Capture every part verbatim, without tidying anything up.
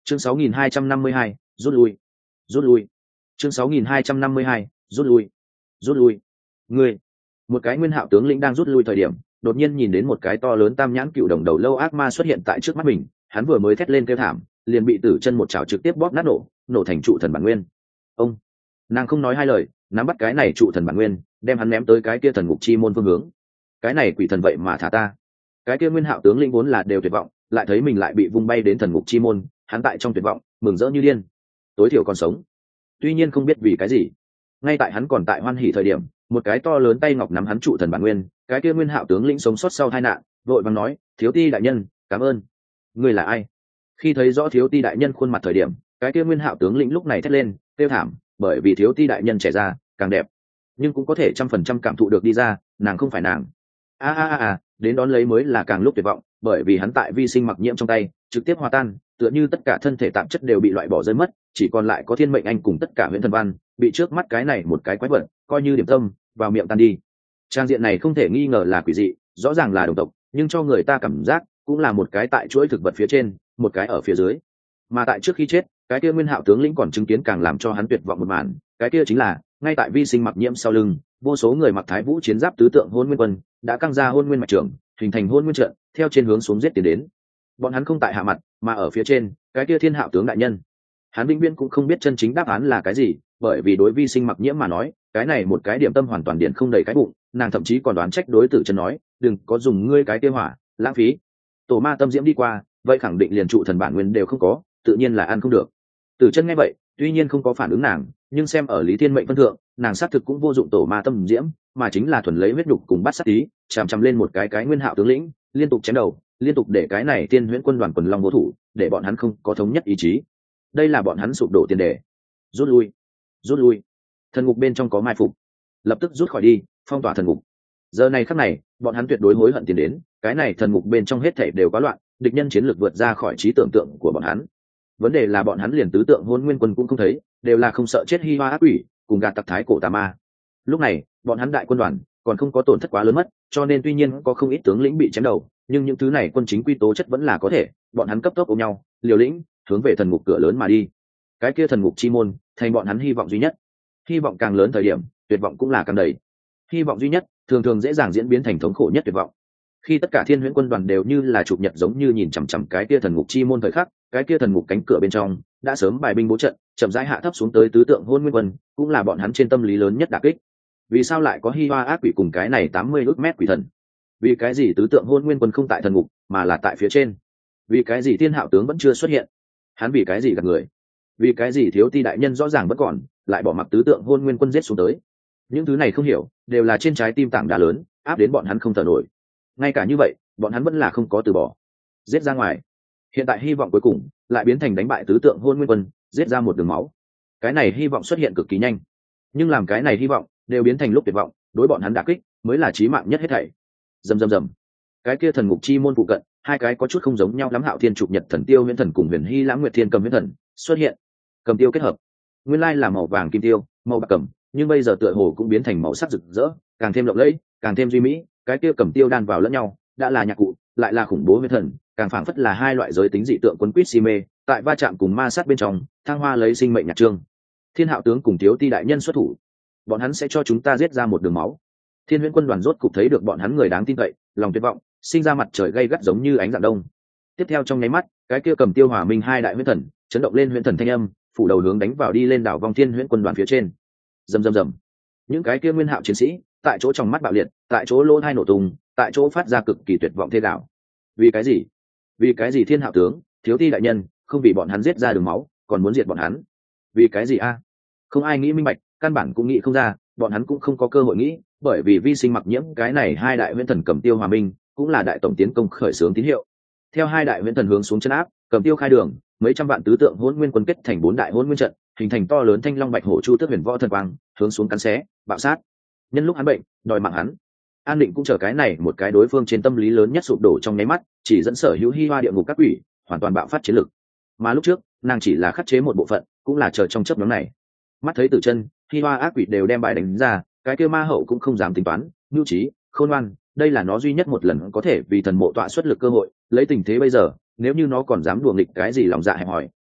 chương sáu nghìn hai trăm năm mươi hai, rút lui rút lui chương sáu nghìn hai trăm năm mươi hai, rút lui rút lui ngươi. Một cái nguyên hạo tướng lĩnh đang rút lui thời điểm, đột nhiên nhìn đến một cái to lớn tam nhãn cựu đồng đầu lâu ác ma xuất hiện tại trước mắt mình. Hắn vừa mới thét lên kêu thảm, liền bị Tử Chân một chảo trực tiếp bóp nát nổ, nổ thành trụ thần bản nguyên. Ông, nàng không nói hai lời, nắm bắt cái này trụ thần bản nguyên, đem hắn ném tới cái kia thần ngục chi môn phương hướng. Cái này quỷ thần vậy mà thả ta. Cái kia nguyên hạo tướng lĩnh vốn là đều tuyệt vọng, lại thấy mình lại bị vung bay đến thần ngục chi môn, hắn tại trong tuyệt vọng mừng rỡ như điên. Tối thiểu còn sống. Tuy nhiên không biết vì cái gì, ngay tại hắn còn tại hoan hỉ thời điểm, một cái to lớn tay ngọc nắm hắn trụ thần bản nguyên. Cái kia nguyên hạo tướng lĩnh sống sót sau tai nạn, vội vàng nói: thiếu ti đại nhân, cảm ơn. Ngươi là ai? Khi thấy rõ thiếu ti đại nhân khuôn mặt thời điểm, cái kia nguyên hạo tướng lĩnh lúc này thét lên kêu thảm, bởi vì thiếu ti đại nhân trẻ ra càng đẹp, nhưng cũng có thể trăm phần trăm cảm thụ được đi ra nàng không phải nàng. a a a a đến đón lấy mới là càng lúc tuyệt vọng, bởi vì hắn tại vi sinh mặc nhiễm trong tay trực tiếp hòa tan, tựa như tất cả thân thể tạp chất đều bị loại bỏ rơi mất, chỉ còn lại có thiên mệnh anh cùng tất cả huyễn thần văn bị trước mắt cái này một cái quái vật coi như điểm tâm vào miệng tan đi. Trang diện này không thể nghi ngờ là quỷ dị, rõ ràng là đồng tộc, nhưng cho người ta cảm giác cũng là một cái tại chuỗi thực vật phía trên, một cái ở phía dưới. Mà tại trước khi chết, cái kia nguyên hạo tướng lĩnh còn chứng kiến càng làm cho hắn tuyệt vọng một màn, cái kia chính là ngay tại vi sinh mặc nhiễm sau lưng, vô số người mặc thái vũ chiến giáp tứ tượng hôn nguyên quân đã căng ra hôn nguyên mạch trưởng, hình thành hôn nguyên trận, theo trên hướng xuống giết tiến đến. Bọn hắn không tại hạ mặt, mà ở phía trên, cái kia thiên hạo tướng đại nhân. Hắn vĩnh viễn cũng không biết chân chính đáp án là cái gì, bởi vì đối vi sinh mặc nhiễm mà nói, cái này một cái điểm tâm hoàn toàn điện không đầy cái bụng, nàng thậm chí còn đoán trách đối tử chân nói, đừng có dùng ngươi cái kia hỏa, lãng phí. Tổ ma tâm diễm đi qua, vậy khẳng định liền trụ thần bản nguyên đều không có, tự nhiên là ăn không được. Tử chân nghe vậy, tuy nhiên không có phản ứng nàng, nhưng xem ở Lý Thiên Mệnh phân thượng, nàng xác thực cũng vô dụng tổ ma tâm diễm, mà chính là thuần lấy huyết nhục cùng bắt sát tí, chằm chằm lên một cái cái nguyên hạo tướng lĩnh, liên tục chém đầu, liên tục để cái này tiên huyễn quân đoàn quần long vô thủ, để bọn hắn không có thống nhất ý chí. Đây là bọn hắn sụp đổ tiền đề. Rút lui, rút lui. Thần ngục bên trong có mai phục, lập tức rút khỏi đi, phong tỏa thần ngục. Giờ này khắc này, bọn hắn tuyệt đối hối hận tiến đến, cái này thần ngục bên trong hết thảy đều quá loạn, địch nhân chiến lược vượt ra khỏi trí tưởng tượng của bọn hắn. Vấn đề là bọn hắn liền tứ tượng hôn nguyên quân cũng không thấy, đều là không sợ chết hi hoa ác quỷ, cùng gạt tặc thái cổ tà ma. Lúc này, bọn hắn đại quân đoàn còn không có tổn thất quá lớn mất, cho nên tuy nhiên có không ít tướng lĩnh bị chém đầu, nhưng những thứ này quân chính quy tố chất vẫn là có thể, bọn hắn cấp tốc ôm nhau, liều lĩnh, hướng về thần ngục cửa lớn mà đi. Cái kia thần ngục chi môn, thành bọn hắn hy vọng duy nhất. Hy vọng càng lớn thời điểm, tuyệt vọng cũng là càng đầy. Hy vọng duy nhất, thường thường dễ dàng diễn biến thành thống khổ nhất tuyệt vọng. Khi tất cả thiên huyễn quân đoàn đều như là chụp nhật giống như nhìn chằm chằm cái kia thần ngục chi môn thời khắc, cái kia thần ngục cánh cửa bên trong đã sớm bài binh bố trận, chậm rãi hạ thấp xuống tới tứ tượng hôn nguyên quân, cũng là bọn hắn trên tâm lý lớn nhất đả kích. Vì sao lại có hi hoa ác quỷ cùng cái này tám mươi ước mét quỷ thần? Vì cái gì tứ tượng hôn nguyên quân không tại thần ngục mà là tại phía trên? Vì cái gì thiên hạo tướng vẫn chưa xuất hiện? Hắn vì cái gì gạt người? Vì cái gì thiếu ti đại nhân rõ ràng vẫn còn, lại bỏ mặc tứ tượng hôn nguyên quân giết xuống tới? Những thứ này không hiểu, đều là trên trái tim tảng đá lớn, áp đến bọn hắn không thở nổi. Ngay cả như vậy, bọn hắn vẫn là không có từ bỏ, giết ra ngoài. Hiện tại hy vọng cuối cùng lại biến thành đánh bại tứ tượng hôn nguyên quân, giết ra một đường máu. Cái này hy vọng xuất hiện cực kỳ nhanh, nhưng làm cái này hy vọng đều biến thành lúc tuyệt vọng, đối bọn hắn đả kích mới là chí mạng nhất hết thảy. Rầm rầm rầm. Cái kia thần ngục chi môn phụ cận, hai cái có chút không giống nhau lắm Hạo Thiên Trục Nhật Thần Tiêu Huyễn Thần cùng Huyền Hy Lãng Nguyệt Thiên Cầm Huyễn Thần xuất hiện. Cầm tiêu kết hợp, nguyên lai là màu vàng kim tiêu, màu bạc cầm, nhưng bây giờ tựa hồ cũng biến thành màu sắc rực rỡ, càng thêm lộng lẫy, càng thêm duy mỹ. Cái kia cầm tiêu đan vào lẫn nhau, đã là nhạc cụ, lại là khủng bố huyễn thần, càng phảng phất là hai loại giới tính dị tượng quấn quýt si mê, tại va chạm cùng ma sát bên trong, thăng hoa lấy sinh mệnh nhạc trương. Thiên Hạo tướng cùng thiếu ti đại nhân xuất thủ, bọn hắn sẽ cho chúng ta giết ra một đường máu. Thiên huyễn quân đoàn rốt cục thấy được bọn hắn người đáng tin cậy, lòng tuyệt vọng sinh ra mặt trời gay gắt giống như ánh dạng đông. Tiếp theo trong nháy mắt, cái kia cầm tiêu hòa minh hai đại huyễn thần chấn động lên huyễn thần thanh âm, phủ đầu hướng đánh vào đi lên đảo vong thiên huyễn quân đoàn phía trên. Rầm rầm rầm. Những cái kia nguyên hạo chiến sĩ tại chỗ trong mắt bạo liệt, tại chỗ lỗ thai nổ tung, tại chỗ phát ra cực kỳ tuyệt vọng thê gạo. Vì cái gì? Vì cái gì thiên hạo tướng, thiếu ti đại nhân không vì bọn hắn giết ra đường máu, còn muốn diệt bọn hắn? Vì cái gì a? Không ai nghĩ minh bạch, căn bản cũng nghĩ không ra, bọn hắn cũng không có cơ hội nghĩ, bởi vì vi sinh mặc nhiễm cái này hai đại huyễn thần cầm tiêu hòa minh, cũng là đại tổng tiến công khởi xướng tín hiệu. Theo hai đại huyễn thần hướng xuống chân áp, cầm tiêu khai đường, mấy trăm vạn tứ tượng hỗn nguyên quân kết thành bốn đại hỗn nguyên trận, hình thành to lớn thanh long bạch hổ chu tước huyền võ thần quang, hướng xuống cắn xé, bạo sát. Nhân lúc hắn bệnh, đòi mạng hắn. An Định cũng chờ cái này một cái đối phương trên tâm lý lớn nhất sụp đổ trong nháy mắt, chỉ dẫn sở hữu hi hoa địa ngục các quỷ, hoàn toàn bạo phát chiến lực. Mà lúc trước, nàng chỉ là khắc chế một bộ phận, cũng là chờ trong chớp nhoáng này. Mắt thấy Tử Chân, hi hoa ác quỷ đều đem bài đánh ra, cái kia ma hậu cũng không dám tính toán, nhu trí, khôn ngoan, đây là nó duy nhất một lần có thể vì thần mộ tọa xuất lực cơ hội, lấy tình thế bây giờ, nếu như nó còn dám đùa nghịch cái gì lòng dạ hẹp hòi,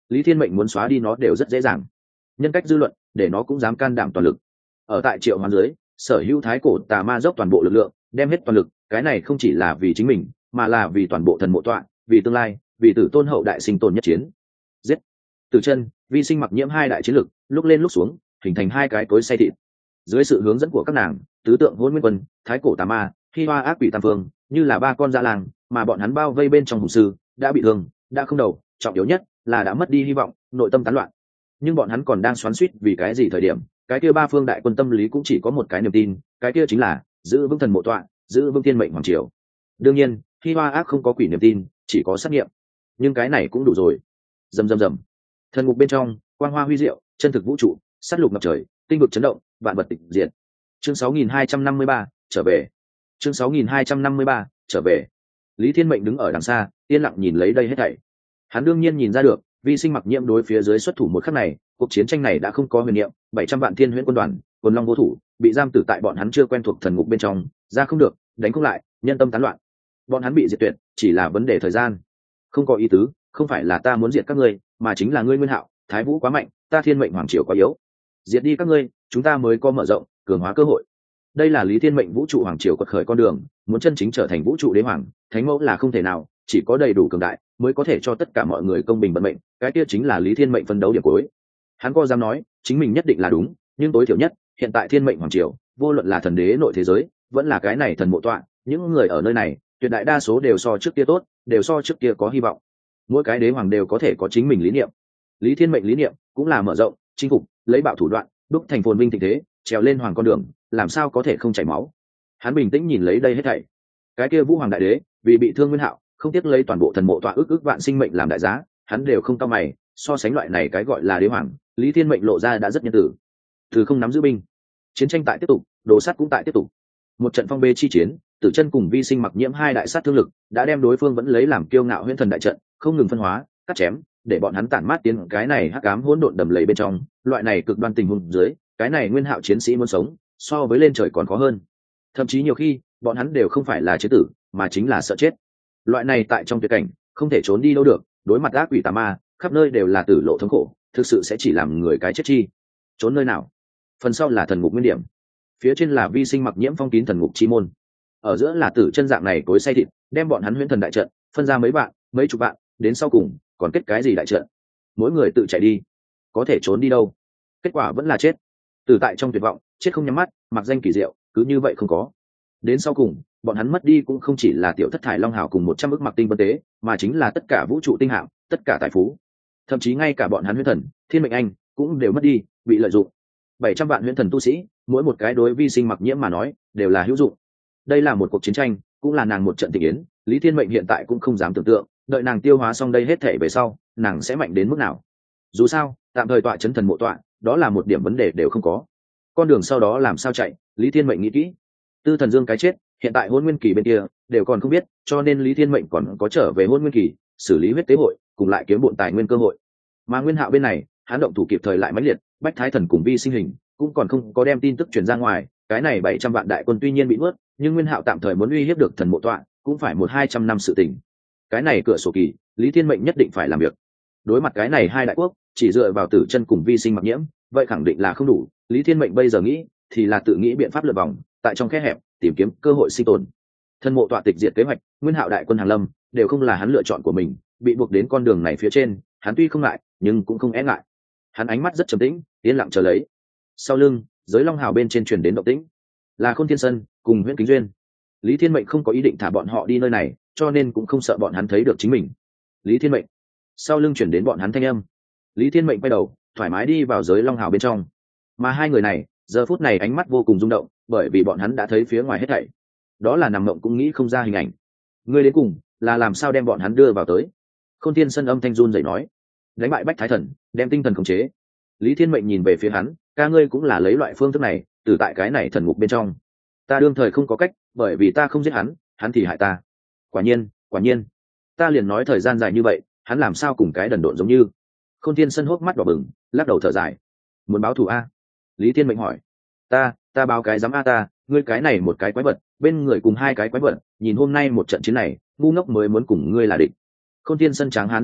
Lý Thiên Mệnh muốn xóa đi nó đều rất dễ dàng. Nhân cách dư luận để nó cũng dám can đảm toàn lực. Ở tại Triệu Hoán dưới, sở hữu thái cổ tà ma dốc toàn bộ lực lượng, đem hết toàn lực, cái này không chỉ là vì chính mình, mà là vì toàn bộ thần mộ tọa, vì tương lai, vì tử tôn hậu đại sinh tồn nhất chiến. Giết. Từ chân, vi sinh mặc nhiễm hai đại chiến lực, lúc lên lúc xuống, hình thành hai cái cối xay thịt. Dưới sự hướng dẫn của các nàng, tứ tượng hôn nguyên quân, thái cổ tà ma, khi hoa ác quỷ tam phương, như là ba con dã lang, mà bọn hắn bao vây bên trong hùng sư, đã bị thương, đã không đầu, trọng yếu nhất là đã mất đi hy vọng, nội tâm tán loạn. Nhưng bọn hắn còn đang xoắn xuýt vì cái gì thời điểm, cái kia ba phương đại quân tâm lý cũng chỉ có một cái niềm tin, cái kia chính là giữ vững thần mộ tọa, giữ vững thiên mệnh hoàng triều. Đương nhiên, khi hoa ác không có quỷ niềm tin, chỉ có sát nghiệm, nhưng cái này cũng đủ rồi. Rầm rầm rầm, thần ngục bên trong, quang hoa huy diệu, chân thực vũ trụ, sát lục ngập trời, tinh vực chấn động, vạn vật tịch diệt. Chương sáu nghìn hai trăm năm mươi ba, trở về. Chương sáu nghìn hai trăm năm mươi ba, trở về. Lý Thiên Mệnh đứng ở đằng xa, yên lặng nhìn lấy đây hết thảy. Hắn đương nhiên nhìn ra được, vi sinh mặc nhiễm đối phía dưới xuất thủ một khắc này, cuộc chiến tranh này đã không có huyền niệm, bảy trăm vạn thiên huyễn quân đoàn, quần long vô thủ, bị giam tử tại bọn hắn chưa quen thuộc thần ngục bên trong, ra không được, đánh không lại, nhân tâm tán loạn. Bọn hắn bị diệt tuyệt, chỉ là vấn đề thời gian. Không có ý tứ, không phải là ta muốn diệt các ngươi, mà chính là ngươi Nguyên Hạo, Thái Vũ quá mạnh, ta Thiên Mệnh Hoàng Triều quá yếu. Diệt đi các ngươi, chúng ta mới có mở rộng, cường hóa cơ hội. Đây là Lý Thiên Mệnh vũ trụ hoàng triều quật khởi con đường, muốn chân chính trở thành vũ trụ đế hoàng, thánh mẫu là không thể nào, chỉ có đầy đủ cường đại mới có thể cho tất cả mọi người công bình vận mệnh, cái kia chính là Lý Thiên Mệnh phân đấu điểm cuối. Hắn có dám nói, chính mình nhất định là đúng, nhưng tối thiểu nhất, hiện tại Thiên Mệnh hoàng triều, vô luận là thần đế nội thế giới, vẫn là cái này thần mộ tọa, những người ở nơi này, tuyệt đại đa số đều so trước kia tốt, đều so trước kia có hy vọng. Mỗi cái đế hoàng đều có thể có chính mình lý niệm. Lý Thiên Mệnh lý niệm cũng là mở rộng, chinh phục, lấy bạo thủ đoạn, đúc thành phồn vinh thịnh thế, trèo lên hoàng con đường, làm sao có thể không chảy máu. Hắn bình tĩnh nhìn lấy đây hết thảy. Cái kia Vũ Hoàng đại đế, vì bị thương Nguyên Hạo, không tiếc lấy toàn bộ thần mộ tọa ước ước vạn sinh mệnh làm đại giá, hắn đều không cau mày, so sánh loại này cái gọi là đế hoàng, Lý Thiên Mệnh lộ ra đã rất nhân tử. Từ không nắm giữ binh, chiến tranh tại tiếp tục, đồ sắt cũng tại tiếp tục. Một trận phong bê chi chiến, Tử Chân cùng Vi Sinh mặc nhiễm hai đại sát thương lực, đã đem đối phương vẫn lấy làm kiêu ngạo huyễn thần đại trận, không ngừng phân hóa, cắt chém, để bọn hắn tản mát tiến cái này hắc ám hỗn độn đầm lầy bên trong, loại này cực đoan tình huống dưới, cái này Nguyên Hạo chiến sĩ muốn sống, so với lên trời còn khó hơn. Thậm chí nhiều khi, bọn hắn đều không phải là chế tử, mà chính là sợ chết. Loại này tại trong tuyệt cảnh, không thể trốn đi đâu được, đối mặt ác quỷ tà ma, khắp nơi đều là tử lộ thống khổ, thực sự sẽ chỉ làm người cái chết chi. Trốn nơi nào? Phần sau là thần ngục nguyên điểm, phía trên là Vi Sinh mặc nhiễm phong kín thần ngục chi môn, ở giữa là Tử Chân dạng này cối xay thịt, đem bọn hắn huyễn thần đại trận phân ra mấy bạn, mấy chục bạn, đến sau cùng còn kết cái gì đại trận? Mỗi người tự chạy đi, có thể trốn đi đâu? Kết quả vẫn là chết. Tử tại trong tuyệt vọng, chết không nhắm mắt, mặc danh kỳ diệu, cứ như vậy không có. Đến sau cùng, bọn hắn mất đi cũng không chỉ là tiểu thất thải long hào cùng một trăm ức mặc tinh vân tế, mà chính là tất cả vũ trụ tinh hạm, tất cả tài phú, thậm chí ngay cả bọn hắn huyễn thần, thiên mệnh anh cũng đều mất đi, bị lợi dụng. Bảy trăm vạn huyễn thần tu sĩ, mỗi một cái đối Vi Sinh mặc nhiễm mà nói, đều là hữu dụng. Đây là một cuộc chiến tranh, cũng là nàng một trận tình yến. Lý Thiên Mệnh hiện tại cũng không dám tưởng tượng, đợi nàng tiêu hóa xong đây hết thể về sau, nàng sẽ mạnh đến mức nào. Dù sao, tạm thời tọa chấn thần mộ tọa, đó là một điểm vấn đề đều không có. Con đường sau đó làm sao chạy, Lý Thiên Mệnh nghĩ kỹ. Tư Thần Dương cái chết, hiện tại Hôn Nguyên Kỳ bên kia đều còn không biết, cho nên Lý Thiên Mệnh còn có trở về Hôn Nguyên Kỳ, xử lý huyết tế hội, cùng lại kiếm bộn tài nguyên cơ hội. Mà Nguyên Hạo bên này, hắn động thủ kịp thời lại mãnh liệt, Bách Thái Thần cùng Vi Sinh hình cũng còn không có đem tin tức truyền ra ngoài. Cái này bảy trăm vạn đại quân tuy nhiên bị nuốt, nhưng Nguyên Hạo tạm thời muốn uy hiếp được thần mộ tọa, cũng phải một hai trăm năm sự tình. Cái này cửa sổ kỳ, Lý Thiên Mệnh nhất định phải làm việc. Đối mặt cái này hai đại quốc, chỉ dựa vào Tử Chân cùng Vi Sinh mặc nhiễm, vậy khẳng định là không đủ. Lý Thiên Mệnh bây giờ nghĩ, thì là tự nghĩ biện pháp lượt vòng, tại trong khe hẹp tìm kiếm cơ hội sinh tồn. Thần mộ tọa tịch diệt kế hoạch, Nguyên Hạo đại quân hàng lâm, đều không là hắn lựa chọn của mình, bị buộc đến con đường này phía trên, hắn tuy không ngại, nhưng cũng không e ngại. Hắn ánh mắt rất trầm tĩnh, yên lặng chờ lấy. Sau lưng, giới long hào bên trên truyền đến động tĩnh, là Khôn Thiên Sơn cùng Huyễn Kính Duyên. Lý Thiên Mệnh không có ý định thả bọn họ đi nơi này, cho nên cũng không sợ bọn hắn thấy được chính mình. Lý Thiên Mệnh. Sau lưng chuyển đến bọn hắn thanh âm. Lý Thiên Mệnh quay đầu, thoải mái đi vào giới long hào bên trong. Mà hai người này, giờ phút này ánh mắt vô cùng rung động, bởi vì bọn hắn đã thấy phía ngoài hết thảy. Đó là nằm mộng cũng nghĩ không ra hình ảnh. Ngươi đến cùng là làm sao đem bọn hắn đưa vào tới? Khôn Thiên Sơn âm thanh run rẩy nói. Đánh bại Bách Thái Thần, đem tinh thần khống chế. Lý Thiên Mệnh nhìn về phía hắn, ca ngươi cũng là lấy loại phương thức này, từ tại cái này thần ngục bên trong. Ta đương thời không có cách, bởi vì ta không giết hắn, hắn thì hại ta. Quả nhiên, quả nhiên. Ta liền nói thời gian dài như vậy, hắn làm sao cùng cái đần độn giống như. Khôn Thiên Sơn hốc mắt đỏ bừng, lắc đầu thở dài. Muốn báo thù a? Lý Thiên Mệnh hỏi. Ta, ta báo cái dám a ta, ngươi cái này một cái quái vật, bên người cùng hai cái quái vật, nhìn hôm nay một trận chiến này, ngu ngốc mới muốn cùng ngươi là địch. Khôn Thiên Sơn tráng hán rơi lệ,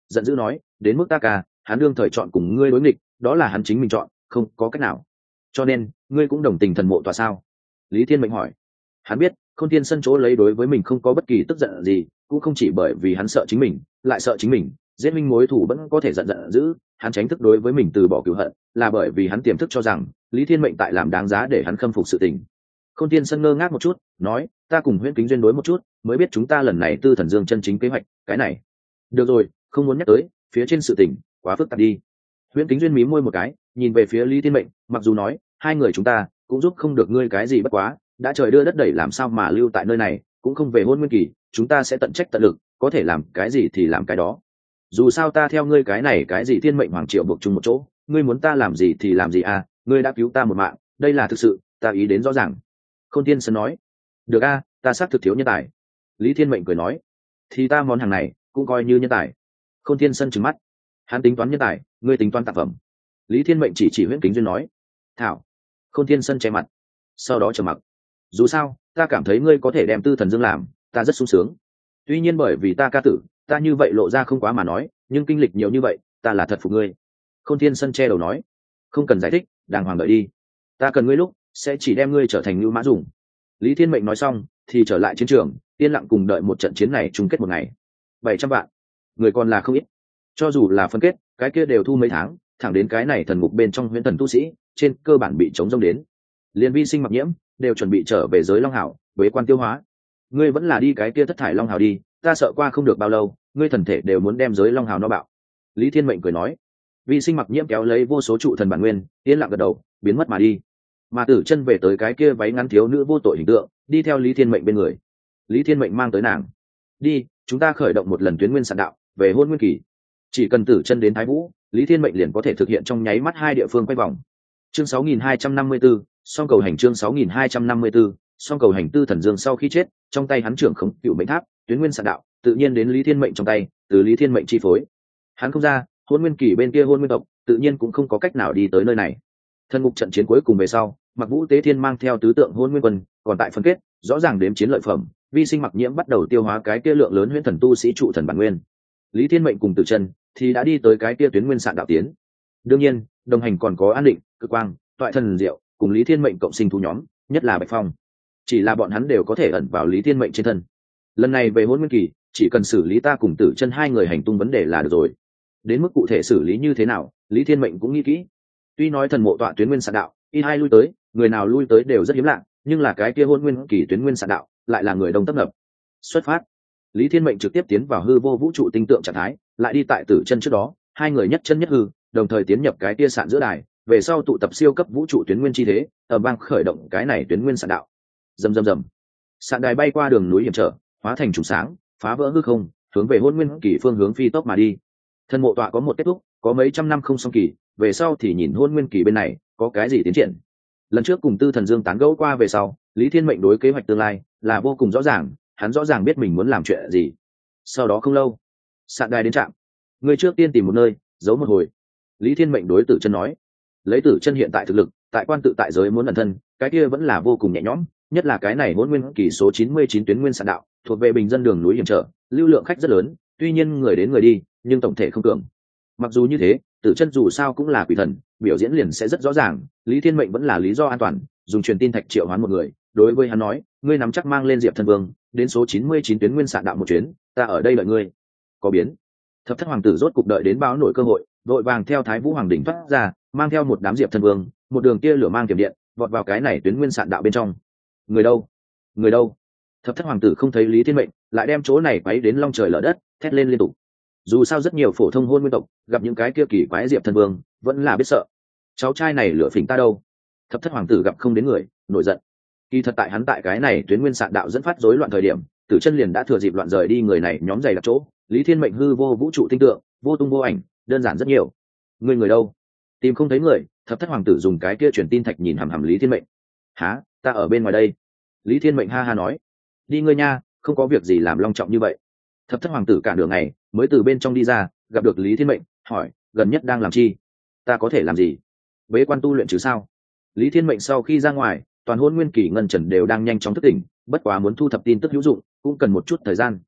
giận dữ nói, đến mức ta ca hắn đương thời chọn cùng ngươi đối nghịch, đó là hắn chính mình chọn, không có cách nào. Cho nên ngươi cũng đồng tình thần mộ tòa sao? Lý Thiên Mệnh hỏi. Hắn biết Khôn Thiên Sân chỗ lấy đối với mình không có bất kỳ tức giận gì, cũng không chỉ bởi vì hắn sợ chính mình, lại sợ chính mình giết minh mối thủ vẫn có thể giận giận dữ. Hắn tránh thức đối với mình từ bỏ cửu hận, là bởi vì hắn tiềm thức cho rằng Lý Thiên Mệnh tại làm đáng giá để hắn khâm phục sự tình. Khôn Thiên Sân ngơ ngác một chút, nói, ta cùng Huyễn Kính duyên đối một chút, mới biết chúng ta lần này Tư Thần Dương chân chính kế hoạch, cái này. Được rồi, không muốn nhắc tới, phía trên sự tình quá phức tạp đi. Huyễn Kính duyên mí môi một cái, nhìn về phía Lý Thiên Mệnh, mặc dù nói hai người chúng ta cũng giúp không được ngươi cái gì, bất quá đã trời đưa đất đẩy, làm sao mà lưu tại nơi này, cũng không về hôn nguyên kỳ, chúng ta sẽ tận trách tận lực, có thể làm cái gì thì làm cái đó. Dù sao ta theo ngươi cái này cái gì thiên mệnh hoàng triệu buộc chung một chỗ, ngươi muốn ta làm gì thì làm gì à, ngươi đã cứu ta một mạng, đây là thực sự, ta ý đến rõ ràng. Khôn Thiên Sơn nói. Được a, ta xác thực thiếu nhân tài. Lý Thiên Mệnh cười nói. Thì ta món hàng này cũng coi như nhân tài. Khôn Thiên Sơn trừng mắt. Hắn tính toán nhân tài, ngươi tính toán tạp phẩm. Lý Thiên Mệnh chỉ chỉ Huyễn Kính duyên nói. Thảo. Khôn Thiên Sơn che mặt, sau đó trầm mặc. Dù sao ta cảm thấy ngươi có thể đem Tư Thần Dương làm, ta rất sung sướng. Tuy nhiên bởi vì ta ca tử, ta như vậy lộ ra không quá mà nói, nhưng kinh lịch nhiều như vậy, ta là thật phục ngươi. Khôn Thiên Sơn che đầu nói. Không cần giải thích, đàng hoàng đợi đi, ta cần ngươi lúc sẽ chỉ đem ngươi trở thành lưu mã dùng. Lý Thiên Mệnh nói xong thì trở lại chiến trường, yên lặng cùng đợi một trận chiến này chung kết một ngày. Bảy trăm vạn người còn là không ít, cho dù là phân kết cái kia đều thu mấy tháng, thẳng đến cái này thần ngục bên trong huyễn thần tu sĩ trên cơ bản bị chống rông đến. Liên Vi Sinh Mặc Nhiễm đều chuẩn bị trở về giới Long Hảo với quan tiêu hóa. Ngươi vẫn là đi cái kia thất thải Long Hảo đi, ta sợ qua không được bao lâu ngươi thần thể đều muốn đem giới Long Hảo nó bạo. Lý Thiên Mệnh cười nói. Vi Sinh Mặc Nhiễm kéo lấy vô số trụ thần bản nguyên, yên lặng gật đầu, biến mất mà đi. Mà Tử Chân về tới cái kia váy ngắn thiếu nữ vô tội hình tượng, đi theo Lý Thiên Mệnh bên người. Lý Thiên Mệnh mang tới nàng. Đi, chúng ta khởi động một lần tuyến nguyên sạn đạo, về hôn nguyên kỳ. Chỉ cần Tử Chân đến Thái Vũ, Lý Thiên Mệnh liền có thể thực hiện trong nháy mắt hai địa phương quay vòng. Chương sáu nghìn hai trăm năm mươi 6.254, song cầu hành chương sáu nghìn hai trăm năm mươi 6.254, song cầu hành. Tư Thần Dương sau khi chết, trong tay hắn trưởng khống cựu mệnh tháp, tuyến nguyên sạn đạo, tự nhiên đến Lý Thiên Mệnh trong tay, từ Lý Thiên Mệnh chi phối. Hắn không ra, hôn nguyên kỳ bên kia hôn nguyên tộc, tự nhiên cũng không có cách nào đi tới nơi này. Thần ngục trận chiến cuối cùng về sau, Mặc Vũ Tế Thiên mang theo tứ tượng hôn nguyên quân, còn tại phân kết, rõ ràng đếm chiến lợi phẩm, Vi Sinh Mặc Nhiễm bắt đầu tiêu hóa cái kia lượng lớn huyễn thần tu sĩ trụ thần bản nguyên. Lý Thiên Mệnh cùng Tử Chân thì đã đi tới cái kia tuyến nguyên sạn đạo tiến. Đương nhiên, đồng hành còn có An Định, Cực Quang, Toại Thần Diệu, cùng Lý Thiên Mệnh cộng sinh thú nhóm, nhất là Bạch Phong. Chỉ là bọn hắn đều có thể ẩn vào Lý Thiên Mệnh trên thân. Lần này về hôn nguyên kỳ, chỉ cần xử lý ta cùng Tử Chân hai người hành tung vấn đề là được rồi. Đến mức cụ thể xử lý như thế nào, Lý Thiên Mệnh cũng nghĩ kỹ. Tuy nói thần mộ tọa tuyến nguyên sạn đạo, ít hai lui tới, người nào lui tới đều rất hiếm lạ, nhưng là cái kia hôn nguyên kỳ tuyến nguyên sạn đạo, lại là người đông tấp nập. Xuất phát. Lý Thiên Mệnh trực tiếp tiến vào hư vô vũ trụ tinh tượng trạng thái, lại đi tại Tử Chân trước đó, hai người nhất chân nhất hư, đồng thời tiến nhập cái tia sạn giữa đài, về sau tụ tập siêu cấp vũ trụ tuyến nguyên chi thế, ở bang khởi động cái này tuyến nguyên sạn đạo. Rầm rầm rầm. Sạn đài bay qua đường núi hiểm trở, hóa thành trùng sáng, phá vỡ hư không, hướng về hôn nguyên kỳ phương hướng phi tốc mà đi. Thần mộ tọa có một kết thúc, có mấy trăm năm không xong kỳ, về sau thì nhìn hôn nguyên kỳ bên này có cái gì tiến triển. Lần trước cùng Tư Thần Dương tán gẫu qua về sau, Lý Thiên Mệnh đối kế hoạch tương lai là vô cùng rõ ràng, hắn rõ ràng biết mình muốn làm chuyện gì. Sau đó không lâu, sạn đài đến trạm, người trước tiên tìm một nơi giấu một hồi. Lý Thiên Mệnh đối Tử Chân nói, lấy Tử Chân hiện tại thực lực, tại quan tự tại giới muốn ẩn thân, cái kia vẫn là vô cùng nhẹ nhõm, nhất là cái này hôn nguyên kỳ số chín mươi chín tuyến nguyên sạn đạo, thuộc về bình dân đường núi hiểm trở, lưu lượng khách rất lớn, tuy nhiên người đến người đi, nhưng tổng thể không cường. Mặc dù như thế, Tử Chân dù sao cũng là quỷ thần, biểu diễn liền sẽ rất rõ ràng, Lý Thiên Mệnh vẫn là lý do an toàn, dùng truyền tin thạch triệu hoán một người, đối với hắn nói, ngươi nắm chắc mang lên Diệp Thân Vương, đến số chín mươi chín tuyến nguyên sạn đạo một chuyến, ta ở đây đợi ngươi. Có biến. Thập Thất Hoàng tử rốt cục đợi đến báo nổi cơ hội, vội vàng theo Thái Vũ Hoàng đỉnh thoát ra, mang theo một đám Diệp Thân Vương, một đường kia lửa mang tiềm điện, vọt vào cái này tuyến nguyên sạn đạo bên trong. Người đâu? Người đâu? Thập Thất Hoàng tử không thấy Lý Thiên Mệnh, lại đem chỗ này quấy đến long trời lở đất, thét lên liên tục. Dù sao rất nhiều phổ thông hôn nguyên tộc gặp những cái kia kỳ quái Diệp Thân Vương, vẫn là biết sợ. Cháu trai này lửa phỉnh ta đâu? Thập Thất Hoàng tử gặp không đến người, nổi giận. Kỳ thật tại hắn tại cái này tuyến nguyên sạn đạo dẫn phát rối loạn thời điểm, Tử Chân liền đã thừa dịp loạn rời đi người này nhóm dày đặc chỗ. Lý Thiên Mệnh hư vô vũ trụ tinh tượng, vô tung vô ảnh, đơn giản rất nhiều. Người người đâu? Tìm không thấy người. Thập Thất Hoàng tử dùng cái kia truyền tin thạch nhìn hằm hằm Lý Thiên Mệnh. Hả? Ta ở bên ngoài đây. Lý Thiên Mệnh ha ha nói. Đi ngươi nha, không có việc gì làm long trọng như vậy. Thập Thất Hoàng tử cả đường ngày mới từ bên trong đi ra, gặp được Lý Thiên Mệnh, hỏi, gần nhất đang làm chi? Ta có thể làm gì? Bế quan tu luyện chứ sao? Lý Thiên Mệnh sau khi ra ngoài, toàn hôn nguyên kỳ ngân trần đều đang nhanh chóng thức tỉnh, bất quá muốn thu thập tin tức hữu dụng cũng cần một chút thời gian.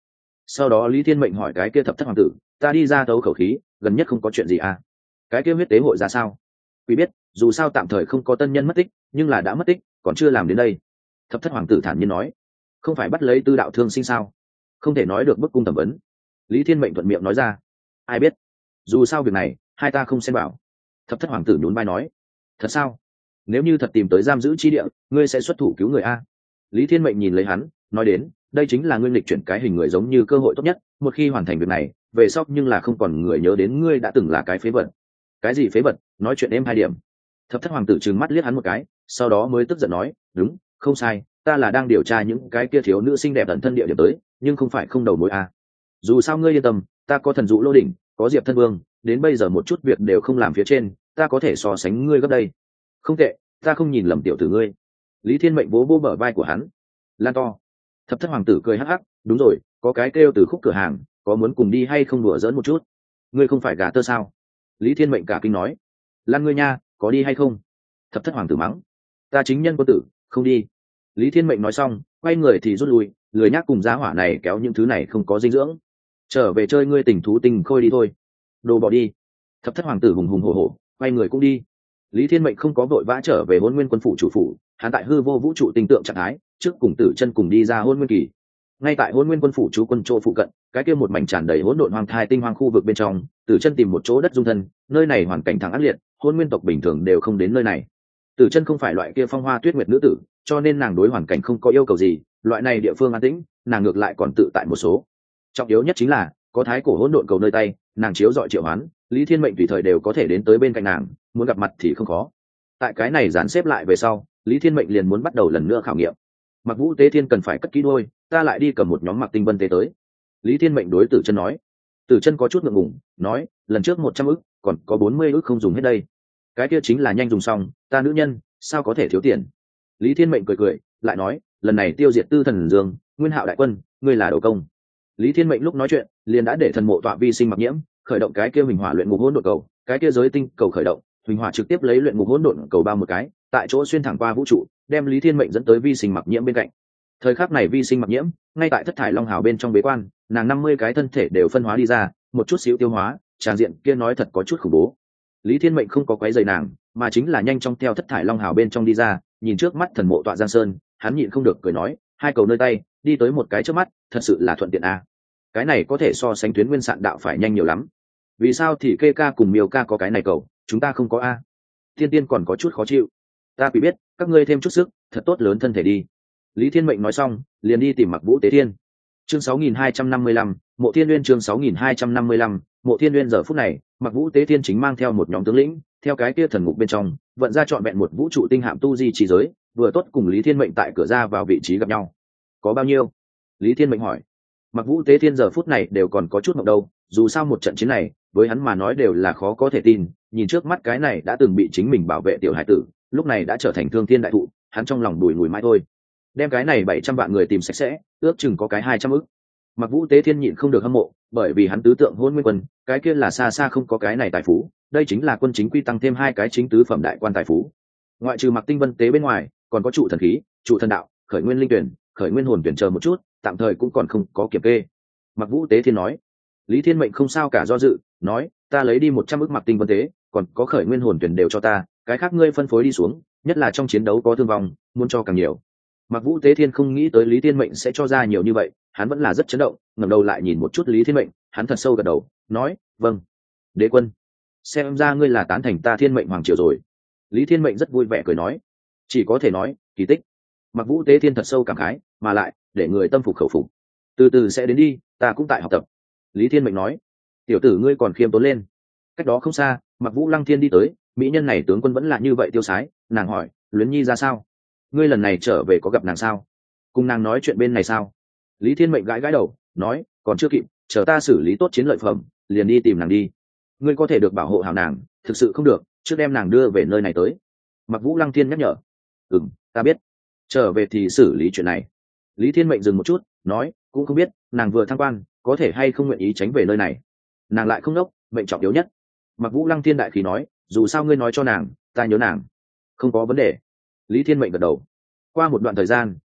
Sau đó Lý Thiên Mệnh hỏi cái kia thập thất hoàng tử, ta đi ra tấu khẩu khí, gần nhất không có chuyện gì à? Cái kia huyết tế hội ra sao? Quý biết, dù sao tạm thời không có tân nhân mất tích, nhưng là đã mất tích, còn chưa làm đến đây. Thập thất hoàng tử thản nhiên nói, không phải bắt lấy tư đạo thương sinh sao? Không thể nói được bức cung thẩm vấn. Lý Thiên Mệnh thuận miệng nói ra, ai biết, dù sao việc này hai ta không xen vào. Thập thất hoàng tử nhún vai nói, thật sao? Nếu như thật tìm tới giam giữ chi địa, ngươi sẽ xuất thủ cứu người a? Lý Thiên Mệnh nhìn lấy hắn, nói đến, đây chính là ngươi lịch chuyển cái hình người giống như cơ hội tốt nhất, một khi hoàn thành việc này, về sau nhưng là không còn người nhớ đến ngươi đã từng là cái phế vật. Cái gì phế vật? Nói chuyện em hai điểm. Thập thất hoàng tử trừng mắt liếc hắn một cái, sau đó mới tức giận nói, đúng, không sai, ta là đang điều tra những cái kia thiếu nữ xinh đẹp ẩn thân địa điểm tới, nhưng không phải không đầu mối a. Dù sao ngươi yên tâm, ta có thần dụ lô đỉnh, có diệp thân vương, đến bây giờ một chút việc đều không làm phía trên, ta có thể so sánh ngươi gấp đây. Không tệ, ta không nhìn lầm tiểu tử ngươi. Lý Thiên Mệnh vỗ vỗ bờ vai của hắn, lan to. Thập thất hoàng tử cười hắc hắc, đúng rồi, có cái kêu từ khúc cửa hàng, có muốn cùng đi hay không đùa giỡn một chút? Ngươi không phải gà tơ sao? Lý Thiên Mệnh cả kinh nói, lan ngươi nha, có đi hay không? Thập thất hoàng tử mắng, ta chính nhân quân tử, không đi. Lý Thiên Mệnh nói xong, quay người thì rút lui, lười nhác cùng giá hỏa này kéo những thứ này không có dinh dưỡng. Trở về chơi ngươi tình thú tình khôi đi thôi. Đồ bỏ đi. Thập thất hoàng tử hùng hùng hổ hổ, quay người cũng đi. Lý Thiên Mệnh không có vội vã trở về Hôn Nguyên quân phủ chủ phủ, hắn tại hư vô vũ trụ tinh tượng trạng thái, trước cùng Tử Chân cùng đi ra Hôn Nguyên kỳ. Ngay tại Hôn Nguyên quân phủ chú quân chỗ phụ cận, cái kia một mảnh tràn đầy hỗn độn hoang thai tinh hoang khu vực bên trong, Tử Chân tìm một chỗ đất dung thân, nơi này hoàn cảnh thẳng ác liệt, Hôn Nguyên tộc bình thường đều không đến nơi này. Tử Chân không phải loại kia phong hoa tuyết nguyệt nữ tử, cho nên nàng đối hoàn cảnh không có yêu cầu gì, loại này địa phương an tĩnh, nàng ngược lại còn tự tại một số. Trọng yếu nhất chính là có thái cổ hỗn độn cầu nơi tay, nàng chiếu dọi triệu hoán, Lý Thiên Mệnh tùy thời đều có thể đến tới bên cạnh nàng, muốn gặp mặt thì không khó. Tại cái này dàn xếp lại về sau, Lý Thiên Mệnh liền muốn bắt đầu lần nữa khảo nghiệm. Mặc Vũ Tế Thiên cần phải cất kỹ đôi, ta lại đi cầm một nhóm Mặc Tinh Vân tế tới. Lý Thiên Mệnh đối Tử Chân nói. Tử Chân có chút ngượng ngùng, nói, lần trước một trăm ức, còn có bốn mươi ức không dùng hết đây. Cái kia chính là nhanh dùng xong, ta nữ nhân, sao có thể thiếu tiền? Lý Thiên Mệnh cười cười, lại nói, lần này tiêu diệt Tư Thần Dương, Nguyên Hạo đại quân, ngươi là đầu công. Lý Thiên Mệnh lúc nói chuyện, liền đã để thần mộ tọa vi sinh mặc nhiễm, khởi động cái kia hình hỏa luyện ngục hỗn độn cầu, cái kia giới tinh cầu khởi động, hình hỏa trực tiếp lấy luyện ngục hỗn độn cầu bao một cái, tại chỗ xuyên thẳng qua vũ trụ, đem Lý Thiên Mệnh dẫn tới vi sinh mặc nhiễm bên cạnh. Thời khắc này vi sinh mặc nhiễm, ngay tại thất thải long hào bên trong bế quan, nàng năm mươi cái thân thể đều phân hóa đi ra, một chút xíu tiêu hóa, tràn diện kia nói thật có chút khủng bố. Lý Thiên Mệnh không có quấy rầy nàng, mà chính là nhanh chóng theo thất thải long hào bên trong đi ra, nhìn trước mắt thần mộ tọa Giang Sơn, hắn nhịn không được cười nói, hai cầu nơi tay, đi tới một cái trước mắt, thật sự là thuận tiện a. Cái này có thể so sánh tuyến nguyên sạn đạo phải nhanh nhiều lắm. Vì sao thì kê ca cùng miêu ca có cái này cầu, chúng ta không có a? Thiên tiên còn có chút khó chịu. Ta chỉ biết, các ngươi thêm chút sức, thật tốt lớn thân thể đi. Lý Thiên Mệnh nói xong, liền đi tìm Mặc Vũ Tế Thiên. Chương sáu nghìn hai trăm năm mươi lăm, Mộ Thiên Nguyên chương sáu nghìn hai trăm năm mươi lăm, Mộ Thiên Nguyên giờ phút này, Mặc Vũ Tế Thiên chính mang theo một nhóm tướng lĩnh, theo cái kia thần ngục bên trong, vận ra trọn vẹn một vũ trụ tinh hạm tu di trí giới, vừa tốt cùng Lý Thiên Mệnh tại cửa ra vào vị trí gặp nhau. Có bao nhiêu? Lý Thiên Mệnh hỏi. Mặc Vũ Tế Thiên giờ phút này đều còn có chút mộng đâu, dù sao một trận chiến này, với hắn mà nói đều là khó có thể tin, nhìn trước mắt cái này đã từng bị chính mình bảo vệ tiểu hải tử, lúc này đã trở thành thương thiên đại thụ, hắn trong lòng đùi ngùi mãi thôi. Đem cái này bảy trăm vạn người tìm sạch sẽ, ước chừng có cái hai trăm ức. Mặc Vũ Tế Thiên nhịn không được hâm mộ, bởi vì hắn tứ tượng Hôn Nguyên quân, cái kia là xa xa không có cái này tài phú, đây chính là quân chính quy tăng thêm hai cái chính tứ phẩm đại quan tài phú. Ngoại trừ Mặc Tinh Vân tế bên ngoài, còn có trụ thần khí, trụ thần đạo, khởi nguyên linh tuyển, khởi nguyên hồn tuyển chờ một chút, tạm thời cũng còn không có kiểm kê. Mặc Vũ Tế Thiên nói. Lý Thiên Mệnh không sao cả do dự, nói, ta lấy đi một trăm ức Mặc Tinh Vân tế, còn có khởi nguyên hồn tuyển đều cho ta, cái khác ngươi phân phối đi xuống, nhất là trong chiến đấu có thương vong, muốn cho càng nhiều. Mặc Vũ Tế Thiên không nghĩ tới Lý Thiên Mệnh sẽ cho ra nhiều như vậy, hắn vẫn là rất chấn động, ngẩng đầu lại nhìn một chút Lý Thiên Mệnh, hắn thật sâu gật đầu, nói, vâng. Đế quân, xem ra ngươi là tán thành ta Thiên Mệnh hoàng triều rồi. Lý Thiên Mệnh rất vui vẻ cười nói, chỉ có thể nói, kỳ tích. Mặc Vũ Tế Thiên thật sâu cảm khái, mà lại, để người tâm phục khẩu phục. Từ từ sẽ đến đi, ta cũng tại học tập. Lý Thiên Mệnh nói, tiểu tử ngươi còn khiêm tốn lên. Cách đó không xa, Mặc Vũ Lăng Thiên đi tới, mỹ nhân này tướng quân vẫn là như vậy tiêu sái, nàng hỏi, Luyến Nhi ra sao? Ngươi lần này trở về có gặp nàng sao? Cùng nàng nói chuyện bên này sao? Lý Thiên Mệnh gãi gãi đầu, nói, còn chưa kịp, chờ ta xử lý tốt chiến lợi phẩm, liền đi tìm nàng đi. Ngươi có thể được bảo hộ hảo nàng, thực sự không được, trước đem nàng đưa về nơi này tới. Mặc Vũ Lăng Thiên nhắc nhở. Ừm, ta biết. Trở về thì xử lý chuyện này. Lý Thiên Mệnh dừng một chút, nói, cũng không biết, nàng vừa thăng quan, có thể hay không nguyện ý tránh về nơi này. Nàng lại không đốc, mệnh trọng yếu nhất. Mặc Vũ Lăng Thiên đại khí nói, dù sao ngươi nói cho nàng, ta nhớ nàng. Không có vấn đề. Lý Thiên Mệnh gật đầu. Qua một đoạn thời gian,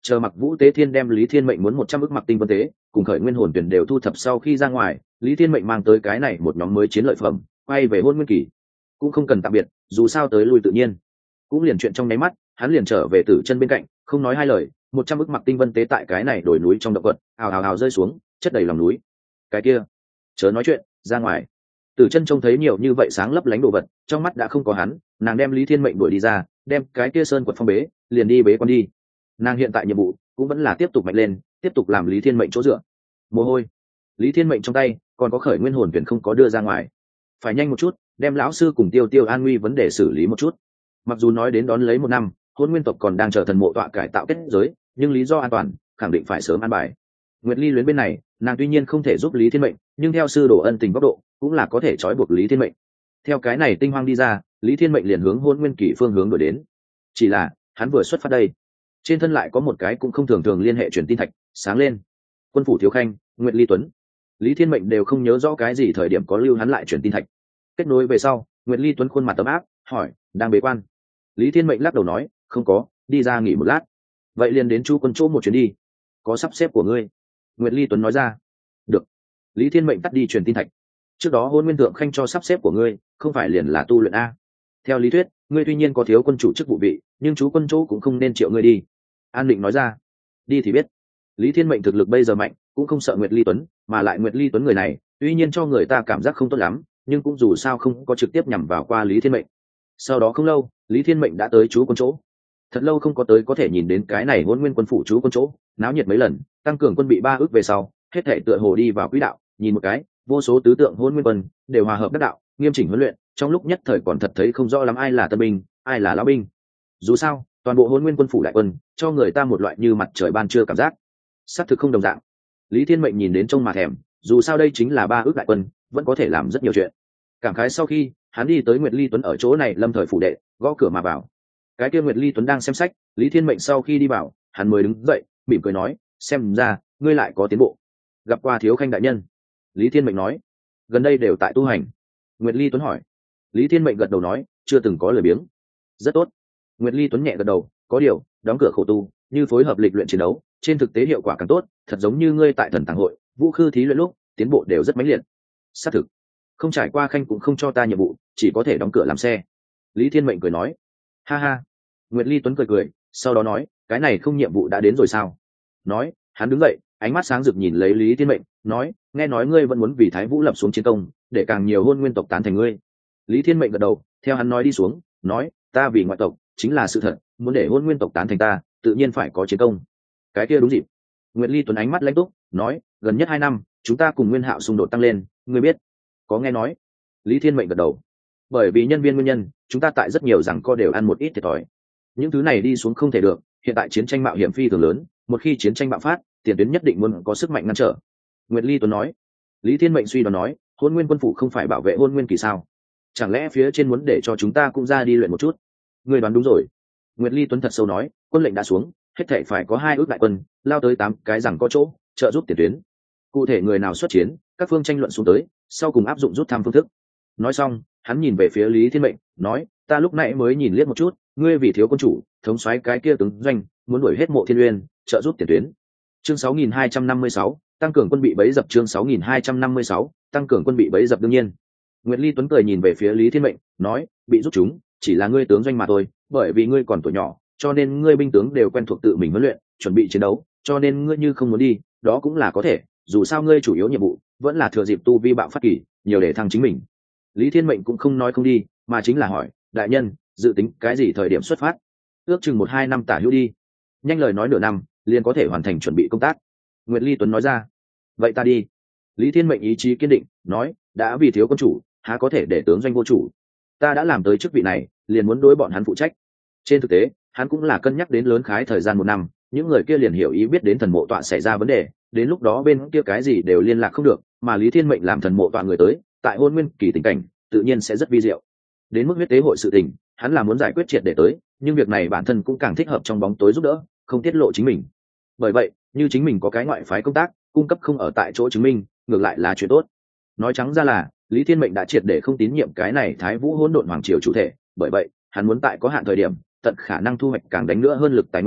chờ Mặc Vũ Tế Thiên đem Lý Thiên Mệnh muốn một trăm ức Mặc Tinh Vân Tế cùng khởi nguyên hồn tuyển đều thu thập sau khi ra ngoài, Lý Thiên Mệnh mang tới cái này một nhóm mới chiến lợi phẩm, quay về Hôn Nguyên Kỳ. Cũng không cần tạm biệt, dù sao tới lui tự nhiên. Cũng liền chuyện trong nháy mắt, hắn liền trở về Tử Chân bên cạnh, không nói hai lời, một trăm ức Mặc Tinh Vân Tế tại cái này đồi núi trong động vật, ào ào ào rơi xuống, chất đầy lòng núi. Cái kia, chớ nói chuyện, ra ngoài. Tử Chân trông thấy nhiều như vậy sáng lấp lánh đồ vật, trong mắt đã không có hắn, nàng đem Lý Thiên Mệnh đuổi đi ra, đem cái kia sơn quật phong bế, liền đi bế quan đi. Nàng hiện tại nhiệm vụ cũng vẫn là tiếp tục mạnh lên, tiếp tục làm Lý Thiên Mệnh chỗ dựa. Mồ hôi, Lý Thiên Mệnh trong tay còn có khởi nguyên hồn tuyển không có đưa ra ngoài, phải nhanh một chút, đem lão sư cùng Tiêu Tiêu an nguy vấn đề xử lý một chút. Mặc dù nói đến đón lấy một năm, Hôn Nguyên tộc còn đang chờ thần mộ tọa cải tạo kết giới, nhưng lý do an toàn khẳng định phải sớm an bài. Nguyệt Ly luyến bên này, nàng tuy nhiên không thể giúp Lý Thiên Mệnh, nhưng theo sư đồ ân tình góc độ, cũng là có thể trói buộc Lý Thiên Mệnh. Theo cái này tinh hoang đi ra, Lý Thiên Mệnh liền hướng Hôn Nguyên Kỳ phương hướng đổi đến. Chỉ là hắn vừa xuất phát đây, trên thân lại có một cái cũng không thường thường liên hệ truyền tin thạch sáng lên. Quân phủ thiếu khanh Nguyệt Ly Tuấn. Lý Thiên Mệnh đều không nhớ rõ cái gì thời điểm có lưu hắn lại truyền tin thạch. Kết nối về sau, Nguyệt Ly Tuấn khuôn mặt tấm áp, hỏi, đang bế quan? Lý Thiên Mệnh lắc đầu nói, không có, đi ra nghỉ một lát. Vậy liền đến Chu Quân chỗ một chuyến đi. Có sắp xếp của ngươi. Nguyệt Ly Tuấn nói ra. Được. Lý Thiên Mệnh tắt đi truyền tin thạch. Trước đó Hôn Nguyên thượng khanh cho sắp xếp của ngươi, không phải liền là tu luyện a? Theo lý thuyết, ngươi tuy nhiên có thiếu quân chủ chức vụ vị, nhưng chú quân chỗ cũng không nên triệu ngươi đi. An Định nói ra. Đi thì biết. Lý Thiên Mệnh thực lực bây giờ mạnh, cũng không sợ Nguyệt Ly Tuấn, mà lại Nguyệt Ly Tuấn người này, tuy nhiên cho người ta cảm giác không tốt lắm, nhưng cũng dù sao không có trực tiếp nhằm vào qua Lý Thiên Mệnh. Sau đó không lâu, Lý Thiên Mệnh đã tới chú quân chỗ. Thật lâu không có tới có thể nhìn đến cái này Hôn Nguyên quân phủ chú quân chỗ, náo nhiệt mấy lần, tăng cường quân bị ba ước về sau, hết thảy tựa hồ đi vào quỹ đạo, nhìn một cái, vô số tứ tượng Hôn Nguyên quân đều hòa hợp đắc đạo, nghiêm chỉnh huấn luyện, trong lúc nhất thời còn thật thấy không rõ lắm ai là tân binh, ai là lão binh. Dù sao, toàn bộ Hôn Nguyên quân phủ đại quân, cho người ta một loại như mặt trời ban trưa cảm giác. Xác thực không đồng dạng. Lý Thiên Mệnh nhìn đến trông mà thèm, dù sao đây chính là ba ước đại quân, vẫn có thể làm rất nhiều chuyện. Cảm khái sau khi, hắn đi tới Nguyệt Ly Tuấn ở chỗ này lâm thời phủ đệ, gõ cửa mà vào. Cái kia Nguyệt Ly Tuấn đang xem sách, Lý Thiên Mệnh sau khi đi vào, hắn mới đứng dậy, mỉm cười nói, xem ra ngươi lại có tiến bộ. Gặp qua thiếu khanh đại nhân. Lý Thiên Mệnh nói, gần đây đều tại tu hành. Nguyệt Ly Tuấn hỏi. Lý Thiên Mệnh gật đầu nói, chưa từng có lời biếng. Rất tốt. Nguyệt Ly Tuấn nhẹ gật đầu, có điều, đóng cửa khổ tu, như phối hợp lịch luyện chiến đấu, trên thực tế hiệu quả càng tốt, thật giống như ngươi tại thần tàng hội, vũ khư thí luyện lúc, tiến bộ đều rất mãnh liệt. Xác thực. Không trải qua khanh cũng không cho ta nhiệm vụ, chỉ có thể đóng cửa làm xe. Lý Thiên Mệnh cười nói. Ha ha. Nguyệt Ly Tuấn cười cười, sau đó nói, cái này không nhiệm vụ đã đến rồi sao? Nói, hắn đứng dậy, ánh mắt sáng rực nhìn lấy Lý Thiên Mệnh, nói, nghe nói ngươi vẫn muốn vì Thái Vũ lập xuống chiến công, để càng nhiều Hôn Nguyên tộc tán thành ngươi. Lý Thiên Mệnh gật đầu, theo hắn nói đi xuống, nói, ta vì ngoại tộc, chính là sự thật, muốn để Hôn Nguyên tộc tán thành ta, tự nhiên phải có chiến công. Cái kia đúng dịp. Nguyệt Ly Tuấn ánh mắt lãnh túc, nói, gần nhất hai năm, chúng ta cùng Nguyên Hạo xung đột tăng lên, ngươi biết? Có nghe nói. Lý Thiên Mệnh gật đầu. Bởi vì nhân viên nguyên nhân, chúng ta tại rất nhiều rằng co đều ăn một ít thiệt thòi. Những thứ này đi xuống không thể được, hiện tại chiến tranh mạo hiểm phi thường lớn, một khi chiến tranh bạo phát, tiền tuyến nhất định muốn có sức mạnh ngăn trở. Nguyệt Ly Tuấn nói. Lý Thiên Mệnh suy đoán nói, Hôn Nguyên quân phủ không phải bảo vệ Hôn Nguyên kỳ sao? Chẳng lẽ phía trên muốn để cho chúng ta cũng ra đi luyện một chút? Người đoán đúng rồi. Nguyệt Ly Tuấn thật sâu nói, quân lệnh đã xuống, hết thảy phải có hai ước đại quân, lao tới tám cái rằng có chỗ, trợ giúp tiền tuyến. Cụ thể người nào xuất chiến, các phương tranh luận xuống tới, sau cùng áp dụng rút thăm phương thức. Nói xong, hắn nhìn về phía Lý Thiên Mệnh, nói, ta lúc nãy mới nhìn liếc một chút, ngươi vì thiếu quân chủ, thống soái cái kia tướng doanh, muốn đuổi hết Mộ Thiên Uyên, trợ giúp tiền tuyến. Chương sáu nghìn hai trăm năm mươi sáu, tăng cường quân bị bẫy dập. Chương sáu nghìn hai trăm năm mươi sáu, tăng cường quân bị bẫy dập. Đương nhiên. Nguyệt Ly Tuấn cười nhìn về phía Lý Thiên Mệnh, nói, bị giúp chúng, chỉ là ngươi tướng doanh mà thôi, bởi vì ngươi còn tuổi nhỏ, cho nên ngươi binh tướng đều quen thuộc tự mình huấn luyện, chuẩn bị chiến đấu, cho nên ngươi như không muốn đi, đó cũng là có thể, dù sao ngươi chủ yếu nhiệm vụ vẫn là thừa dịp tu vi bạo phát kỳ, nhiều để thăng chính mình. Lý Thiên Mệnh cũng không nói không đi, mà chính là hỏi, đại nhân, dự tính cái gì thời điểm xuất phát? Ước chừng một hai năm tả hữu đi. Nhanh lời nói nửa năm, liền có thể hoàn thành chuẩn bị công tác. Nguyệt Ly Tuấn nói ra. Vậy ta đi. Lý Thiên Mệnh ý chí kiên định, nói, đã vì thiếu quân chủ, há có thể để tướng doanh vô chủ. Ta đã làm tới chức vị này, liền muốn đối bọn hắn phụ trách. Trên thực tế, hắn cũng là cân nhắc đến lớn khái thời gian một năm, những người kia liền hiểu ý biết đến thần mộ tọa xảy ra vấn đề, đến lúc đó bên kia cái gì đều liên lạc không được, mà Lý Thiên Mệnh làm thần mộ tọa người tới, tại Hôn Nguyên kỳ tình cảnh, tự nhiên sẽ rất vi diệu. Đến mức huyết tế hội sự tình, hắn là muốn giải quyết triệt để tới, nhưng việc này bản thân cũng càng thích hợp trong bóng tối giúp đỡ, không tiết lộ chính mình. Bởi vậy, như chính mình có cái ngoại phái công tác, cung cấp không ở tại chỗ chứng minh, ngược lại là chuyện tốt. Nói trắng ra là, Lý Thiên Mệnh đã triệt để không tín nhiệm cái này Thái Vũ Hỗn Độn Hoàng triều chủ thể, bởi vậy, hắn muốn tại có hạn thời điểm, tận khả năng thu hoạch càng đánh nữa hơn lực tài nguyên,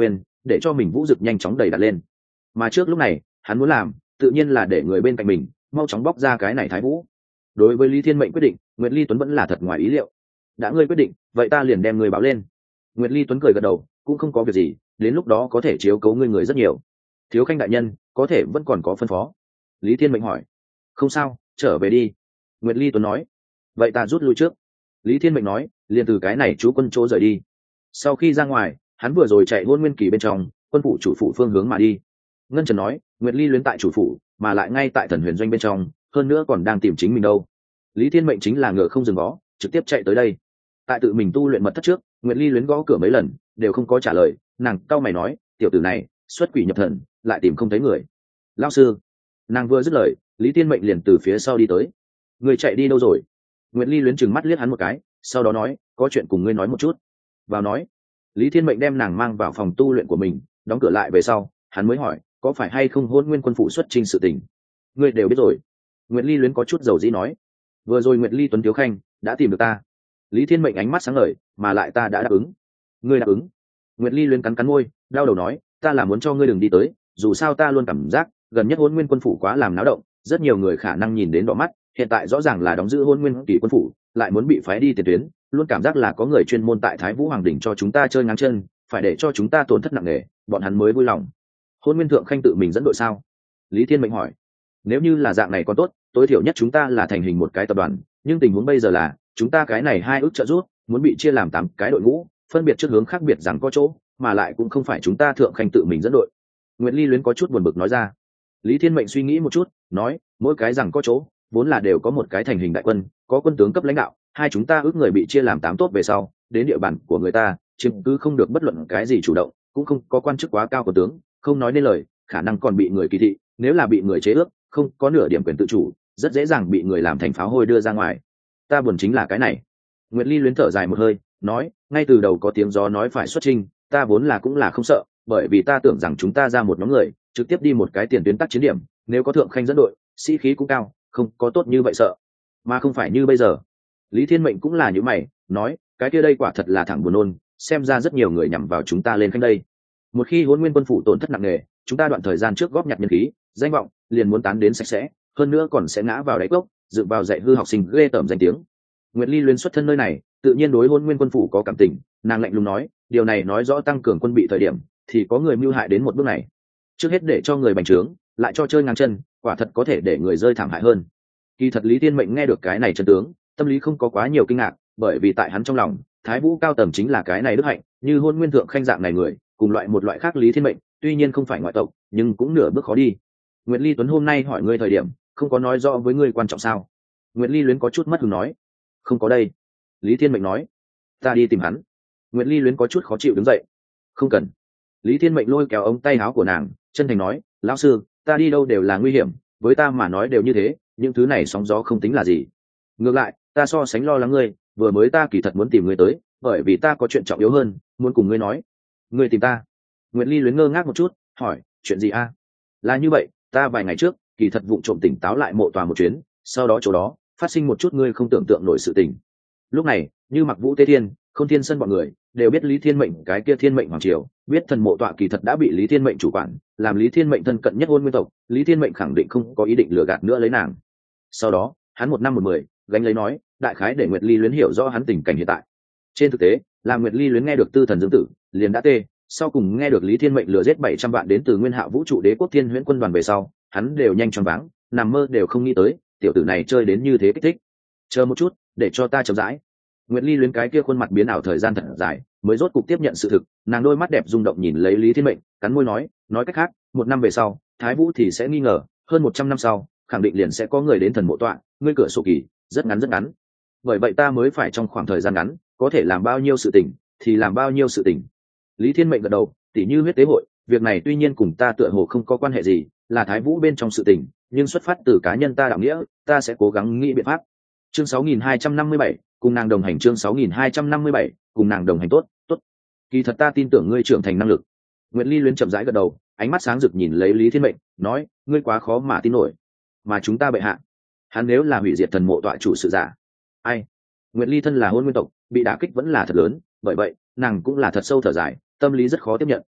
để cho mình vũ dực nhanh chóng đầy đặt lên. Mà trước lúc này hắn muốn làm tự nhiên là để người bên cạnh mình mau chóng bóc ra cái này thái vũ. Đối với Lý Thiên Mệnh quyết định, Nguyệt Ly Tuấn vẫn là thật ngoài ý liệu. Đã ngươi quyết định, vậy ta liền đem ngươi báo lên. Nguyệt Ly Tuấn cười gật đầu, cũng không có việc gì, đến lúc đó có thể chiếu cố ngươi người rất nhiều. Thiếu khanh đại nhân, có thể vẫn còn có phân phó. Lý Thiên Mệnh hỏi. Không sao, trở về đi. Nguyệt Ly Tuấn nói. Vậy ta rút lui trước. Lý Thiên Mệnh nói, liền từ cái này chú quân chỗ rời đi. Sau khi ra ngoài, hắn vừa rồi chạy Hôn Nguyên Kỳ bên trong, quân phủ chủ phủ phương hướng mà đi. Ngân Trần nói, Nguyệt Ly Luyến tại chủ phủ, mà lại ngay tại Thần Huyền Doanh bên trong, hơn nữa còn đang tìm chính mình đâu. Lý Thiên Mệnh chính là ngựa không dừng vó, trực tiếp chạy tới đây. Tại tự mình tu luyện mật thất trước, Nguyệt Ly Luyến gõ cửa mấy lần, đều không có trả lời. Nàng cau mày nói, tiểu tử này xuất quỷ nhập thần, lại tìm không thấy người. Lão sư. Nàng vừa dứt lời, Lý Thiên Mệnh liền từ phía sau đi tới. Người chạy đi đâu rồi? Nguyệt Ly Luyến trừng mắt liếc hắn một cái, sau đó nói, có chuyện cùng ngươi nói một chút. Vào nói. Lý Thiên Mệnh đem nàng mang vào phòng tu luyện của mình, đóng cửa lại về sau, hắn mới hỏi, có phải hay không Hôn Nguyên quân phụ xuất chinh sự tình? Ngươi đều biết rồi. Nguyệt Ly Luyến có chút dầu dĩ nói. Vừa rồi Nguyệt Ly Tuấn thiếu khanh đã tìm được ta. Lý Thiên Mệnh ánh mắt sáng ngời, mà lại ta đã đáp ứng. Ngươi đáp ứng? Nguyệt Ly Luyến cắn cắn môi, đau đầu nói, ta là muốn cho ngươi đừng đi tới, dù sao ta luôn cảm giác gần nhất Hôn Nguyên quân phủ quá làm náo động, rất nhiều người khả năng nhìn đến đỏ mắt, hiện tại rõ ràng là đóng giữ Hôn Nguyên Kỳ quân phủ, lại muốn bị phái đi tiền tuyến, luôn cảm giác là có người chuyên môn tại Thái Vũ Hoàng đỉnh cho chúng ta chơi ngang chân, phải để cho chúng ta tổn thất nặng nề, bọn hắn mới vui lòng. Hôn Nguyên thượng khanh tự mình dẫn đội sao? Lý Thiên Mệnh hỏi. Nếu như là dạng này còn tốt, tối thiểu nhất chúng ta là thành hình một cái tập đoàn, nhưng tình huống bây giờ là chúng ta cái này hai ước trợ giúp muốn bị chia làm tám cái đội ngũ, phân biệt trước hướng khác biệt rằng có chỗ, mà lại cũng không phải chúng ta thượng khanh tự mình dẫn đội. Nguyệt Ly Luyến có chút buồn bực nói ra. Lý Thiên Mệnh suy nghĩ một chút, nói, mỗi cái rằng có chỗ vốn là đều có một cái thành hình đại quân, có quân tướng cấp lãnh đạo, hai chúng ta ước người bị chia làm tám tốt về sau, đến địa bàn của người ta, chiếm cứ không được bất luận cái gì chủ động, cũng không có quan chức quá cao của tướng, không nói nên lời, khả năng còn bị người kỳ thị, nếu là bị người chế ước, không có nửa điểm quyền tự chủ, rất dễ dàng bị người làm thành pháo hôi đưa ra ngoài. Ta buồn chính là cái này. Nguyệt Ly Luyến thở dài một hơi, nói, ngay từ đầu có tiếng gió nói phải xuất chinh, ta vốn là cũng là không sợ, bởi vì ta tưởng rằng chúng ta ra một nhóm người, trực tiếp đi một cái tiền tuyến tác chiến điểm, nếu có thượng khanh dẫn đội, sĩ khí cũng cao, không có tốt như vậy sợ, mà không phải như bây giờ. Lý Thiên Mệnh cũng là như mày, nói, cái kia đây quả thật là thẳng buồn nôn, xem ra rất nhiều người nhằm vào chúng ta lên khanh đây. Một khi Hôn Nguyên quân phủ tổn thất nặng nề, chúng ta đoạn thời gian trước góp nhặt nhân khí, danh vọng liền muốn tán đến sạch sẽ, hơn nữa còn sẽ ngã vào đáy cốc, dựa vào dạy hư học sinh ghê tởm danh tiếng. Nguyệt Ly Luyến xuất thân nơi này, tự nhiên đối Hôn Nguyên quân phủ có cảm tình, nàng lạnh lùng nói, điều này nói rõ tăng cường quân bị thời điểm, thì có người mưu hại đến một bước này. Trước hết để cho người bành trướng, lại cho chơi ngang chân, quả thật có thể để người rơi thảm hại hơn. Kỳ thật Lý Thiên Mệnh nghe được cái này chân tướng, tâm lý không có quá nhiều kinh ngạc, bởi vì tại hắn trong lòng, Thái Vũ cao tầm chính là cái này đức hạnh, như Hôn Nguyên thượng khanh dạng này người, cùng loại một loại khác Lý Thiên Mệnh, tuy nhiên không phải ngoại tộc, nhưng cũng nửa bước khó đi. Nguyệt Ly Tuấn hôm nay hỏi ngươi thời điểm, không có nói rõ với ngươi quan trọng sao? Nguyệt Ly Luyến có chút mất hứng nói. Không có đây. Lý Thiên Mệnh nói. Ta đi tìm hắn. Nguyệt Ly Luyến có chút khó chịu đứng dậy. Không cần. Lý Thiên Mệnh lôi kéo ống tay áo của nàng, chân thành nói, lão sư, ta đi đâu đều là nguy hiểm, với ta mà nói đều như thế, những thứ này sóng gió không tính là gì. Ngược lại, ta so sánh lo lắng ngươi, vừa mới ta kỳ thật muốn tìm ngươi tới, bởi vì ta có chuyện trọng yếu hơn, muốn cùng ngươi nói. Ngươi tìm ta? Nguyệt Ly Luyến ngơ ngác một chút, hỏi, chuyện gì a? Là như vậy, ta vài ngày trước, kỳ thật vụng trộm tỉnh táo lại mộ tòa một chuyến, sau đó chỗ đó phát sinh một chút ngươi không tưởng tượng nổi sự tình. Lúc này, như Mặc Vũ Tế Thiên, Không Thiên Sân bọn người đều biết Lý Thiên Mệnh cái kia Thiên Mệnh hoàng triều, biết thần mộ tọa kỳ thật đã bị Lý Thiên Mệnh chủ quản, làm Lý Thiên Mệnh thân cận nhất Hôn Nguyên tộc, Lý Thiên Mệnh khẳng định không có ý định lừa gạt nữa lấy nàng. Sau đó, hắn một năm một mười gánh lấy nói, đại khái để Nguyệt Ly Luyến hiểu rõ hắn tình cảnh hiện tại. Trên thực tế, là Nguyệt Ly Luyến nghe được Tư Thần Dương Tử, liền đã tê, sau cùng nghe được Lý Thiên Mệnh lừa giết bảy trăm vạn đến từ Nguyên Hạo Vũ trụ Đế quốc Thiên Huyễn quân đoàn về sau, hắn đều nhanh choáng váng, nằm mơ đều không nghĩ tới, tiểu tử này chơi đến như thế kích thích. Chờ một chút, để cho ta chậm rãi. Nguyệt Ly Luyến cái kia khuôn mặt biến ảo thời gian thật dài, mới rốt cục tiếp nhận sự thực, nàng đôi mắt đẹp rung động nhìn lấy Lý Thiên Mệnh, cắn môi nói, nói cách khác, một năm về sau, Thái Vũ thì sẽ nghi ngờ, hơn một trăm năm sau, khẳng định liền sẽ có người đến thần mộ tọa, ngươi cửa sổ kỳ, rất ngắn rất ngắn. Bởi vậy ta mới phải trong khoảng thời gian ngắn, có thể làm bao nhiêu sự tình, thì làm bao nhiêu sự tình. Lý Thiên Mệnh gật đầu, tỉ như huyết tế hội, việc này tuy nhiên cùng ta tựa hồ không có quan hệ gì, là Thái Vũ bên trong sự tình, nhưng xuất phát từ cá nhân ta đạo nghĩa, ta sẽ cố gắng nghĩ biện pháp. Chương sáu nghìn hai trăm năm mươi bảy, cùng nàng đồng hành. Chương sáu nghìn hai trăm năm mươi bảy, cùng nàng đồng hành. Tốt, tốt. Kỳ thật ta tin tưởng ngươi trưởng thành năng lực. Nguyệt Ly Luyến chậm rãi gật đầu, ánh mắt sáng rực nhìn lấy Lý Thiên Mệnh, nói, ngươi quá khó mà tin nổi. Mà chúng ta bệ hạ, hắn nếu là hủy diệt thần mộ tọa chủ sự giả, ai? Nguyệt Ly thân là Hôn Nguyên tộc, bị đả kích vẫn là thật lớn, bởi vậy, nàng cũng là thật sâu thở dài, tâm lý rất khó tiếp nhận.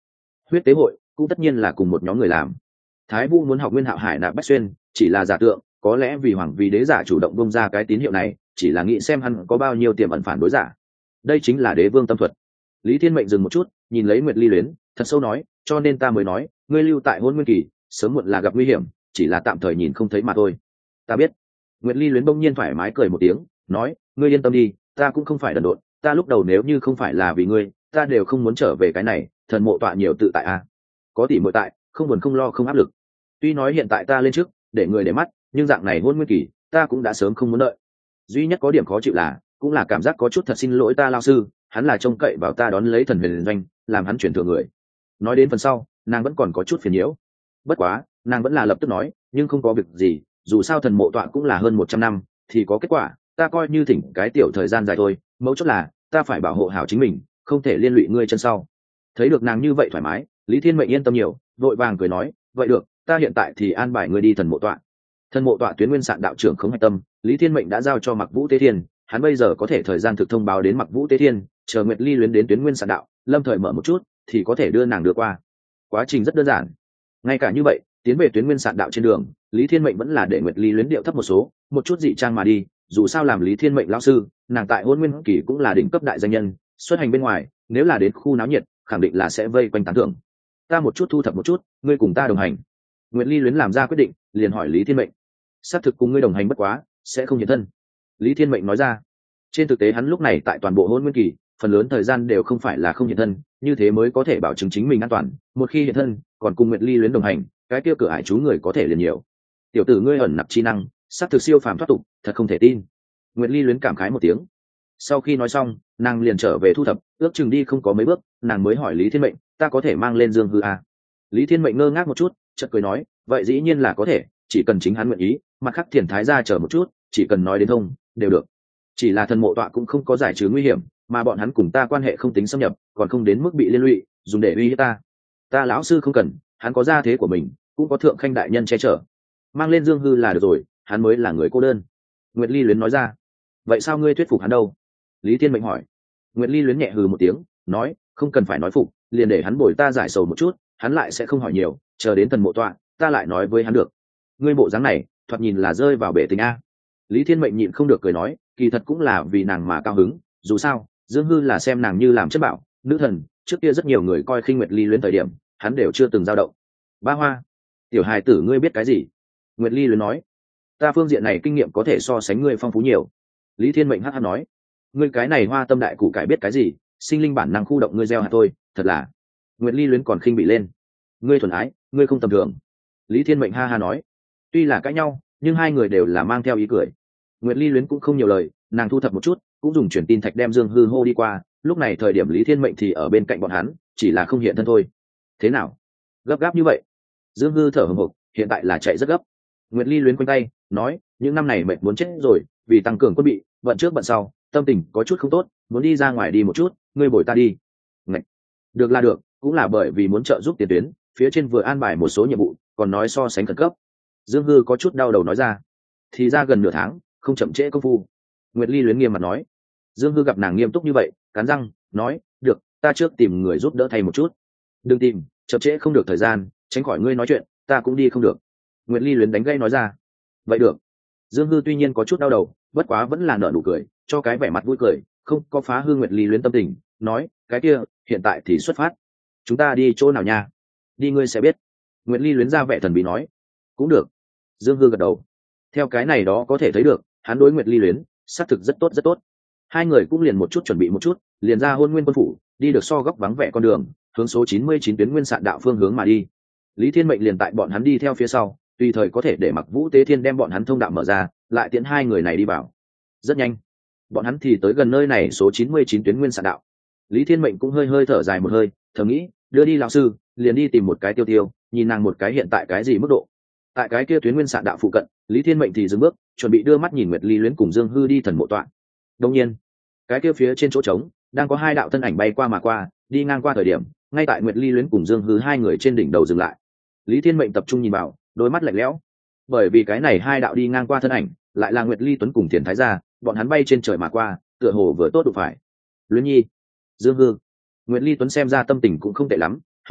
huyết tế hội cũng tất nhiên là cùng một nhóm người làm. Thái Vũ muốn học Nguyên Hạo Hải Nạp Bách Xuyên chỉ là giả tượng, có lẽ vì hoàng vì đế giả chủ động bông ra cái tín hiệu này, chỉ là nghĩ xem hắn có bao nhiêu tiềm ẩn phản đối giả. Đây chính là đế vương tâm thuật. Lý Thiên Mệnh dừng một chút, nhìn lấy Nguyệt Ly Luyến, thật sâu nói, cho nên ta mới nói, ngươi lưu tại Hôn Nguyên Kỳ, sớm muộn là gặp nguy hiểm, chỉ là tạm thời nhìn không thấy mà thôi. Ta biết. Nguyệt Ly Luyến bỗng nhiên thoải mái cười một tiếng, nói, ngươi yên tâm đi, ta cũng không phải đần độn, ta lúc đầu nếu như không phải là vì ngươi, ta đều không muốn trở về cái này, thần mộ tọa nhiều tự tại a. À. Có tỷ muội tại, không buồn không lo không áp lực. Tuy nói hiện tại ta lên trước, để người để mắt, nhưng dạng này Hôn Nguyên Kỳ, ta cũng đã sớm không muốn đợi. Duy nhất có điểm khó chịu là, cũng là cảm giác có chút thật xin lỗi ta lão sư, hắn là trông cậy vào ta đón lấy thần huyền doanh, làm hắn chuyển thừa người. Nói đến phần sau, nàng vẫn còn có chút phiền nhiễu. Bất quá, nàng vẫn là lập tức nói, nhưng không có việc gì, dù sao thần mộ tọa cũng là hơn một trăm năm, thì có kết quả, ta coi như thỉnh cái tiểu thời gian dài thôi, mấu chốt là, ta phải bảo hộ hảo chính mình, không thể liên lụy ngươi chân sau. Thấy được nàng như vậy thoải mái, Lý Thiên Mệnh yên tâm nhiều, vội vàng cười nói, vậy được, ta hiện tại thì an bài ngươi đi thần mộ tọa. Thần mộ tọa tuyến nguyên sạn đạo trưởng Khống Hạch Tâm, Lý Thiên Mệnh đã giao cho Mặc Vũ Tế Thiên, hắn bây giờ có thể thời gian thực thông báo đến Mặc Vũ Tế Thiên, chờ Nguyệt Ly Luyến đến tuyến nguyên sạn đạo, lâm thời mở một chút, thì có thể đưa nàng đưa qua. Quá trình rất đơn giản. Ngay cả như vậy, tiến về tuyến nguyên sạn đạo trên đường, Lý Thiên Mệnh vẫn là để Nguyệt Ly Luyến điệu thấp một số, một chút dị trang mà đi, dù sao làm Lý Thiên Mệnh lão sư, nàng tại Hôn Nguyên Kỳ cũng là đỉnh cấp đại danh nhân, xuất hành bên ngoài, nếu là đến khu náo nhiệt, khẳng định là sẽ vây quanh tán thưởng. Ta một chút thu thập một chút, ngươi cùng ta đồng hành. Nguyệt Ly Luyến làm ra quyết định, liền hỏi Lý Thiên Mệnh, xác thực cùng ngươi đồng hành bất quá, sẽ không hiện thân. Lý Thiên Mệnh nói ra, trên thực tế hắn lúc này tại toàn bộ Hôn Nguyên Kỳ, phần lớn thời gian đều không phải là không hiện thân, như thế mới có thể bảo chứng chính mình an toàn. Một khi hiện thân, còn cùng Nguyệt Ly Luyến đồng hành, cái kia cửa ải chú người có thể liền nhiều. Tiểu tử ngươi ẩn nặc chi năng, xác thực siêu phàm thoát tục, thật không thể tin. Nguyệt Ly Luyến cảm khái một tiếng. Sau khi nói xong, nàng liền trở về thu thập, ước chừng đi không có mấy bước, nàng mới hỏi Lý Thiên Mệnh, ta có thể mang lên Dương Hư à? Lý Thiên Mệnh ngơ ngác một chút, chợt cười nói, vậy dĩ nhiên là có thể, chỉ cần chính hắn nguyện ý, mặt khác Thiền Thái gia chờ một chút, chỉ cần nói đến thông, đều được. Chỉ là thần mộ tọa cũng không có giải trừ nguy hiểm, mà bọn hắn cùng ta quan hệ không tính xâm nhập, còn không đến mức bị liên lụy, dùng để uy hiếp ta. Ta lão sư không cần, hắn có gia thế của mình, cũng có thượng khanh đại nhân che chở, mang lên Dương Hư là được rồi, hắn mới là người cô đơn. Nguyệt Ly Luyến nói ra. Vậy sao ngươi thuyết phục hắn đâu? Lý Thiên Mệnh hỏi. Nguyệt Ly Luyến nhẹ hừ một tiếng, nói, không cần phải nói phục, liền để hắn bồi ta giải sầu một chút, hắn lại sẽ không hỏi nhiều, chờ đến thần mộ tọa, ta lại nói với hắn được. Ngươi bộ dáng này, thoạt nhìn là rơi vào bể tình a. Lý Thiên Mệnh nhịn không được cười nói, kỳ thật cũng là vì nàng mà cao hứng, dù sao, Dương Hư là xem nàng như làm chất bảo, nữ thần, trước kia rất nhiều người coi khinh Nguyệt Ly Luyến thời điểm, hắn đều chưa từng dao động. Ba Hoa, tiểu hài tử ngươi biết cái gì? Nguyệt Ly Luyến nói, ta phương diện này kinh nghiệm có thể so sánh ngươi phong phú nhiều. Lý Thiên Mệnh hắt hắt nói, ngươi cái này hoa tâm đại củ cải biết cái gì, sinh linh bản năng khu động ngươi gieo hạt thôi, thật là. Nguyệt Ly Luyến còn khinh bị lên, ngươi thuần ái, ngươi không tầm thường. Lý Thiên Mệnh ha ha nói, tuy là cãi nhau, nhưng hai người đều là mang theo ý cười. Nguyệt Ly Luyến cũng không nhiều lời, nàng thu thập một chút, cũng dùng truyền tin thạch đem Dương Hư hô đi qua. Lúc này thời điểm Lý Thiên Mệnh thì ở bên cạnh bọn hắn, chỉ là không hiện thân thôi. Thế nào? Gấp gáp như vậy? Dương Hư thở hổn hển, hiện tại là chạy rất gấp. Nguyệt Ly Luyến quanh tay, nói, những năm này mệt muốn chết rồi, vì tăng cường quân bị, bận trước bận sau, tâm tình có chút không tốt, muốn đi ra ngoài đi một chút, ngươi bồi ta đi. Ngậy. Được là được, cũng là bởi vì muốn trợ giúp tiền tuyến, phía trên vừa an bài một số nhiệm vụ, còn nói so sánh khẩn cấp. Dương Hư có chút đau đầu nói ra, thì ra gần nửa tháng, không chậm trễ công phu. Nguyệt Ly Luyến nghiêm mặt nói. Dương Hư gặp nàng nghiêm túc như vậy, cắn răng, nói, được, ta trước tìm người giúp đỡ thay một chút. Đừng tìm, chậm trễ không được thời gian, tránh khỏi ngươi nói chuyện, ta cũng đi không được. Nguyệt Ly Luyến đánh gây nói ra. Vậy được. Dương Hư tuy nhiên có chút đau đầu, bất quá vẫn là nở nụ cười, cho cái vẻ mặt vui cười, không có phá hư Nguyệt Ly Luyến tâm tình, nói, cái kia, hiện tại thì xuất phát. Chúng ta đi chỗ nào nha? Đi ngươi sẽ biết. Nguyệt Ly Luyến ra vẻ thần bí nói. Cũng được. Dương Hư gật đầu. Theo cái này đó có thể thấy được, hắn đối Nguyệt Ly Luyến, xác thực rất tốt rất tốt. Hai người cũng liền một chút chuẩn bị một chút, liền ra Hôn Nguyên quân phủ, đi được so góc vắng vẻ con đường, hướng số chín mươi chín tuyến nguyên sạn đạo phương hướng mà đi. Lý Thiên Mệnh liền tại bọn hắn đi theo phía sau, tùy thời có thể để Mặc Vũ Tế Thiên đem bọn hắn thông đạo mở ra, lại tiễn hai người này đi vào. Rất nhanh, bọn hắn thì tới gần nơi này số chín mươi chín tuyến nguyên sạn đạo. Lý Thiên Mệnh cũng hơi hơi thở dài một hơi, thầm nghĩ, đưa đi lão sư, liền đi tìm một cái tiêu tiêu, nhìn nàng một cái hiện tại cái gì mức độ. Tại cái kia tuyến nguyên sạn đạo phụ cận, Lý Thiên Mệnh thì dừng bước, chuẩn bị đưa mắt nhìn Nguyệt Ly Luyến cùng Dương Hư đi thần mộ tọa. Đương nhiên, cái kia phía trên chỗ trống, đang có hai đạo thân ảnh bay qua mà qua, đi ngang qua thời điểm, ngay tại Nguyệt Ly Luyến cùng Dương Hư hai người trên đỉnh đầu dừng lại. Lý Thiên Mệnh tập trung nhìn vào, đôi mắt lạnh lẽo, bởi vì cái này hai đạo đi ngang qua thân ảnh, lại là Nguyệt Ly Tuấn cùng Thiền Thái gia, bọn hắn bay trên trời mà qua, tựa hồ vừa tốt đủ phải. Luyến Nhi, Dương Hư. Nguyệt Ly Tuấn xem ra tâm tình cũng không tệ lắm, hỏi,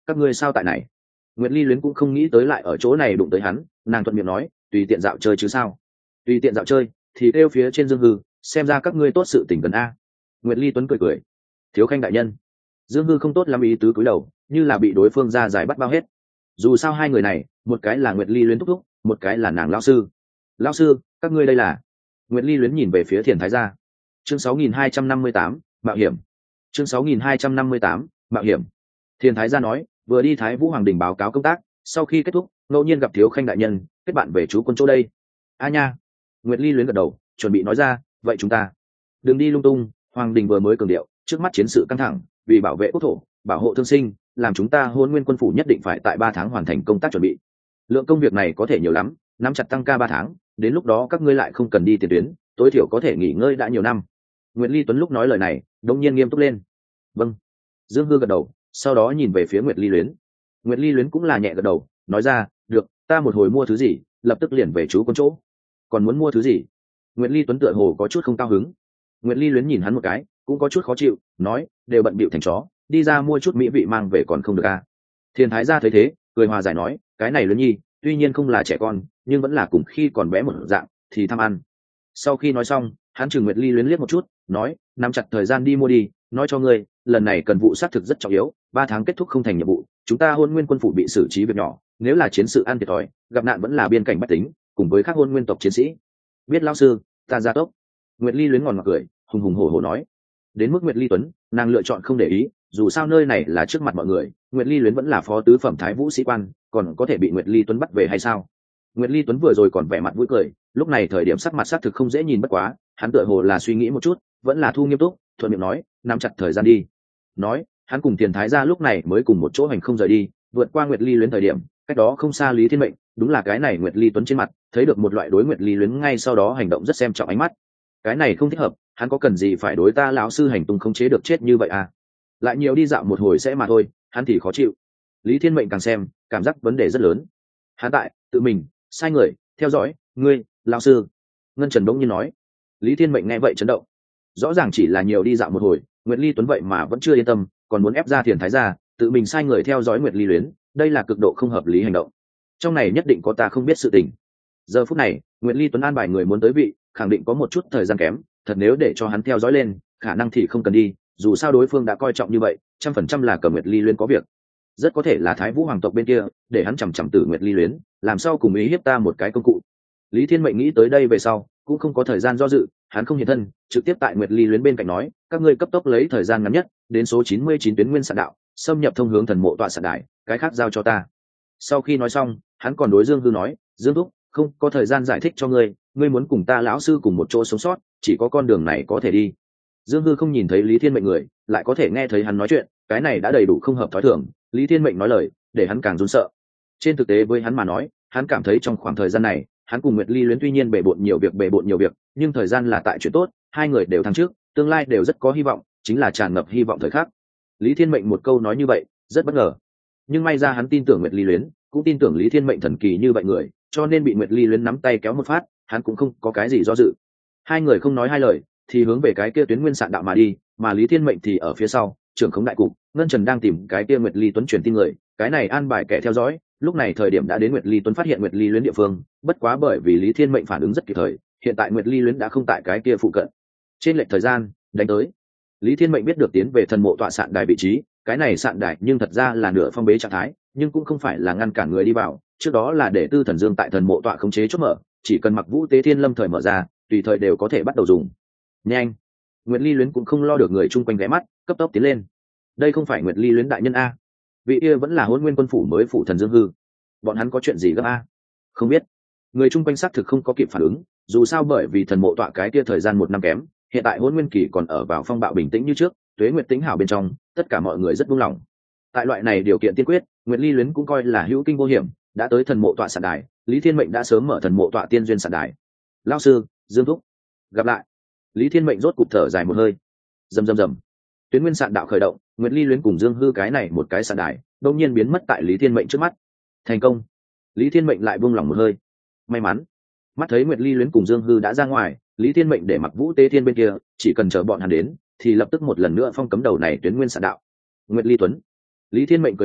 các ngươi sao tại này? Nguyệt Ly Luyến cũng không nghĩ tới lại ở chỗ này đụng tới hắn, nàng thuận miệng nói, tùy tiện dạo chơi chứ sao? Tùy tiện dạo chơi, thì kêu phía trên Dương Hư, xem ra các ngươi tốt sự tình cần a. Nguyệt Ly Tuấn cười cười, thiếu khanh đại nhân. Dương Hư không tốt lắm ý tứ cúi đầu, như là bị đối phương ra giải bắt bao hết. Dù sao hai người này, một cái là Nguyệt Ly Luyến thúc thúc, một cái là nàng lão sư. Lão sư, các ngươi đây là? Nguyệt Ly Luyến nhìn về phía Thiền Thái gia. Chương sáu nghìn hai trăm năm mươi tám, mạo hiểm. Chương sáu nghìn hai trăm năm mươi tám, mạo hiểm. Thiền Thái gia nói, vừa đi Thái Vũ Hoàng đình báo cáo công tác, sau khi kết thúc, ngẫu nhiên gặp thiếu khanh đại nhân, kết bạn về chú quân chỗ đây. A nha. Nguyệt Ly Luyến gật đầu, chuẩn bị nói ra, vậy chúng ta đừng đi lung tung. Hoàng đình vừa mới cường điệu, trước mắt chiến sự căng thẳng, vì bảo vệ quốc thổ, bảo hộ thương sinh, làm chúng ta Hôn Nguyên quân phủ nhất định phải tại ba tháng hoàn thành công tác chuẩn bị. Lượng công việc này có thể nhiều lắm, nắm chặt tăng ca ba tháng, đến lúc đó các ngươi lại không cần đi tiền tuyến, tối thiểu có thể nghỉ ngơi đã nhiều năm. Nguyệt Ly Tuấn lúc nói lời này, đống nhiên nghiêm túc lên. Vâng. Dương Hư gật đầu, sau đó nhìn về phía Nguyệt Ly Luyến. Nguyệt Ly Luyến cũng là nhẹ gật đầu, nói ra, được, ta một hồi mua thứ gì, lập tức liền về chú quân chỗ. Còn muốn mua thứ gì? Nguyệt Ly Tuấn tựa hồ có chút không cao hứng. Nguyệt Ly Luyến nhìn hắn một cái, cũng có chút khó chịu, nói, đều bận bịu thành chó, đi ra mua chút mỹ vị mang về còn không được à? Thiên Thái gia thấy thế, cười hòa giải nói, cái này Luyến nhi, tuy nhiên không là trẻ con, nhưng vẫn là cùng khi còn bé một dạng, thì tham ăn. Sau khi nói xong, hắn trừng Nguyệt Ly Luyến liếc một chút, nói, nắm chặt thời gian đi mua đi, nói cho ngươi, lần này cần vụ xác thực rất trọng yếu, ba tháng kết thúc không thành nhiệm vụ, chúng ta Hôn Nguyên quân phủ bị xử trí việc nhỏ, nếu là chiến sự ăn thiệt thòi, gặp nạn vẫn là biên cảnh bách tính, cùng với các Hôn Nguyên tộc chiến sĩ. Biết lão sư, ta ra tốc. Nguyệt Ly Luyến ngòn ngọt cười, hùng hùng hổ hổ nói. Đến mức Nguyệt Ly Tuấn, nàng lựa chọn không để ý, dù sao nơi này là trước mặt mọi người, Nguyệt Ly Luyến vẫn là phó tứ phẩm thái vũ sĩ quan, còn có thể bị Nguyệt Ly Tuấn bắt về hay sao? Nguyệt Ly Tuấn vừa rồi còn vẻ mặt vui cười, lúc này thời điểm sắc mặt sắc thực không dễ nhìn bất quá, hắn tựa hồ là suy nghĩ một chút, vẫn là thu nghiêm túc, thuận miệng nói, nắm chặt thời gian đi. Nói, hắn cùng Tiền Thái gia lúc này mới cùng một chỗ hành không rời đi, vượt qua Nguyệt Ly Luyến thời điểm, cách đó không xa Lý Thiên Mệnh, đúng là cái này Nguyệt Ly Tuấn trên mặt, thấy được một loại đối Nguyệt Ly Luyến ngay sau đó hành động rất xem trọng ánh mắt. Cái này không thích hợp, hắn có cần gì phải đối ta lão sư hành tung không chế được chết như vậy à? Lại nhiều đi dạo một hồi sẽ mà thôi, hắn thì khó chịu. Lý Thiên Mệnh càng xem, cảm giác vấn đề rất lớn. Hắn tại, tự mình, sai người, theo dõi, ngươi, lão sư. Ngân Trần bỗng nhiên nói. Lý Thiên Mệnh nghe vậy chấn động. Rõ ràng chỉ là nhiều đi dạo một hồi, Nguyệt Ly Tuấn vậy mà vẫn chưa yên tâm, còn muốn ép ra Thiền Thái gia, tự mình sai người theo dõi Nguyệt Ly Luyến, đây là cực độ không hợp lý hành động. Trong này nhất định có ta không biết sự tình. Giờ phút này, Nguyệt Ly Tuấn an bài người muốn tới vị, khẳng định có một chút thời gian kém, thật nếu để cho hắn theo dõi lên, khả năng thì không cần đi, dù sao đối phương đã coi trọng như vậy, trăm phần trăm là cầm Nguyệt Ly Luyến có việc. Rất có thể là Thái Vũ hoàng tộc bên kia, để hắn chằm chằm tử Nguyệt Ly Luyến, làm sao cùng ý hiếp ta một cái công cụ. Lý Thiên Mệnh nghĩ tới đây về sau, cũng không có thời gian do dự, hắn không hiện thân, trực tiếp tại Nguyệt Ly Luyến bên cạnh nói, các ngươi cấp tốc lấy thời gian ngắn nhất, đến số chín mươi chín tuyến nguyên sạn đạo, xâm nhập thông hướng thần mộ tọa sạn đài, cái khác giao cho ta. Sau khi nói xong, hắn còn đối Dương Hư nói, Dương thúc, không có thời gian giải thích cho ngươi, ngươi muốn cùng ta lão sư cùng một chỗ sống sót, chỉ có con đường này có thể đi. Dương Hư không nhìn thấy Lý Thiên Mệnh người, lại có thể nghe thấy hắn nói chuyện, cái này đã đầy đủ không hợp thói thường. Lý Thiên Mệnh nói lời, để hắn càng run sợ. Trên thực tế với hắn mà nói, hắn cảm thấy trong khoảng thời gian này, hắn cùng Nguyệt Ly Luyến tuy nhiên bề bộn nhiều việc bề bộn nhiều việc, nhưng thời gian là tại chuyện tốt, hai người đều thăng trước, tương lai đều rất có hy vọng, chính là tràn ngập hy vọng thời khắc. Lý Thiên Mệnh một câu nói như vậy, rất bất ngờ. Nhưng may ra hắn tin tưởng Nguyệt Ly Luyến, cũng tin tưởng Lý Thiên Mệnh thần kỳ như vậy người, cho nên bị Nguyệt Ly Luyến nắm tay kéo một phát, hắn cũng không có cái gì do dự. Hai người không nói hai lời, thì hướng về cái kia tuyến nguyên sạn đạo mà đi, mà Lý Thiên Mệnh thì ở phía sau, trưởng khống đại cục, Ngân Trần đang tìm cái kia Nguyệt Ly Tuấn truyền tin người, cái này an bài kẻ theo dõi, lúc này thời điểm đã đến Nguyệt Ly Tuấn phát hiện Nguyệt Ly Luyến địa phương, bất quá bởi vì Lý Thiên Mệnh phản ứng rất kịp thời, hiện tại Nguyệt Ly Luyến đã không tại cái kia phụ cận. Trên lệch thời gian, đánh tới. Lý Thiên Mệnh biết được tiến về thần mộ tọa sạn đài vị trí, cái này sạn đài nhưng thật ra là nửa phong bế trạng thái, nhưng cũng không phải là ngăn cản người đi vào, trước đó là để Tư Thần Dương tại thần mộ tọa khống chế chốt mở, chỉ cần Mặc Vũ Tế Thiên lâm thời mở ra, tùy thời đều có thể bắt đầu dùng. Nhanh. Nguyệt Ly Luyến cũng không lo được người chung quanh ghé mắt, cấp tốc tiến lên. Đây không phải Nguyệt Ly Luyến đại nhân a? Vị kia vẫn là Hỗn Nguyên quân phủ mới phủ thần Dương Hư. Bọn hắn có chuyện gì gấp a? Không biết. Người chung quanh xác thực không có kịp phản ứng, dù sao bởi vì thần mộ tọa cái kia thời gian một năm kém, hiện tại Hỗn Nguyên kỳ còn ở vào phong bạo bình tĩnh như trước, Tuế Nguyệt Tĩnh hảo bên trong, tất cả mọi người rất buông lỏng. Tại loại này điều kiện tiên quyết, Nguyệt Ly Luyến cũng coi là hữu kinh vô hiểm, đã tới thần mộ tọa sạn đài, Lý Thiên Mệnh đã sớm mở thần mộ tọa tiên duyên sạn đài. Lão sư, Dương thúc, gặp lại. Lý Thiên Mệnh rốt cục thở dài một hơi. Rầm rầm rầm. Tuyến nguyên sạn đạo khởi động, Nguyệt Ly Luyến cùng Dương Hư cái này một cái sạn đài, đột nhiên biến mất tại Lý Thiên Mệnh trước mắt. Thành công. Lý Thiên Mệnh lại buông lòng một hơi. May mắn. Mắt thấy Nguyệt Ly Luyến cùng Dương Hư đã ra ngoài, Lý Thiên Mệnh để Mặc Vũ Tế Thiên bên kia, chỉ cần chờ bọn hắn đến, thì lập tức một lần nữa phong cấm đầu này tuyến nguyên sạn đạo. Nguyệt Ly Tuấn. Lý Thiên Mệnh cười lạnh,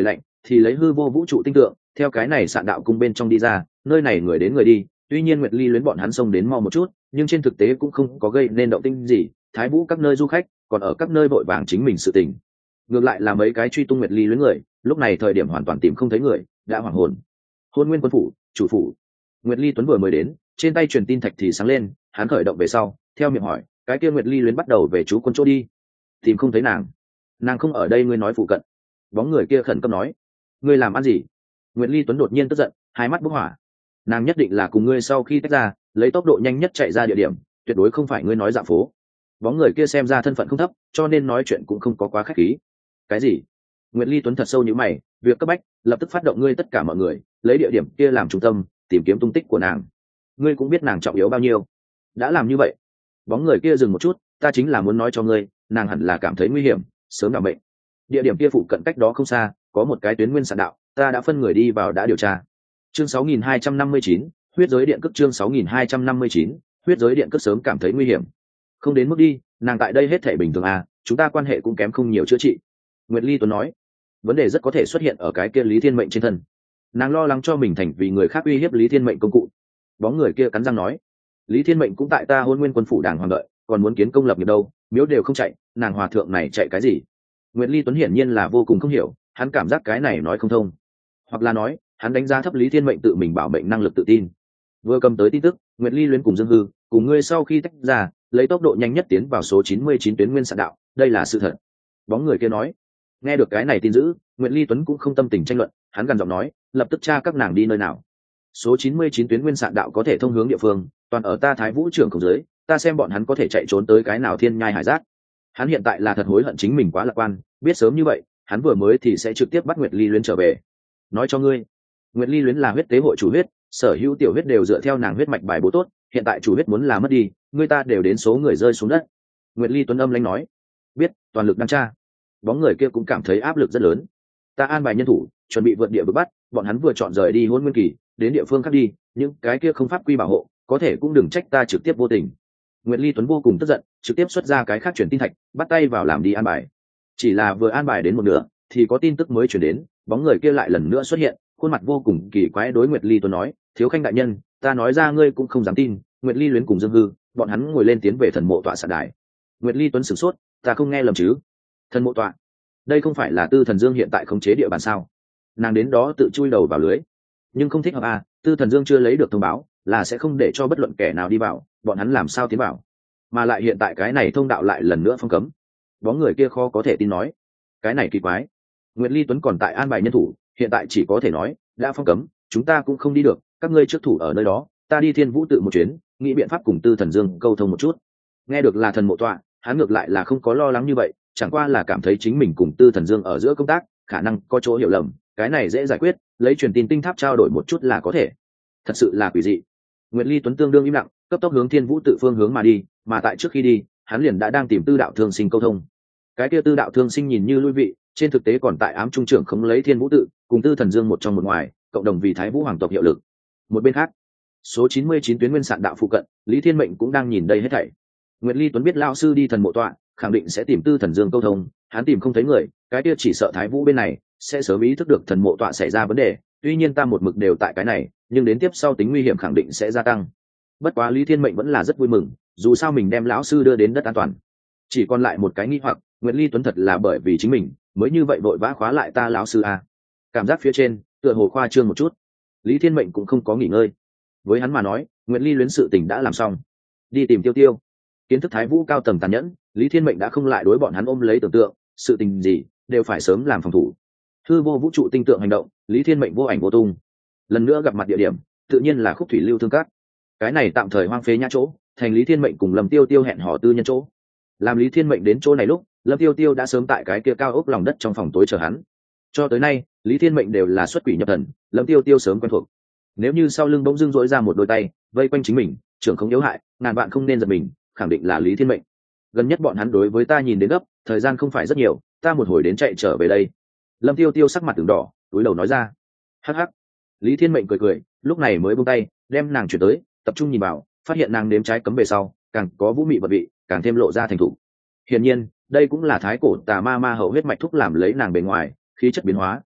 thì lấy hư vô vũ trụ tinh tượng theo cái này sạn đạo cung bên trong đi ra, nơi này người đến người đi, tuy nhiên Nguyệt Ly luyến bọn hắn xông đến mau một chút, nhưng trên thực tế cũng không có gây nên động tĩnh gì. Thái Vũ các nơi du khách còn ở các nơi vội vàng chính mình sự tình, ngược lại là mấy cái truy tung Nguyệt Ly luyến người lúc này thời điểm hoàn toàn tìm không thấy người, đã hoảng hồn. Hôn Nguyên quân phủ chủ phủ, Nguyệt Ly Tuấn vừa mới đến, trên tay truyền tin thạch thì sáng lên, hắn khởi động về sau theo miệng hỏi cái kia Nguyệt Ly luyến bắt đầu về chú quân chỗ đi, tìm không thấy nàng. Nàng không ở đây, ngươi nói phụ cận. Bóng người kia khẩn cấp nói, ngươi làm ăn gì? Nguyệt Ly Tuấn đột nhiên tức giận, hai mắt bốc hỏa. Nàng nhất định là cùng ngươi sau khi tách ra lấy tốc độ nhanh nhất chạy ra địa điểm, tuyệt đối không phải ngươi nói dạo phố. Bóng người kia xem ra thân phận không thấp, cho nên nói chuyện cũng không có quá khách khí. Cái gì? Nguyệt Ly Tuấn thật sâu như mày, việc cấp bách lập tức phát động ngươi tất cả mọi người lấy địa điểm kia làm trung tâm tìm kiếm tung tích của nàng. Ngươi cũng biết nàng trọng yếu bao nhiêu, đã làm như vậy. Bóng người kia dừng một chút, ta chính là muốn nói cho ngươi, nàng hẳn là cảm thấy nguy hiểm, sớm đảm bệnh. Địa điểm kia phụ cận cách đó không xa có một cái tuyến nguyên sạn đạo, ta đã phân người đi vào đã điều tra. Chương sáu nghìn hai trăm năm mươi chín, huyết giới điện cước. Chương sáu nghìn hai trăm năm mươi chín, huyết giới điện cước. Sớm cảm thấy nguy hiểm, không đến mức đi, nàng tại đây hết thể bình thường à, chúng ta quan hệ cũng kém không nhiều chữa trị. Nguyệt Ly Tuấn nói, vấn đề rất có thể xuất hiện ở cái kia Lý Thiên Mệnh trên thân. Nàng lo lắng cho mình thành vì người khác uy hiếp Lý Thiên Mệnh công cụ. Bóng người kia cắn răng nói, Lý Thiên Mệnh cũng tại ta Hôn Nguyên quân phủ đàng hoàng đợi, còn muốn kiến công lập nghiệp đâu, miếu đều không chạy, nàng hòa thượng này chạy cái gì? Nguyệt Ly Tuấn hiển nhiên là vô cùng không hiểu, hắn cảm giác cái này nói không thông, hoặc là nói hắn đánh giá thấp Lý Thiên Mệnh tự mình bảo mệnh năng lực tự tin. Vừa cầm tới tin tức, Nguyệt Ly luyến cùng Dương Hư cùng ngươi sau khi tách ra lấy tốc độ nhanh nhất tiến vào số chín mươi chín tuyến nguyên sạn đạo, đây là sự thật. Bóng người kia nói. Nghe được cái này tin dữ, Nguyệt Ly Tuấn cũng không tâm tình tranh luận, hắn gần giọng nói, lập tức tra các nàng đi nơi nào. Số chín mươi chín tuyến nguyên sạn đạo có thể thông hướng địa phương, toàn ở ta Thái Vũ trưởng không dưới, ta xem bọn hắn có thể chạy trốn tới cái nào thiên nhai hải giác. Hắn hiện tại là thật hối hận chính mình quá lạc quan, biết sớm như vậy hắn vừa mới thì sẽ trực tiếp bắt Nguyệt Ly luyến trở về. Nói cho ngươi, Nguyệt Ly luyến là huyết tế hội chủ huyết, sở hữu tiểu huyết đều dựa theo nàng huyết mạch bài bố tốt, hiện tại chủ huyết muốn là mất đi, người ta đều đến số người rơi xuống đất. Nguyệt Ly Tuấn âm lãnh nói, biết, toàn lực đang tra. Bóng người kia cũng cảm thấy áp lực rất lớn. Ta an bài nhân thủ chuẩn bị vượt địa vực bắt bọn hắn, vừa chọn rời đi Hôn Nguyên kỳ đến địa phương khác đi, những cái kia không pháp quy bảo hộ có thể cũng đừng trách ta trực tiếp vô tình. Nguyệt Ly Tuấn vô cùng tức giận, trực tiếp xuất ra cái khác chuyển tin thạch, bắt tay vào làm đi an bài. Chỉ là vừa an bài đến một nửa thì có tin tức mới chuyển đến, bóng người kia lại lần nữa xuất hiện, khuôn mặt vô cùng kỳ quái đối Nguyệt Ly Tuấn nói, thiếu khanh đại nhân, ta nói ra ngươi cũng không dám tin, Nguyệt Ly luyến cùng Dương Hư bọn hắn ngồi lên tiến về thần mộ tọa sạn đài. Nguyệt Ly Tuấn sửng sốt, ta không nghe lầm chứ? Thần mộ tọa, đây không phải là Tư Thần Dương hiện tại khống chế địa bàn sao? Nàng đến đó tự chui đầu vào lưới, nhưng không thích hợp à? Tư Thần Dương chưa lấy được thông báo là sẽ không để cho bất luận kẻ nào đi vào, bọn hắn làm sao tiến vào? Mà lại hiện tại cái này thông đạo lại lần nữa phong cấm. Bóng người kia khó có thể tin nói, cái này kỳ quái. Nguyệt Ly Tuấn còn tại an bài nhân thủ, hiện tại chỉ có thể nói đã phong cấm, chúng ta cũng không đi được, các ngươi trước thủ ở nơi đó, ta đi Thiên Vũ tự một chuyến, nghĩ biện pháp cùng Tư Thần Dương câu thông một chút. Nghe được là thần mộ tọa, hắn ngược lại là không có lo lắng như vậy, chẳng qua là cảm thấy chính mình cùng Tư Thần Dương ở giữa công tác khả năng có chỗ hiểu lầm, cái này dễ giải quyết, lấy truyền tin tinh tháp trao đổi một chút là có thể. Thật sự là quỷ dị. Nguyệt Ly Tuấn tương đương im lặng, cấp tốc hướng Thiên Vũ tự phương hướng mà đi, mà tại trước khi đi hắn liền đã đang tìm Tư đạo thương sinh câu thông. Cái kia Tư đạo thương sinh nhìn như lui vị, trên thực tế còn tại ám trung trưởng khống lấy Thiên Vũ tự cùng Tư Thần Dương một trong một ngoài, cộng đồng vì Thái Vũ hoàng tộc hiệu lực. Một bên khác, số chín mươi chín tuyến nguyên sạn đạo phụ cận, Lý Thiên Mệnh cũng đang nhìn đây hết thảy. Nguyệt Ly Tuấn biết lão sư đi thần mộ tọa, khẳng định sẽ tìm Tư Thần Dương câu thông, hắn tìm không thấy người, cái kia chỉ sợ Thái Vũ bên này sẽ sớm ý thức được thần mộ tọa xảy ra vấn đề, tuy nhiên ta một mực đều tại cái này, nhưng đến tiếp sau tính nguy hiểm khẳng định sẽ gia tăng. Bất quá Lý Thiên Mệnh vẫn là rất vui mừng, dù sao mình đem lão sư đưa đến đất an toàn. Chỉ còn lại một cái nghi hoặc, Nguyệt Ly Tuấn thật là bởi vì chính mình mới như vậy vội vã khóa lại ta lão sư à? Cảm giác phía trên tựa hồ khoa trương một chút. Lý Thiên Mệnh cũng không có nghỉ ngơi, với hắn mà nói Nguyệt Ly luyến sự tình đã làm xong, đi tìm Tiêu Tiêu. Kiến thức Thái Vũ cao tầng tàn nhẫn, Lý Thiên Mệnh đã không lại đối bọn hắn ôm lấy tưởng tượng, sự tình gì đều phải sớm làm phòng thủ. Hư vô vũ trụ tinh tượng hành động, Lý Thiên Mệnh vô ảnh vô tung. Lần nữa gặp mặt địa điểm tự nhiên là Khúc Thủy Lưu Thương Các, cái này tạm thời hoang phế nhã chỗ, thành Lý Thiên Mệnh cùng Lâm Tiêu Tiêu hẹn hò tư nhân chỗ. Làm Lý Thiên Mệnh đến chỗ này lúc, Lâm Tiêu Tiêu đã sớm tại cái kia cao ốc lòng đất trong phòng tối chờ hắn. Cho tới nay Lý Thiên Mệnh đều là xuất quỷ nhập thần, Lâm Tiêu Tiêu sớm quen thuộc. Nếu như sau lưng bỗng dưng dỗi ra một đôi tay vây quanh chính mình, trưởng không yếu hại, ngàn bạn không nên giật mình, khẳng định là Lý Thiên Mệnh. Gần nhất bọn hắn đối với ta nhìn đến gấp, thời gian không phải rất nhiều, ta một hồi đến chạy trở về đây. Lâm Tiêu Tiêu sắc mặt từng đỏ, túi đầu nói ra. Hắc hắc. Lý Thiên Mệnh cười cười, lúc này mới buông tay, đem nàng chuyển tới, tập trung nhìn vào, phát hiện nàng nếm trái cấm về sau, càng có vũ mị vật vị, càng thêm lộ ra thành thủ. Hiển nhiên, đây cũng là thái cổ tà ma ma hậu huyết mạch thúc làm lấy nàng bề ngoài, khí chất biến hóa,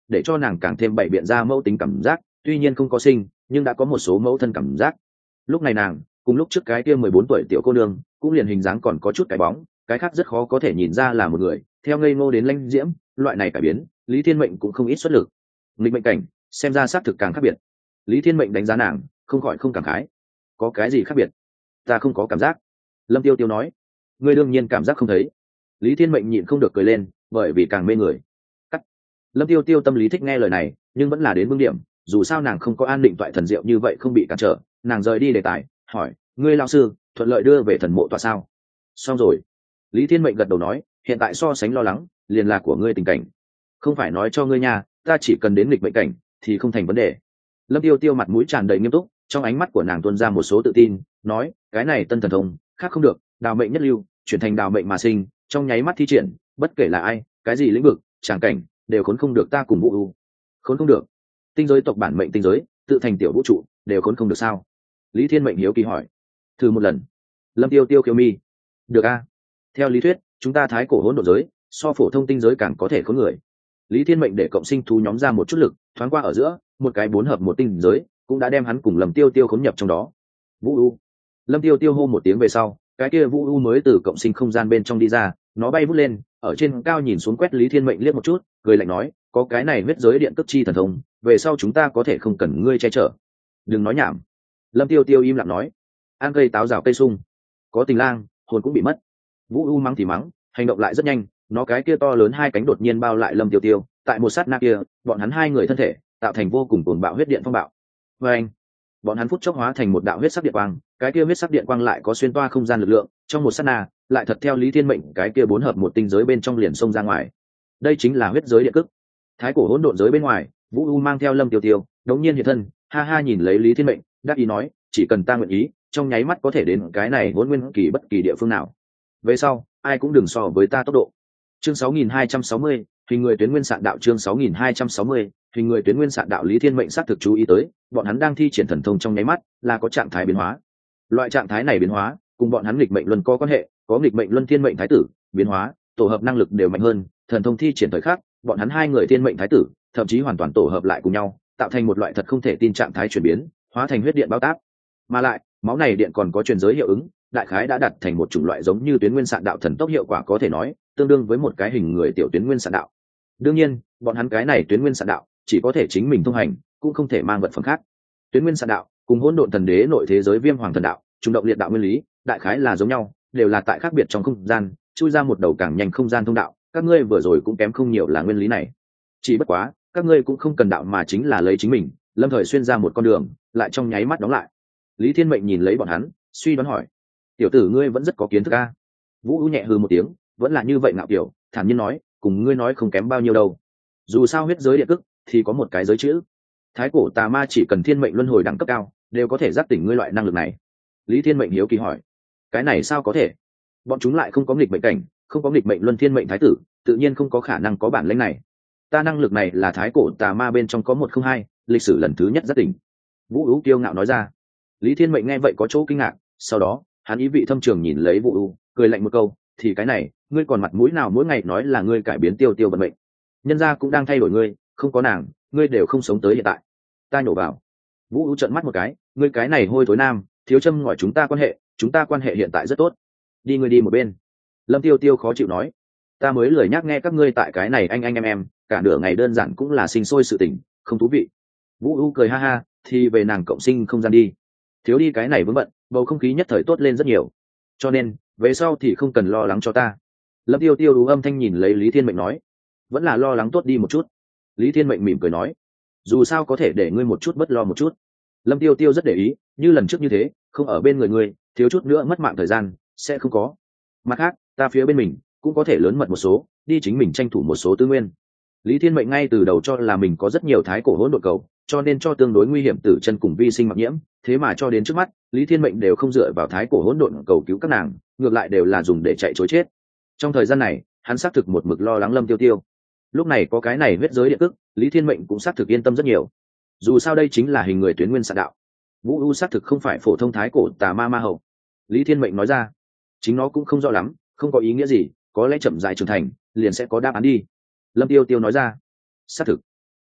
để cho nàng càng thêm bày biện ra mẫu tính cảm giác, tuy nhiên không có sinh nhưng đã có một số mẫu thân cảm giác. Lúc này nàng cùng lúc trước cái kia mười bốn tuổi tiểu cô nương cũng liền hình dáng còn có chút cái bóng, cái khác rất khó có thể nhìn ra là một người. Theo ngây ngô đến lãnh diễm, loại này cải biến Lý Thiên Mệnh cũng không ít xuất lực. Nghịch mệnh cảnh xem ra xác thực càng khác biệt. Lý Thiên Mệnh đánh giá nàng, không khỏi không cảm khái. Có cái gì khác biệt? Ta không có cảm giác. Lâm Tiêu Tiêu nói. Ngươi đương nhiên cảm giác không thấy. Lý Thiên Mệnh nhịn không được cười lên, bởi vì càng mê người. Cắt. Lâm Tiêu Tiêu tâm lý thích nghe lời này, nhưng vẫn là đến bưng điểm, dù sao nàng không có an định toại thần diệu như vậy không bị cản trở. Nàng rời đi đề tài, hỏi, ngươi lão sư thuận lợi đưa về thần mộ tọa sao? Xong rồi. Lý Thiên Mệnh gật đầu nói, hiện tại so sánh lo lắng liền là của ngươi tình cảnh. Không phải nói cho ngươi nha, ta chỉ cần đến nghịch mệnh cảnh thì không thành vấn đề. Lâm Tiêu Tiêu mặt mũi tràn đầy nghiêm túc, trong ánh mắt của nàng tuôn ra một số tự tin, nói, cái này tân thần thông khác không được, đào mệnh nhất lưu, chuyển thành đào mệnh mà sinh, trong nháy mắt thi triển, bất kể là ai, cái gì lĩnh vực, tràng cảnh, đều khốn không được ta cùng vũ u. Khốn không được? Tinh giới tộc bản mệnh tinh giới, tự thành tiểu vũ trụ, đều khốn không được sao? Lý Thiên Mệnh hiếu kỳ hỏi. Thử một lần. Lâm Tiêu Tiêu kiêu mi. Được a. Theo lý thuyết, chúng ta thái cổ hỗn độn giới, so phổ thông tinh giới càng có thể khốn người. Lý Thiên Mệnh để cộng sinh thú nhóm ra một chút lực, thoáng qua ở giữa, một cái bốn hợp một tinh giới, cũng đã đem hắn cùng Lâm Tiêu Tiêu khốn nhập trong đó. Vũ U. Lâm Tiêu Tiêu hô một tiếng về sau, cái kia Vũ U mới từ cộng sinh không gian bên trong đi ra, nó bay vút lên, ở trên cao nhìn xuống quét Lý Thiên Mệnh liếc một chút, cười lạnh nói, có cái này huyết giới điện cấp chi thần thông, về sau chúng ta có thể không cần ngươi che chở. Đừng nói nhảm. Lâm Tiêu Tiêu im lặng nói, ăn cây táo rào cây sung, có tình lang, hồn cũng bị mất. Vũ U mắng thì mắng, hành động lại rất nhanh, nó cái kia to lớn hai cánh đột nhiên bao lại Lâm Tiêu Tiêu, tại một sát na kia, bọn hắn hai người thân thể tạo thành vô cùng cuồng bạo huyết điện phong bạo. Và anh, bọn hắn phút chốc hóa thành một đạo huyết sắc điện quang, cái kia huyết sắc điện quang lại có xuyên toa không gian lực lượng, trong một sát na, lại thật theo Lý Thiên Mệnh cái kia bốn hợp một tinh giới bên trong liền xông ra ngoài. Đây chính là huyết giới địa cức. Thái cổ hỗn độn giới bên ngoài, Vũ U mang theo Lâm Tiêu Tiêu, đống nhiên hiện thân, ha ha nhìn lấy Lý Thiên Mệnh, đáp ý nói, chỉ cần ta nguyện ý, trong nháy mắt có thể đến cái này hỗn nguyên kỳ bất kỳ địa phương nào. Về sau, ai cũng đừng so với ta tốc độ. Chương sáu nghìn hai trăm sáu mươi, hình người tuyến nguyên sạn đạo. Chương sáu nghìn hai trăm sáu mươi, hình người tuyến nguyên sạn đạo. Lý Thiên Mệnh xác thực chú ý tới, bọn hắn đang thi triển thần thông trong nháy mắt, là có trạng thái biến hóa. Loại trạng thái này biến hóa, cùng bọn hắn nghịch mệnh luân có quan hệ, có nghịch mệnh luân thiên mệnh thái tử, biến hóa, tổ hợp năng lực đều mạnh hơn, thần thông thi triển thời khắc, bọn hắn hai người thiên mệnh thái tử, thậm chí hoàn toàn tổ hợp lại cùng nhau, tạo thành một loại thật không thể tin trạng thái chuyển biến, hóa thành huyết điện bao táp. Mà lại, máu này điện còn có truyền giới hiệu ứng, đại khái đã đặt thành một chủng loại giống như tuyến nguyên sạn đạo thần tốc hiệu quả, có thể nói tương đương với một cái hình người tiểu tuyến nguyên sạn đạo. Đương nhiên, bọn hắn cái này tuyến nguyên sạn đạo chỉ có thể chính mình thông hành, cũng không thể mang vật phẩm khác. Tuyến nguyên sạn đạo cùng hỗn độn thần đế nội thế giới viêm hoàng thần đạo, trung động liệt đạo nguyên lý, đại khái là giống nhau, đều là tại khác biệt trong không gian, chui ra một đầu càng nhanh không gian thông đạo. Các ngươi vừa rồi cũng kém không nhiều là nguyên lý này. Chỉ bất quá, các ngươi cũng không cần đạo mà chính là lấy chính mình, lâm thời xuyên ra một con đường, lại trong nháy mắt đóng lại. Lý Thiên Mệnh nhìn lấy bọn hắn, suy đoán hỏi, tiểu tử ngươi vẫn rất có kiến thức a. Vũ U nhẹ hừ một tiếng, vẫn là như vậy ngạo kiểu, thản nhiên nói, cùng ngươi nói không kém bao nhiêu đâu. Dù sao huyết giới địa cức thì có một cái giới chữ, thái cổ tà ma chỉ cần thiên mệnh luân hồi đẳng cấp cao, đều có thể giác tỉnh ngươi loại năng lực này. Lý Thiên Mệnh hiếu kỳ hỏi, cái này sao có thể? Bọn chúng lại không có nghịch mệnh cảnh, không có nghịch mệnh luân thiên mệnh thái tử, tự nhiên không có khả năng có bản lĩnh này. Ta năng lực này là thái cổ tà ma bên trong có một không hai, lịch sử lần thứ nhất giác tỉnh. Vũ U kiêu ngạo nói ra. Lý Thiên Mệnh nghe vậy có chỗ kinh ngạc, sau đó hắn ý vị thâm trường nhìn lấy Vũ U, cười lạnh một câu, thì cái này, ngươi còn mặt mũi nào mỗi ngày nói là ngươi cải biến Tiêu Tiêu vận mệnh? Nhân gia cũng đang thay đổi ngươi, không có nàng, ngươi đều không sống tới hiện tại. Ta nhổ vào. Vũ U trợn mắt một cái, ngươi cái này hôi thối nam, thiếu châm ngòi chúng ta quan hệ, chúng ta quan hệ hiện tại rất tốt. Đi ngươi đi một bên. Lâm Tiêu Tiêu khó chịu nói, ta mới lười nhắc nghe các ngươi tại cái này anh anh em em, cả nửa ngày đơn giản cũng là sinh sôi sự tình, không thú vị. Vũ U cười ha ha, thì về nàng cộng sinh không gian đi. Thiếu đi cái này vướng bận, bầu không khí nhất thời tốt lên rất nhiều. Cho nên, về sau thì không cần lo lắng cho ta. Lâm Tiêu Tiêu đủ âm thanh nhìn lấy Lý Thiên Mệnh nói, vẫn là lo lắng tốt đi một chút. Lý Thiên Mệnh mỉm cười nói, dù sao có thể để ngươi một chút bất lo một chút. Lâm Tiêu Tiêu rất để ý, như lần trước như thế, không ở bên người ngươi, thiếu chút nữa mất mạng thời gian sẽ không có. Mặt khác, ta phía bên mình cũng có thể lớn mật một số, đi chính mình tranh thủ một số tư nguyên. Lý Thiên Mệnh ngay từ đầu cho là mình có rất nhiều thái cổ hỗn độn cầu, cho nên cho tương đối nguy hiểm tử chân cùng vi sinh mặc nhiễm, thế mà cho đến trước mắt, Lý Thiên Mệnh đều không dựa vào thái cổ hỗn độn cầu cứu các nàng, ngược lại đều là dùng để chạy trối chết. Trong thời gian này, hắn xác thực một mực lo lắng Lâm Tiêu Tiêu. Lúc này có cái này huyết giới địa cức, Lý Thiên Mệnh cũng xác thực yên tâm rất nhiều. Dù sao đây chính là hình người tuyến nguyên sạn đạo. Vũ U xác thực không phải phổ thông thái cổ tà ma ma hậu. Lý Thiên Mệnh nói ra, chính nó cũng không rõ lắm, không có ý nghĩa gì, có lẽ chậm rãi trưởng thành, liền sẽ có đáp án đi. Lâm Tiêu Tiêu nói ra, xác thực.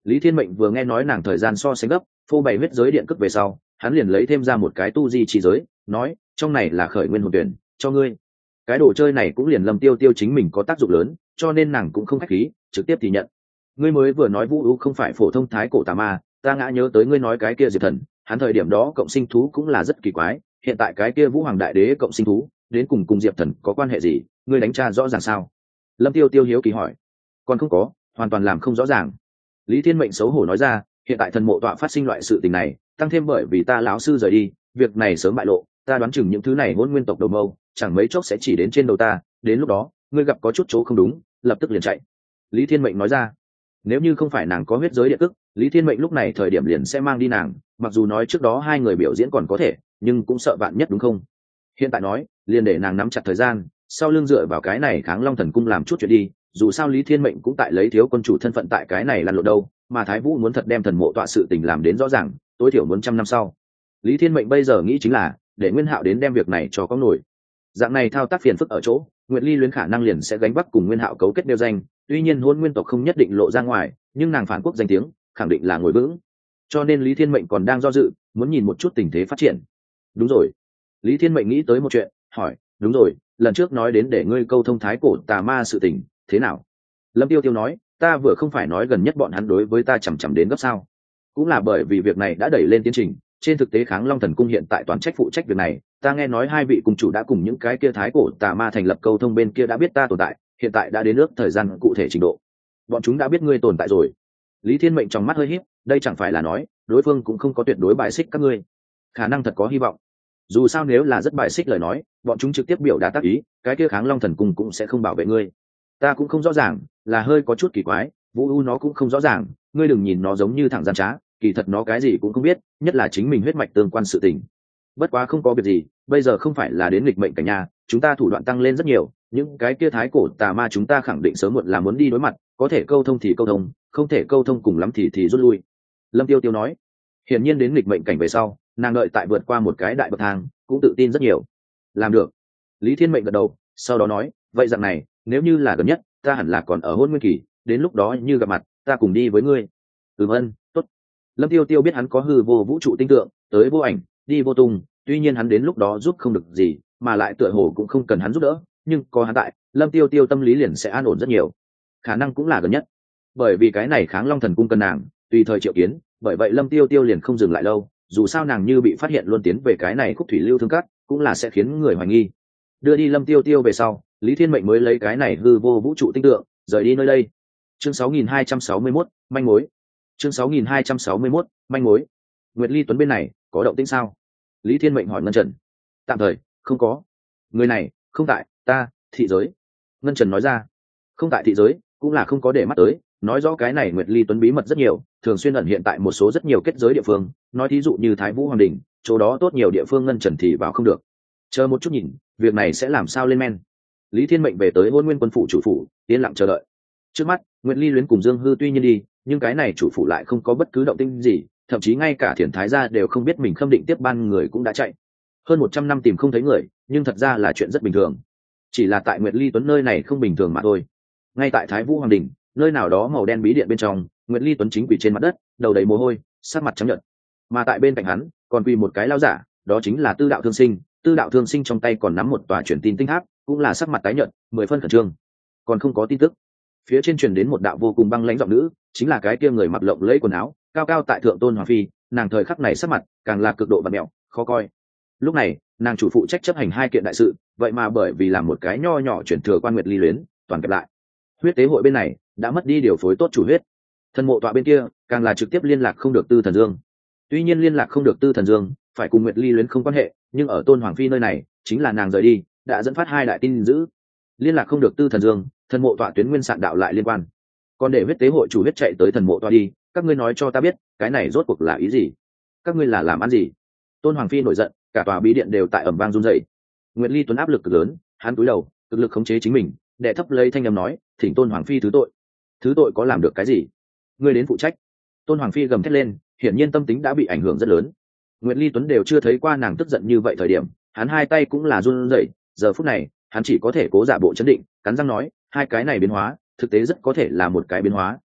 Lý Thiên Mệnh vừa nghe nói nàng thời gian so sánh gấp, phô bày huyết giới điện cước về sau, hắn liền lấy thêm ra một cái tu di chỉ giới, nói, trong này là khởi nguyên hồn tuyển, cho ngươi. Cái đồ chơi này cũng liền Lâm Tiêu Tiêu chính mình có tác dụng lớn, cho nên nàng cũng không khách khí, trực tiếp thì nhận. Ngươi mới vừa nói Vũ U không phải phổ thông thái cổ tà ma, ta ngã nhớ tới ngươi nói cái kia Diệp Thần, hắn thời điểm đó cộng sinh thú cũng là rất kỳ quái, hiện tại cái kia Vũ Hoàng Đại Đế cộng sinh thú, đến cùng cùng Diệp Thần có quan hệ gì, ngươi đánh tra rõ ràng sao? Lâm Tiêu Tiêu hiếu kỳ hỏi. Còn không có, hoàn toàn làm không rõ ràng. Lý Thiên Mệnh xấu hổ nói ra, hiện tại thần mộ tọa phát sinh loại sự tình này, tăng thêm bởi vì ta lão sư rời đi, việc này sớm bại lộ, ta đoán chừng những thứ này hôn nguyên tộc đầu mâu, chẳng mấy chốc sẽ chỉ đến trên đầu ta, đến lúc đó, ngươi gặp có chút chỗ không đúng, lập tức liền chạy. Lý Thiên Mệnh nói ra. Nếu như không phải nàng có huyết giới địa tức, Lý Thiên Mệnh lúc này thời điểm liền sẽ mang đi nàng, mặc dù nói trước đó hai người biểu diễn còn có thể, nhưng cũng sợ bạn nhất đúng không? Hiện tại nói, liền để nàng nắm chặt thời gian, sau lưng dựa vào cái này kháng long thần cung làm chút chuyện đi, dù sao Lý Thiên Mệnh cũng tại lấy thiếu quân chủ thân phận tại cái này lăn lộn đâu, mà Thái Vũ muốn thật đem thần mộ tọa sự tình làm đến rõ ràng, tối thiểu muốn trăm năm sau. Lý Thiên Mệnh bây giờ nghĩ chính là để Nguyên Hạo đến đem việc này cho có nổi. Dạng này thao tác phiền phức ở chỗ, Nguyệt Ly Luyến khả năng liền sẽ gánh vác cùng Nguyên Hạo cấu kết đeo danh, tuy nhiên hôn nguyên tộc không nhất định lộ ra ngoài, nhưng nàng phản quốc danh tiếng khẳng định là ngồi vững. Cho nên Lý Thiên Mệnh còn đang do dự, muốn nhìn một chút tình thế phát triển. Đúng rồi. Lý Thiên Mệnh nghĩ tới một chuyện, hỏi, đúng rồi, lần trước nói đến để ngươi câu thông thái cổ tà ma sự tình, thế nào? Lâm Tiêu Tiêu nói, ta vừa không phải nói gần nhất bọn hắn đối với ta chằm chằm đến gấp sao? Cũng là bởi vì việc này đã đẩy lên tiến trình, trên thực tế Kháng Long Thần Cung hiện tại toàn trách phụ trách việc này, ta nghe nói hai vị cung chủ đã cùng những cái kia thái cổ tà ma thành lập câu thông bên kia đã biết ta tồn tại, hiện tại đã đến nước thời gian cụ thể trình độ. Bọn chúng đã biết ngươi tồn tại rồi. Lý Thiên Mệnh trong mắt hơi híp, đây chẳng phải là nói, đối phương cũng không có tuyệt đối bài xích các ngươi. Khả năng thật có hy vọng. Dù sao nếu là rất bài xích lời nói, bọn chúng trực tiếp biểu đạt tác ý, cái kia Kháng Long Thần Cung cũng sẽ không bảo vệ ngươi. Ta cũng không rõ ràng, là hơi có chút kỳ quái, Vũ U nó cũng không rõ ràng, ngươi đừng nhìn nó giống như thằng gian trá, kỳ thật nó cái gì cũng không biết, nhất là chính mình huyết mạch tương quan sự tình. Bất quá không có việc gì, bây giờ không phải là đến nghịch mệnh cả nhà, chúng ta thủ đoạn tăng lên rất nhiều, những cái kia thái cổ tà ma chúng ta khẳng định sớm muộn là muốn đi đối mặt, có thể câu thông thì câu thông, không thể câu thông cùng lắm thì thì rút lui. Lâm Tiêu Tiêu nói. Hiển nhiên đến nghịch mệnh cảnh về sau, nàng đợi tại vượt qua một cái đại bậc thang, cũng tự tin rất nhiều. Làm được. Lý Thiên Mệnh gật đầu, sau đó nói, vậy rằng này, nếu như là gần nhất, ta hẳn là còn ở hôn nguyên kỳ, đến lúc đó như gặp mặt, ta cùng đi với ngươi. Ừm ân, tốt. Lâm Tiêu Tiêu biết hắn có hư vô vũ trụ tinh tượng, tới vô ảnh, đi vô tung, tuy nhiên hắn đến lúc đó giúp không được gì, mà lại tựa hồ cũng không cần hắn giúp đỡ, nhưng có hắn tại, Lâm Tiêu Tiêu tâm lý liền sẽ an ổn rất nhiều. Khả năng cũng là gần nhất. Bởi vì cái này Kháng Long Thần Cung cần nàng, tùy thời triệu kiến, bởi vậy Lâm Tiêu Tiêu liền không dừng lại lâu, dù sao nàng như bị phát hiện luôn tiến về cái này khúc thủy lưu thương cắt, cũng là sẽ khiến người hoài nghi. Đưa đi Lâm Tiêu Tiêu về sau, Lý Thiên Mệnh mới lấy cái này hư vô vũ trụ tinh tượng, rời đi nơi đây. Chương sáu nghìn hai trăm sáu mươi mốt, manh mối. Chương sáu nghìn hai trăm sáu mươi mốt, manh mối. Nguyệt Ly Tuấn bên này có động tĩnh sao? Lý Thiên Mệnh hỏi Ngân Trần. Tạm thời không có. Người này không tại ta thị giới. Ngân Trần nói ra. Không tại thị giới cũng là không có để mắt tới, nói rõ cái này Nguyệt Ly Tuấn bí mật rất nhiều, thường xuyên ẩn hiện tại một số rất nhiều kết giới địa phương, nói thí dụ như Thái Vũ Hoàng Đình, chỗ đó tốt nhiều địa phương Ngân Trần thì vào không được. Chờ một chút nhìn, việc này sẽ làm sao lên men. Lý Thiên Mệnh về tới Hôn Nguyên Quân phủ chủ phủ, yên lặng chờ đợi. Trước mắt, Nguyệt Ly Luyến cùng Dương Hư tuy nhiên đi, nhưng cái này chủ phủ lại không có bất cứ động tĩnh gì, thậm chí ngay cả Thiền Thái gia đều không biết mình Khâm Định tiếp ban người cũng đã chạy. Hơn một trăm năm tìm không thấy người, nhưng thật ra là chuyện rất bình thường. Chỉ là tại Nguyệt Ly Tuấn nơi này không bình thường mà thôi. Ngay tại Thái Vũ Hoàng Đình, nơi nào đó màu đen bí điện bên trong, Nguyệt Ly Tuấn chính quỳ trên mặt đất, đầu đầy mồ hôi, sắc mặt trắng nhợt. Mà tại bên cạnh hắn, còn quỳ một cái lão giả, đó chính là Tư Đạo Thương Sinh. Tư Đạo Thương Sinh trong tay còn nắm một tòa truyền tin tinh tháp, cũng là sắc mặt tái nhợt, mười phân khẩn trương. Còn không có tin tức. Phía trên truyền đến một đạo vô cùng băng lãnh giọng nữ, chính là cái kia người mặc lộng lẫy quần áo, cao cao tại thượng Tôn Hoàng Phi, nàng thời khắc này sắc mặt càng là cực độ bặm mẹo, khó coi. Lúc này, nàng chủ phụ trách chấp hành hai kiện đại sự, vậy mà bởi vì làm một cái nho nhỏ chuyển thừa quan Nguyệt Ly Luyến, toàn kẹp lại. Huyết tế hội bên này đã mất đi điều phối tốt chủ huyết, thần mộ tọa bên kia càng là trực tiếp liên lạc không được Tư Thần Dương. Tuy nhiên liên lạc không được Tư Thần Dương, phải cùng Nguyệt Ly Luyến không quan hệ, nhưng ở Tôn Hoàng Phi nơi này, chính là nàng rời đi, đã dẫn phát hai đại tin dữ. Liên lạc không được Tư Thần Dương, thần mộ tọa tuyến nguyên sạn đạo lại liên quan. Còn để huyết tế hội chủ huyết chạy tới thần mộ tọa đi, các ngươi nói cho ta biết, cái này rốt cuộc là ý gì? Các ngươi là làm ăn gì? Tôn Hoàng Phi nổi giận, cả tòa bí điện đều tại ầm vang run rẩy. Nguyệt Ly Tuấn áp lực cực lớn, hắn cúi đầu, cực lực khống chế chính mình, đệ thấp lấy thanh âm nói, thỉnh Tôn Hoàng Phi thứ tội. Thứ tội có làm được cái gì? Ngươi đến phụ trách. Tôn Hoàng Phi gầm thét lên, hiển nhiên tâm tính đã bị ảnh hưởng rất lớn. Nguyệt Ly Tuấn đều chưa thấy qua nàng tức giận như vậy thời điểm, hắn hai tay cũng là run rẩy, giờ phút này, hắn chỉ có thể cố giả bộ chấn định, cắn răng nói, hai cái này biến hóa, thực tế rất có thể là một cái biến hóa,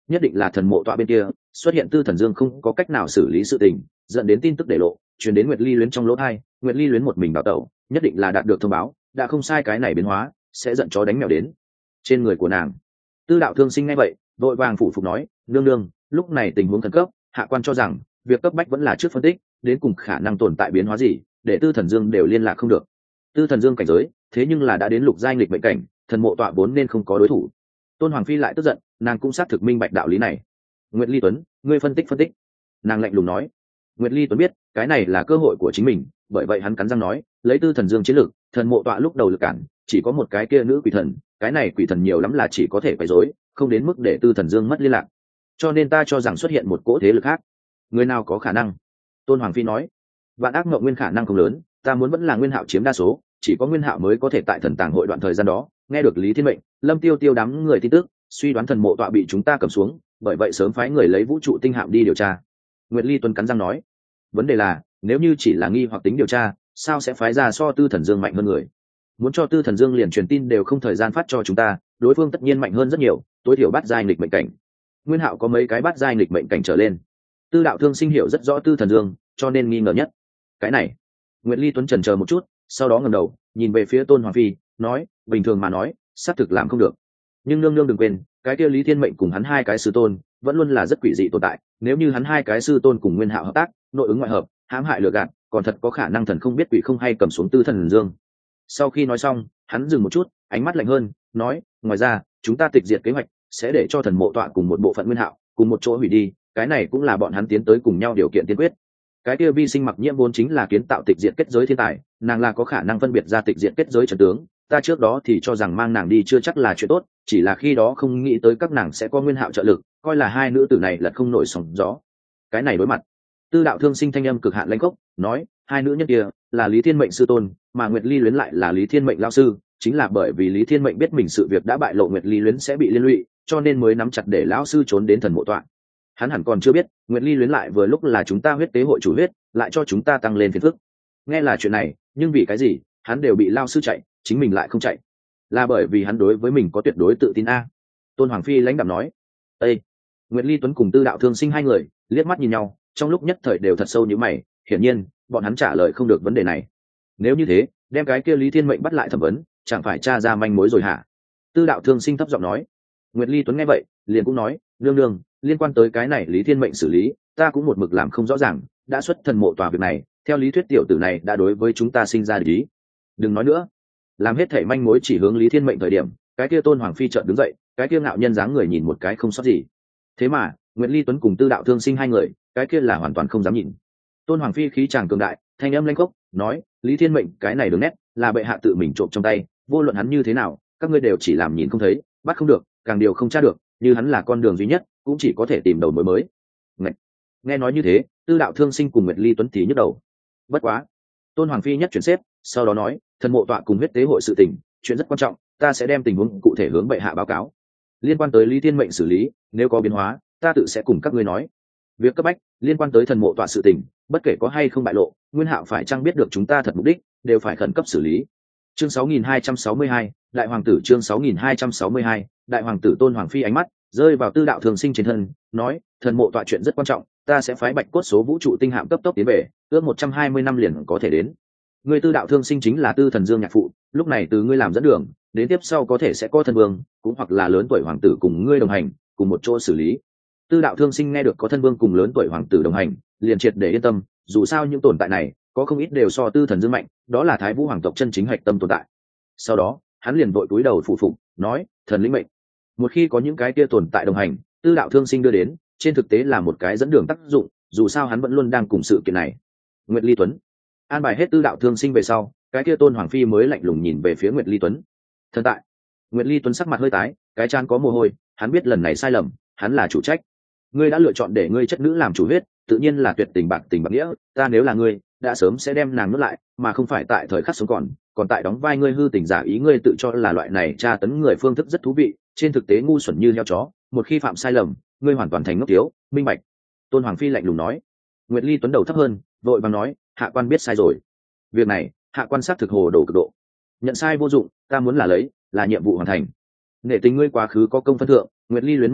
nhất định là thần mộ tọa bên kia xuất hiện tư thần dương không có cách nào xử lý sự tình, dẫn đến tin tức để lộ truyền đến Nguyệt Ly Luyến trong lỗ tai. Nguyệt Ly Luyến một mình đào tẩu, nhất định là đạt được thông báo, đã không sai, cái này biến hóa sẽ giận chó đánh mèo đến trên người của nàng. Tư Đạo Thương Sinh ngay vậy vội vàng phủ phục nói, nương nương, lúc này tình huống khẩn cấp, hạ quan cho rằng việc cấp bách vẫn là trước phân tích đến cùng khả năng tồn tại biến hóa gì, để tư thần dương đều liên lạc không được. Tư thần dương cảnh giới thế nhưng là đã đến lục giai nghịch mệnh cảnh, thần mộ tọa vốn nên không có đối thủ. Tôn Hoàng Phi lại tức giận, nàng cũng xác thực minh bạch đạo lý này. Nguyệt Ly Tuấn, ngươi phân tích phân tích. Nàng lạnh lùng nói. Nguyệt Ly Tuấn biết cái này là cơ hội của chính mình, bởi vậy hắn cắn răng nói, lấy tư thần dương chiến lược, thần mộ tọa lúc đầu lực cản chỉ có một cái kia nữ quỷ thần, cái này quỷ thần nhiều lắm là chỉ có thể quấy rối, không đến mức để tư thần dương mất liên lạc. Cho nên ta cho rằng xuất hiện một cỗ thế lực khác. Người nào có khả năng? Tôn Hoàng Phi nói. Vạn ác mộng nguyên khả năng không lớn, ta muốn vẫn là Nguyên Hạo chiếm đa số, chỉ có Nguyên Hạo mới có thể tại thần tàng hội đoạn thời gian đó nghe được Lý Thiên Mệnh, Lâm Tiêu Tiêu đám người tin tức, suy đoán thần mộ tọa bị chúng ta cầm xuống, bởi vậy sớm phái người lấy vũ trụ tinh hạm đi điều tra. Nguyệt Ly Tuấn cắn răng nói, vấn đề là nếu như chỉ là nghi hoặc tính điều tra, sao sẽ phái ra so tư thần dương mạnh hơn người? Muốn cho tư thần dương liền truyền tin đều không thời gian phát cho chúng ta, đối phương tất nhiên mạnh hơn rất nhiều, tối thiểu bắt giai nghịch mệnh cảnh. Nguyên Hạo có mấy cái bắt giai nghịch mệnh cảnh trở lên. Tư Đạo Thương Sinh hiểu rất rõ tư thần dương, cho nên nghi ngờ nhất. Cái này, Nguyệt Ly Tuấn chần chờ một chút, sau đó ngẩng đầu nhìn về phía Tôn Hoàng Phi, nói, bình thường mà nói xác thực làm không được, nhưng nương nương đừng quên, cái kia Lý Thiên Mệnh cùng hắn hai cái sư tôn vẫn luôn là rất quỷ dị tồn tại, nếu như hắn hai cái sư tôn cùng Nguyên Hạo hợp tác, nội ứng ngoại hợp, hãm hại lừa gạt, còn thật có khả năng thần không biết quỷ không hay cầm xuống tư thần dương. Sau khi nói xong, hắn dừng một chút, ánh mắt lạnh hơn, nói, ngoài ra chúng ta tịch diệt kế hoạch sẽ để cho thần mộ tọa cùng một bộ phận Nguyên Hạo cùng một chỗ hủy đi, cái này cũng là bọn hắn tiến tới cùng nhau điều kiện tiên quyết. Cái kia Vi Sinh Mặc Nhiễm vốn chính là kiến tạo tịch diệt kết giới thiên tài, nàng là có khả năng phân biệt ra tịch diệt kết giới trận tướng, ta trước đó thì cho rằng mang nàng đi chưa chắc là chuyện tốt, chỉ là khi đó không nghĩ tới các nàng sẽ có Nguyên Hạo trợ lực, coi là hai nữ tử này lật không nổi sóng gió. Cái này đối mặt, Tư Đạo Thương Sinh thanh âm cực hạn lãnh gốc, nói, hai nữ nhân kia là Lý Thiên Mệnh sư tôn, mà Nguyệt Ly Luyến lại là Lý Thiên Mệnh lão sư, chính là bởi vì Lý Thiên Mệnh biết mình sự việc đã bại lộ, Nguyệt Ly Luyến sẽ bị liên lụy, cho nên mới nắm chặt để lão sư trốn đến thần mộ tọa. Hắn hẳn còn chưa biết, Nguyệt Ly Luyến lại vừa lúc là chúng ta huyết tế hội chủ huyết, lại cho chúng ta tăng lên phiền phức. Nghe là chuyện này, nhưng vì cái gì hắn đều bị lao sư chạy, chính mình lại không chạy? Là bởi vì hắn đối với mình có tuyệt đối tự tin a. Tôn Hoàng Phi lãnh đạm nói. Ê! Nguyệt Ly Tuấn cùng Tư Đạo Thương Sinh hai người liếc mắt nhìn nhau, trong lúc nhất thời đều thật sâu như mày, hiển nhiên bọn hắn trả lời không được vấn đề này. Nếu như thế, đem cái kia Lý Thiên Mệnh bắt lại thẩm vấn, chẳng phải tra ra manh mối rồi hả? Tư Đạo Thương Sinh thấp giọng nói. Nguyệt Ly Tuấn nghe vậy liền cũng nói, nương nương, liên quan tới cái này Lý Thiên Mệnh xử lý, ta cũng một mực làm không rõ ràng, đã xuất thần mộ tòa việc này, theo lý thuyết tiểu tử này đã đối với chúng ta sinh ra địch ý. Đừng nói nữa. Làm hết thảy manh mối chỉ hướng Lý Thiên Mệnh thời điểm, cái kia Tôn Hoàng Phi chợt đứng dậy, cái kia ngạo nhân dáng người nhìn một cái không sót gì. Thế mà Nguyệt Ly Tuấn cùng Tư Đạo Thương Sinh hai người, cái kia là hoàn toàn không dám nhìn. Tôn Hoàng Phi khí chàng cường đại, thanh âm lanh khốc, nói, Lý Thiên Mệnh cái này đường nét là bệ hạ tự mình trộm trong tay, vô luận hắn như thế nào, các ngươi đều chỉ làm nhìn không thấy, bắt không được, càng điều không tra được, như hắn là con đường duy nhất, cũng chỉ có thể tìm đầu mối mới. Ngậy. Nghe nói như thế, Tư Đạo Thương Sinh cùng Nguyệt Ly Tuấn thì nhức đầu. Bất quá, Tôn Hoàng Phi nhất chuyển xếp, sau đó nói, thần mộ tọa cùng huyết tế hội sự tình, chuyện rất quan trọng, ta sẽ đem tình huống cụ thể hướng bệ hạ báo cáo. Liên quan tới Lý Thiên Mệnh xử lý, nếu có biến hóa, ta tự sẽ cùng các ngươi nói. Việc cấp bách liên quan tới thần mộ tọa sự tình, bất kể có hay không bại lộ, Nguyên Hạo phải chăng biết được chúng ta thật mục đích, đều phải khẩn cấp xử lý. Chương sáu nghìn hai trăm sáu mươi hai, Đại hoàng tử. Chương sáu nghìn hai trăm sáu mươi hai, Đại hoàng tử. Tôn Hoàng Phi ánh mắt rơi vào Tư Đạo Thường Sinh trên thân, nói, thần mộ tọa chuyện rất quan trọng, ta sẽ phái bạch cốt số vũ trụ tinh hạm cấp tốc tiến về, ước một trăm hai mươi năm liền có thể đến. Ngươi Tư Đạo Thương Sinh chính là Tư Thần Dương nhạc phụ, lúc này từ ngươi làm dẫn đường, đến tiếp sau có thể sẽ có thân vương, cũng hoặc là lớn tuổi hoàng tử cùng ngươi đồng hành, cùng một chỗ xử lý. Tư Đạo Thương Sinh nghe được có thân vương cùng lớn tuổi hoàng tử đồng hành, liền triệt để yên tâm, dù sao những tồn tại này có không ít đều so Tư Thần Dương mạnh, đó là Thái Vũ hoàng tộc chân chính hạch tâm tồn tại. Sau đó hắn liền vội cúi đầu phụ phục, nói, thần lĩnh mệnh. Một khi có những cái kia tồn tại đồng hành, Tư Đạo Thương Sinh đưa đến, trên thực tế là một cái dẫn đường tác dụng, dù sao hắn vẫn luôn đang cùng sự kiện này. Nguyệt Ly Tuấn an bài hết Tư Đạo Thương Sinh về sau, cái kia Tôn Hoàng Phi mới lạnh lùng nhìn về phía Nguyệt Ly Tuấn. Thần tại. Nguyệt Ly Tuấn sắc mặt hơi tái, cái trán có mồ hôi, hắn biết lần này sai lầm, hắn là chủ trách. Ngươi đã lựa chọn để ngươi chất nữ làm chủ huyết, tự nhiên là tuyệt tình bạc tình bạc nghĩa, ta nếu là ngươi, đã sớm sẽ đem nàng nuốt lại, mà không phải tại thời khắc sống còn, còn tại đóng vai ngươi hư tình giả ý, ngươi tự cho là loại này tra tấn người phương thức rất thú vị, trên thực tế ngu xuẩn như heo chó, một khi phạm sai lầm, ngươi hoàn toàn thành ngốc tiếu, minh bạch. Tôn Hoàng Phi lạnh lùng nói. Nguyệt Ly Tuấn đầu thấp hơn, vội vàng nói, hạ quan biết sai rồi. Việc này hạ quan xác thực hồ đồ cực độ, nhận sai vô dụng, ta muốn là lấy là nhiệm vụ hoàn thành. Nể tình ngươi quá khứ có công phân thượng, Nguyệt Ly Luyến mất đi,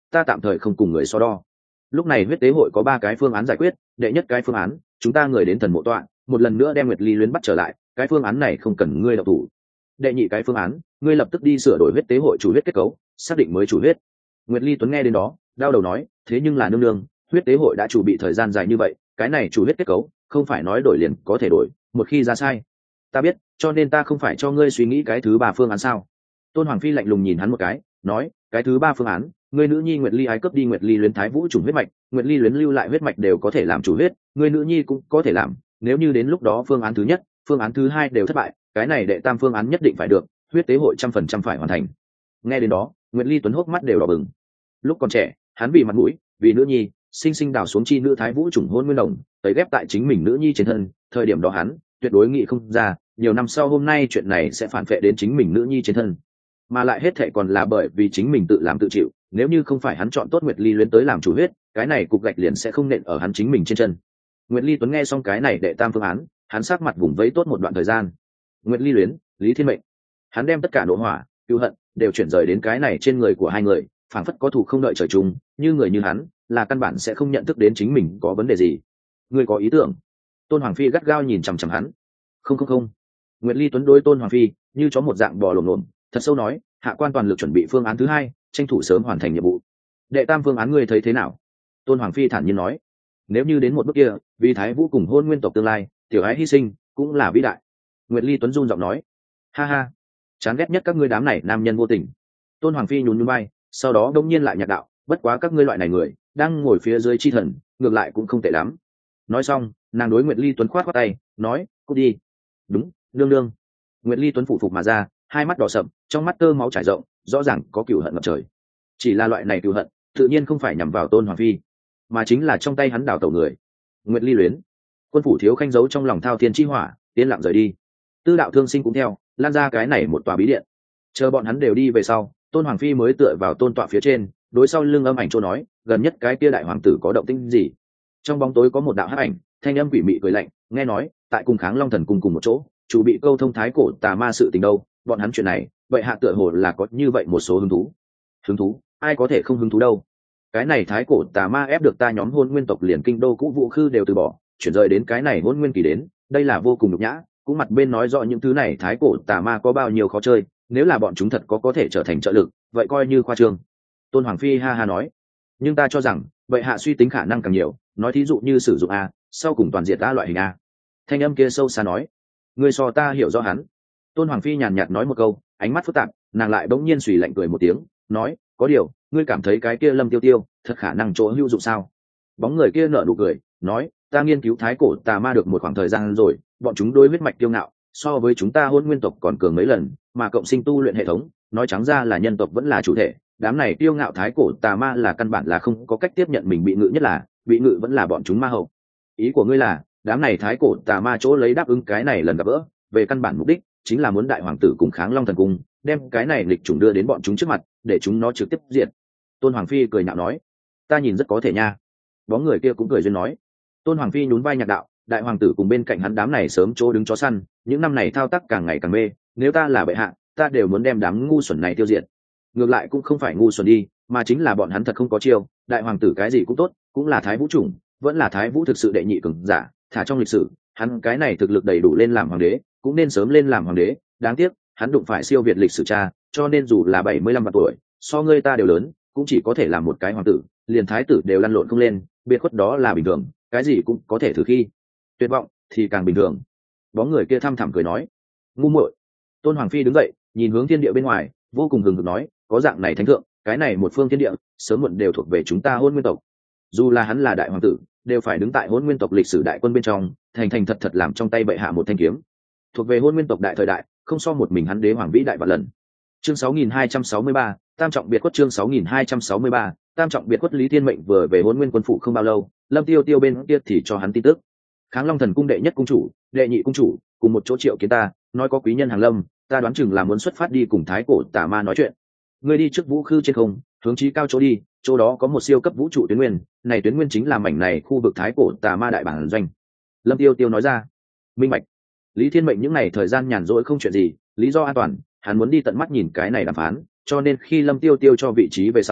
ta tạm thời không cùng người so đo. Lúc này huyết tế hội có ba cái phương án giải quyết. Đệ nhất cái phương án, chúng ta người đến thần mộ tọa, một lần nữa đem Nguyệt Ly Luyến bắt trở lại, cái phương án này không cần ngươi động thủ. Đệ nhị cái phương án, ngươi lập tức đi sửa đổi huyết tế hội chủ huyết kết cấu, xác định mới chủ huyết. Nguyệt Ly Tuấn nghe đến đó, đau đầu nói, thế nhưng là nương nương, huyết tế hội đã chuẩn bị thời gian dài như vậy, cái này chủ huyết kết cấu không phải nói đổi liền có thể đổi, một khi ra sai. Ta biết, cho nên ta không phải cho ngươi suy nghĩ cái thứ ba phương án sao? Tôn Hoàng Phi lạnh lùng nhìn hắn một cái, nói, cái thứ ba phương án, ngươi nữ nhi Nguyệt Ly ái cướp đi Nguyệt Ly Luyến Thái Vũ chủng huyết mạch, Nguyệt Ly Luyến lưu lại huyết mạch đều có thể làm chủ huyết, ngươi nữ nhi cũng có thể làm, nếu như đến lúc đó phương án thứ nhất, phương án thứ hai đều thất bại, cái này đệ tam phương án nhất định phải được, huyết tế hội trăm phần trăm phải hoàn thành. Nghe đến đó, Nguyệt Ly Tuấn hốc mắt đều đỏ bừng. Lúc còn trẻ, hắn vì mặt mũi, vì nữ nhi, sinh sinh đào xuống chi nữ Thái Vũ chủng hôn nguyên đồng, tấy ghép tại chính mình nữ nhi trên thân, thời điểm đó hắn tuyệt đối nghĩ không ra, nhiều năm sau hôm nay chuyện này sẽ phản vệ đến chính mình nữ nhi trên thân, mà lại hết thệ còn là bởi vì chính mình tự làm tự chịu. Nếu như không phải hắn chọn tốt Nguyệt Ly Luyến tới làm chủ huyết, cái này cục gạch liền sẽ không nện ở hắn chính mình trên chân. Nguyệt Ly Tuấn nghe xong cái này đệ tam phương án, hắn sắc mặt vùng vẫy tốt một đoạn thời gian. Nguyệt Ly Luyến, Lý Thiên Mệnh, hắn đem tất cả nộ hỏa, cừu hận đều chuyển rời đến cái này trên người của hai người, phảng phất có thù không đợi trời chung, như người như hắn là căn bản sẽ không nhận thức đến chính mình có vấn đề gì. Ngươi có ý tưởng? Tôn Hoàng Phi gắt gao nhìn chằm chằm hắn. Không không không. Nguyệt Ly Tuấn đối Tôn Hoàng Phi như chó một dạng bò lồm lồm, thật sâu nói, hạ quan toàn lực chuẩn bị phương án thứ hai, tranh thủ sớm hoàn thành nhiệm vụ. Đệ tam phương án ngươi thấy thế nào? Tôn Hoàng Phi thản nhiên nói, nếu như đến một bước kia, vì Thái Vũ cùng hôn nguyên tộc tương lai, tiểu ái hy sinh cũng là vĩ đại. Nguyệt Ly Tuấn run giọng nói, ha ha, chán ghét nhất các ngươi đám này nam nhân vô tình. Tôn Hoàng Phi nhún nhún vai, sau đó đông nhiên lại nhạc đạo, bất quá các ngươi loại này người đang ngồi phía dưới chi thần, ngược lại cũng không tệ lắm. Nói xong, nàng đối Nguyệt Ly Tuấn khoát khoát tay, nói, cút đi. Đúng, nương nương. Nguyệt Ly Tuấn phụ phục mà ra, hai mắt đỏ sậm, trong mắt tơ máu chảy rộng, rõ ràng có cừu hận ngập trời. Chỉ là loại này cừu hận, tự nhiên không phải nhằm vào Tôn Hoàng Phi, mà chính là trong tay hắn đào tẩu người. Nguyệt Ly Luyến, quân phủ thiếu khanh giấu trong lòng thao thiên chi hỏa, yên lặng rời đi. Tư đạo thương sinh cũng theo, lan ra cái này một tòa bí điện. Chờ bọn hắn đều đi về sau, Tôn Hoàng Phi mới tựa vào tôn tọa phía trên, đối sau lưng âm ảnh chỗ nói, gần nhất cái kia đại hoàng tử có động tĩnh gì? Trong bóng tối có một đạo hắc ảnh, thanh âm quỷ mị cười lạnh, nghe nói, tại cùng Kháng Long thần cùng cùng một chỗ, chủ bị câu thông thái cổ tà ma sự tình đâu, bọn hắn chuyện này, vậy hạ tựa hồ là có như vậy một số hứng thú. Hứng thú? Ai có thể không hứng thú đâu? Cái này thái cổ tà ma ép được ta nhóm hôn nguyên tộc liền kinh đô cũ vũ khư đều từ bỏ, chuyển rời đến cái này hôn nguyên kỳ đến, đây là vô cùng nhục nhã, cũng mặt bên nói rõ những thứ này thái cổ tà ma có bao nhiêu khó chơi, nếu là bọn chúng thật có có thể trở thành trợ lực, vậy coi như khoa trương. Tôn Hoàng Phi ha ha nói, nhưng ta cho rằng vậy hạ suy tính khả năng càng nhiều, nói thí dụ như sử dụng a, sau cùng toàn diện a loại hình a. Thanh âm kia sâu xa nói, ngươi so ta hiểu rõ hắn. Tôn Hoàng Phi nhàn nhạt nói một câu, ánh mắt phức tạp, nàng lại bỗng nhiên suy lạnh cười một tiếng, nói, có điều, ngươi cảm thấy cái kia Lâm Tiêu Tiêu thật khả năng chỗ hữu dụng sao? Bóng người kia nở nụ cười, nói, ta nghiên cứu thái cổ tà ma được một khoảng thời gian rồi, bọn chúng đối huyết mạch kiêu ngạo, so với chúng ta hôn nguyên tộc còn cường mấy lần, mà cộng sinh tu luyện hệ thống, nói trắng ra là nhân tộc vẫn là chủ thể, đám này kiêu ngạo thái cổ tà ma là căn bản là không có cách tiếp nhận mình bị ngự, nhất là bị ngự vẫn là bọn chúng ma hậu. Ý của ngươi là đám này thái cổ tà ma chỗ lấy đáp ứng cái này lần gặp gỡ, về căn bản mục đích chính là muốn đại hoàng tử cùng Kháng Long thần cung đem cái này lịch chủng đưa đến bọn chúng trước mặt, để chúng nó trực tiếp diệt. Tôn Hoàng Phi cười nhạo nói, ta nhìn rất có thể nha. Bóng người kia cũng cười duyên nói. Tôn Hoàng Phi nhún vai nhạc đạo, đại hoàng tử cùng bên cạnh hắn đám này sớm chỗ đứng chó săn, những năm này thao tác càng ngày càng mê, nếu ta là bệ hạ, ta đều muốn đem đám ngu xuẩn này tiêu diệt. Ngược lại cũng không phải ngu xuẩn đi, mà chính là bọn hắn thật không có chiêu, đại hoàng tử cái gì cũng tốt, cũng là thái vũ chủng, vẫn là thái vũ thực sự đệ nhị cường giả, thả trong lịch sử, hắn cái này thực lực đầy đủ lên làm hoàng đế, cũng nên sớm lên làm hoàng đế, đáng tiếc, hắn đụng phải siêu việt lịch sử cha, cho nên dù là bảy mươi lăm tuổi, so ngươi ta đều lớn, cũng chỉ có thể làm một cái hoàng tử, liền thái tử đều lăn lộn không lên, biệt khuất đó là bình thường, cái gì cũng có thể thử khi tuyệt vọng thì càng bình thường. Bóng người kia thăm thẳm cười nói, ngu muội. Tôn Hoàng Phi đứng dậy, nhìn hướng thiên địa bên ngoài, vô cùng hừng hực nói, có dạng này thánh thượng, cái này một phương thiên địa sớm muộn đều thuộc về chúng ta hôn nguyên tộc, dù là hắn là đại hoàng tử, đều phải đứng tại hôn nguyên tộc lịch sử đại quân bên trong, thành thành thật thật làm trong tay bệ hạ một thanh kiếm, thuộc về hôn nguyên tộc đại thời đại, không so một mình hắn đế hoàng vĩ đại vạn lần. Chương sáu nghìn hai trăm sáu mươi ba, tam trọng biệt quất. Chương sáu nghìn hai trăm sáu mươi ba, tam trọng biệt quất. Lý Thiên Mệnh vừa về hôn nguyên quân phủ không bao lâu, Lâm Tiêu Tiêu bên kia thì cho hắn tin tức, Kháng Long thần cung đệ nhất cung chủ, đệ nhị cung chủ cùng một chỗ triệu kiến ta, nói có quý nhân hàng lâm, ta đoán chừng là muốn xuất phát đi cùng thái cổ tà ma nói chuyện. Ngươi đi trước vũ khư trên không, hướng chí cao chỗ đi, chỗ đó có một siêu cấp vũ trụ tuyến nguyên, này tuyến nguyên chính là mảnh này khu vực thái cổ tà ma đại bản doanh. Lâm Tiêu Tiêu nói ra. Minh bạch. Lý Thiên Mệnh những ngày thời gian nhàn rỗi không chuyện gì, lý do an toàn, hắn muốn đi tận mắt nhìn cái này đàm phán, cho nên khi Lâm Tiêu Tiêu cho vị trí về sau,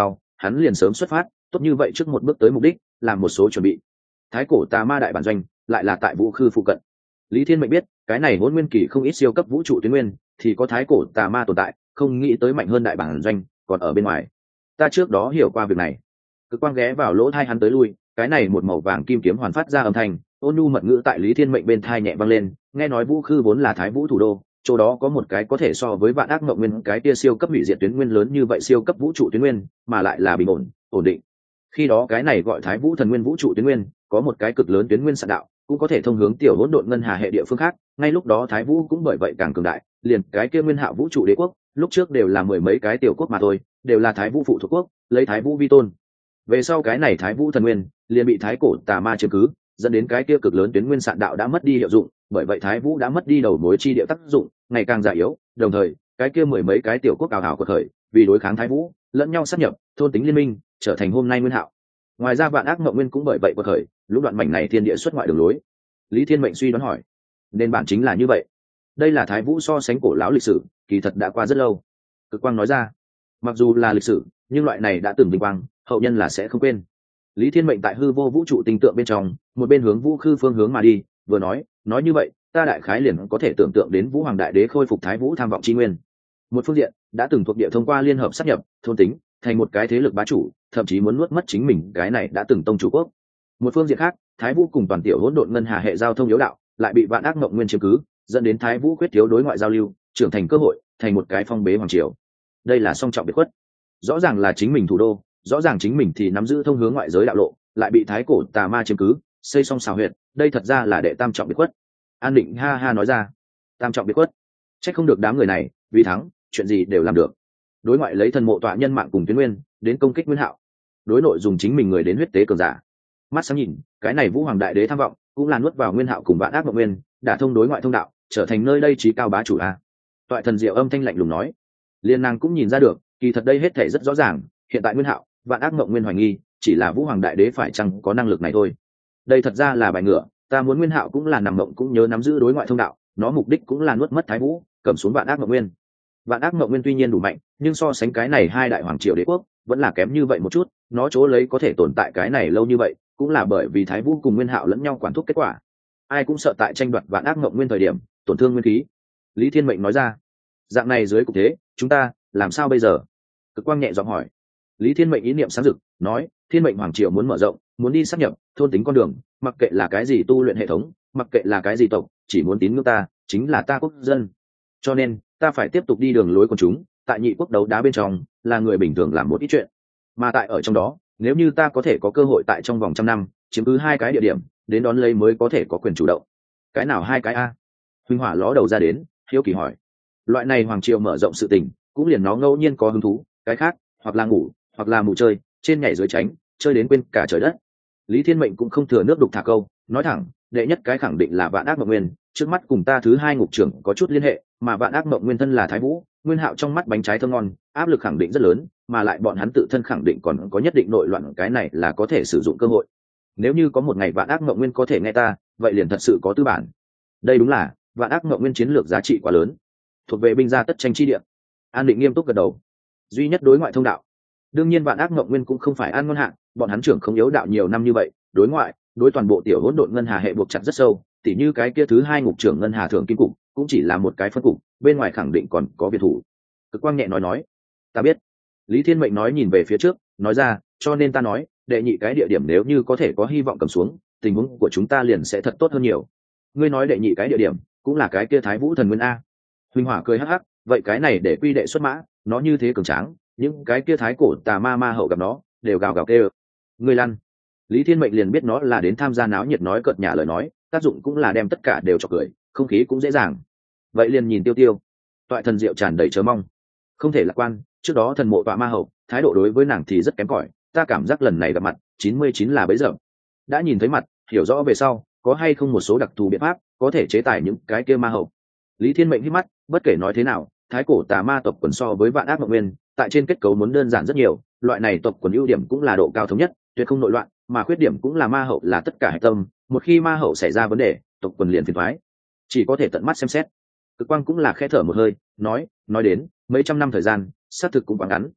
hắn liền sớm xuất phát, tốt như vậy trước một bước tới mục đích, làm một số chuẩn bị. Thái cổ tà ma đại bản doanh lại là tại vũ khư phụ cận. Lý Thiên Mệnh biết, cái này Hỗn Nguyên kỳ không ít siêu cấp vũ trụ tuyến nguyên, thì có thái cổ tà ma tồn tại, không nghĩ tới mạnh hơn đại bản doanh, còn ở bên ngoài. Ta trước đó hiểu qua việc này. Cực quang ghé vào lỗ tai hắn tới lui, cái này một màu vàng kim kiếm hoàn phát ra âm thanh, ôn nhu mật ngữ tại Lý Thiên Mệnh bên tai nhẹ vang lên, nghe nói vũ khư vốn là thái vũ thủ đô, chỗ đó có một cái có thể so với vạn ác mộng nguyên cái kia siêu cấp hủy diệt tuyến nguyên lớn như vậy siêu cấp vũ trụ tuyến nguyên, mà lại là bình ổn, ổn định. Khi đó cái này gọi thái vũ thần nguyên vũ trụ tuyến nguyên, có một cái cực lớn tuyến nguyên sạn đạo, cũng có thể thông hướng tiểu hỗn độn ngân hà hệ địa phương khác, ngay lúc đó thái vũ cũng bởi vậy càng cường đại, liền cái kia nguyên hạo vũ trụ đế quốc, lúc trước đều là mười mấy cái tiểu quốc mà thôi, đều là thái vũ phụ thuộc quốc, lấy thái vũ vi tôn. Về sau cái này thái vũ thần nguyên liền bị thái cổ tà ma chiếm cứ, dẫn đến cái kia cực lớn tuyến nguyên sạn đạo đã mất đi hiệu dụng, bởi vậy thái vũ đã mất đi đầu mối chi địa tác dụng, ngày càng già yếu. Đồng thời cái kia mười mấy cái tiểu quốc ảo ảo của thời, vì đối kháng thái vũ, lẫn nhau sát nhập, thôn tính liên minh, trở thành hôm nay nguyên hạo. Ngoài ra vạn ác mộng nguyên cũng bởi vậy của thời, lúc đoạn mảnh này thiên địa xuất ngoại đường lối. Lý Thiên Mệnh suy đoán hỏi, nên bản chính là như vậy. Đây là thái vũ so sánh cổ lão lịch sử, kỳ thật đã qua rất lâu. Cực quang nói ra, mặc dù là lịch sử, nhưng loại này đã từng vinh quang, hậu nhân là sẽ không quên. Lý Thiên Mệnh tại hư vô vũ trụ tinh tượng bên trong, một bên hướng vũ khư phương hướng mà đi, vừa nói, nói như vậy, ta đại khái liền có thể tưởng tượng đến vũ hoàng đại đế khôi phục thái vũ tham vọng chi nguyên. Một phương diện, đã từng thuộc địa thông qua liên hợp sát nhập, thôn tính, thành một cái thế lực bá chủ, thậm chí muốn nuốt mất chính mình cái này đã từng tông chủ quốc. Một phương diện khác, thái vũ cùng toàn tiểu hỗn độn ngân hà hệ giao thông yếu đạo, lại bị vạn ác mộng nguyên chiếm cứ, dẫn đến thái vũ quyết thiếu đối ngoại giao lưu, trưởng thành cơ hội, thành một cái phong bế hoàng triều. Đây là song trọng biệt khuất. Rõ ràng là chính mình thủ đô, rõ ràng chính mình thì nắm giữ thông hướng ngoại giới đạo lộ, lại bị thái cổ tà ma chiếm cứ, xây xong xào huyệt, đây thật ra là đệ tam trọng biệt khuất. An Định ha ha nói ra, tam trọng biệt khuất, trách không được đám người này, vì thắng, chuyện gì đều làm được. Đối ngoại lấy thần mộ tọa nhân mạng cùng tuyến nguyên, đến công kích Nguyên Hạo. Đối nội dùng chính mình người đến huyết tế cường giả. Mắt sáng nhìn, cái này vũ hoàng đại đế tham vọng, cũng là nuốt vào Nguyên Hạo cùng vạn ác mộng nguyên, đả thông đối ngoại thông đạo, trở thành nơi đây trí cao bá chủ a. Toại thần diệu âm thanh lạnh lùng nói, liên nàng cũng nhìn ra được, kỳ thật đây hết thể rất rõ ràng, hiện tại Nguyên Hạo, vạn ác mộng nguyên hoài nghi, chỉ là vũ hoàng đại đế phải chăng có năng lực này thôi. Đây thật ra là bài ngựa, ta muốn Nguyên Hạo cũng là nằm mộng cũng nhớ nắm giữ đối ngoại thông đạo, nó mục đích cũng là nuốt mất thái vũ, cầm xuống vạn ác mộng nguyên. Vạn ác mộng nguyên tuy nhiên đủ mạnh, nhưng so sánh cái này hai đại hoàng triều đế quốc, vẫn là kém như vậy một chút, nó chỗ lấy có thể tồn tại cái này lâu như vậy, cũng là bởi vì thái vũ cùng Nguyên Hạo lẫn nhau quản thúc kết quả. Ai cũng sợ tại tranh đoạt vạn ác mộng nguyên thời điểm, tổn thương nguyên khí. Lý Thiên Mệnh nói ra, dạng này dưới cục thế, chúng ta làm sao bây giờ? Cực quang nhẹ giọng hỏi. Lý Thiên Mệnh ý niệm sáng rực, nói, Thiên Mệnh hoàng triều muốn mở rộng, muốn đi sáp nhập, thôn tính con đường, mặc kệ là cái gì tu luyện hệ thống, mặc kệ là cái gì tộc, chỉ muốn tín ngưỡng ta, chính là ta quốc dân. Cho nên, ta phải tiếp tục đi đường lối của chúng, tại nhị quốc đấu đá bên trong, là người bình thường làm một ít chuyện. Mà tại ở trong đó, nếu như ta có thể có cơ hội tại trong vòng trăm năm, chiếm cứ hai cái địa điểm, đến đón lấy mới có thể có quyền chủ động. Cái nào hai cái a? Huynh Hỏa ló đầu ra đến, hiếu kỳ hỏi. Loại này hoàng triều mở rộng sự tình, cũng liền nó ngẫu nhiên có hứng thú, cái khác, hoặc là ngủ, hoặc là mù chơi, trên nhảy dưới tránh, chơi đến quên cả trời đất. Lý Thiên Mệnh cũng không thừa nước đục thả câu, nói thẳng, đệ nhất cái khẳng định là vạn ác mộng nguyên, trước mắt cùng ta thứ hai ngục trưởng có chút liên hệ, mà vạn ác mộng nguyên thân là thái vũ, Nguyên Hạo trong mắt bánh trái thơm ngon, áp lực khẳng định rất lớn, mà lại bọn hắn tự thân khẳng định còn có nhất định nội loạn, cái này là có thể sử dụng cơ hội. Nếu như có một ngày vạn ác mộng nguyên có thể nghe ta, vậy liền thật sự có tư bản. Đây đúng là vạn ác mộng nguyên chiến lược giá trị quá lớn, thuộc về binh gia tất tranh chi địa. An Định nghiêm túc gật đầu. Duy nhất đối ngoại thông đạo, đương nhiên vạn ác mộng nguyên cũng không phải an ngon hạng, bọn hắn trưởng không yếu đạo nhiều năm như vậy, đối ngoại, đối toàn bộ tiểu hỗn độn ngân hà hệ buộc chặt rất sâu, tỉ như cái kia thứ hai ngục trưởng ngân hà thượng kim cục, cũng chỉ là một cái phân cục, bên ngoài khẳng định còn có biệt thủ. Cực quang nhẹ nói nói, ta biết. Lý Thiên Mệnh nói nhìn về phía trước, nói ra, cho nên ta nói, đệ nhị cái địa điểm nếu như có thể có hy vọng cầm xuống, tình huống của chúng ta liền sẽ thật tốt hơn nhiều. Ngươi nói đệ nhị cái địa điểm, cũng là cái kia thái vũ thần nguyên a. Huynh Hỏa cười hắc hắc, vậy cái này để quy đệ xuất mã, nó như thế cường tráng, những cái kia thái cổ tà ma ma hậu gặp nó, đều gào gào kêu. Ngươi lăn. Lý Thiên Mệnh liền biết nó là đến tham gia náo nhiệt nói cợt nhả lời nói, tác dụng cũng là đem tất cả đều cho cười, không khí cũng dễ dàng. Vậy liền nhìn Tiêu Tiêu. Toại thần diệu tràn đầy chờ mong. Không thể lạc quan, trước đó thần mộ tọa ma hậu, thái độ đối với nàng thì rất kém cỏi, ta cảm giác lần này gặp mặt, chín mươi chín là bấy giờ. Đã nhìn thấy mặt, hiểu rõ về sau, có hay không một số đặc thù biện pháp, có thể chế tài những cái kia ma hậu. Lý Thiên Mệnh hít mắt, bất kể nói thế nào, thái cổ tà ma tộc quần so với vạn ác mộng nguyên, tại trên kết cấu muốn đơn giản rất nhiều, loại này tộc quần ưu điểm cũng là độ cao thống nhất, tuyệt không nội loạn, mà khuyết điểm cũng là ma hậu là tất cả hệ tâm, một khi ma hậu xảy ra vấn đề, tộc quần liền phiền toái, chỉ có thể tận mắt xem xét. Cực quang cũng là khẽ thở một hơi, nói, nói đến mấy trăm năm thời gian, xác thực cũng quá ngắn.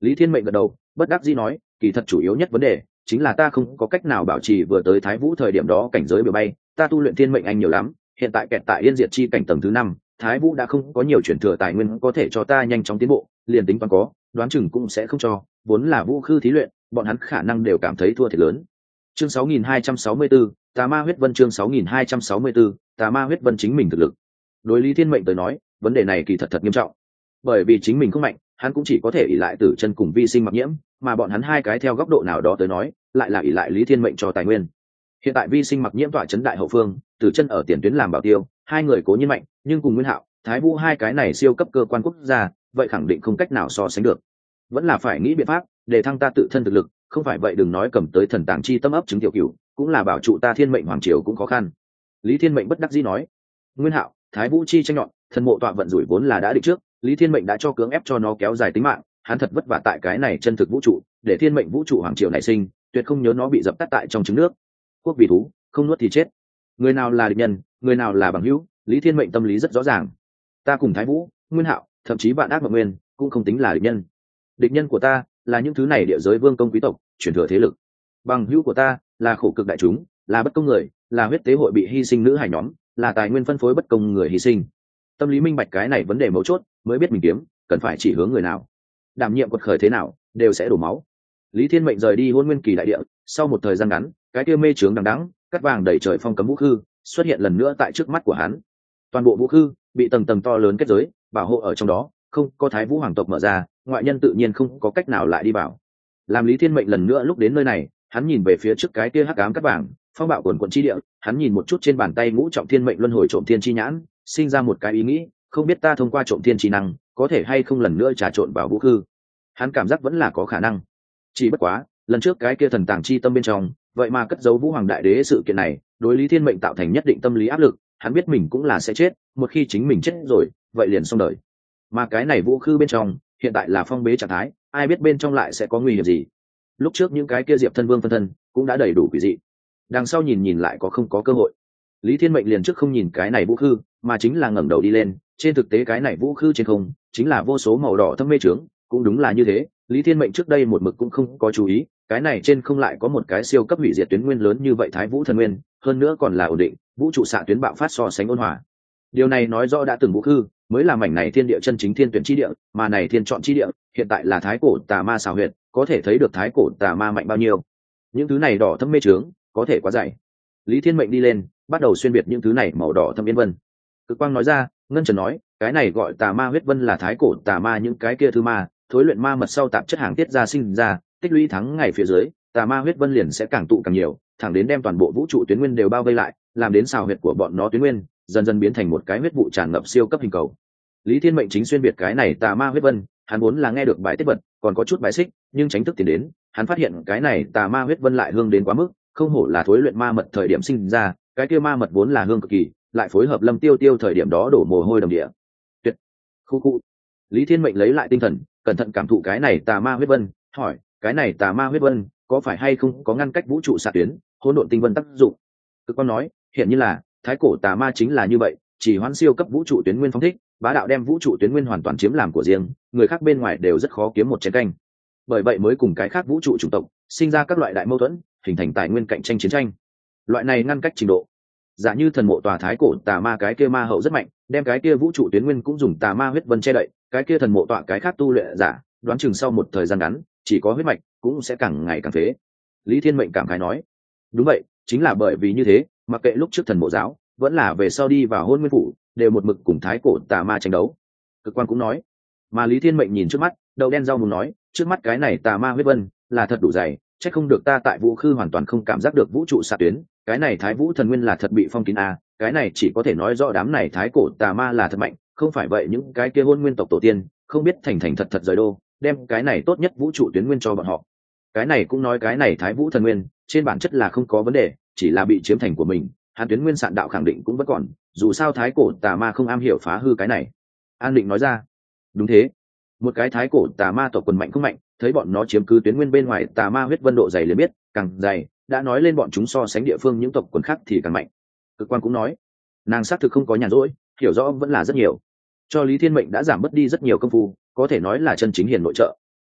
Lý Thiên Mệnh gật đầu, bất đắc dĩ nói, kỳ thật chủ yếu nhất vấn đề chính là ta không có cách nào bảo trì vừa tới Thái Vũ thời điểm đó cảnh giới biểu bay, ta tu luyện thiên mệnh anh nhiều lắm, hiện tại kẹt tại Yên Diệt chi cảnh tầng thứ năm, Thái Vũ đã không có nhiều chuyển thừa tài nguyên có thể cho ta nhanh chóng tiến bộ, liền tính toán có, đoán chừng cũng sẽ không cho, vốn là vũ khư thí luyện, bọn hắn khả năng đều cảm thấy thua thiệt lớn. Chương sáu nghìn hai trăm sáu mươi bốn, Tà Ma huyết vân chương sáu nghìn hai trăm sáu mươi bốn, Tà Ma huyết vân chính mình thực lực. Đối Lý Thiên Mệnh tới nói, vấn đề này kỳ thật thật nghiêm trọng. Bởi vì chính mình không mạnh, hắn cũng chỉ có thể ỷ lại Tử Chân cùng Vi Sinh Mặc Nhiễm, mà bọn hắn hai cái theo góc độ nào đó tới nói, lại là ỷ lại Lý Thiên Mệnh cho tài nguyên. Hiện tại Vi Sinh Mặc Nhiễm tọa trấn đại hậu phương, Tử Chân ở tiền tuyến làm bảo tiêu, hai người cố nhiên mạnh, nhưng cùng Nguyên Hạo, Thái Vũ hai cái này siêu cấp cơ quan quốc gia, vậy khẳng định không cách nào so sánh được. Vẫn là phải nghĩ biện pháp để thăng ta tự thân thực lực, không phải vậy đừng nói cầm tới thần tàng chi tâm ấp chứng tiểu cửu, cũng là bảo trụ ta Thiên Mệnh hoàng triều cũng khó khăn. Lý Thiên Mệnh bất đắc dĩ nói. Nguyên Hạo, Thái Vũ chi tranh nhọn, thần mộ tọa vận rủi vốn là đã định trước, Lý Thiên Mệnh đã cho cưỡng ép cho nó kéo dài tính mạng, hắn thật vất vả tại cái này chân thực vũ trụ, để Thiên Mệnh vũ trụ hoàng triều nảy sinh, tuyệt không nhớ nó bị dập tắt tại trong trứng nước. Quốc vì thú, không nuốt thì chết. Người nào là địch nhân, người nào là bằng hữu, Lý Thiên Mệnh tâm lý rất rõ ràng. Ta cùng Thái Vũ, Nguyên Hạo, thậm chí Vạn Ác Mộng Nguyên, cũng không tính là địch nhân. Địch nhân của ta là những thứ này địa giới vương công quý tộc, truyền thừa thế lực. Bằng hữu của ta là khổ cực đại chúng, là bất công người, là huyết tế hội bị hy sinh nữ hải nhóm, là tài nguyên phân phối bất công người hy sinh. Tâm lý minh bạch cái này vấn đề mấu chốt, mới biết mình kiếm cần phải chỉ hướng người nào, đảm nhiệm quật khởi thế nào, đều sẽ đổ máu. Lý Thiên Mệnh rời đi Hôn Nguyên Kỳ đại địa, sau một thời gian ngắn, cái kia mê trướng đằng đẵng, cắt vàng đầy trời phong cấm vũ khư xuất hiện lần nữa tại trước mắt của hắn. Toàn bộ vũ khư bị tầng tầng to lớn kết giới bảo hộ ở trong đó, không có Thái Vũ hoàng tộc mở ra, ngoại nhân tự nhiên không có cách nào lại đi vào. Làm Lý Thiên Mệnh lần nữa lúc đến nơi này, hắn nhìn về phía trước cái kia hắc ám cắt vàng, phong bạo quần quần chi địa, hắn nhìn một chút trên bàn tay ngũ trọng thiên mệnh luân hồi trộm thiên chi nhãn, sinh ra một cái ý nghĩ, không biết ta thông qua trộm thiên chi năng, có thể hay không lần nữa trà trộn vào vũ khư. Hắn cảm giác vẫn là có khả năng. Chỉ bất quá, lần trước cái kia thần tàng chi tâm bên trong, vậy mà cất giấu Vũ Hoàng đại đế sự kiện này, đối Lý Thiên Mệnh tạo thành nhất định tâm lý áp lực, hắn biết mình cũng là sẽ chết, một khi chính mình chết rồi, vậy liền xong đời. Mà cái này vũ khư bên trong, hiện tại là phong bế trạng thái, ai biết bên trong lại sẽ có nguy hiểm gì. Lúc trước những cái kia Diệp Thân Vương phân thân cũng đã đầy đủ quỷ dị. Đằng sau nhìn nhìn lại có không có cơ hội. Lý Thiên Mệnh liền trước không nhìn cái này vũ khư, mà chính là ngẩng đầu đi lên, trên thực tế cái này vũ khư trên không, chính là vô số màu đỏ thâm mê trướng, cũng đúng là như thế, Lý Thiên Mệnh trước đây một mực cũng không có chú ý, cái này trên không lại có một cái siêu cấp hủy diệt tuyến nguyên lớn như vậy Thái Vũ thần nguyên, hơn nữa còn là ổn định, vũ trụ xạ tuyến bạo phát so sánh ôn hòa. Điều này nói rõ đã từng vũ khư mới là mảnh này thiên địa chân chính thiên tuyển chi địa, mà này thiên chọn chi địa, hiện tại là Thái cổ tà ma xào huyệt, có thể thấy được Thái cổ tà ma mạnh bao nhiêu. Những thứ này đỏ thâm mê trướng, có thể quá dày. Lý Thiên Mệnh đi lên, bắt đầu xuyên biệt những thứ này màu đỏ thâm yên vân. Cực Quang nói ra, Ngân Trần nói, cái này gọi tà ma huyết vân là Thái cổ tà ma những cái kia thư ma, thối luyện ma mật sau tạp chất hàng tiết ra sinh ra, tích lũy thắng ngày phía dưới, tà ma huyết vân liền sẽ càng tụ càng nhiều, thẳng đến đem toàn bộ vũ trụ tuyến nguyên đều bao vây lại, làm đến xào huyệt của bọn nó tuyến nguyên dần dần biến thành một cái huyết vụ tràn ngập siêu cấp hình cầu. Lý Thiên Mệnh chính xuyên biệt cái này tà ma huyết vân, hắn muốn là nghe được bài tiết vật, còn có chút bài xích, nhưng tránh thức tiến đến, hắn phát hiện cái này tà ma huyết vân lại hương đến quá mức, không hổ là thối luyện ma mật thời điểm sinh ra, cái kia ma mật vốn là hương cực kỳ, lại phối hợp Lâm Tiêu Tiêu thời điểm đó đổ mồ hôi đầm địa. Tuyệt. Khu khu. Lý Thiên Mệnh lấy lại tinh thần, cẩn thận cảm thụ cái này tà ma huyết vân, hỏi, cái này tà ma huyết vân có phải hay không có ngăn cách vũ trụ xạ tuyến, hỗn độn tinh vân tác dụng? Cực Quang nói, hiện như là, thái cổ tà ma chính là như vậy, chỉ hoãn siêu cấp vũ trụ tuyến nguyên phóng thích, bá đạo đem vũ trụ tuyến nguyên hoàn toàn chiếm làm của riêng, người khác bên ngoài đều rất khó kiếm một chén canh. Bởi vậy mới cùng cái khác vũ trụ chủng tộc sinh ra các loại đại mâu thuẫn, hình thành tài nguyên cạnh tranh chiến tranh. Loại này ngăn cách trình độ, giả như thần mộ tòa thái cổ tà ma cái kia ma hậu rất mạnh, đem cái kia vũ trụ tuyến nguyên cũng dùng tà ma huyết vân che đậy, cái kia thần mộ tọa cái khác tu luyện giả, đoán chừng sau một thời gian ngắn, chỉ có huyết mạch cũng sẽ càng ngày càng phế. Lý Thiên Mệnh cảm khái nói, đúng vậy, chính là bởi vì như thế, mặc kệ lúc trước thần mộ giáo, vẫn là về sau đi vào Hôn Nguyên phủ, đều một mực cùng thái cổ tà ma tranh đấu. Cực Quan cũng nói, mà Lý Thiên Mệnh nhìn trước mắt, đầu đen rau muốn nói, trước mắt cái này tà ma huyết vân là thật đủ dày, chắc không được ta tại vũ khư hoàn toàn không cảm giác được vũ trụ xạ tuyến, cái này thái vũ thần nguyên là thật bị phong kín a, cái này chỉ có thể nói rõ đám này thái cổ tà ma là thật mạnh, không phải vậy những cái kia Hôn Nguyên tộc tổ tiên không biết thành thành thật thật rời đô, đem cái này tốt nhất vũ trụ tuyến nguyên cho bọn họ. Cái này cũng nói cái này thái vũ thần nguyên trên bản chất là không có vấn đề, chỉ là bị chiếm thành của mình, hắn tuyến nguyên sạn đạo khẳng định cũng vẫn còn, dù sao thái cổ tà ma không am hiểu phá hư cái này. An Định nói ra, đúng thế, một cái thái cổ tà ma tộc quần mạnh không mạnh, thấy bọn nó chiếm cứ tuyến nguyên bên ngoài tà ma huyết vân độ dày liền biết, càng dày, đã nói lên bọn chúng so sánh địa phương những tộc quần khác thì càng mạnh. Cực Quan cũng nói, nàng xác thực không có nhàn rỗi, hiểu rõ vẫn là rất nhiều, cho Lý Thiên Mệnh đã giảm bớt đi rất nhiều công phu, có thể nói là chân chính hiền nội trợ.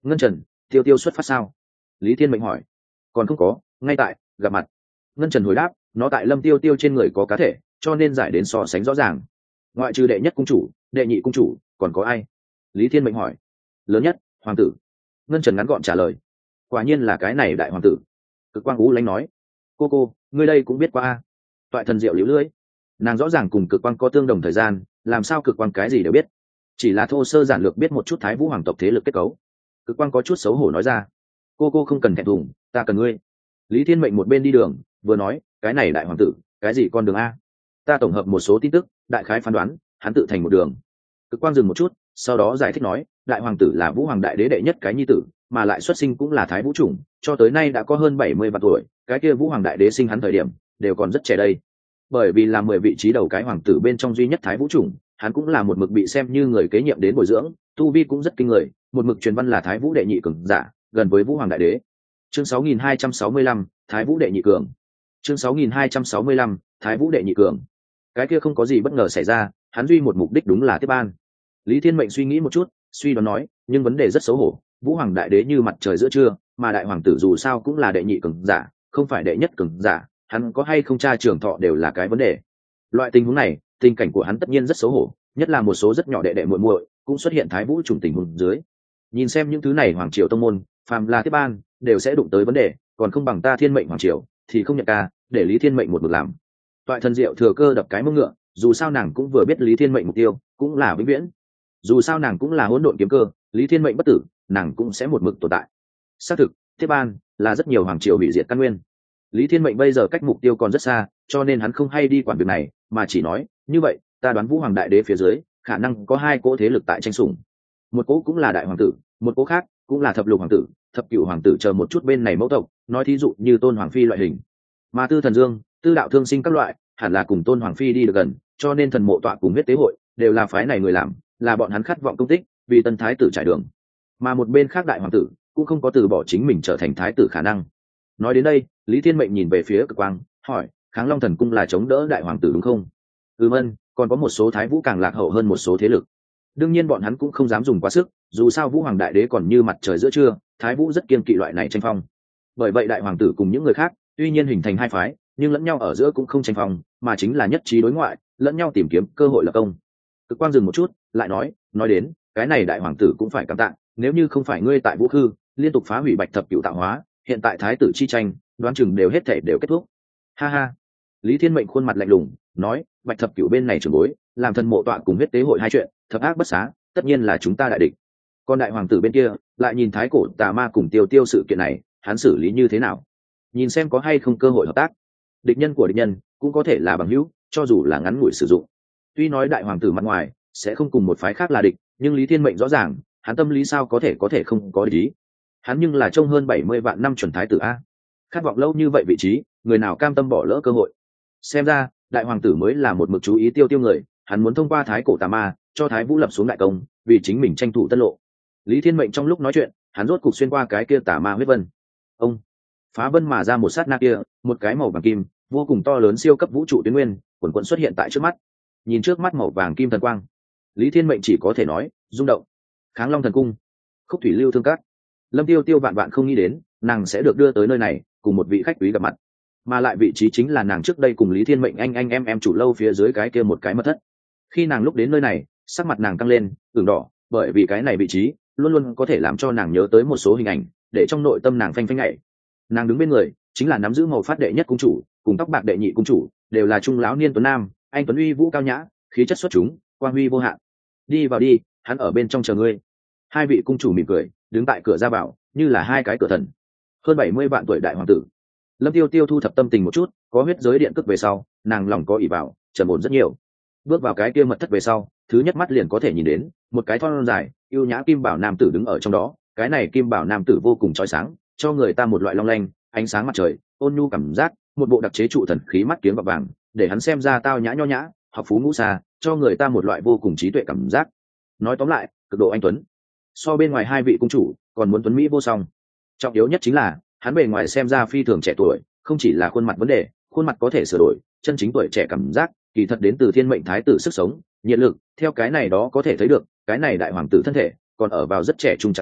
Ngân Trần, Tiêu Tiêu xuất phát sao? Lý Thiên Mệnh hỏi. Còn không có, ngay tại gặp mặt. Ngân Trần hồi đáp, nó tại Lâm Tiêu Tiêu trên người có cá thể, cho nên giải đến so sánh rõ ràng. Ngoại trừ đệ nhất cung chủ, đệ nhị cung chủ, còn có ai? Lý Thiên Mệnh hỏi. Lớn nhất, hoàng tử. Ngân Trần ngắn gọn trả lời. Quả nhiên là cái này đại hoàng tử. Cực Quang Ú Lánh nói. Cô cô, ngươi đây cũng biết qua a? Toại Thần Diệu liễu lưỡi. Nàng rõ ràng cùng Cực Quang có tương đồng thời gian, làm sao Cực Quang cái gì đều biết? Chỉ là thô sơ giản lược biết một chút Thái Vũ hoàng tộc thế lực kết cấu. Cực Quang có chút xấu hổ nói ra. Cô cô không cần thẹn thùng, ta cần ngươi. Lý Thiên Mệnh một bên đi đường vừa nói, cái này đại hoàng tử, cái gì con đường a? Ta tổng hợp một số tin tức, đại khái phán đoán, hắn tự thành một đường. Cực Quang dừng một chút, sau đó giải thích nói, đại hoàng tử là Vũ Hoàng đại đế đệ nhất cái nhi tử, mà lại xuất sinh cũng là Thái Vũ chủng, cho tới nay đã có hơn bảy mươi vạn tuổi, cái kia Vũ Hoàng đại đế sinh hắn thời điểm đều còn rất trẻ đây. Bởi vì là mười vị trí đầu cái hoàng tử bên trong duy nhất Thái Vũ chủng, hắn cũng là một mực bị xem như người kế nhiệm đến bồi dưỡng, tu vi cũng rất kinh người, một mực truyền văn là Thái Vũ đệ nhị cường giả, gần với Vũ Hoàng đại đế. Chương sáu nghìn hai trăm sáu mươi lăm, Thái Vũ đệ nhị cường. Chương sáu nghìn hai trăm sáu mươi lăm, Thái Vũ đệ nhị cường. Cái kia không có gì bất ngờ xảy ra, hắn duy một mục đích đúng là tiếp ban. Lý Thiên Mệnh suy nghĩ một chút, suy đoán nói, nhưng vấn đề rất xấu hổ, Vũ Hoàng đại đế như mặt trời giữa trưa, mà đại hoàng tử dù sao cũng là đệ nhị cường giả, không phải đệ nhất cường giả, hắn có hay không tra trường thọ đều là cái vấn đề. Loại tình huống này, tình cảnh của hắn tất nhiên rất xấu hổ, nhất là một số rất nhỏ đệ đệ muội muội cũng xuất hiện Thái Vũ trùng tình huống dưới. Nhìn xem những thứ này hoàng triều tông môn, phàm là tiếp ban, đều sẽ đụng tới vấn đề, còn không bằng ta Thiên Mệnh hoàng triều, thì không nhận ca, để Lý Thiên Mệnh một mực làm. Toại Thần Diệu thừa cơ đập cái mông ngựa, dù sao nàng cũng vừa biết Lý Thiên Mệnh mục tiêu cũng là vĩnh viễn, dù sao nàng cũng là hỗn độn kiếm cơ, Lý Thiên Mệnh bất tử, nàng cũng sẽ một mực tồn tại. Xác thực, tiếp ban là rất nhiều hoàng triều hủy diệt căn nguyên. Lý Thiên Mệnh bây giờ cách mục tiêu còn rất xa, cho nên hắn không hay đi quản việc này, mà chỉ nói, như vậy, ta đoán Vũ Hoàng đại đế phía dưới, khả năng có hai cỗ thế lực tại tranh sủng. Một cỗ cũng là đại hoàng tử, một cỗ khác cũng là thập lục hoàng tử, thập cửu hoàng tử chờ một chút bên này mẫu tộc, nói thí dụ như Tôn Hoàng phi loại hình. Mà Tư Thần Dương, Tư Đạo Thương Sinh các loại, hẳn là cùng Tôn Hoàng phi đi được gần, cho nên thần mộ tọa cùng huyết tế hội đều là phái này người làm, là bọn hắn khát vọng công tích, vì tân thái tử trải đường. Mà một bên khác đại hoàng tử cũng không có từ bỏ chính mình trở thành thái tử khả năng. Nói đến đây, Lý Thiên Mệnh nhìn về phía Cực Quang, hỏi, Kháng Long Thần Cung là chống đỡ đại hoàng tử đúng không? Ừm ân, còn có một số thái vũ càng lạc hậu hơn một số thế lực. Đương nhiên bọn hắn cũng không dám dùng quá sức, dù sao Vũ Hoàng đại đế còn như mặt trời giữa trưa, thái vũ rất kiên kỵ loại này tranh phong. Bởi vậy đại hoàng tử cùng những người khác, tuy nhiên hình thành hai phái, nhưng lẫn nhau ở giữa cũng không tranh phong, mà chính là nhất trí đối ngoại, lẫn nhau tìm kiếm cơ hội lập công. Cực Quang dừng một chút, lại nói, nói đến, cái này đại hoàng tử cũng phải cảm tạ, nếu như không phải ngươi tại Vũ Khư liên tục phá hủy Bạch Thập Cửu tạo hóa, hiện tại thái tử chi tranh, đoán chừng đều hết thể đều kết thúc. Ha ha. Lý Thiên Mệnh khuôn mặt lạnh lùng, nói, Bạch Thập Cửu bên này trưởng bối, làm thần mộ tọa cùng huyết tế hội hai chuyện, thập ác bất xá, tất nhiên là chúng ta đại địch. Còn đại hoàng tử bên kia, lại nhìn thái cổ tà ma cùng tiêu tiêu sự kiện này, hắn xử lý như thế nào? Nhìn xem có hay không cơ hội hợp tác. Địch nhân của địch nhân cũng có thể là bằng hữu, cho dù là ngắn ngủi sử dụng. Tuy nói đại hoàng tử mặt ngoài sẽ không cùng một phái khác là địch, nhưng Lý Thiên Mệnh rõ ràng, hắn tâm lý sao có thể có thể không có địch ý. Hắn nhưng là trông hơn bảy mươi vạn năm chuẩn thái tử a, khát vọng lâu như vậy vị trí, người nào cam tâm bỏ lỡ cơ hội? Xem ra đại hoàng tử mới là một mực chú ý tiêu tiêu người, hắn muốn thông qua thái cổ tà ma cho thái vũ lập xuống đại công, vì chính mình tranh thủ tân lộ. Lý Thiên Mệnh trong lúc nói chuyện, hắn rốt cục xuyên qua cái kia tà ma huyết vân. Ông phá vân mà ra một sát na kia, một cái màu vàng kim vô cùng to lớn siêu cấp vũ trụ tuyến nguyên quần quần xuất hiện tại trước mắt. Nhìn trước mắt màu vàng kim thần quang, Lý Thiên Mệnh chỉ có thể nói rung động. Kháng Long Thần Cung, Khúc Thủy Lưu Thương Các. Lâm Tiêu Tiêu vạn vạn không nghĩ đến, nàng sẽ được đưa tới nơi này, cùng một vị khách quý gặp mặt, mà lại vị trí chính là nàng trước đây cùng Lý Thiên Mệnh anh anh em em chủ lâu phía dưới cái kia một cái mật thất. Khi nàng lúc đến nơi này, sắc mặt nàng căng lên, ửng đỏ, bởi vì cái này vị trí luôn luôn có thể làm cho nàng nhớ tới một số hình ảnh, để trong nội tâm nàng phanh phanh nhảy. Nàng đứng bên người chính là nắm giữ màu phát đệ nhất cung chủ, cùng tóc bạc đệ nhị cung chủ, đều là trung lão niên tuấn nam, anh tuấn uy vũ cao nhã, khí chất xuất chúng, quang huy vô hạn. Đi vào đi, hắn ở bên trong chờ ngươi. Hai vị cung chủ mỉm cười, đứng tại cửa ra vào, như là hai cái cửa thần. Hơn bảy mươi vạn tuổi đại hoàng tử. Lâm Tiêu Tiêu thu thập tâm tình một chút, có huyết giới điện cước về sau, nàng lòng có ỷ vào, trầm ổn rất nhiều. Bước vào cái kia mật thất về sau, thứ nhất mắt liền có thể nhìn đến một cái thon dài, yêu nhã kim bảo nam tử đứng ở trong đó. Cái này kim bảo nam tử vô cùng chói sáng, cho người ta một loại long lanh, ánh sáng mặt trời, ôn nhu cảm giác, một bộ đặc chế trụ thần khí mắt kiếm bạc vàng, để hắn xem ra tao nhã nho nhã, học phú ngũ xa, cho người ta một loại vô cùng trí tuệ cảm giác. Nói tóm lại, cực độ anh tuấn. So bên ngoài hai vị cung chủ còn muốn tuấn mỹ vô song. Trọng yếu nhất chính là hắn bề ngoài xem ra phi thường trẻ tuổi, không chỉ là khuôn mặt vấn đề, khuôn mặt có thể sửa đổi, chân chính tuổi trẻ cảm giác kỳ thật đến từ thiên mệnh thái tử sức sống, nhiệt lực, theo cái này đó có thể thấy được, cái này đại hoàng tử thân thể còn ở vào rất trẻ trung trạng thái,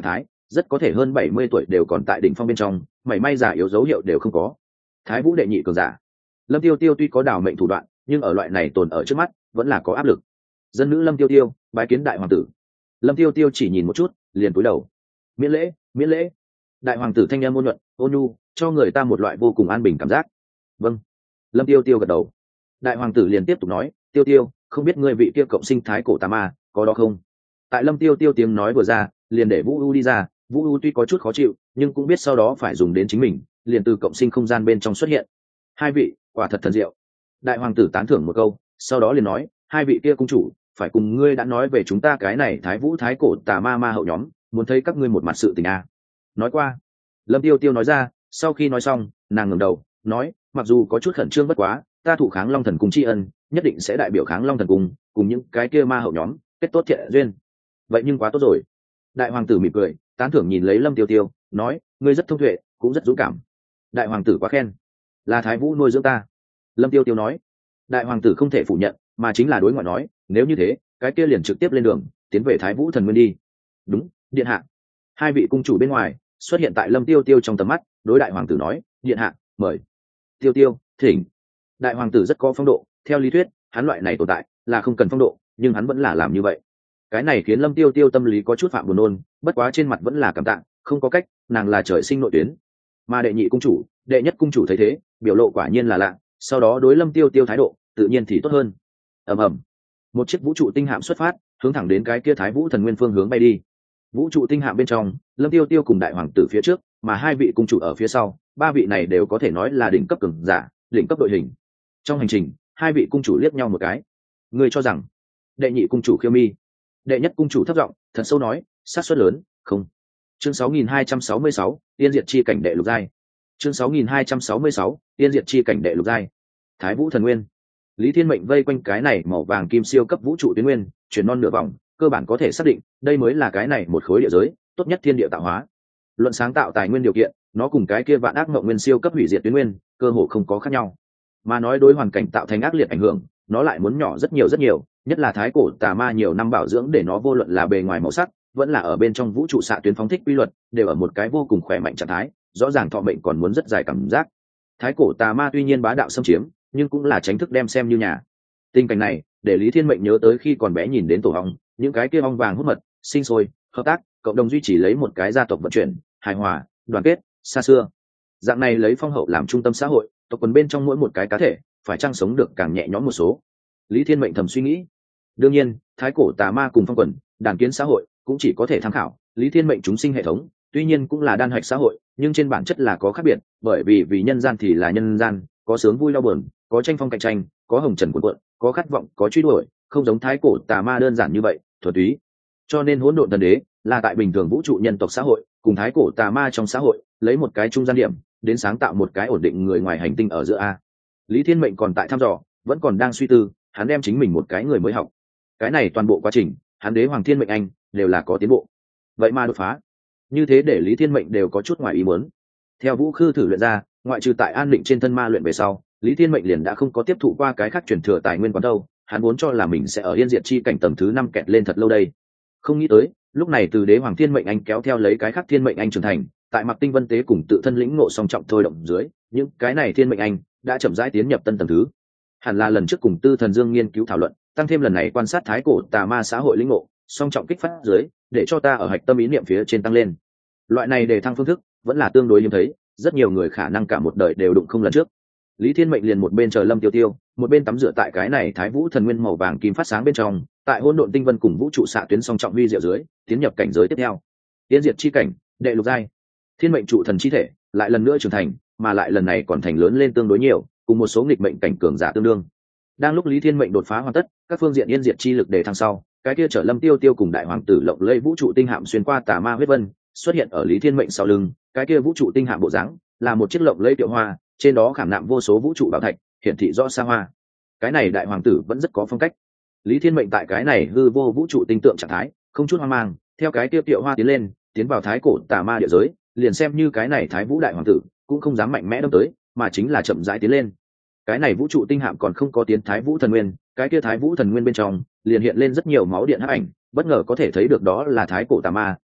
rất có thể hơn bảy mươi tuổi đều còn tại đỉnh phong bên trong, mảy may giả yếu dấu hiệu đều không có. Thái Vũ đệ nhị cường giả. Lâm Tiêu Tiêu tuy có đảo mệnh thủ đoạn, nhưng ở loại này tồn ở trước mắt, vẫn là có áp lực. Dân nữ Lâm Tiêu Tiêu, bái kiến đại hoàng tử. Lâm Tiêu Tiêu chỉ nhìn một chút, liền cúi đầu. Miễn lễ, miễn lễ. Đại hoàng tử thanh em ôn nhuận, ôn nhu, cho người ta một loại vô cùng an bình cảm giác. Vâng. Lâm Tiêu Tiêu gật đầu. Đại hoàng tử liền tiếp tục nói, Tiêu Tiêu, không biết ngươi vị kia cộng sinh thái cổ tà ma có đó không? Tại Lâm Tiêu Tiêu tiếng nói vừa ra, liền để Vũ U đi ra. Vũ U tuy có chút khó chịu, nhưng cũng biết sau đó phải dùng đến chính mình, liền từ cộng sinh không gian bên trong xuất hiện. Hai vị, quả thật thần diệu. Đại hoàng tử tán thưởng một câu, sau đó liền nói, hai vị kia cung chủ, phải cùng ngươi đã nói về chúng ta cái này Thái Vũ thái cổ tà ma ma hậu nhóm, muốn thấy các ngươi một mặt sự tình a. Nói qua. Lâm Tiêu Tiêu nói ra, sau khi nói xong, nàng ngẩng đầu, nói, mặc dù có chút khẩn trương bất quá, ta thủ kháng Long thần cung tri ân, nhất định sẽ đại biểu kháng Long thần cung, cùng những cái kia ma hậu nhóm, kết tốt thiện duyên. Vậy nhưng quá tốt rồi. Đại hoàng tử mỉm cười, tán thưởng nhìn lấy Lâm Tiêu Tiêu, nói, ngươi rất thông tuệ, cũng rất dũng cảm. Đại hoàng tử quá khen. Là Thái Vũ nuôi dưỡng ta. Lâm Tiêu Tiêu nói. Đại hoàng tử không thể phủ nhận, mà chính là đối ngoại nói, nếu như thế, cái kia liền trực tiếp lên đường, tiến về Thái Vũ thần nguyên đi. Đúng, điện hạ. Hai vị cung chủ bên ngoài xuất hiện tại Lâm Tiêu Tiêu trong tầm mắt, đối đại hoàng tử nói, điện hạ, mời. Tiêu Tiêu, thỉnh. Đại hoàng tử rất có phong độ, theo lý thuyết, hắn loại này tồn tại là không cần phong độ, nhưng hắn vẫn là làm như vậy. Cái này khiến Lâm Tiêu Tiêu tâm lý có chút phạm buồn nôn, bất quá trên mặt vẫn là cảm tạ, không có cách, nàng là trời sinh nội tuyến. Mà đệ nhị cung chủ, đệ nhất cung chủ thấy thế, biểu lộ quả nhiên là lạ, sau đó đối Lâm Tiêu Tiêu thái độ, tự nhiên thì tốt hơn. Ầm ầm. Một chiếc vũ trụ tinh hạm xuất phát, hướng thẳng đến cái kia Thái Vũ thần nguyên phương hướng bay đi. Vũ trụ tinh hạm bên trong, Lâm Tiêu Tiêu cùng đại hoàng tử phía trước, mà hai vị cung chủ ở phía sau, ba vị này đều có thể nói là đỉnh cấp cường giả, đỉnh cấp đội hình. Trong hành trình, hai vị cung chủ liếc nhau một cái. Người cho rằng, đệ nhị cung chủ Khiêu Mi, đệ nhất cung chủ thấp giọng, thật sâu nói, sát suất lớn, không. Chương sáu nghìn hai trăm sáu mươi sáu, Tiên Diệt chi cảnh đệ lục giai. Chương sáu nghìn hai trăm sáu mươi sáu, Tiên Diệt chi cảnh đệ lục giai. Thái Vũ thần nguyên. Lý Thiên Mệnh vây quanh cái này màu vàng kim siêu cấp vũ trụ tuyến nguyên, chuyển non nửa vòng, cơ bản có thể xác định, đây mới là cái này một khối địa giới, tốt nhất thiên địa tạo hóa. Luận sáng tạo tài nguyên điều kiện, nó cùng cái kia vạn ác mộng nguyên siêu cấp hủy diệt tuyến nguyên, cơ hồ không có khác nhau. Mà nói đối hoàn cảnh tạo thành ác liệt ảnh hưởng, nó lại muốn nhỏ rất nhiều rất nhiều, nhất là thái cổ tà ma nhiều năm bảo dưỡng để nó vô luận là bề ngoài màu sắc, vẫn là ở bên trong vũ trụ xạ tuyến phóng thích quy luật, đều ở một cái vô cùng khỏe mạnh trạng thái, rõ ràng thọ mệnh còn muốn rất dài cảm giác. Thái cổ tà ma tuy nhiên bá đạo xâm chiếm, nhưng cũng là tránh thức đem xem như nhà. Tình cảnh này để Lý Thiên Mệnh nhớ tới khi còn bé nhìn đến tổ ong, những cái kia ong vàng hút mật, sinh sôi, hợp tác, cộng đồng duy trì lấy một cái gia tộc vận chuyển, hài hòa, đoàn kết, xa xưa. Dạng này lấy phong hậu làm trung tâm xã hội, tộc quần bên trong mỗi một cái cá thể, phải chăng sống được càng nhẹ nhõm một số. Lý Thiên Mệnh thầm suy nghĩ. Đương nhiên, thái cổ tà ma cùng phong quần, đàn kiến xã hội cũng chỉ có thể tham khảo. Lý Thiên Mệnh chúng sinh hệ thống, tuy nhiên cũng là đan hạch xã hội, nhưng trên bản chất là có khác biệt, bởi vì vì nhân gian thì là nhân gian, có sướng vui đau buồn, có tranh phong cạnh tranh, có hồng trần cuộn cuộn, có khát vọng, có truy đuổi, không giống thái cổ tà ma đơn giản như vậy, thuần túy. Cho nên hỗn độn thần đế là tại bình thường vũ trụ nhân tộc xã hội, cùng thái cổ tà ma trong xã hội, lấy một cái trung gian điểm, đến sáng tạo một cái ổn định người ngoài hành tinh ở giữa a. Lý Thiên Mệnh còn tại thăm dò, vẫn còn đang suy tư, hắn đem chính mình một cái người mới học. Cái này toàn bộ quá trình, hắn đế hoàng thiên mệnh anh đều là có tiến bộ. Vậy mà đột phá, như thế để Lý Thiên Mệnh đều có chút ngoài ý muốn. Theo Vũ Khư thử luyện ra, ngoại trừ tại an định trên thân ma luyện về sau, Lý Thiên Mệnh liền đã không có tiếp thụ qua cái khác truyền thừa tài nguyên quán đâu, hắn vốn cho là mình sẽ ở yên diệt chi cảnh tầng thứ năm kẹt lên thật lâu đây. Không nghĩ tới, lúc này từ đế hoàng thiên mệnh anh kéo theo lấy cái khác thiên mệnh anh trưởng thành, tại Mặc Tinh Vân Tế cùng tự thân lĩnh ngộ song trọng thôi động dưới, những cái này thiên mệnh anh đã chậm rãi tiến nhập tân tầng thứ. Hẳn là lần trước cùng Tư Thần Dương nghiên cứu thảo luận, tăng thêm lần này quan sát thái cổ tà ma xã hội lĩnh ngộ, song trọng kích phát dưới, để cho ta ở hạch tâm ý niệm phía trên tăng lên. Loại này để thăng phương thức, vẫn là tương đối hiếm thấy, rất nhiều người khả năng cả một đời đều đụng không lần trước. Lý Thiên Mệnh liền một bên chờ Lâm Tiêu Tiêu, một bên tắm rửa tại cái này Thái Vũ thần nguyên màu vàng kim phát sáng bên trong, tại hỗn độn tinh vân cùng vũ trụ xạ tuyến song trọng vi diệu dưới, tiến nhập cảnh giới tiếp theo. Tiến diệt chi cảnh, đệ lục giai. Thiên mệnh trụ thần chi thể, lại lần nữa trưởng thành, mà lại lần này còn thành lớn lên tương đối nhiều, cùng một số nghịch mệnh cảnh cường giả tương đương. Đang lúc Lý Thiên Mệnh đột phá hoàn tất, các phương diện yên diệt chi lực để thăng sau, cái kia trở Lâm Tiêu Tiêu cùng đại hoàng tử lộng lẫy vũ trụ tinh hạm xuyên qua tà ma huyết vân, xuất hiện ở Lý Thiên Mệnh sau lưng, cái kia vũ trụ tinh hạm bộ dáng, là một chiếc lộng lẫy tiểu hoa, trên đó khảm nạm vô số vũ trụ bảo thạch, hiển thị rõ xa hoa. Cái này đại hoàng tử vẫn rất có phong cách. Lý Thiên Mệnh tại cái này hư vô vũ trụ tinh tượng trạng thái, không chút hoang mang, theo cái kia tiểu hoa tiến lên, tiến vào thái cổ tà ma địa giới, liền xem như cái này thái vũ đại hoàng tử, cũng không dám mạnh mẽ đâm tới, mà chính là chậm rãi tiến lên. Cái này vũ trụ tinh hạm còn không có tiến thái vũ thần nguyên, cái kia thái vũ thần nguyên bên trong liền hiện lên rất nhiều máu điện hắc ảnh, bất ngờ có thể thấy được đó là thái cổ tà ma,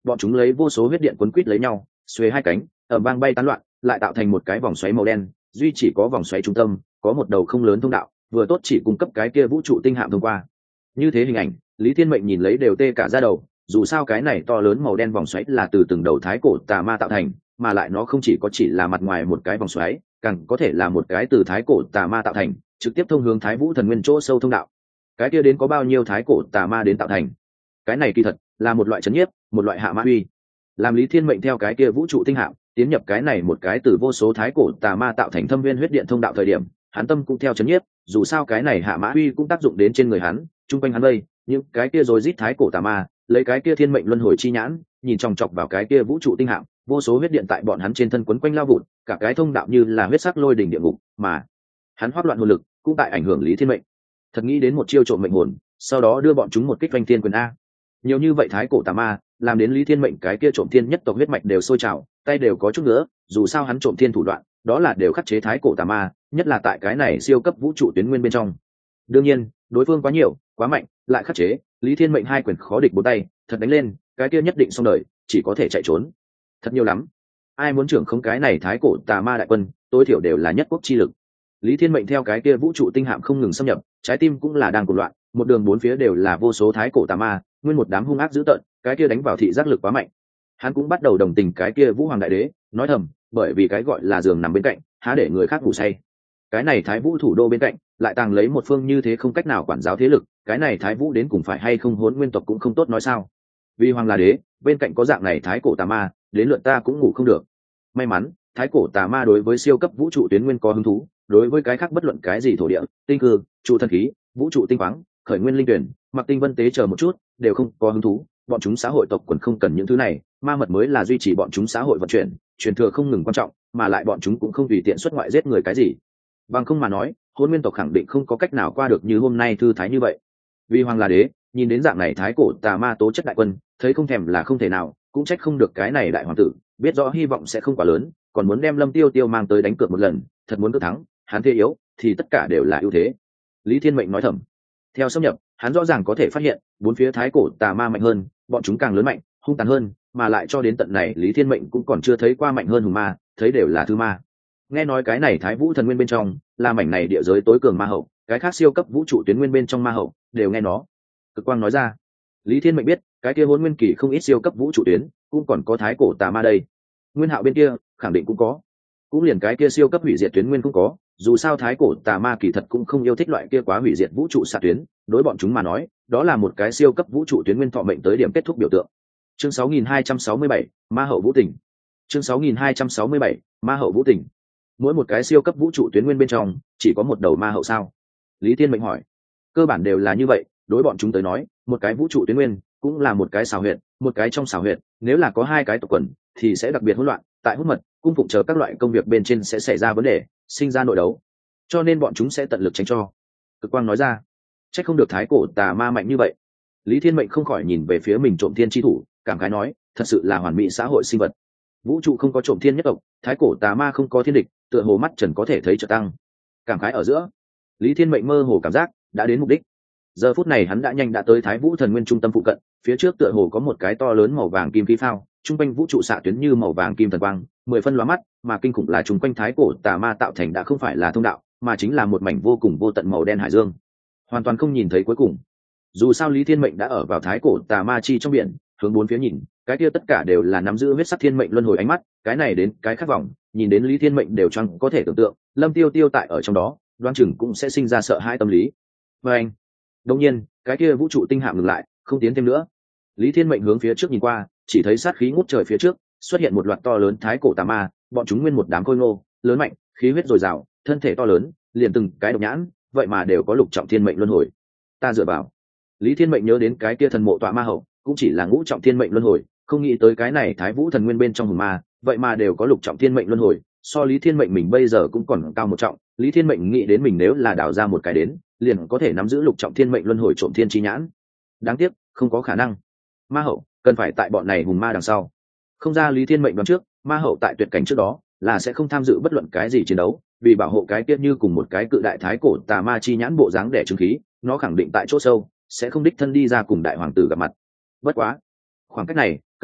bọn chúng lấy vô số huyết điện quấn quít lấy nhau, xuề hai cánh, ở bang bay tán loạn, lại tạo thành một cái vòng xoáy màu đen, duy chỉ có vòng xoáy trung tâm có một đầu không lớn thông đạo, vừa tốt chỉ cung cấp cái kia vũ trụ tinh hạm thông qua. Như thế hình ảnh, Lý Thiên Mệnh nhìn lấy đều tê cả da đầu, dù sao cái này to lớn màu đen vòng xoáy là từ từng đầu thái cổ tà ma tạo thành, mà lại nó không chỉ có chỉ là mặt ngoài một cái vòng xoáy, càng có thể là một cái từ thái cổ tà ma tạo thành, trực tiếp thông hướng Thái Vũ Thần Nguyên chỗ sâu thông đạo. Cái kia đến có bao nhiêu thái cổ tà ma đến tạo thành? Cái này kỳ thật là một loại trấn nhiếp, một loại hạ mã uy. Làm Lý Thiên Mệnh theo cái kia vũ trụ tinh hạm tiến nhập cái này một cái từ vô số thái cổ tà ma tạo thành thâm viên huyết điện thông đạo thời điểm, hắn tâm cũng theo trấn nhiếp, dù sao cái này hạ mã uy cũng tác dụng đến trên người hắn, trung quanh hắn đây, những cái kia rồi rít thái cổ tà ma, lấy cái kia thiên mệnh luân hồi chi nhãn, nhìn chòng chọc vào cái kia vũ trụ tinh hạm, vô số huyết điện tại bọn hắn trên thân quấn quanh lao vụt, cả cái thông đạo như là huyết sắc lôi đỉnh địa ngục, mà hắn hoắc loạn hồn lực cũng tại ảnh hưởng Lý Thiên Mệnh. Thật nghĩ đến một chiêu trộm mệnh hồn, sau đó đưa bọn chúng một kích doanh thiên quyền a. Nhiều như vậy thái cổ tà ma, làm đến Lý Thiên Mệnh cái kia trộm thiên nhất tộc huyết mạch đều sôi trào, tay đều có chút nữa, dù sao hắn trộm thiên thủ đoạn, đó là đều khắc chế thái cổ tà ma, nhất là tại cái này siêu cấp vũ trụ tuyến nguyên bên trong. Đương nhiên, đối phương quá nhiều, quá mạnh, lại khắc chế, Lý Thiên Mệnh hai quyền khó địch bốn tay, thật đánh lên, cái kia nhất định xong đời, chỉ có thể chạy trốn. Thật nhiều lắm. Ai muốn trưởng không cái này thái cổ tà ma đại quân, tối thiểu đều là nhất quốc chi lực. Lý Thiên Mệnh theo cái kia vũ trụ tinh hạm không ngừng xâm nhập, trái tim cũng là đang cuồng loạn, một đường bốn phía đều là vô số thái cổ tà ma, nguyên một đám hung ác dữ tợn, cái kia đánh vào thị giác lực quá mạnh. Hắn cũng bắt đầu đồng tình cái kia Vũ Hoàng đại đế, nói thầm, bởi vì cái gọi là giường nằm bên cạnh, há để người khác ngủ say. Cái này Thái Vũ thủ đô bên cạnh, lại tàng lấy một phương như thế không cách nào quản giáo thế lực, cái này Thái Vũ đến cùng phải hay không Hỗn Nguyên tộc cũng không tốt nói sao. Vì Hoàng là đế, bên cạnh có dạng này thái cổ tà ma, đến lượt ta cũng ngủ không được. May mắn, thái cổ tà ma đối với siêu cấp vũ trụ tuyến nguyên có hứng thú, đối với cái khác bất luận cái gì thổ địa, tinh cư, trụ thần khí, vũ trụ tinh khoáng, khởi nguyên linh tuyển, mặc tinh vân tế chờ một chút, đều không có hứng thú. Bọn chúng xã hội tộc quần không cần những thứ này, ma mật mới là duy trì bọn chúng xã hội vận chuyển, truyền thừa không ngừng quan trọng, mà lại bọn chúng cũng không tùy tiện xuất ngoại giết người cái gì. Bằng không mà nói, Hỗn Nguyên tộc khẳng định không có cách nào qua được như hôm nay thư thái như vậy. Vì Hoàng là đế, nhìn đến dạng này thái cổ tà ma tố chất đại quân, thấy không thèm là không thể nào, cũng trách không được cái này đại hoàng tử, biết rõ hy vọng sẽ không quá lớn, còn muốn đem Lâm Tiêu Tiêu mang tới đánh cược một lần, thật muốn cứ thắng, hắn thế yếu, thì tất cả đều là ưu thế. Lý Thiên Mệnh nói thầm. Theo xâm nhập, hắn rõ ràng có thể phát hiện, bốn phía thái cổ tà ma mạnh hơn, bọn chúng càng lớn mạnh, hung tàn hơn, mà lại cho đến tận này Lý Thiên Mệnh cũng còn chưa thấy qua mạnh hơn hùng ma, thấy đều là thư ma. Nghe nói cái này Thái Vũ Thần Nguyên bên trong, là mảnh này địa giới tối cường ma hậu, cái khác siêu cấp vũ trụ tuyến nguyên bên trong ma hậu, đều nghe nó. Cực Quang nói ra. Lý Thiên Mệnh biết, cái kia Hỗn Nguyên kỳ không ít siêu cấp vũ trụ tuyến, cũng còn có thái cổ tà ma đây. Nguyên Hạo bên kia, khẳng định cũng có. Cũng liền cái kia siêu cấp hủy diệt tuyến nguyên cũng có, dù sao thái cổ tà ma kỳ thật cũng không yêu thích loại kia quá hủy diệt vũ trụ xạ tuyến, đối bọn chúng mà nói, đó là một cái siêu cấp vũ trụ tuyến nguyên thọ mệnh tới điểm kết thúc biểu tượng. Chương sáu nghìn hai trăm sáu mươi bảy, Ma hậu vũ tình. Chương sáu nghìn hai trăm sáu mươi bảy, Ma hậu vũ tình. Mỗi một cái siêu cấp vũ trụ tuyến nguyên bên trong, chỉ có một đầu ma hậu sao? Lý Thiên Mệnh hỏi. Cơ bản đều là như vậy, đối bọn chúng tới nói, một cái vũ trụ tuyến nguyên cũng là một cái xào huyệt, một cái trong xào huyệt, nếu là có hai cái tộc quần thì sẽ đặc biệt hỗn loạn, tại hút mật, cung phụng chờ các loại công việc bên trên sẽ xảy ra vấn đề, sinh ra nội đấu, cho nên bọn chúng sẽ tận lực tránh cho. Cực Quang nói ra. Chắc không được thái cổ tà ma mạnh như vậy. Lý Thiên Mệnh không khỏi nhìn về phía mình trộm thiên chi thủ, cảm khái nói, thật sự là hoàn mỹ xã hội sinh vật. Vũ trụ không có trộm thiên nhất tộc, thái cổ tà ma không có thiên địch, tựa hồ mắt trần có thể thấy trợ tăng. Cảm khái ở giữa, Lý Thiên Mệnh mơ hồ cảm giác đã đến mục đích. Giờ phút này hắn đã nhanh đã tới Thái Vũ Thần Nguyên trung tâm phụ cận, phía trước tựa hồ có một cái to lớn màu vàng kim khí phao, trung quanh vũ trụ xạ tuyến như màu vàng kim thần quang, mười phân lóa mắt, mà kinh khủng là trung quanh thái cổ tà ma tạo thành đã không phải là thông đạo, mà chính là một mảnh vô cùng vô tận màu đen hải dương, hoàn toàn không nhìn thấy cuối cùng. Dù sao Lý Thiên Mệnh đã ở vào thái cổ tà ma chi trong biển, hướng bốn phía nhìn, cái kia tất cả đều là nắm giữ huyết sắc thiên mệnh luân hồi ánh mắt, cái này đến cái khác vòng, nhìn đến Lý Thiên Mệnh đều chẳng có thể tưởng tượng, Lâm Tiêu Tiêu tại ở trong đó, đoán chừng cũng sẽ sinh ra sợ hãi tâm lý. Và anh, đương nhiên, cái kia vũ trụ tinh hạm ngừng lại, không tiến thêm nữa. Lý Thiên Mệnh hướng phía trước nhìn qua, chỉ thấy sát khí ngút trời phía trước, xuất hiện một loạt to lớn thái cổ tà ma, bọn chúng nguyên một đám khôi ngô, lớn mạnh, khí huyết dồi dào, thân thể to lớn, liền từng cái độc nhãn, vậy mà đều có lục trọng thiên mệnh luân hồi. Ta dựa vào. Lý Thiên Mệnh nhớ đến cái kia thần mộ tọa ma hậu, cũng chỉ là ngũ trọng thiên mệnh luân hồi, không nghĩ tới cái này Thái Vũ Thần Nguyên bên trong hùng ma, vậy mà đều có lục trọng thiên mệnh luân hồi, so Lý Thiên Mệnh mình bây giờ cũng còn cao một trọng. Lý Thiên Mệnh nghĩ đến mình nếu là đào ra một cái đến, liền có thể nắm giữ lục trọng thiên mệnh luân hồi trộm thiên chi nhãn. Đáng tiếc, không có khả năng. Ma hậu cần phải tại bọn này hùng ma đằng sau. Không ra Lý Thiên Mệnh đoán trước, ma hậu tại tuyệt cảnh trước đó là sẽ không tham dự bất luận cái gì chiến đấu, vì bảo hộ cái tiết như cùng một cái cự đại thái cổ tà ma chi nhãn bộ dáng đẻ trứng khí, nó khẳng định tại chỗ sâu sẽ không đích thân đi ra cùng đại hoàng tử gặp mặt. Bất quá, khoảng cách này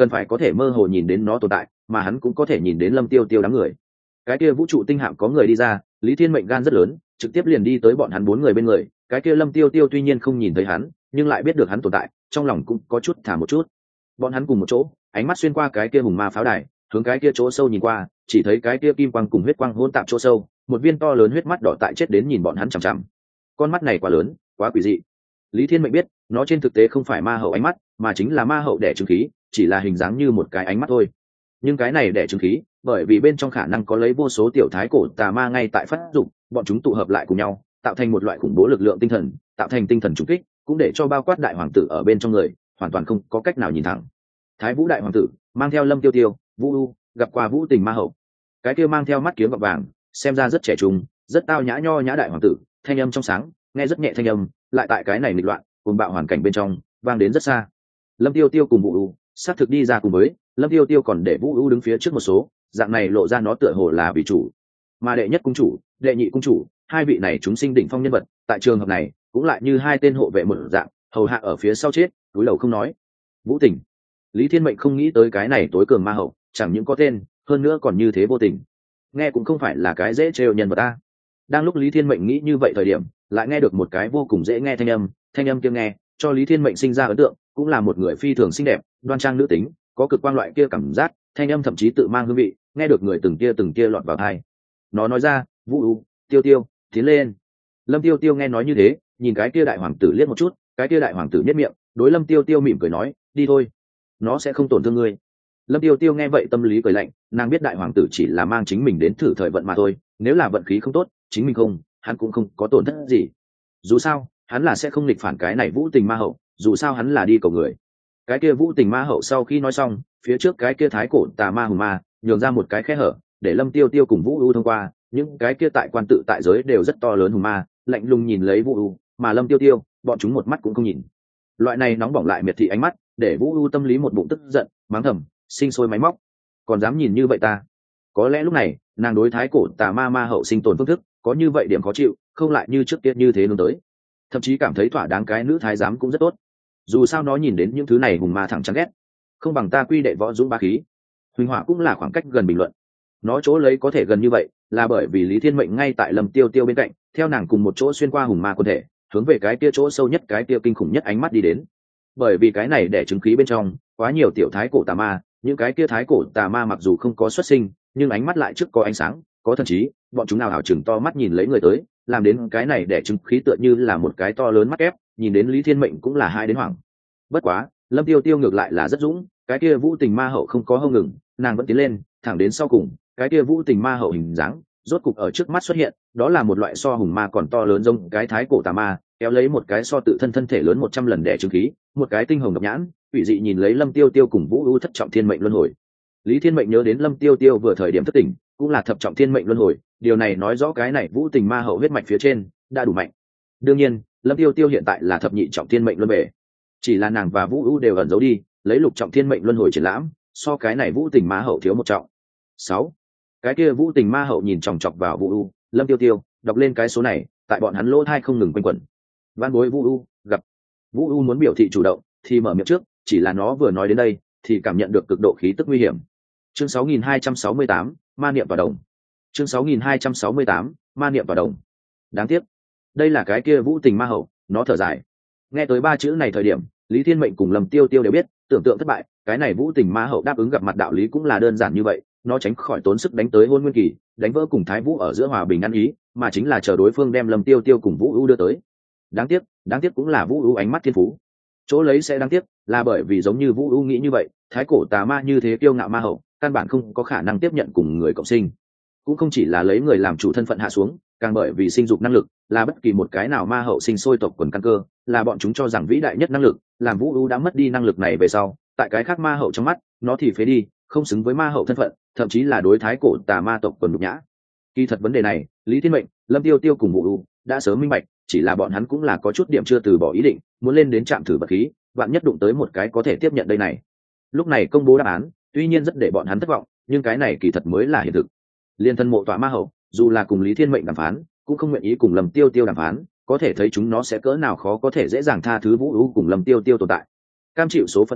cần phải có thể mơ hồ nhìn đến nó tồn tại, mà hắn cũng có thể nhìn đến Lâm Tiêu Tiêu đám người. Cái kia vũ trụ tinh hạm có người đi ra, Lý Thiên Mệnh gan rất lớn, trực tiếp liền đi tới bọn hắn bốn người bên người. Cái kia Lâm Tiêu Tiêu tuy nhiên không nhìn thấy hắn, nhưng lại biết được hắn tồn tại, trong lòng cũng có chút thả một chút. Bọn hắn cùng một chỗ, ánh mắt xuyên qua cái kia hùng ma pháo đài, hướng cái kia chỗ sâu nhìn qua, chỉ thấy cái kia kim quang cùng huyết quang hỗn tạp chỗ sâu, một viên to lớn huyết mắt đỏ tại chết đến nhìn bọn hắn chằm chằm. Con mắt này quá lớn, quá quỷ dị. Lý Thiên Mệnh biết, nó trên thực tế không phải ma hậu ánh mắt, mà chính là ma hậu đẻ trứng khí, chỉ là hình dáng như một cái ánh mắt thôi. Nhưng cái này đẻ trứng khí, bởi vì bên trong khả năng có lấy vô số tiểu thái cổ tà ma ngay tại phát dụng, bọn chúng tụ hợp lại cùng nhau, tạo thành một loại khủng bố lực lượng tinh thần, tạo thành tinh thần trùng kích, cũng để cho bao quát đại hoàng tử ở bên trong người, hoàn toàn không có cách nào nhìn thẳng. Thái Vũ đại hoàng tử mang theo Lâm Tiêu Tiêu, Vũ U, gặp qua Vũ Tình ma hậu. Cái kia mang theo mắt kiếm gọt vàng, xem ra rất trẻ trung, rất tao nhã nho nhã đại hoàng tử, thanh âm trong sáng, nghe rất nhẹ thanh âm, lại tại cái này nghịch loạn, cùng bạo hoàn cảnh bên trong, vang đến rất xa. Lâm Tiêu Tiêu cùng Vũ U, sát thực đi ra cùng với, Lâm Tiêu Tiêu còn để Vũ U đứng phía trước một số, dạng này lộ ra nó tựa hồ là vị chủ. Mà đệ nhất cung chủ, đệ nhị cung chủ, hai vị này chúng sinh đỉnh phong nhân vật, tại trường hợp này, cũng lại như hai tên hộ vệ một dạng, hầu hạ ở phía sau chết, túi đầu không nói. Vũ Tình. Lý Thiên Mệnh không nghĩ tới cái này tối cường ma hậu, chẳng những có tên, hơn nữa còn như thế vô tình. Nghe cũng không phải là cái dễ trêu nhân vật ta. Đang lúc Lý Thiên Mệnh nghĩ như vậy thời điểm, lại nghe được một cái vô cùng dễ nghe thanh âm, thanh âm kia nghe, cho Lý Thiên Mệnh sinh ra ấn tượng, cũng là một người phi thường xinh đẹp, đoan trang nữ tính, có cực quang loại kia cảm giác, thanh âm thậm chí tự mang hương vị, nghe được người từng kia từng kia lọt vào tai. Nó nói ra, Vũ U, Tiêu Tiêu, tiến lên. Lâm Tiêu Tiêu nghe nói như thế, nhìn cái kia đại hoàng tử liếc một chút, cái kia đại hoàng tử nhếch miệng, đối Lâm Tiêu Tiêu mỉm cười nói, đi thôi, nó sẽ không tổn thương ngươi. Lâm Tiêu Tiêu nghe vậy tâm lý cười lạnh, nàng biết đại hoàng tử chỉ là mang chính mình đến thử thời vận mà thôi, nếu là vận khí không tốt, chính mình không, hắn cũng không có tổn thất gì. Dù sao, hắn là sẽ không nghịch phản cái này Vũ Tình ma hậu, dù sao hắn là đi cầu người. Cái kia Vũ Tình ma hậu sau khi nói xong, phía trước cái kia thái cổ tà ma hùng ma, nhường ra một cái khe hở, để Lâm Tiêu Tiêu cùng Vũ U thông qua, những cái kia tại quan tự tại giới đều rất to lớn hùng ma, lạnh lùng nhìn lấy Vũ U, mà Lâm Tiêu Tiêu, bọn chúng một mắt cũng không nhìn. Loại này nóng bỏng lại miệt thị ánh mắt, để Vũ U tâm lý một bụng tức giận, mắng thầm, sinh sôi máy móc, còn dám nhìn như vậy ta. Có lẽ lúc này, nàng đối thái cổ tà ma ma hậu sinh tồn phương thức, có như vậy điểm khó chịu, không lại như trước kia như thế luôn tới. Thậm chí cảm thấy thỏa đáng cái nữ thái giám cũng rất tốt. Dù sao nó nhìn đến những thứ này hùng ma thẳng chán ghét, không bằng ta quy đệ võ dũng ba khí. Huỳnh Họa cũng là khoảng cách gần bình luận. Nó chỗ lấy có thể gần như vậy, là bởi vì Lý Thiên Mệnh ngay tại Lâm Tiêu Tiêu bên cạnh, theo nàng cùng một chỗ xuyên qua hùng ma quân thể, hướng về cái kia chỗ sâu nhất cái kia kinh khủng nhất ánh mắt đi đến. Bởi vì cái này để chứng khí bên trong, quá nhiều tiểu thái cổ tà ma, những cái kia thái cổ tà ma mặc dù không có xuất sinh, nhưng ánh mắt lại trước có ánh sáng, có thần trí, bọn chúng nào hảo chừng to mắt nhìn lấy người tới, làm đến cái này để chứng khí tựa như là một cái to lớn mắt ép, nhìn đến Lý Thiên Mệnh cũng là hai đến hoảng. Bất quá, Lâm Tiêu Tiêu ngược lại là rất dũng, cái kia Vũ Tình ma hậu không có hông ngừng, nàng vẫn tiến lên, thẳng đến sau cùng, cái kia Vũ Tình ma hậu hình dáng, rốt cục ở trước mắt xuất hiện, đó là một loại so hùng ma còn to lớn giống cái thái cổ tà ma, kéo lấy một cái so tự thân thân thể lớn một trăm lần đẻ trứng khí, một cái tinh hồng độc nhãn, ủy dị nhìn lấy Lâm Tiêu Tiêu cùng Vũ U thất trọng thiên mệnh luân hồi. Lý Thiên Mệnh nhớ đến Lâm Tiêu Tiêu vừa thời điểm thất tỉnh, cũng là thập trọng thiên mệnh luân hồi, điều này nói rõ cái này Vũ Tình ma hậu huyết mạch phía trên đã đủ mạnh. Đương nhiên, Lâm Tiêu Tiêu hiện tại là thập nhị trọng thiên mệnh luân bể, chỉ là nàng và Vũ U đều ẩn giấu đi, lấy lục trọng thiên mệnh luân hồi triển lãm, so cái này Vũ Tình ma hậu thiếu một trọng. Sáu, cái kia Vũ Tình ma hậu nhìn chòng chọc vào Vũ U, Lâm Tiêu Tiêu đọc lên cái số này, tại bọn hắn lỗ thai không ngừng quanh quẩn. Van bối Vũ U gặp. Vũ U muốn biểu thị chủ động, thì mở miệng trước, chỉ là nó vừa nói đến đây, thì cảm nhận được cực độ khí tức nguy hiểm. Chương sáu nghìn hai trăm sáu mươi tám, ma niệm vào đồng. Chương sáu nghìn hai trăm sáu mươi tám, ma niệm vào đồng. Đáng tiếc, đây là cái kia Vũ Tình ma hậu, nó thở dài. Nghe tới ba chữ này thời điểm, Lý Thiên Mệnh cùng Lâm Tiêu Tiêu đều biết, tưởng tượng thất bại, cái này Vũ Tình ma hậu đáp ứng gặp mặt đạo lý cũng là đơn giản như vậy, nó tránh khỏi tốn sức đánh tới hôn nguyên kỳ, đánh vỡ cùng Thái Vũ ở giữa hòa bình ăn ý, mà chính là chờ đối phương đem Lâm Tiêu Tiêu cùng Vũ U đưa tới. Đáng tiếc, đáng tiếc cũng là Vũ U ánh mắt thiên phú. Chỗ lấy sẽ đáng tiếc, là bởi vì giống như Vũ U nghĩ như vậy, thái cổ tà ma như thế kiêu ngạo ma hậu, căn bản không có khả năng tiếp nhận cùng người cộng sinh. Cũng không chỉ là lấy người làm chủ thân phận hạ xuống, càng bởi vì sinh dục năng lực, là bất kỳ một cái nào ma hậu sinh sôi tộc quần căn cơ, là bọn chúng cho rằng vĩ đại nhất năng lực, làm Vũ U đã mất đi năng lực này về sau, tại cái khác ma hậu trong mắt, nó thì phế đi, không xứng với ma hậu thân phận, thậm chí là đối thái cổ tà ma tộc quần nhục nhã. Kỳ thật vấn đề này, Lý Thiên Mệnh, Lâm Tiêu Tiêu cùng Vũ U đã sớm minh bạch, chỉ là bọn hắn cũng là có chút điểm chưa từ bỏ ý định, muốn lên đến trạm thử vật khí, vạn nhất đụng tới một cái có thể tiếp nhận đây này. Lúc này công bố đáp án, tuy nhiên rất để bọn hắn thất vọng, nhưng cái này kỳ thật mới là hiện thực. Liên thân mộ tọa ma hậu, dù là cùng Lý Thiên Mệnh đàm phán, cũng không nguyện ý cùng Lâm Tiêu Tiêu đàm phán, có thể thấy chúng nó sẽ cỡ nào khó có thể dễ dàng tha thứ Vũ U cùng Lâm Tiêu Tiêu tồn tại. Cam chịu số phận đi,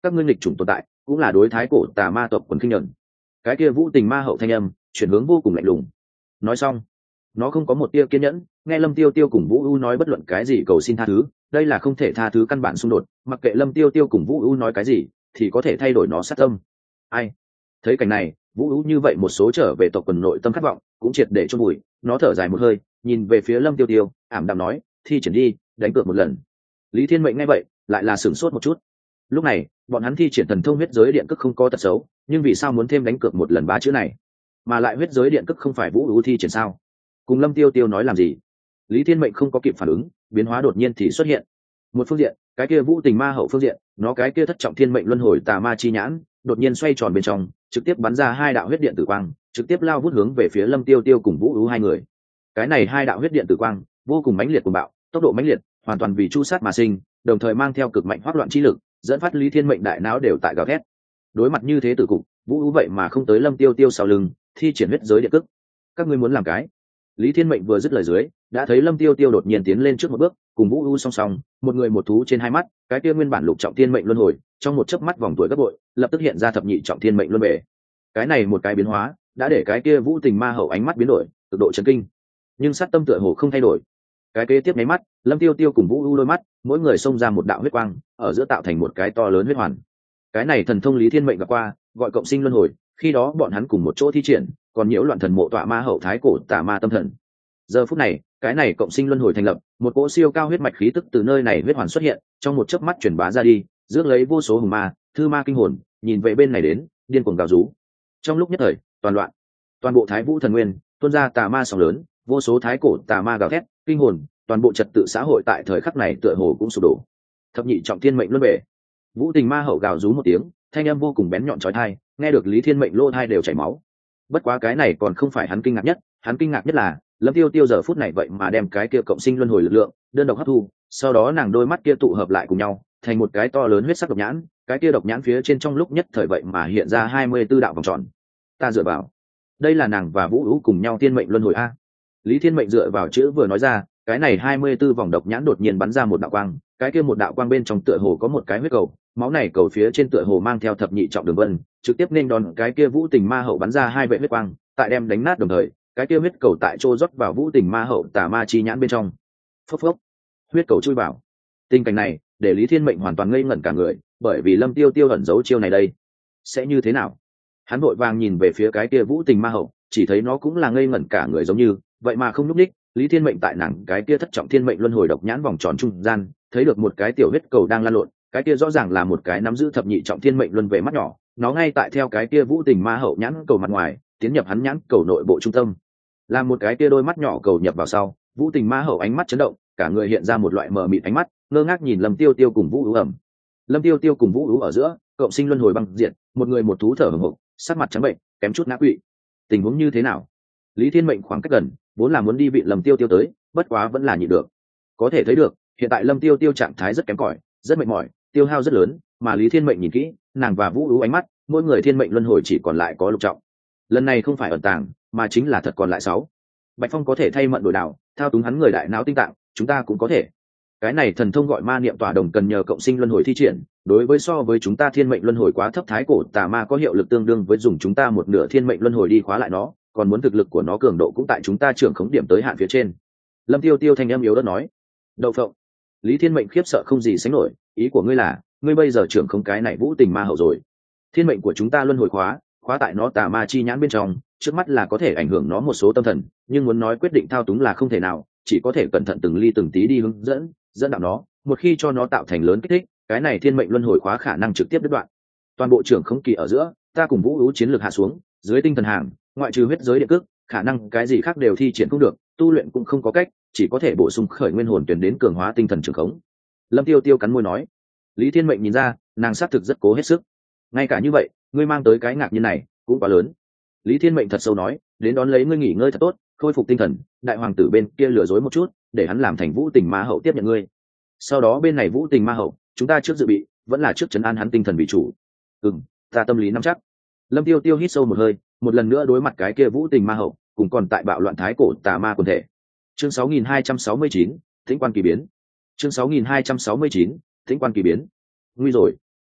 các ngươi nghịch chủng tồn tại cũng là đối thái cổ tà ma tộc quần kinh nhận. Cái kia vũ tình ma hậu thanh âm chuyển hướng vô cùng lạnh lùng. Nói xong, nó không có một tia kiên nhẫn, nghe Lâm Tiêu Tiêu cùng Vũ U nói bất luận cái gì cầu xin tha thứ, đây là không thể tha thứ căn bản xung đột, mặc kệ Lâm Tiêu Tiêu cùng Vũ U nói cái gì thì có thể thay đổi nó sát tâm. Ai thấy cảnh này, Vũ U như vậy một số trở về tộc quần nội tâm khát vọng cũng triệt để chôn bụi, nó thở dài một hơi, nhìn về phía Lâm Tiêu Tiêu, ảm đạm nói, thi triển đi, đánh cược một lần. Lý Thiên Mệnh nghe vậy lại là sửng sốt một chút. Lúc này bọn hắn thi triển thần thông huyết giới điện cước không có tật xấu, nhưng vì sao muốn thêm đánh cược một lần ba chữ này? Mà lại huyết giới điện cước không phải Vũ U thi triển sao? Cùng Lâm Tiêu Tiêu nói làm gì? Lý Thiên Mệnh không có kịp phản ứng, biến hóa đột nhiên thì xuất hiện. Một phương diện, cái kia vũ tình ma hậu phương diện, nó cái kia thất trọng thiên mệnh luân hồi tà ma chi nhãn đột nhiên xoay tròn bên trong, trực tiếp bắn ra hai đạo huyết điện tử quang, trực tiếp lao vút hướng về phía Lâm Tiêu Tiêu cùng Vũ U hai người. Cái này hai đạo huyết điện tử quang vô cùng mãnh liệt cuồng bạo, tốc độ mãnh liệt, hoàn toàn vì chu sát mà sinh, đồng thời mang theo cực mạnh hoắc loạn chi lực, dẫn phát Lý Thiên Mệnh đại não đều tại gào thét. Đối mặt như thế tử cục, Vũ U vậy mà không tới Lâm Tiêu Tiêu sau lưng, thi triển huyết giới điện cước. Các ngươi muốn làm cái? Lý Thiên Mệnh vừa dứt lời dưới, đã thấy Lâm Tiêu Tiêu đột nhiên tiến lên trước một bước, cùng Vũ U song song, một người một thú trên hai mắt, cái kia nguyên bản lục trọng thiên mệnh luân hồi, trong một chớp mắt vòng tuổi gấp bội, lập tức hiện ra thập nhị trọng thiên mệnh luân bể. Cái này một cái biến hóa, đã để cái kia vũ tình ma hậu ánh mắt biến đổi, cực độ chấn kinh. Nhưng sát tâm tựa hồ không thay đổi. Cái kế tiếp mấy mắt, Lâm Tiêu Tiêu cùng Vũ U đôi mắt, mỗi người xông ra một đạo huyết quang, ở giữa tạo thành một cái to lớn huyết hoàn. Cái này thần thông Lý Thiên Mệnh gặp qua, gọi cộng sinh luân hồi, khi đó bọn hắn cùng một chỗ thi triển, còn nhiễu loạn thần mộ tọa ma hậu thái cổ tà ma tâm thần. Giờ phút này, cái này cộng sinh luân hồi thành lập, một cỗ siêu cao huyết mạch khí tức từ nơi này huyết hoàn xuất hiện, trong một chớp mắt truyền bá ra đi, rước lấy vô số hùng ma, thư ma kinh hồn, nhìn về bên này đến, điên cuồng gào rú. Trong lúc nhất thời, toàn loạn, toàn bộ Thái Vũ thần nguyên tuôn ra tà ma sóng lớn, vô số thái cổ tà ma gào thét, kinh hồn, toàn bộ trật tự xã hội tại thời khắc này tựa hồ cũng sụp đổ. Thập nhị trọng thiên mệnh luân bể. Vũ tình ma hậu gào rú một tiếng, thanh âm vô cùng bén nhọn chói tai, nghe được Lý Thiên Mệnh lỗ tai đều chảy máu. Bất quá cái này còn không phải hắn kinh ngạc nhất, hắn kinh ngạc nhất là Lâm Tiêu Tiêu giờ phút này vậy mà đem cái kia cộng sinh luân hồi lực lượng đơn độc hấp thu, sau đó nàng đôi mắt kia tụ hợp lại cùng nhau, thành một cái to lớn huyết sắc độc nhãn, cái kia độc nhãn phía trên trong lúc nhất thời vậy mà hiện ra hai mươi tư đạo vòng tròn. Ta dựa vào, đây là nàng và Vũ Vũ cùng nhau thiên mệnh luân hồi a. Lý Thiên Mệnh dựa vào chữ vừa nói ra, cái này hai mươi tư vòng độc nhãn đột nhiên bắn ra một đạo quang, cái kia một đạo quang bên trong tựa hồ có một cái huyết cầu, máu này cầu phía trên tựa hồ mang theo thập nhị trọng đường vân, trực tiếp nên đòn cái kia vũ tình ma hậu bắn ra hai vệ huyết quang, tại đem đánh nát đồng thời, cái kia huyết cầu tại chỗ rót vào vũ tình ma hậu tà ma chi nhãn bên trong. Phốc phốc, huyết cầu chui vào. Tình cảnh này để Lý Thiên Mệnh hoàn toàn ngây ngẩn cả người, bởi vì Lâm Tiêu Tiêu ẩn giấu chiêu này đây, sẽ như thế nào? Hắn vội vàng nhìn về phía cái kia vũ tình ma hậu, chỉ thấy nó cũng là ngây ngẩn cả người giống như, vậy mà không nhúc nhích. Lý Thiên Mệnh tại nàng cái kia thất trọng thiên mệnh luân hồi độc nhãn vòng tròn trung gian, thấy được một cái tiểu huyết cầu đang lan lộn, cái kia rõ ràng là một cái nắm giữ thập nhị trọng thiên mệnh luân về mắt nhỏ, nó ngay tại theo cái kia vũ tình ma hậu nhãn cầu mặt ngoài, tiến nhập hắn nhãn cầu nội bộ trung tâm. Là một cái kia đôi mắt nhỏ cầu nhập vào sau, vũ tình ma hậu ánh mắt chấn động, cả người hiện ra một loại mờ mịt ánh mắt, ngơ ngác nhìn Lâm Tiêu Tiêu cùng Vũ Ú ẩm. Lâm Tiêu Tiêu cùng Vũ Ú ở giữa, cộng sinh luân hồi băng diệt, một người một thú thở hổn hộc, sắc mặt trắng bệnh, kém chút ngã quỵ. Tình huống như thế nào? Lý Thiên Mệnh khoảng cách gần, vốn là muốn đi vị Lâm Tiêu Tiêu tới, bất quá vẫn là nhịn được. Có thể thấy được, hiện tại Lâm Tiêu Tiêu trạng thái rất kém cỏi, rất mệt mỏi, tiêu hao rất lớn, mà Lý Thiên Mệnh nhìn kỹ, nàng và Vũ Ú ánh mắt, mỗi người thiên mệnh luân hồi chỉ còn lại có lục trọng. Lần này không phải ẩn tàng, mà chính là thật còn lại sáu. Bạch Phong có thể thay mận đổi đạo, thao túng hắn người đại não tinh tạng, chúng ta cũng có thể. Cái này thần thông gọi ma niệm tỏa đồng cần nhờ cộng sinh luân hồi thi triển, đối với so với chúng ta thiên mệnh luân hồi quá thấp thái cổ tà ma có hiệu lực tương đương với dùng chúng ta một nửa thiên mệnh luân hồi đi khóa lại nó, còn muốn thực lực của nó cường độ cũng tại chúng ta trưởng khống điểm tới hạn phía trên. Lâm Tiêu Tiêu thanh âm yếu đất nói. Đậu phộng. Lý Thiên Mệnh khiếp sợ không gì sánh nổi, ý của ngươi là, ngươi bây giờ trưởng khống cái này vũ tình ma hậu rồi. Thiên mệnh của chúng ta luân hồi khóa, khóa tại nó tà ma chi nhãn bên trong, trước mắt là có thể ảnh hưởng nó một số tâm thần, nhưng muốn nói quyết định thao túng là không thể nào, chỉ có thể cẩn thận từng ly từng tí đi hướng dẫn, dẫn đạo nó, một khi cho nó tạo thành lớn kích thích, cái này thiên mệnh luân hồi khóa khả năng trực tiếp đứt đoạn. Toàn bộ trưởng khống kỳ ở giữa, ta cùng Vũ Ú chiến lược hạ xuống, dưới tinh thần hàng, ngoại trừ huyết giới địa cước, khả năng cái gì khác đều thi triển không được, tu luyện cũng không có cách, chỉ có thể bổ sung khởi nguyên hồn tuyển đến cường hóa tinh thần trưởng khống. Lâm Tiêu Tiêu cắn môi nói. Lý Thiên Mệnh nhìn ra, nàng xác thực rất cố hết sức. Ngay cả như vậy, ngươi mang tới cái ngạc nhiên này cũng quá lớn. Lý Thiên Mệnh thật sâu nói, đến đón lấy ngươi nghỉ ngơi thật tốt, khôi phục tinh thần, đại hoàng tử bên kia lừa dối một chút, để hắn làm thành vũ tình ma hậu tiếp nhận ngươi. Sau đó bên này vũ tình ma hậu, chúng ta trước dự bị, vẫn là trước trấn an hắn tinh thần vị chủ. Ừm, ta tâm lý nắm chắc. Lâm Tiêu Tiêu hít sâu một hơi, một lần nữa đối mặt cái kia vũ tình ma hậu, cùng còn tại bạo loạn thái cổ tà ma quần thể. Chương sáu nghìn hai trăm sáu mươi chín, Tĩnh quan kỳ biến. Chương sáu nghìn hai trăm sáu mươi chín, Tĩnh quan kỳ biến. Nguy rồi.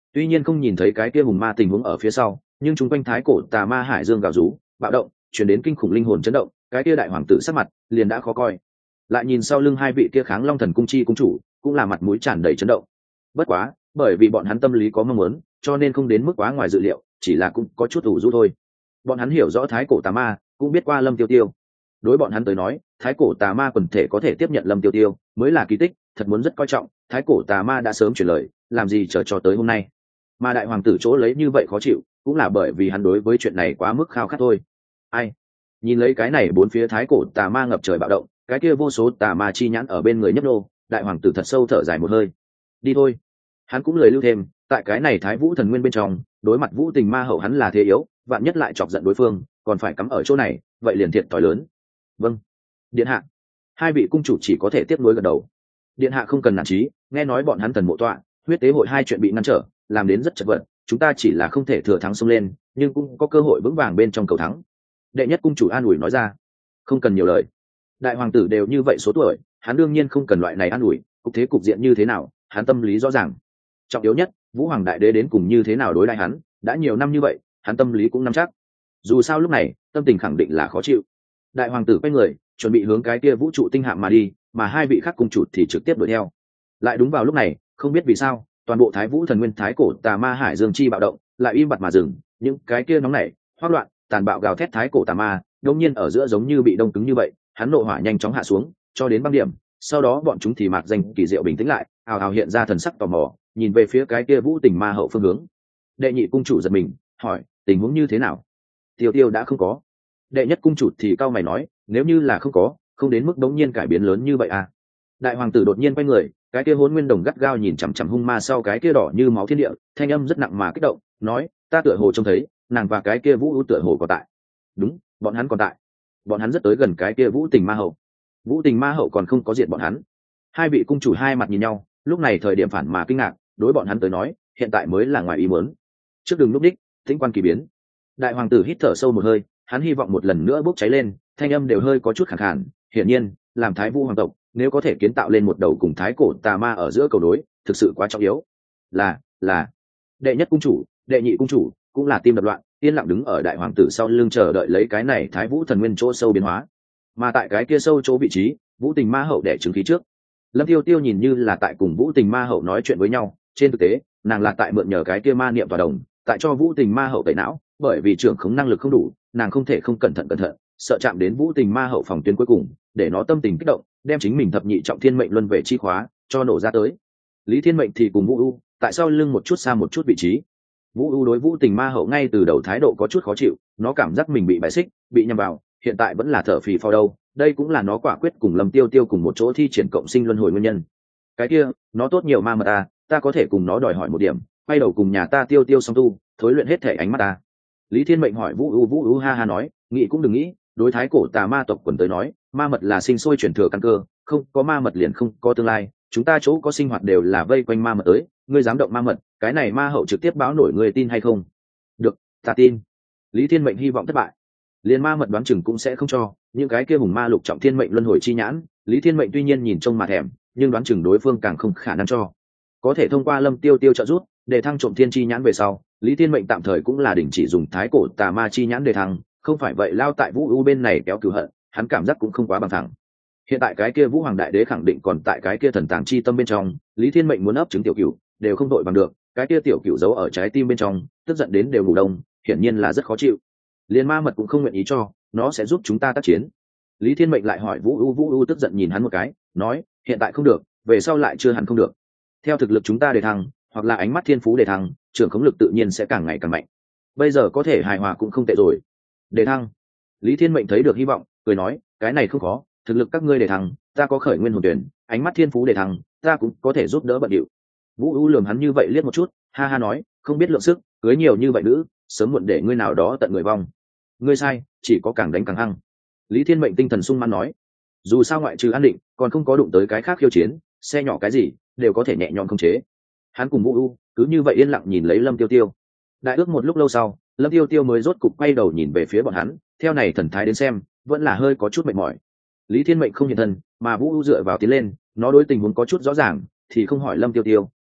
tuy nhiên không nhìn thấy cái kia hùng ma tình huống ở phía sau, nhưng chung quanh thái cổ tà ma hải dương gào rú bạo động, chuyển đến kinh khủng linh hồn chấn động, cái kia đại hoàng tử sắc mặt liền đã khó coi. Lại nhìn sau lưng hai vị kia kháng long thần cung chi cung chủ, cũng là mặt mũi tràn đầy chấn động. Bất quá bởi vì bọn hắn tâm lý có mong muốn, cho nên không đến mức quá ngoài dự liệu, chỉ là cũng có chút ủ rũ thôi. Bọn hắn hiểu rõ thái cổ tà ma, cũng biết qua Lâm Tiêu Tiêu. Đối bọn hắn tới nói, thái cổ tà ma quần thể có thể tiếp nhận Lâm Tiêu Tiêu mới là kỳ tích, thật muốn rất coi trọng, thái cổ tà ma đã sớm chuyển lời, làm gì chờ cho tới hôm nay. Mà đại hoàng tử chỗ lấy như vậy khó chịu, cũng là bởi vì hắn đối với chuyện này quá mức khao khát thôi. Ai nhìn lấy cái này bốn phía thái cổ tà ma ngập trời bạo động, cái kia vô số tà ma chi nhãn ở bên người nhấp nô, đại hoàng tử thật sâu thở dài một hơi. Đi thôi. Hắn cũng lời lưu thêm, tại cái này thái vũ thần nguyên bên trong, đối mặt vũ tình ma hậu hắn là thế yếu, vạn nhất lại chọc giận đối phương, còn phải cắm ở chỗ này, vậy liền thiệt thòi lớn. Vâng, điện hạ. Hai vị cung chủ chỉ có thể tiếp nối gật đầu. Điện hạ không cần nản chí, nghe nói bọn hắn thần mộ tọa, huyết tế hội hai chuyện bị ngăn trở, làm đến rất chật vật, chúng ta chỉ là không thể thừa thắng xông lên, nhưng cũng có cơ hội vững vàng bên trong cầu thắng. Đệ nhất cung chủ an ủi nói ra. Không cần nhiều lời, đại hoàng tử đều như vậy số tuổi, hắn đương nhiên không cần loại này an ủi, cục thế cục diện như thế nào, hắn tâm lý rõ ràng. Trọng yếu nhất, vũ hoàng đại đế đến cùng như thế nào đối đãi hắn, đã nhiều năm như vậy, hắn tâm lý cũng nắm chắc. Dù sao lúc này tâm tình khẳng định là khó chịu. Đại hoàng tử quay người chuẩn bị hướng cái kia vũ trụ tinh hạm mà đi, mà hai vị khác cung chủ thì trực tiếp đuổi theo. Lại đúng vào lúc này, không biết vì sao, toàn bộ thái vũ thần nguyên thái cổ tà ma hải dương chi bạo động lại im bặt mà dừng, những cái kia nóng nảy hoác loạn tàn bạo gào thét thái cổ tà ma đông nhiên ở giữa giống như bị đông cứng như vậy, hắn nộ hỏa nhanh chóng hạ xuống cho đến băng điểm, sau đó bọn chúng thì mạc danh kỳ diệu bình tĩnh lại, ào ào hiện ra thần sắc tò mò nhìn về phía cái kia vũ tình ma hậu phương hướng. Đệ nhị cung chủ giật mình hỏi, tình huống như thế nào? Tiêu Tiêu đã không có. Đệ nhất cung chủ thì cao mày nói, nếu như là không có, không đến mức đống nhiên cải biến lớn như vậy à? Đại hoàng tử đột nhiên quay người, cái kia hỗn nguyên đồng gắt gao nhìn chằm chằm hung ma sau cái kia đỏ như máu thiên địa, thanh âm rất nặng mà kích động nói, ta tựa hồ trông thấy nàng và cái kia vũ u tựa hồ còn tại. Đúng, bọn hắn còn tại. Bọn hắn rất tới gần cái kia vũ tình ma hậu. Vũ tình ma hậu còn không có diệt bọn hắn. Hai vị cung chủ hai mặt nhìn nhau, lúc này thời điểm phản mà kinh ngạc, đối bọn hắn tới nói hiện tại mới là ngoài ý muốn. Trước đường lúc đích tĩnh quan kỳ biến. Đại hoàng tử hít thở sâu một hơi, hắn hy vọng một lần nữa bốc cháy lên, thanh âm đều hơi có chút khàn khàn. Hiển nhiên làm thái vũ hoàng tộc, nếu có thể kiến tạo lên một đầu cùng thái cổ tà ma ở giữa cầu đối, thực sự quá trọng yếu. Là là đệ nhất cung chủ, đệ nhị cung chủ cũng là tim đập loạn, yên lặng đứng ở đại hoàng tử sau lưng chờ đợi lấy cái này thái vũ thần nguyên chỗ sâu biến hóa. Mà tại cái kia sâu chỗ vị trí, vũ tình ma hậu đẻ trứng khí trước. Lâm Tiêu Tiêu nhìn như là tại cùng vũ tình ma hậu nói chuyện với nhau, trên thực tế nàng là tại mượn nhờ cái kia ma niệm tòa đồng, tại cho vũ tình ma hậu tẩy não, bởi vì trưởng khống năng lực không đủ, nàng không thể không cẩn thận cẩn thận, sợ chạm đến vũ tình ma hậu phòng tuyến cuối cùng, để nó tâm tình kích động, đem chính mình thập nhị trọng thiên mệnh luân về chi khóa cho nổ ra tới. Lý Thiên Mệnh thì cùng Vũ U tại sau lưng một chút xa một chút vị trí. Vũ U đối vũ tình ma hậu ngay từ đầu thái độ có chút khó chịu, nó cảm giác mình bị bài xích, bị nhầm vào, hiện tại vẫn là thở phì phao đâu, đây cũng là nó quả quyết cùng Lâm Tiêu Tiêu cùng một chỗ thi triển cộng sinh luân hồi nguyên nhân. Cái kia nó tốt nhiều ma mật ta, ta có thể cùng nó đòi hỏi một điểm, quay đầu cùng nhà ta Tiêu Tiêu song tu, thối luyện hết thể ánh mắt ta. Lý Thiên Mệnh hỏi Vũ U, Vũ U ha ha nói, nghĩ cũng đừng nghĩ, đối thái cổ tà ma tộc quần tới nói, ma mật là sinh sôi chuyển thừa căn cơ, không có ma mật liền không có tương lai, chúng ta chỗ có sinh hoạt đều là vây quanh ma mật tới, ngươi dám động ma mật, cái này ma hậu trực tiếp báo nổi ngươi tin hay không? Được, ta tin. Lý Thiên Mệnh hy vọng thất bại, liền ma mật đoán chừng cũng sẽ không cho, những cái kia hùng ma lục trọng thiên mệnh luân hồi chi nhãn, Lý Thiên Mệnh tuy nhiên nhìn trông mà thèm, nhưng đoán chừng đối phương càng không khả năng cho. Có thể thông qua Lâm Tiêu Tiêu trợ giúp, để thăng trộm thiên chi nhãn về sau, Lý Thiên Mệnh tạm thời cũng là đình chỉ dùng thái cổ tà ma chi nhãn để thăng, không phải vậy lao tại Vũ U bên này kéo cửu hận, hắn cảm giác cũng không quá bằng thẳng. Hiện tại cái kia Vũ Hoàng Đại Đế khẳng định còn tại cái kia thần tàng chi tâm bên trong, Lý Thiên Mệnh muốn ấp trứng tiểu cửu, đều không đội bằng được, cái kia tiểu cửu giấu ở trái tim bên trong, tức giận đến đều ngủ đông, hiển nhiên là rất khó chịu. Liên ma mật cũng không nguyện ý cho, nó sẽ giúp chúng ta tác chiến. Lý Thiên Mệnh lại hỏi Vũ U, Vũ U tức giận nhìn hắn một cái, nói, hiện tại không được, về sau lại chưa hẳn không được. Theo thực lực chúng ta đề thăng, hoặc là ánh mắt thiên phú đề thăng, trưởng khống lực tự nhiên sẽ càng ngày càng mạnh. Bây giờ có thể hài hòa cũng không tệ rồi. Đề thăng. Lý Thiên Mệnh thấy được hy vọng, cười nói, cái này không khó, thực lực các ngươi đề thăng, ta có khởi nguyên hồn tuyển, ánh mắt thiên phú đề thăng, ta cũng có thể giúp đỡ bận điệu. Vũ U lườm hắn như vậy liếc một chút, ha ha nói, không biết lượng sức, cưới nhiều như vậy nữ, sớm muộn để ngươi nào đó tận người vong. Ngươi sai, chỉ có càng đánh càng hăng. Lý Thiên Mệnh tinh thần sung mãn nói, dù sao ngoại trừ an định, còn không có đụng tới cái khác khiêu chiến, xe nhỏ cái gì đều có thể nhẹ nhõm khống chế. Hắn cùng Vũ U cứ như vậy yên lặng nhìn lấy Lâm Tiêu Tiêu. Đại ước một lúc lâu sau, Lâm Tiêu Tiêu mới rốt cục quay đầu nhìn về phía bọn hắn, theo này thần thái đến xem, vẫn là hơi có chút mệt mỏi. Lý Thiên Mệnh không hiện thân, mà Vũ U dựa vào tiến lên, nó đối tình huống có chút rõ ràng, thì không hỏi Lâm Tiêu Tiêu,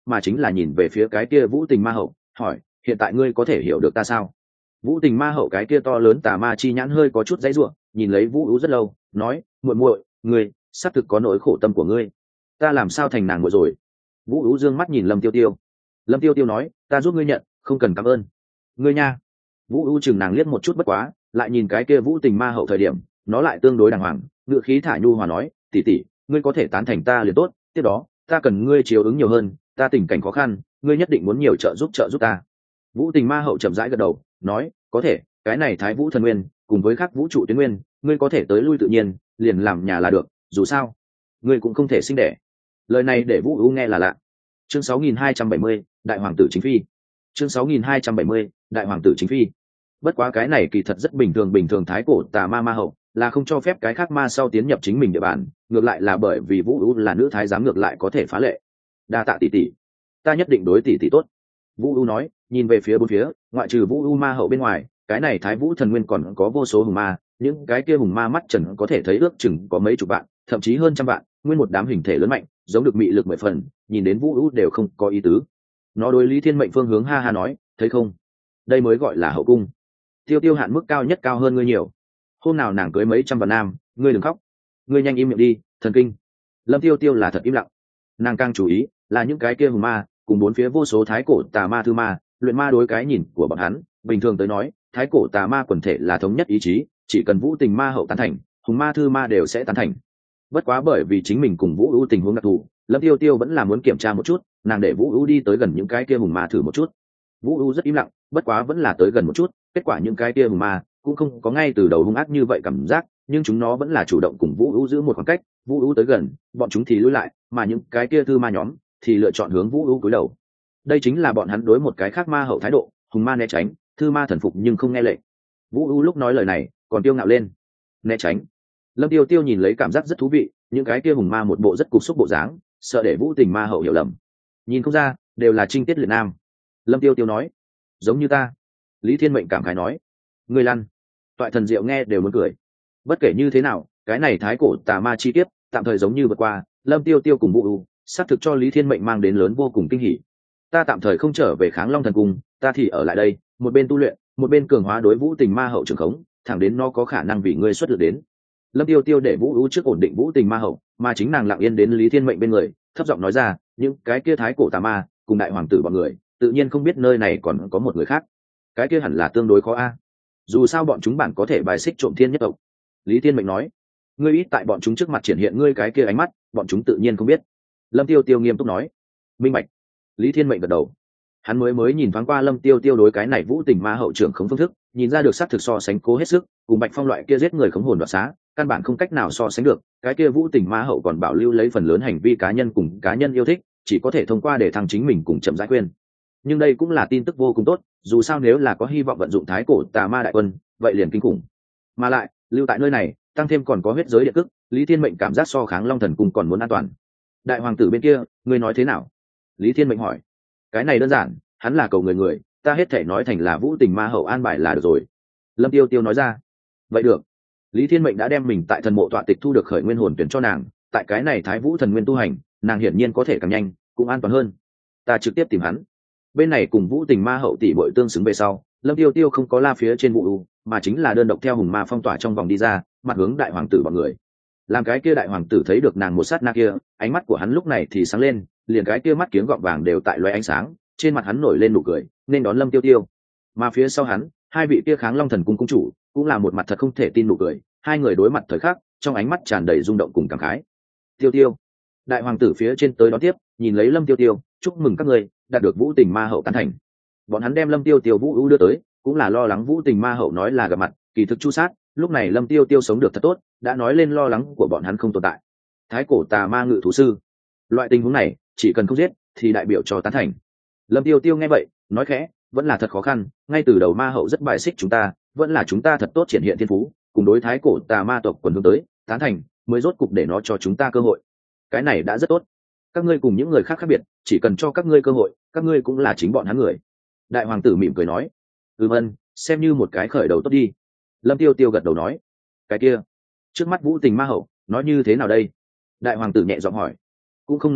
mà chính là nhìn về phía cái kia vũ tình ma hậu hỏi hiện tại ngươi có thể hiểu được ta sao? Vũ tình ma hậu cái kia to lớn tà ma chi nhãn hơi có chút dãy ruộng, nhìn lấy vũ ưu rất lâu nói muội muội ngươi xác thực có nỗi khổ tâm của ngươi, ta làm sao thành nàng muội rồi? Vũ ưu dương mắt nhìn Lâm Tiêu Tiêu. Lâm Tiêu Tiêu nói ta giúp ngươi nhận, không cần cảm ơn ngươi nha. Vũ ưu chừng nàng liếc một chút bất quá, lại nhìn cái kia vũ tình ma hậu thời điểm nó lại tương đối đàng hoàng, ngựa khí thả nhu hòa nói tỷ tỷ ngươi có thể tán thành ta liền tốt, tiếp đó ta cần ngươi chiếu ứng nhiều hơn, ta tình cảnh khó khăn ngươi nhất định muốn nhiều trợ giúp trợ giúp ta. Vũ tình ma hậu chậm rãi gật đầu nói có thể, cái này thái vũ thần nguyên cùng với các vũ trụ tuyến nguyên ngươi có thể tới lui tự nhiên liền làm nhà là được, dù sao ngươi cũng không thể sinh đẻ. Lời này để Vũ ưu nghe là lạ. Chương sáu nghìn hai trăm bảy mươi đại hoàng tử chính phi. Chương sáu nghìn hai trăm bảy mươi đại hoàng tử chính phi. Bất quá cái này kỳ thật rất bình thường, bình thường thái cổ tà ma ma hậu là không cho phép cái khác ma sau tiến nhập chính mình địa bàn, ngược lại là bởi vì Vũ ưu là nữ thái giám ngược lại có thể phá lệ. Đa tạ tỷ tỷ, ta nhất định đối tỷ tỷ tốt. Vũ ưu nói, nhìn về phía bốn phía, ngoại trừ Vũ ưu ma hậu bên ngoài, cái này thái vũ thần nguyên còn có vô số hùng ma, những cái kia hùng ma mắt trần có thể thấy ước chừng có mấy chục vạn, thậm chí hơn trăm vạn, nguyên một đám hình thể lớn mạnh, giống được mị lực mười phần, nhìn đến Vũ ưu đều không có ý tứ. Nó đối Lý Thiên Mệnh phương hướng ha ha nói, thấy không, đây mới gọi là hậu cung. Tiêu Tiêu hạn mức cao nhất cao hơn ngươi nhiều, hôm nào nàng cưới mấy trăm vạn nam, ngươi đừng khóc, ngươi nhanh im miệng đi, thần kinh. Lâm Tiêu Tiêu là thật im lặng, nàng càng chú ý là những cái kia hùng ma cùng bốn phía vô số thái cổ tà ma thư ma, luyện ma đối cái nhìn của bọn hắn bình thường tới nói thái cổ tà ma quần thể là thống nhất ý chí, chỉ cần vũ tình ma hậu tán thành hùng ma thư ma đều sẽ tán thành. Bất quá bởi vì chính mình cùng vũ ưu tình huống đặc thù, Lâm Tiêu Tiêu vẫn là muốn kiểm tra một chút, nàng để vũ ưu đi tới gần những cái kia hùng ma thử một chút. Vũ ưu rất im lặng, bất quá vẫn là tới gần một chút, kết quả những cái kia hùng ma cũng không có ngay từ đầu hung ác như vậy cảm giác, nhưng chúng nó vẫn là chủ động cùng vũ ưu giữ một khoảng cách. Vũ ưu tới gần bọn chúng thì lùi lại, mà những cái kia thư ma nhóm thì lựa chọn hướng vũ ưu cúi đầu. Đây chính là bọn hắn đối một cái khác ma hậu thái độ, hùng ma né tránh, thư ma thần phục nhưng không nghe lệnh. Vũ ưu lúc nói lời này còn tiêu ngạo lên, né tránh. Lâm Tiêu Tiêu nhìn lấy cảm giác rất thú vị, những cái kia hùng ma một bộ rất cục xúc bộ dáng, sợ để vũ tình ma hậu hiểu lầm. Nhìn không ra đều là trinh tiết liệt nam. Lâm Tiêu Tiêu nói giống như ta. Lý Thiên Mệnh cảm khái nói người lăn. Toại thần diệu nghe đều muốn cười. Bất kể như thế nào, cái này thái cổ tà ma chi tiết tạm thời giống như vượt qua, Lâm Tiêu Tiêu cùng Vũ ưu xác thực cho Lý Thiên Mệnh mang đến lớn vô cùng kinh hỉ. Ta tạm thời không trở về Kháng Long thần cung, ta thì ở lại đây, một bên tu luyện, một bên cường hóa đối vũ tình ma hậu trường khống, thẳng đến nó có khả năng vì ngươi xuất lực đến. Lâm Tiêu Tiêu để Vũ ưu trước ổn định vũ tình ma hậu, mà chính nàng lặng yên đến Lý Thiên Mệnh bên người, thấp giọng nói ra, những cái kia thái cổ tà ma cùng đại hoàng tử bọn người, tự nhiên không biết nơi này còn có một người khác. Cái kia hẳn là tương đối khó a. Dù sao bọn chúng bản có thể bài xích trộm thiên nhất tộc. Lý Thiên Mệnh nói, ngươi ít tại bọn chúng trước mặt triển hiện ngươi cái kia ánh mắt, bọn chúng tự nhiên không biết. Lâm Tiêu Tiêu nghiêm túc nói, minh bạch. Lý Thiên Mệnh gật đầu. Hắn mới mới nhìn thoáng qua Lâm Tiêu Tiêu đối cái này vũ tình ma hậu trưởng khống phương thức, nhìn ra được sát thực so sánh cố hết sức, cùng Bạch Phong loại kia giết người khống hồn đoạt xá, căn bản không cách nào so sánh được. Cái kia vũ tình ma hậu còn bảo lưu lấy phần lớn hành vi cá nhân cùng cá nhân yêu thích, chỉ có thể thông qua để thăng chính mình cùng chậm rãi quên. Nhưng đây cũng là tin tức vô cùng tốt, dù sao nếu là có hy vọng vận dụng thái cổ tà ma đại quân, vậy liền kinh khủng. Mà lại, lưu tại nơi này, tăng thêm còn có huyết giới địa cức, Lý Thiên Mệnh cảm giác so Kháng Long thần cung còn muốn an toàn. Đại hoàng tử bên kia, ngươi nói thế nào? Lý Thiên Mệnh hỏi. Cái này đơn giản, hắn là cầu người người, ta hết thể nói thành là vũ tình ma hậu an bài là được rồi. Lâm Tiêu Tiêu nói ra. Vậy được. Lý Thiên Mệnh đã đem mình tại thần mộ tọa tịch thu được khởi nguyên hồn tuyển cho nàng, tại cái này thái vũ thần nguyên tu hành, nàng hiển nhiên có thể càng nhanh, cũng an toàn hơn. Ta trực tiếp tìm hắn. Bên này cùng vũ tình ma hậu tỷ muội tương xứng về sau, Lâm Tiêu Tiêu không có la phía trên Vũ ưu, mà chính là đơn độc theo hùng ma phong tỏa trong vòng đi ra, mặt hướng đại hoàng tử bọn người. Làm cái kia đại hoàng tử thấy được nàng một sát na kia, ánh mắt của hắn lúc này thì sáng lên, liền cái kia mắt kiếng gọng vàng đều tại loé ánh sáng, trên mặt hắn nổi lên nụ cười, nên đón Lâm Tiêu Tiêu. Mà phía sau hắn, hai vị kia Kháng Long thần cung cung chủ, cũng là một mặt thật không thể tin nụ cười, hai người đối mặt thời khắc, trong ánh mắt tràn đầy rung động cùng cảm khái. Tiêu Tiêu. Đại hoàng tử phía trên tới đón tiếp, nhìn lấy Lâm Tiêu Tiêu, chúc mừng các người đạt được vũ tình ma hậu tán thành. Bọn hắn đem Lâm Tiêu Tiêu Vũ ưu đưa tới, cũng là lo lắng vũ tình ma hậu nói là gặp mặt, kỳ thực chu sát. Lúc này Lâm Tiêu Tiêu sống được thật tốt, đã nói lên lo lắng của bọn hắn không tồn tại. Thái cổ tà ma ngự thú sư, loại tình huống này chỉ cần không giết thì đại biểu cho tán thành. Lâm Tiêu Tiêu nghe vậy nói khẽ, vẫn là thật khó khăn, ngay từ đầu ma hậu rất bài xích chúng ta, vẫn là chúng ta thật tốt triển hiện thiên phú, cùng đối thái cổ tà ma tộc quần hướng tới tán thành, mới rốt cục để nó cho chúng ta cơ hội. Cái này đã rất tốt. Các ngươi cùng những người khác khác biệt, chỉ cần cho các ngươi cơ hội, các ngươi cũng là chính bọn hắn người. Đại hoàng tử mỉm cười nói, ừm ân, xem như một cái khởi đầu tốt đi. Lâm Tiêu Tiêu gật đầu nói, cái kia trước mắt vũ tình ma hậu nói như thế nào đây? Đại hoàng tử nhẹ giọng hỏi. Cũng không nói gì,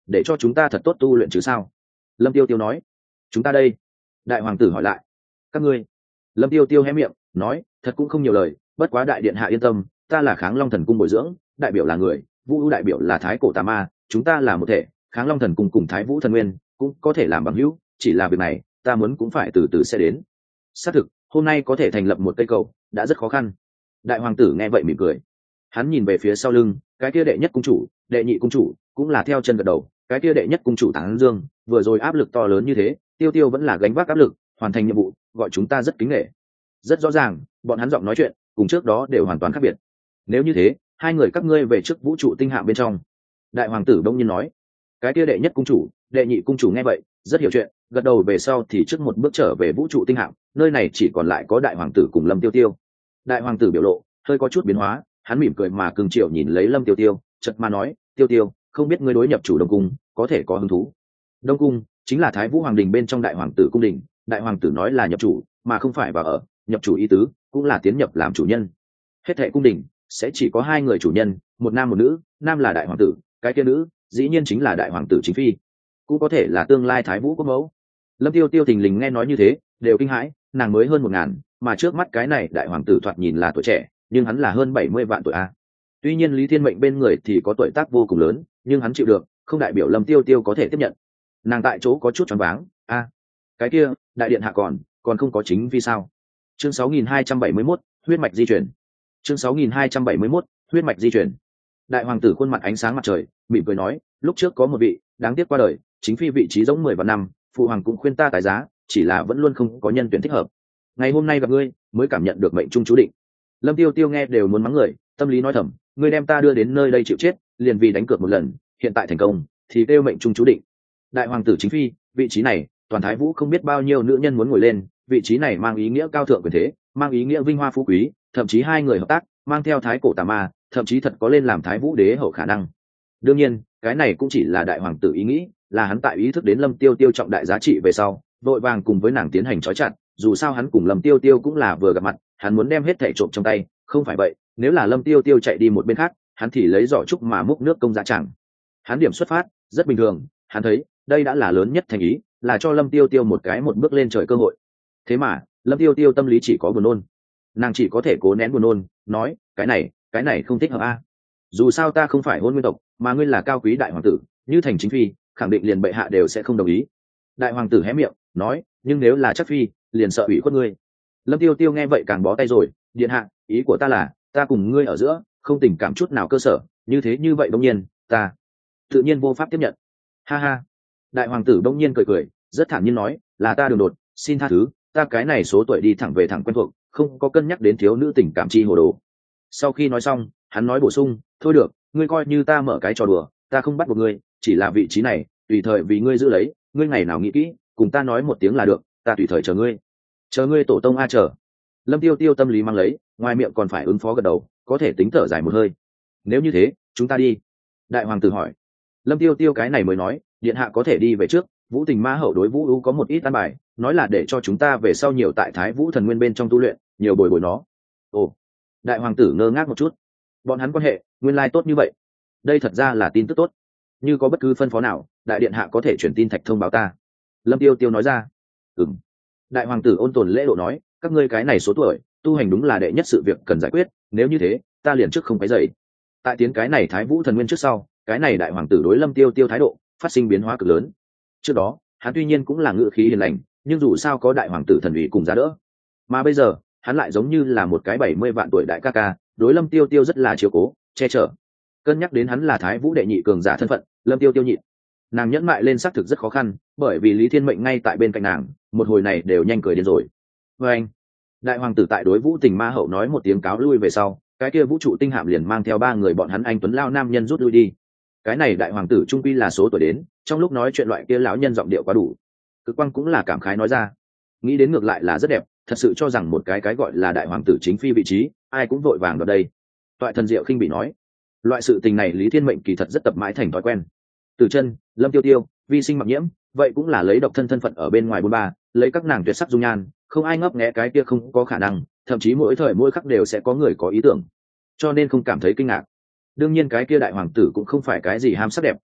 để cho chúng ta thật tốt tu luyện chứ sao? Lâm Tiêu Tiêu nói. Chúng ta đây? Đại hoàng tử hỏi lại. Các ngươi? Lâm Tiêu Tiêu hé miệng nói, thật cũng không nhiều lời, bất quá đại điện hạ yên tâm, ta là Kháng Long Thần Cung bồi dưỡng, đại biểu là người, Vũ Ưu đại biểu là Thái Cổ Tà Ma, chúng ta là một thể, Kháng Long Thần Cung cùng Thái Vũ Thần Nguyên cũng có thể làm bằng hữu, chỉ là việc này ta muốn cũng phải từ từ sẽ đến. Xác thực, hôm nay có thể thành lập một cây cầu đã rất khó khăn. Đại hoàng tử nghe vậy mỉm cười, hắn nhìn về phía sau lưng, cái kia đệ nhất cung chủ, đệ nhị cung chủ cũng là theo chân gật đầu, cái kia đệ nhất cung chủ Táng Dương, vừa rồi áp lực to lớn như thế, Tiêu Tiêu vẫn là gánh vác áp lực, hoàn thành nhiệm vụ, gọi chúng ta rất kính nể. Rất rõ ràng, bọn hắn giọng nói chuyện cùng trước đó đều hoàn toàn khác biệt. Nếu như thế, hai người các ngươi về trước vũ trụ tinh hạm bên trong. Đại hoàng tử đông nhiên nói. Cái kia đệ nhất cung chủ, đệ nhị cung chủ nghe vậy rất hiểu chuyện, gật đầu về sau thì trước một bước trở về vũ trụ tinh hạm, nơi này chỉ còn lại có đại hoàng tử cùng Lâm Tiêu Tiêu. Đại hoàng tử biểu lộ hơi có chút biến hóa, hắn mỉm cười mà cưng chiều nhìn lấy Lâm Tiêu Tiêu, chợt mà nói, Tiêu Tiêu, không biết ngươi đối nhập chủ Đông cung có thể có hứng thú? Đông cung chính là Thái Vũ Hoàng đình bên trong đại hoàng tử cung đình, đại hoàng tử nói là nhập chủ mà không phải vào ở, nhập chủ ý tứ cũng là tiến nhập làm chủ nhân. Hết thệ cung đình sẽ chỉ có hai người chủ nhân, một nam một nữ, nam là đại hoàng tử, cái kia nữ dĩ nhiên chính là đại hoàng tử chính phi, cũng có thể là tương lai Thái Vũ quốc mẫu. Lâm Tiêu Tiêu thình lình nghe nói như thế đều kinh hãi, nàng mới hơn một ngàn, mà trước mắt cái này đại hoàng tử thoạt nhìn là tuổi trẻ, nhưng hắn là hơn bảy mươi vạn tuổi a. Tuy nhiên Lý Thiên Mệnh bên người thì có tuổi tác vô cùng lớn, nhưng hắn chịu được, không đại biểu Lâm Tiêu Tiêu có thể tiếp nhận. Nàng tại chỗ có chút choáng váng, a, cái kia, đại điện hạ còn, còn không có chính phi sao? Chương sáu nghìn hai trăm bảy mươi mốt, huyết mạch di chuyển. Chương sáu nghìn hai trăm bảy mươi mốt, huyết mạch di chuyển. Đại hoàng tử khuôn mặt ánh sáng mặt trời, mỉm cười nói, lúc trước có một vị, đáng tiếc qua đời, chính phi vị trí giống mười vạn năm, phụ hoàng cũng khuyên ta tái giá, chỉ là vẫn luôn không có nhân tuyển thích hợp. Ngày hôm nay gặp ngươi, mới cảm nhận được mệnh trung chú định. Lâm Tiêu Tiêu nghe đều muốn mắng người, tâm lý nói thầm, ngươi đem ta đưa đến nơi đây chịu chết, liền vì đánh cược một lần, hiện tại thành công, thì kêu mệnh trung chú định. Đại hoàng tử chính phi, vị trí này, toàn Thái Vũ không biết bao nhiêu nữ nhân muốn ngồi lên, vị trí này mang ý nghĩa cao thượng quyền thế, mang ý nghĩa vinh hoa phú quý, thậm chí hai người hợp tác, mang theo Thái Cổ Tà Ma, thậm chí thật có lên làm Thái Vũ đế hậu khả năng. Đương nhiên, cái này cũng chỉ là đại hoàng tử ý nghĩ, là hắn tại ý thức đến Lâm Tiêu Tiêu trọng đại giá trị về sau, vội vàng cùng với nàng tiến hành trói chặt, dù sao hắn cùng Lâm Tiêu Tiêu cũng là vừa gặp mặt, hắn muốn đem hết thảy trộm trong tay, không phải vậy, nếu là Lâm Tiêu Tiêu chạy đi một bên khác, hắn thì lấy giỏ trúc mà múc nước công dạ chẳng. Hắn điểm xuất phát rất bình thường, hắn thấy đây đã là lớn nhất thành ý, là cho Lâm Tiêu Tiêu một cái một bước lên trời cơ hội. Thế mà Lâm Tiêu Tiêu tâm lý chỉ có buồn nôn, nàng chỉ có thể cố nén buồn nôn, nói, cái này cái này không thích hợp a. Dù sao ta không phải hôn nguyên tộc, mà ngươi là cao quý đại hoàng tử, như thành chính phi, khẳng định liền bệ hạ đều sẽ không đồng ý. Đại hoàng tử hé miệng nói, nhưng nếu là chắc phi, liền sợ ủy khuất ngươi. Lâm Tiêu Tiêu nghe vậy càng bó tay rồi, điện hạ, ý của ta là, ta cùng ngươi ở giữa không tình cảm chút nào cơ sở, như thế như vậy đương nhiên ta tự nhiên vô pháp tiếp nhận. Ha ha. Đại hoàng tử đông nhiên cười cười, rất thản nhiên nói, là ta đường đột, xin tha thứ, ta cái này số tuổi đi thẳng về thẳng quen thuộc, không có cân nhắc đến thiếu nữ tình cảm chi hồ đồ. Sau khi nói xong, hắn nói bổ sung, thôi được, ngươi coi như ta mở cái trò đùa, ta không bắt buộc ngươi, chỉ là vị trí này tùy thời vì ngươi giữ lấy, ngươi ngày nào nghĩ kỹ cùng ta nói một tiếng là được, ta tùy thời chờ ngươi. Chờ ngươi tổ tông a chờ. Lâm Tiêu Tiêu tâm lý mang lấy, ngoài miệng còn phải ứng phó gật đầu, có thể tính thở dài một hơi. Nếu như thế, chúng ta đi. Đại hoàng tử hỏi. Lâm Tiêu Tiêu cái này mới nói, điện hạ có thể đi về trước, Vũ Tình Ma hậu đối Vũ U có một ít an bài, nói là để cho chúng ta về sau nhiều tại Thái Vũ Thần Nguyên bên trong tu luyện, nhiều bồi bồi nó. Ồ. Đại hoàng tử ngơ ngác một chút. Bọn hắn quan hệ nguyên lai tốt như vậy. Đây thật ra là tin tức tốt. Như có bất cứ phân phó nào, đại điện hạ có thể chuyển tin thạch thông báo ta. Lâm Tiêu Tiêu nói ra. Ừm. Đại hoàng tử ôn tồn lễ độ nói, các ngươi cái này số tuổi, tu hành đúng là đệ nhất sự việc cần giải quyết, nếu như thế, ta liền trước không cái dậy. Tại tiến cái này Thái Vũ Thần Nguyên trước sau, cái này đại hoàng tử đối Lâm Tiêu Tiêu thái độ phát sinh biến hóa cực lớn. Trước đó, hắn tuy nhiên cũng là ngự khí hiền lành, nhưng dù sao có đại hoàng tử thần ủy cùng giá đỡ, mà bây giờ hắn lại giống như là một cái bảy mươi vạn tuổi đại ca ca, đối Lâm Tiêu Tiêu rất là chiếu cố, che chở. Cân nhắc đến hắn là Thái Vũ đệ nhị cường giả thân phận, Lâm Tiêu Tiêu nhịn. Nàng nhẫn mại lên xác thực rất khó khăn, bởi vì Lý Thiên Mệnh ngay tại bên cạnh nàng, một hồi này đều nhanh cười điên rồi. Và anh, đại hoàng tử tại đối Vũ Tình Ma hậu nói một tiếng cáo lui về sau, cái kia vũ trụ tinh hạm liền mang theo ba người bọn hắn anh tuấn lao nam nhân rút lui đi. Cái này đại hoàng tử trung quy là số tuổi đến, trong lúc nói chuyện loại kia lão nhân giọng điệu quá đủ. Cực Quang cũng là cảm khái nói ra, nghĩ đến ngược lại là rất đẹp, thật sự cho rằng một cái cái gọi là đại hoàng tử chính phi vị trí, ai cũng vội vàng vào đây. Toại thần diệu khinh bị nói, loại sự tình này Lý Thiên Mệnh kỳ thật rất tập mãi thành thói quen. Từ chân, Lâm Tiêu Tiêu, vi sinh mặc nhiễm, vậy cũng là lấy độc thân thân phận ở bên ngoài bôn ba, lấy các nàng tuyệt sắc dung nhan, không ai ngấp nghé cái kia không có khả năng, thậm chí mỗi thời mỗi khắc đều sẽ có người có ý tưởng, cho nên không cảm thấy kinh ngạc. Đương nhiên cái kia đại hoàng tử cũng không phải cái gì ham sắc đẹp,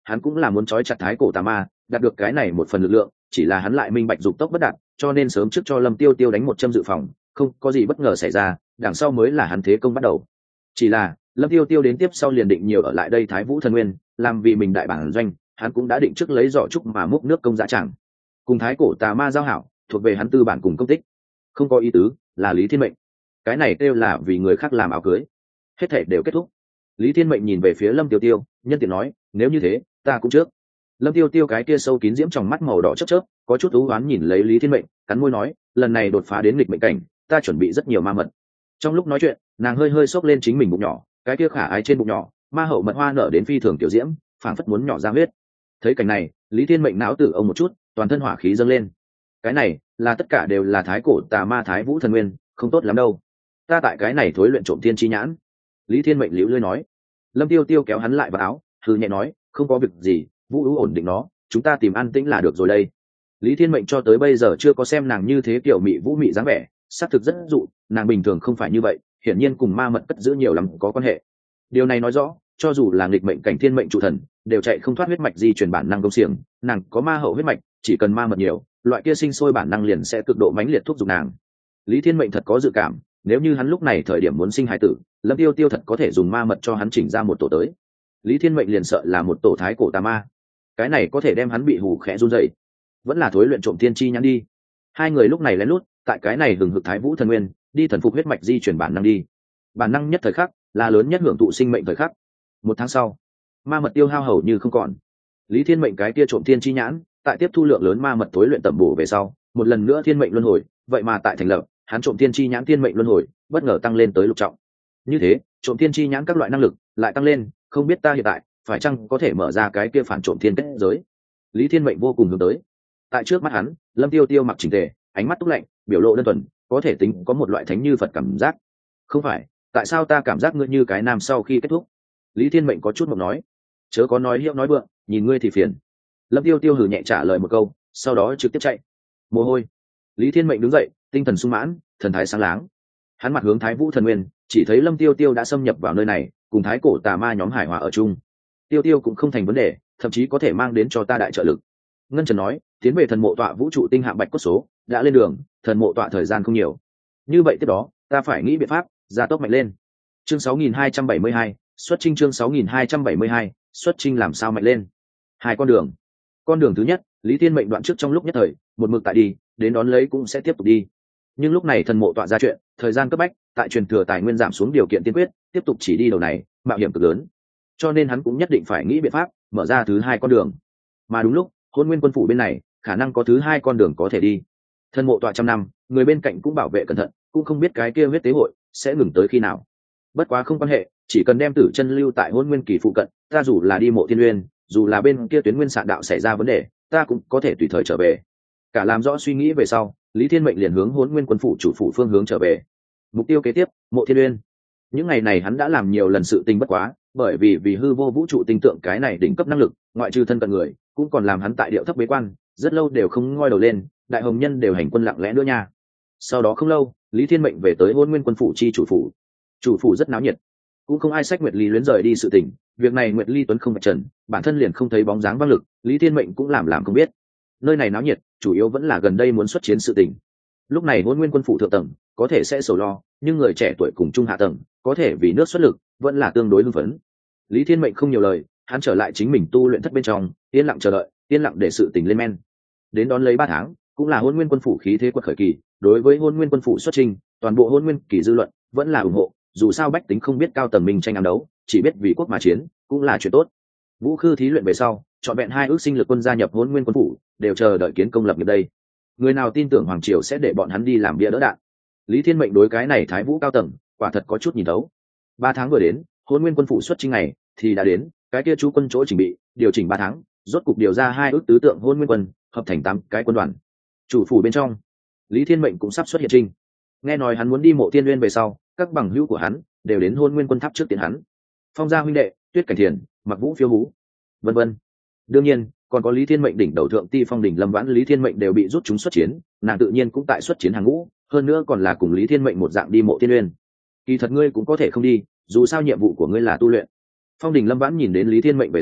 hắn cũng là muốn trói chặt thái cổ tà ma, đạt được cái này một phần lực lượng, chỉ là hắn lại minh bạch dục tốc bất đạt, cho nên sớm trước cho Lâm Tiêu Tiêu đánh một châm dự phòng, không có gì bất ngờ xảy ra, đằng sau mới là hắn thế công bắt đầu. Chỉ là Lâm Tiêu Tiêu đến tiếp sau liền định nhiều ở lại đây Thái Vũ Thần Nguyên, làm vì mình đại bản doanh, hắn cũng đã định trước lấy giỏ trúc mà múc nước công dạ chẳng. Cùng thái cổ tà ma giao hảo, thuộc về hắn tư bản cùng công tích. Không có ý tứ, là Lý Thiên Mệnh. Cái này kêu là vì người khác làm áo cưới. Hết thảy đều kết thúc. Lý Thiên Mệnh nhìn về phía Lâm Tiêu Tiêu, nhân tiện nói, nếu như thế, ta cũng trước. Lâm Tiêu Tiêu cái kia sâu kín diễm trong mắt màu đỏ chớp chớp, có chút u uất nhìn lấy Lý Thiên Mệnh, cắn môi nói, lần này đột phá đến nghịch mệnh cảnh, ta chuẩn bị rất nhiều ma mật. Trong lúc nói chuyện, nàng hơi hơi xốc lên chính mình bụng nhỏ, cái kia khả ái trên bụng nhỏ, ma hậu mật hoa nở đến phi thường tiểu diễm, phảng phất muốn nhỏ ra huyết. Thấy cảnh này, Lý Thiên Mệnh não tử ông một chút, toàn thân hỏa khí dâng lên. Cái này, là tất cả đều là thái cổ tà ma Thái Vũ Thần Nguyên, không tốt lắm đâu. Ta tại cái này thối luyện trộm thiên chi nhãn. Lý Thiên Mệnh liễu lưỡi nói. Lâm Tiêu Tiêu kéo hắn lại vào áo, hừ nhẹ nói, không có việc gì, Vũ Ú ổn định nó, chúng ta tìm an tĩnh là được rồi đây. Lý Thiên Mệnh cho tới bây giờ chưa có xem nàng như thế kiểu mị vũ mị dáng vẻ, xác thực rất dụ, nàng bình thường không phải như vậy, hiển nhiên cùng ma mật cất giữ nhiều lắm có quan hệ. Điều này nói rõ, cho dù là nghịch mệnh cảnh thiên mệnh trụ thần, đều chạy không thoát huyết mạch di truyền bản năng công xiềng, nàng có ma hậu huyết mạch, chỉ cần ma mật nhiều, loại kia sinh sôi bản năng liền sẽ cực độ mãnh liệt thúc giục nàng. Lý Thiên Mệnh thật có dự cảm, nếu như hắn lúc này thời điểm muốn sinh hài tử, Lâm Tiêu Tiêu thật có thể dùng ma mật cho hắn chỉnh ra một tổ tới. Lý Thiên Mệnh liền sợ là một tổ thái cổ tà ma, cái này có thể đem hắn bị hù khẽ run rẩy. Vẫn là thối luyện trộm thiên chi nhãn đi. Hai người lúc này lén lút, tại cái này hừng hực Thái Vũ Thần Nguyên, đi thần phục huyết mạch di chuyển bản năng đi. Bản năng nhất thời khắc, là lớn nhất hưởng thụ sinh mệnh thời khắc. Một tháng sau, ma mật tiêu hao hầu như không còn. Lý Thiên Mệnh cái kia trộm thiên chi nhãn, tại tiếp thu lượng lớn ma mật thối luyện tẩm bổ về sau, một lần nữa thiên mệnh luân hồi, vậy mà tại thành lập, hắn trộm thiên chi nhãn thiên mệnh luân hồi, bất ngờ tăng lên tới lục trọng. Như thế, trộm thiên chi nhãn các loại năng lực lại tăng lên, không biết ta hiện tại phải chăng có thể mở ra cái kia phản trộm thiên kết giới. Lý Thiên Mệnh vô cùng hướng tới. Tại trước mắt hắn, Lâm Tiêu Tiêu mặc chỉnh tề, ánh mắt túc lạnh, biểu lộ đơn thuần, có thể tính có một loại thánh như Phật cảm giác. Không phải, tại sao ta cảm giác ngươi như cái nam sau khi kết thúc? Lý Thiên Mệnh có chút mộng nói, chớ có nói hiệu nói vượng, nhìn ngươi thì phiền. Lâm Tiêu Tiêu hừ nhẹ trả lời một câu, sau đó trực tiếp chạy. Mồ hôi. Lý Thiên Mệnh đứng dậy, tinh thần sung mãn, thần thái sáng láng. Hắn mặt hướng Thái Vũ Thần Nguyên, chỉ thấy Lâm Tiêu Tiêu đã xâm nhập vào nơi này, cùng thái cổ tà ma nhóm hải hòa ở chung. Tiêu Tiêu cũng không thành vấn đề, thậm chí có thể mang đến cho ta đại trợ lực. Ngân Trần nói, tiến về thần mộ tọa vũ trụ tinh hạng bạch cốt số đã lên đường, thần mộ tọa thời gian không nhiều. Như vậy tiếp đó, ta phải nghĩ biện pháp gia tốc mạnh lên. Chương sáu nghìn hai trăm bảy mươi hai, xuất chinh chương sáu nghìn hai trăm bảy mươi hai, xuất chinh làm sao mạnh lên? Hai con đường. Con đường thứ nhất, Lý Thiên Mệnh đoạn trước trong lúc nhất thời, một mực tại đi, đến đón lấy cũng sẽ tiếp tục đi. Nhưng lúc này thần mộ tọa ra chuyện, thời gian cấp bách, tại truyền thừa tài nguyên giảm xuống điều kiện tiên quyết, tiếp tục chỉ đi đầu này, mạo hiểm cực lớn. Cho nên hắn cũng nhất định phải nghĩ biện pháp mở ra thứ hai con đường. Mà đúng lúc, Hôn Nguyên quân phủ bên này, khả năng có thứ hai con đường có thể đi. Thần mộ tọa trăm năm, người bên cạnh cũng bảo vệ cẩn thận, cũng không biết cái kia huyết tế hội sẽ ngừng tới khi nào. Bất quá không quan hệ, chỉ cần đem Tử Chân lưu tại Hôn Nguyên kỳ phụ cận, ta dù là đi mộ Thiên Nguyên, dù là bên kia tuyến nguyên sạn đạo xảy ra vấn đề, ta cũng có thể tùy thời trở về. Cả làm rõ suy nghĩ về sau, Lý Thiên Mệnh liền hướng Hôn Nguyên quân phủ chủ phủ phương hướng trở về. Mục tiêu kế tiếp, mộ Thiên Nguyên. Những ngày này hắn đã làm nhiều lần sự tình bất quá, bởi vì vì hư vô vũ trụ tinh tượng cái này đỉnh cấp năng lực, ngoại trừ thân cận người, cũng còn làm hắn tại điệu thấp bế quan, rất lâu đều không ngoi đầu lên, đại hồng nhân đều hành quân lặng lẽ nữa nha. Sau đó không lâu, Lý Thiên Mệnh về tới Hôn Nguyên quân phủ chi chủ phủ. Chủ phủ rất náo nhiệt, cũng không ai sách Nguyệt Ly luyến rời đi sự tình, việc này Nguyệt Ly Tuấn không vạch trần, bản thân liền không thấy bóng dáng vang lực, Lý Thiên Mệnh cũng làm làm không biết. Nơi này náo nhiệt, chủ yếu vẫn là gần đây muốn xuất chiến sự tình. Lúc này Hôn Nguyên quân phủ thượng tầng có thể sẽ sầu lo, nhưng người trẻ tuổi cùng trung hạ tầng có thể vì nước xuất lực, vẫn là tương đối hưng phấn. Lý Thiên Mệnh không nhiều lời, hắn trở lại chính mình tu luyện thất bên trong, yên lặng chờ đợi, yên lặng để sự tình lên men. Đến đón lấy ba tháng, cũng là Hôn Nguyên quân phủ khí thế quật khởi kỳ, đối với Hôn Nguyên quân phủ xuất trình, toàn bộ Hôn Nguyên kỳ dư luận vẫn là ủng hộ, dù sao bách tính không biết cao tầng mình tranh ám đấu, chỉ biết vì quốc mà chiến, cũng là chuyện tốt. Vũ Khư thí luyện về sau, chọn vẹn hai ước sinh lực quân gia nhập Hôn Nguyên quân phủ, đều chờ đợi kiến công lập nghiệp đây. Người nào tin tưởng hoàng triều sẽ để bọn hắn đi làm bia đỡ đạn? Lý Thiên Mệnh đối cái này thái vũ cao tầng, quả thật có chút nhìn thấu. Ba tháng vừa đến, Hôn Nguyên quân phủ xuất chinh này thì đã đến, cái kia chú quân chỗ chỉnh bị, điều chỉnh ba tháng, rốt cục điều ra hai ước tứ tượng Hôn Nguyên quân, hợp thành tám cái quân đoàn. Chủ phủ bên trong, Lý Thiên Mệnh cũng sắp xuất hiện trinh. Nghe nói hắn muốn đi mộ Tiên Nguyên về sau, các bằng hữu của hắn đều đến Hôn Nguyên quân tháp trước tiến hắn. Phong gia huynh đệ, Tuyết Cảnh Thiền, Mặc Vũ phiêu hú, vân vân. Đương nhiên, còn có Lý Thiên Mệnh đỉnh đầu thượng ti phong đỉnh Lâm Vãn, Lý Thiên Mệnh đều bị rút chúng xuất chiến, nàng tự nhiên cũng tại xuất chiến hàng ngũ, hơn nữa còn là cùng Lý Thiên Mệnh một dạng đi mộ Tiên Nguyên. Kỳ thật ngươi cũng có thể không đi, dù sao nhiệm vụ của ngươi là tu luyện. Phong đỉnh Lâm Vãn nhìn đến Lý Thiên Mệnh về sau,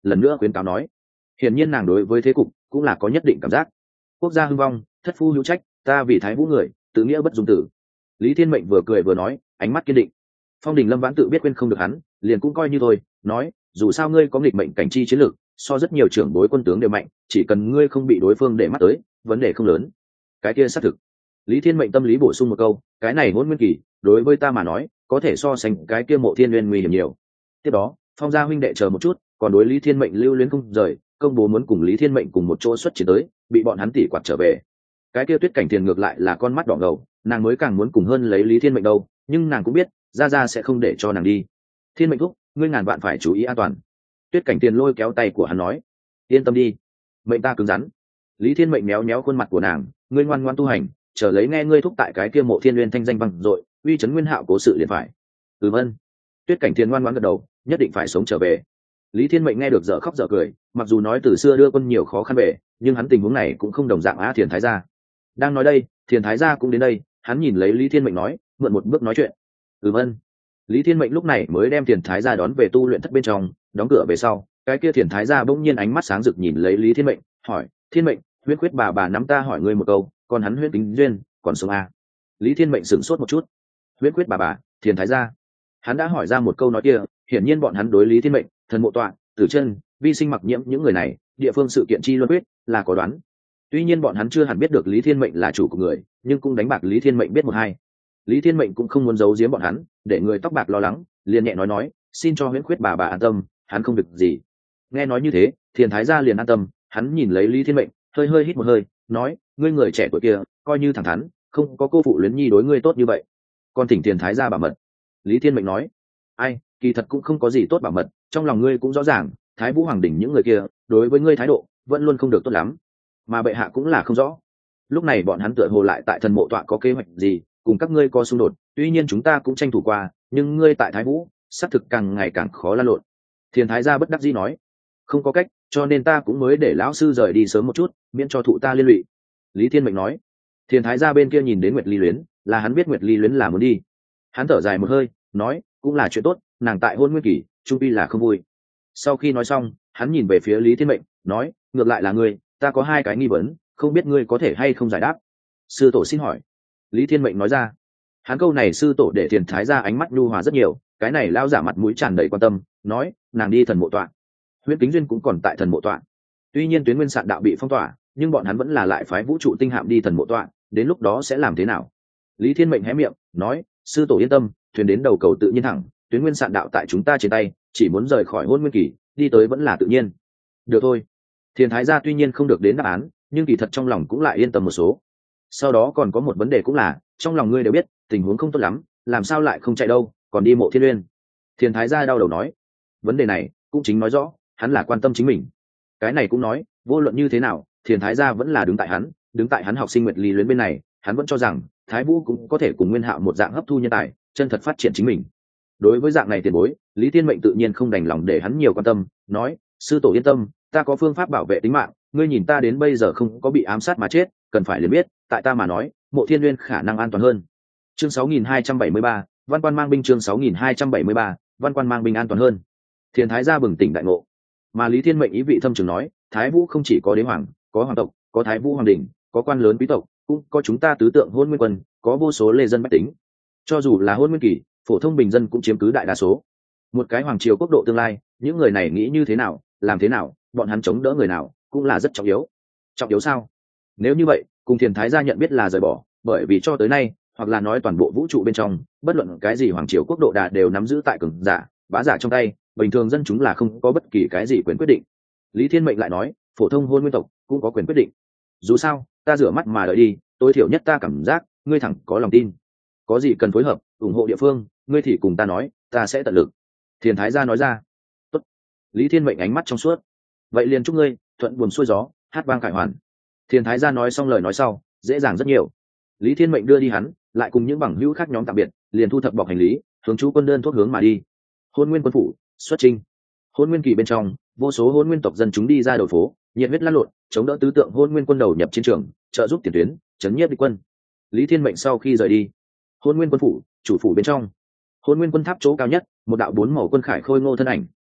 lần nữa khuyến cáo nói. Hiển nhiên nàng đối với thế cục cũng là có nhất định cảm giác. Quốc gia hưng vong, thất phu hữu trách, ta vì thái vũ người, tự nghĩa bất dung tử. Lý Thiên Mệnh vừa cười vừa nói, ánh mắt kiên định. Phong Đình Lâm Vãn tự biết quên không được hắn, liền cũng coi như thôi, nói, dù sao ngươi có nghịch mệnh cảnh chi chiến lược, so rất nhiều trưởng bối quân tướng đều mạnh, chỉ cần ngươi không bị đối phương để mắt tới, vấn đề không lớn. Cái kia xác thực. Lý Thiên Mệnh tâm lý bổ sung một câu, cái này Hỗn Nguyên Kỳ, đối với ta mà nói, có thể so sánh cái kia Mộ Thiên Nguyên nguy hiểm nhiều. Tiếp đó, Phong gia huynh đệ chờ một chút, còn đối Lý Thiên Mệnh lưu luyến không rời, công bố muốn cùng Lý Thiên Mệnh cùng một chỗ xuất chiến tới, bị bọn hắn tỉ quạt trở về. Cái kia Tuyết Cảnh Tiền ngược lại là con mắt đỏ ngầu, nàng mới càng muốn cùng hơn lấy Lý Thiên Mệnh đâu, nhưng nàng cũng biết, gia gia sẽ không để cho nàng đi. Thiên Mệnh thúc, ngươi ngàn vạn phải chú ý an toàn. Tuyết Cảnh Tiền lôi kéo tay của hắn nói, yên tâm đi, mệnh ta cứng rắn. Lý Thiên Mệnh méo méo khuôn mặt của nàng, ngươi ngoan ngoãn tu hành, chờ lấy nghe ngươi thúc tại cái kia Mộ Thiên Nguyên thanh danh vang dội, uy chấn Nguyên Hạo cố sự liền phải. Ừ vâng. Tuyết Cảnh Tiền ngoan ngoãn gật đầu, nhất định phải sống trở về. Lý Thiên Mệnh nghe được dở khóc dở cười, mặc dù nói từ xưa đưa quân nhiều khó khăn về, nhưng hắn tình huống này cũng không đồng dạng Á Thiền Thái gia. Đang nói đây, Thiền Thái gia cũng đến đây, hắn nhìn lấy Lý Thiên Mệnh nói, mượn một bước nói chuyện. Ừ vâng. Lý Thiên Mệnh lúc này mới đem Thiền Thái gia đón về tu luyện thất bên trong, đóng cửa về sau, cái kia Thiền Thái gia bỗng nhiên ánh mắt sáng rực nhìn lấy Lý Thiên Mệnh, hỏi, Thiên Mệnh, Huyết Khuyết bà bà nắm ta hỏi ngươi một câu, còn hắn Huyết Kính Duyên, còn sống à? Lý Thiên Mệnh sửng sốt một chút. Huyết Khuyết bà bà, Thiền Thái gia. Hắn đã hỏi ra một câu nói kia, hiển nhiên bọn hắn đối Lý Thiên Mệnh, Thần Mộ Tọa, Tử Chân, Vi Sinh Mặc Nhiễm những người này, địa phương sự kiện chi luân quyết là có đoán. Tuy nhiên bọn hắn chưa hẳn biết được Lý Thiên Mệnh là chủ của người, nhưng cũng đánh bạc Lý Thiên Mệnh biết một hai. Lý Thiên Mệnh cũng không muốn giấu giếm bọn hắn, để người tóc bạc lo lắng, liền nhẹ nói nói, xin cho Huyễn Khuyết bà bà an tâm, hắn không việc gì. Nghe nói như thế, Thiền Thái gia liền an tâm, hắn nhìn lấy Lý Thiên Mệnh, hơi hơi hít một hơi, nói, ngươi người trẻ tuổi kia, coi như thẳng thắn, không có cô phụ Luyến Nhi đối ngươi tốt như vậy. Còn thỉnh Thiền Thái gia bảo mật. Lý Thiên Mệnh nói, ai, kỳ thật cũng không có gì tốt bảo mật, trong lòng ngươi cũng rõ ràng, Thái Vũ Hoàng đỉnh những người kia, đối với ngươi thái độ vẫn luôn không được tốt lắm, mà bệ hạ cũng là không rõ. Lúc này bọn hắn tựa hồ lại tại Thần Mộ Tọa có kế hoạch gì, cùng các ngươi có xung đột, tuy nhiên chúng ta cũng tranh thủ qua, nhưng ngươi tại Thái Vũ, xác thực càng ngày càng khó lan lộn. Thiền Thái gia bất đắc dĩ nói, không có cách, cho nên ta cũng mới để lão sư rời đi sớm một chút, miễn cho thụ ta liên lụy. Lý Thiên Mệnh nói. Thiền Thái gia bên kia nhìn đến Nguyệt Ly Luyến, là hắn biết Nguyệt Ly Luyến là muốn đi. Hắn thở dài một hơi, nói, cũng là chuyện tốt, nàng tại Hôn Nguyên Kỳ, trung pi là không vui. Sau khi nói xong, hắn nhìn về phía Lý Thiên Mệnh, nói, ngược lại là ngươi, ta có hai cái nghi vấn, không biết ngươi có thể hay không giải đáp. Sư tổ xin hỏi. Lý Thiên Mệnh nói ra. Hắn câu này sư tổ để Thiền Thái gia ánh mắt nhu hòa rất nhiều, cái này lao giả mặt mũi tràn đầy quan tâm, nói, nàng đi Thần Mộ Tọa. Huyễn Kính Duyên cũng còn tại Thần Mộ Tọa. Tuy nhiên Tuyến Nguyên Sạn đạo bị phong tỏa, nhưng bọn hắn vẫn là lại phái vũ trụ tinh hạm đi Thần Mộ Tọa, đến lúc đó sẽ làm thế nào? Lý Thiên Mệnh hé miệng, nói, sư tổ yên tâm, thuyền đến đầu cầu tự nhiên thẳng, Tuyến Nguyên Sạn đạo tại chúng ta trên tay, chỉ muốn rời khỏi Hôn Nguyên Kỳ, đi tới vẫn là tự nhiên. Được thôi. Thiền Thái gia tuy nhiên không được đến đáp án, nhưng kỳ thật trong lòng cũng lại yên tâm một số. Sau đó còn có một vấn đề cũng là, trong lòng ngươi đều biết, tình huống không tốt lắm, làm sao lại không chạy đâu, còn đi Mộ Thiên Uyên. Thiền Thái gia đau đầu nói, vấn đề này cũng chính nói rõ, hắn là quan tâm chính mình. Cái này cũng nói, vô luận như thế nào, Thiền Thái gia vẫn là đứng tại hắn, đứng tại hắn học sinh Nguyệt Ly Luyến bên này, hắn vẫn cho rằng Thái Vũ cũng có thể cùng Nguyên Hạo một dạng hấp thu nhân tài, chân thật phát triển chính mình. Đối với dạng này tiền bối, Lý Thiên Mệnh tự nhiên không đành lòng để hắn nhiều quan tâm, nói, sư tổ yên tâm, ta có phương pháp bảo vệ tính mạng, ngươi nhìn ta đến bây giờ không có bị ám sát mà chết, cần phải liền biết, tại ta mà nói, Mộ Thiên Nguyên khả năng an toàn hơn. Chương sáu nghìn hai trăm bảy mươi ba, Văn Quan mang binh chương sáu nghìn hai trăm bảy mươi ba, Văn Quan mang binh an toàn hơn. Thiền Thái gia bừng tỉnh đại ngộ, mà Lý Thiên Mệnh ý vị thâm trường nói, Thái Vũ không chỉ có đế hoàng, có hoàng tộc, có Thái Vũ hoàng đỉnh, có quan lớn quý tộc, cũng có chúng ta tứ tượng Hôn Nguyên quân, có vô số lê dân bách tính. Cho dù là Hôn Nguyên Kỳ, phổ thông bình dân cũng chiếm cứ đại đa số. Một cái hoàng triều quốc độ tương lai, những người này nghĩ như thế nào, làm thế nào, bọn hắn chống đỡ người nào, cũng là rất trọng yếu. Trọng yếu sao? Nếu như vậy, cùng Thiền Thái gia nhận biết là rời bỏ, bởi vì cho tới nay, hoặc là nói toàn bộ vũ trụ bên trong, bất luận cái gì hoàng triều quốc độ đà đều nắm giữ tại cường giả, bá giả trong tay, bình thường dân chúng là không có bất kỳ cái gì quyền quyết định. Lý Thiên Mệnh lại nói, phổ thông Hôn Nguyên tộc cũng có quyền quyết định. Dù sao, ta rửa mắt mà đợi đi, tối thiểu nhất ta cảm giác, ngươi thẳng có lòng tin. Có gì cần phối hợp, ủng hộ địa phương, ngươi thì cùng ta nói, ta sẽ tận lực. Thiền Thái gia nói ra. Tốt. Lý Thiên Mệnh ánh mắt trong suốt. Vậy liền chúc ngươi thuận buồm xuôi gió, hát vang khải hoàn. Thiền Thái gia nói xong lời nói sau, dễ dàng rất nhiều. Lý Thiên Mệnh đưa đi hắn, lại cùng những bằng hữu khác nhóm tạm biệt, liền thu thập bọc hành lý, hướng chú quân đơn thuốc hướng mà đi. Hôn Nguyên quân phủ, xuất chinh. Hôn Nguyên Kỳ bên trong, vô số Hôn Nguyên tộc dân chúng đi ra đầu phố, nhiệt huyết lăn lộn, chống đỡ tứ tượng Hôn Nguyên quân đầu nhập chiến trường, trợ giúp tiền tuyến, chấn nhiếp địch quân. Lý Thiên Mệnh sau khi rời đi, Hôn Nguyên quân phủ, chủ phủ bên trong, Hôn Nguyên quân tháp chỗ cao nhất, một đạo bốn màu quân khải khôi ngô thân ảnh,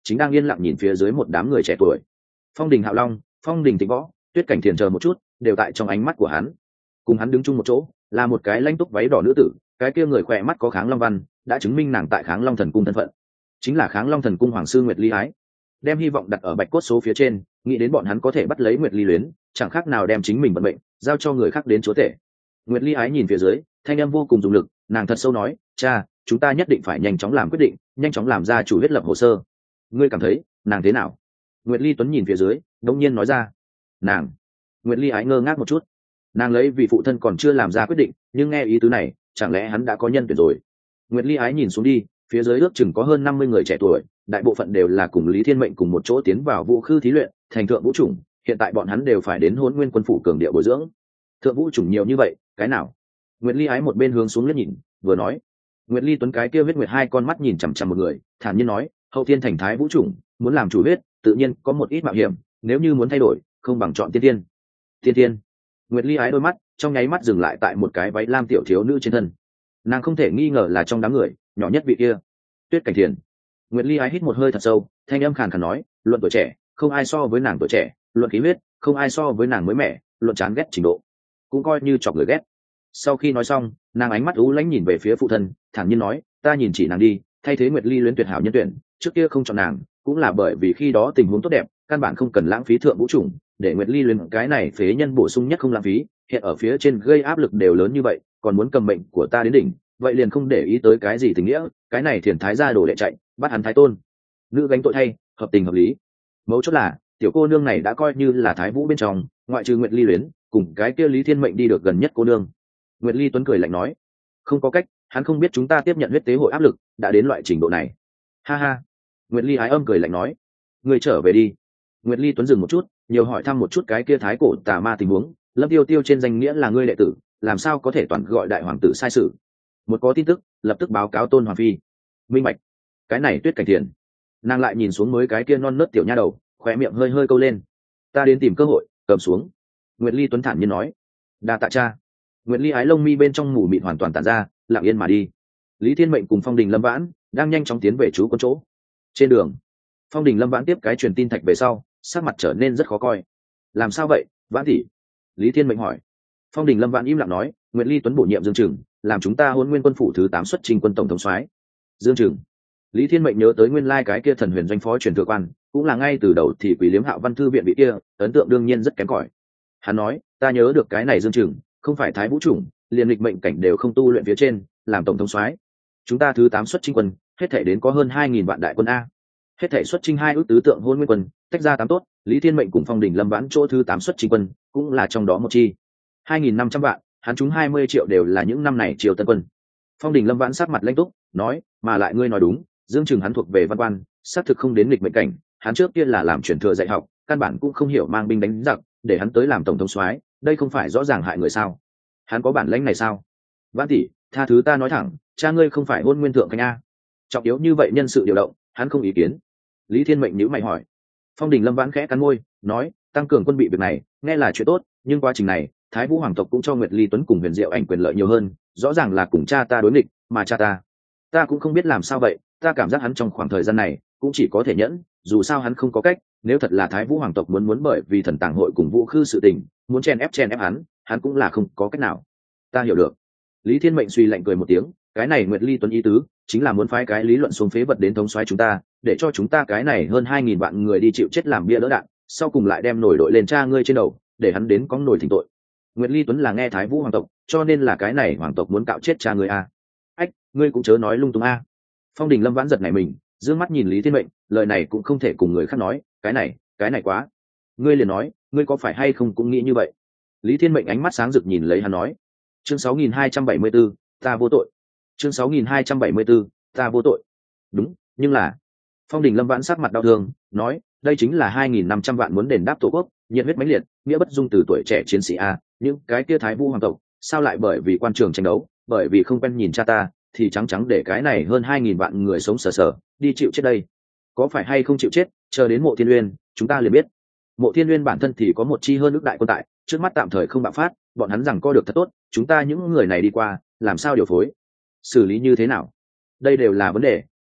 chính đang yên lặng nhìn phía dưới một đám người trẻ tuổi. Phong Đình Hạo Long, Phong Đình Tịnh Võ, Tuyết Cảnh Thiền chờ một chút, đều tại trong ánh mắt của hắn. Cùng hắn đứng chung một chỗ, là một cái lãnh túc váy đỏ nữ tử, cái kia người khỏe mắt có Kháng Long văn, đã chứng minh nàng tại Kháng Long Thần Cung thân phận. Chính là Kháng Long Thần Cung Hoàng sư Nguyệt Ly Ái. Đem hy vọng đặt ở bạch cốt số phía trên, nghĩ đến bọn hắn có thể bắt lấy Nguyệt Ly Luyến, chẳng khác nào đem chính mình vận mệnh giao cho người khác đến chúa tể. Nguyệt Ly Ái nhìn phía dưới, thanh âm vô cùng dùng lực, nàng thật sâu nói, cha, chúng ta nhất định phải nhanh chóng làm quyết định, nhanh chóng làm ra chủ huyết lập hồ sơ. Ngươi cảm thấy nàng thế nào? Nguyệt Ly Tuấn nhìn phía dưới, đống nhiên nói ra. Nàng. Nguyệt Ly Ái ngơ ngác một chút. Nàng lấy vì phụ thân còn chưa làm ra quyết định, nhưng nghe ý tứ này, chẳng lẽ hắn đã có nhân tuyển rồi? Nguyệt Ly Ái nhìn xuống đi, phía dưới ước chừng có hơn năm mươi người trẻ tuổi, đại bộ phận đều là cùng Lý Thiên Mệnh cùng một chỗ tiến vào vũ khư thí luyện, thành thượng vũ chủng, hiện tại bọn hắn đều phải đến Hỗn Nguyên quân phủ cường địa bồi dưỡng. Thượng vũ chủng nhiều như vậy, cái nào? Nguyệt Ly Ái một bên hướng xuống liếc nhìn, vừa nói. Nguyệt Ly Tuấn cái kia huyết nguyệt hai con mắt nhìn chằm chằm một người, thản nhiên nói, hậu thiên thành thái vũ chủng, muốn làm chủ huyết, tự nhiên có một ít mạo hiểm, nếu như muốn thay đổi, không bằng chọn tiên tiên. Tiên tiên. Nguyệt Ly Ái đôi mắt trong nháy mắt dừng lại tại một cái váy lam tiểu thiếu nữ trên thân. Nàng không thể nghi ngờ là trong đám người nhỏ nhất vị kia, Tuyết Cảnh Thiền. Nguyệt Ly Ái hít một hơi thật sâu, thanh âm khàn khàn nói, luận tuổi trẻ, không ai so với nàng tuổi trẻ, luận khí huyết, không ai so với nàng mới mẻ, luận chán ghét trình độ, cũng coi như chọc người ghét. Sau khi nói xong, nàng ánh mắt u lãnh nhìn về phía phụ thân, thản nhiên nói, ta nhìn chỉ nàng đi, thay thế Nguyệt Ly Luyến tuyệt hảo nhân tuyển, trước kia không chọn nàng, cũng là bởi vì khi đó tình huống tốt đẹp, căn bản không cần lãng phí thượng vũ chủng, để Nguyệt Ly Luyến cái này phế nhân bổ sung nhất không lãng phí, hiện ở phía trên gây áp lực đều lớn như vậy, còn muốn cầm mệnh của ta đến đỉnh, vậy liền không để ý tới cái gì tình nghĩa, cái này thiền thái gia đồ đệ chạy, bắt hắn thái tôn, nữ gánh tội thay, hợp tình hợp lý. Mấu chốt là, tiểu cô nương này đã coi như là thái vũ bên trong, ngoại trừ Nguyệt Ly Luyến, cùng cái kia Lý Thiên Mệnh đi được gần nhất cô nương. Nguyệt Ly Tuấn cười lạnh nói, không có cách, hắn không biết chúng ta tiếp nhận huyết tế hội áp lực đã đến loại trình độ này. Ha ha. Nguyệt Ly Ái âm cười lạnh nói, người trở về đi. Nguyệt Ly Tuấn dừng một chút, nhiều hỏi thăm một chút cái kia thái cổ tà ma tình huống. Lâm Tiêu Tiêu trên danh nghĩa là ngươi đệ tử, làm sao có thể toàn gọi đại hoàng tử sai sự? Một có tin tức, lập tức báo cáo Tôn Hoàng phi. Minh bạch. Cái này Tuyết Cảnh Thiền. Nàng lại nhìn xuống mới cái kia non nớt tiểu nha đầu, khóe miệng hơi hơi câu lên. Ta đến tìm cơ hội, cầm xuống. Nguyệt Ly Tuấn thản nhiên nói, đa tạ cha. Nguyệt Ly Ái lông mi bên trong mù mịt hoàn toàn tản ra, lặng yên mà đi. Lý Thiên Mệnh cùng Phong Đình Lâm Vãn đang nhanh chóng tiến về chú quân chỗ. Trên đường, Phong Đình Lâm Vãn tiếp cái truyền tin thạch về sau, sắc mặt trở nên rất khó coi. Làm sao vậy, Vãn tỷ? Lý Thiên Mệnh hỏi. Phong Đình Lâm Vãn im lặng nói, Nguyệt Ly Tuấn bổ nhiệm Dương Trừng, làm chúng ta Hỗn Nguyên quân phủ thứ tám xuất trình quân tổng thống soái. Dương Trừng. Lý Thiên Mệnh nhớ tới nguyên lai cái kia thần huyền doanh phó truyền thừa quan, cũng là ngay từ đầu thì Quỷ Liếm Hạo Văn thư viện vị kia, ấn tượng đương nhiên rất kém cỏi. Hắn nói, ta nhớ được cái này Dương Trừng, không phải thái vũ chủng, liền lịch mệnh cảnh đều không tu luyện phía trên, làm tổng thống soái. Chúng ta thứ tám xuất chinh quân, hết thảy đến có hơn hai nghìn vạn đại quân a. Hết thảy xuất chinh hai ước tứ tượng Hỗn Nguyên quân, tách ra tám tốt, Lý Thiên Mệnh cùng Phong Đình Lâm Vãn chỗ thứ tám xuất chinh quân, cũng là trong đó một chi. hai nghìn năm trăm vạn, hắn chúng hai mươi triệu đều là những năm này triều tân quân. Phong Đình Lâm Vãn sắc mặt lãnh túc, nói, mà lại ngươi nói đúng, Dương Trừng hắn thuộc về văn quan, xác thực không đến lịch mệnh cảnh, hắn trước kia là làm truyền thừa dạy học, căn bản cũng không hiểu mang binh đánh giặc, để hắn tới làm tổng thống soái, đây không phải rõ ràng hại người sao? Hắn có bản lĩnh này sao? Vãn tỷ, tha thứ ta nói thẳng, cha ngươi không phải Hôn Nguyên thượng khanh a. Trọng yếu như vậy nhân sự điều động, hắn không ý kiến. Lý Thiên Mệnh nhíu mày hỏi. Phong Đình Lâm Vãn khẽ cắn môi, nói, tăng cường quân bị việc này, nghe là chuyện tốt, nhưng quá trình này, Thái Vũ hoàng tộc cũng cho Nguyệt Ly Tuấn cùng Huyền Diệu Ảnh quyền lợi nhiều hơn, rõ ràng là cùng cha ta đối nghịch, mà cha ta, ta cũng không biết làm sao vậy, ta cảm giác hắn trong khoảng thời gian này cũng chỉ có thể nhẫn, dù sao hắn không có cách, nếu thật là Thái Vũ hoàng tộc muốn muốn bởi vì thần tàng hội cùng Vũ Khư sự tình, muốn chen ép chen ép hắn, hắn cũng là không có cách nào. Ta hiểu được. Lý Thiên Mệnh suy lạnh cười một tiếng, cái này Nguyệt Ly Tuấn ý tứ chính là muốn phái cái lý luận xuống phế vật đến thống soái chúng ta, để cho chúng ta cái này hơn hai nghìn vạn người đi chịu chết làm bia đỡ đạn, sau cùng lại đem nổi đội lên cha ngươi trên đầu, để hắn đến có nổi thỉnh tội. Nguyệt Ly Tuấn là nghe Thái Vũ hoàng tộc, cho nên là cái này hoàng tộc muốn cạo chết cha ngươi a. Ách, ngươi cũng chớ nói lung tung a. Phong Đình Lâm Vãn giật này mình, dương mắt nhìn Lý Thiên Mệnh, lời này cũng không thể cùng người khác nói, cái này, cái này quá. Ngươi liền nói, ngươi có phải hay không cũng nghĩ như vậy? Lý Thiên Mệnh ánh mắt sáng rực nhìn lấy hắn nói. Chương sáu nghìn hai trăm bảy mươi 6274, ta vô tội. Chương sáu nghìn hai trăm bảy mươi 6274, ta vô tội. Đúng, nhưng là Phong Đình Lâm Vãn sắc mặt đau thương, nói, đây chính là hai nghìn năm trăm vạn muốn đền đáp tổ quốc, nhiệt huyết mãnh liệt, nghĩa bất dung từ tuổi trẻ chiến sĩ a, những cái kia Thái Vũ hoàng tộc, sao lại bởi vì quan trường tranh đấu, bởi vì không quen nhìn cha ta, thì trắng trắng để cái này hơn hai nghìn vạn người sống sờ sờ đi chịu chết đây? Có phải hay không chịu chết, chờ đến Mộ Thiên Uyên, chúng ta liền biết. Mộ Thiên Uyên bản thân thì có một chi hơn ước đại quân tại, trước mắt tạm thời không bạo phát, bọn hắn rằng co được thật tốt, chúng ta những người này đi qua, làm sao điều phối, xử lý như thế nào? Đây đều là vấn đề,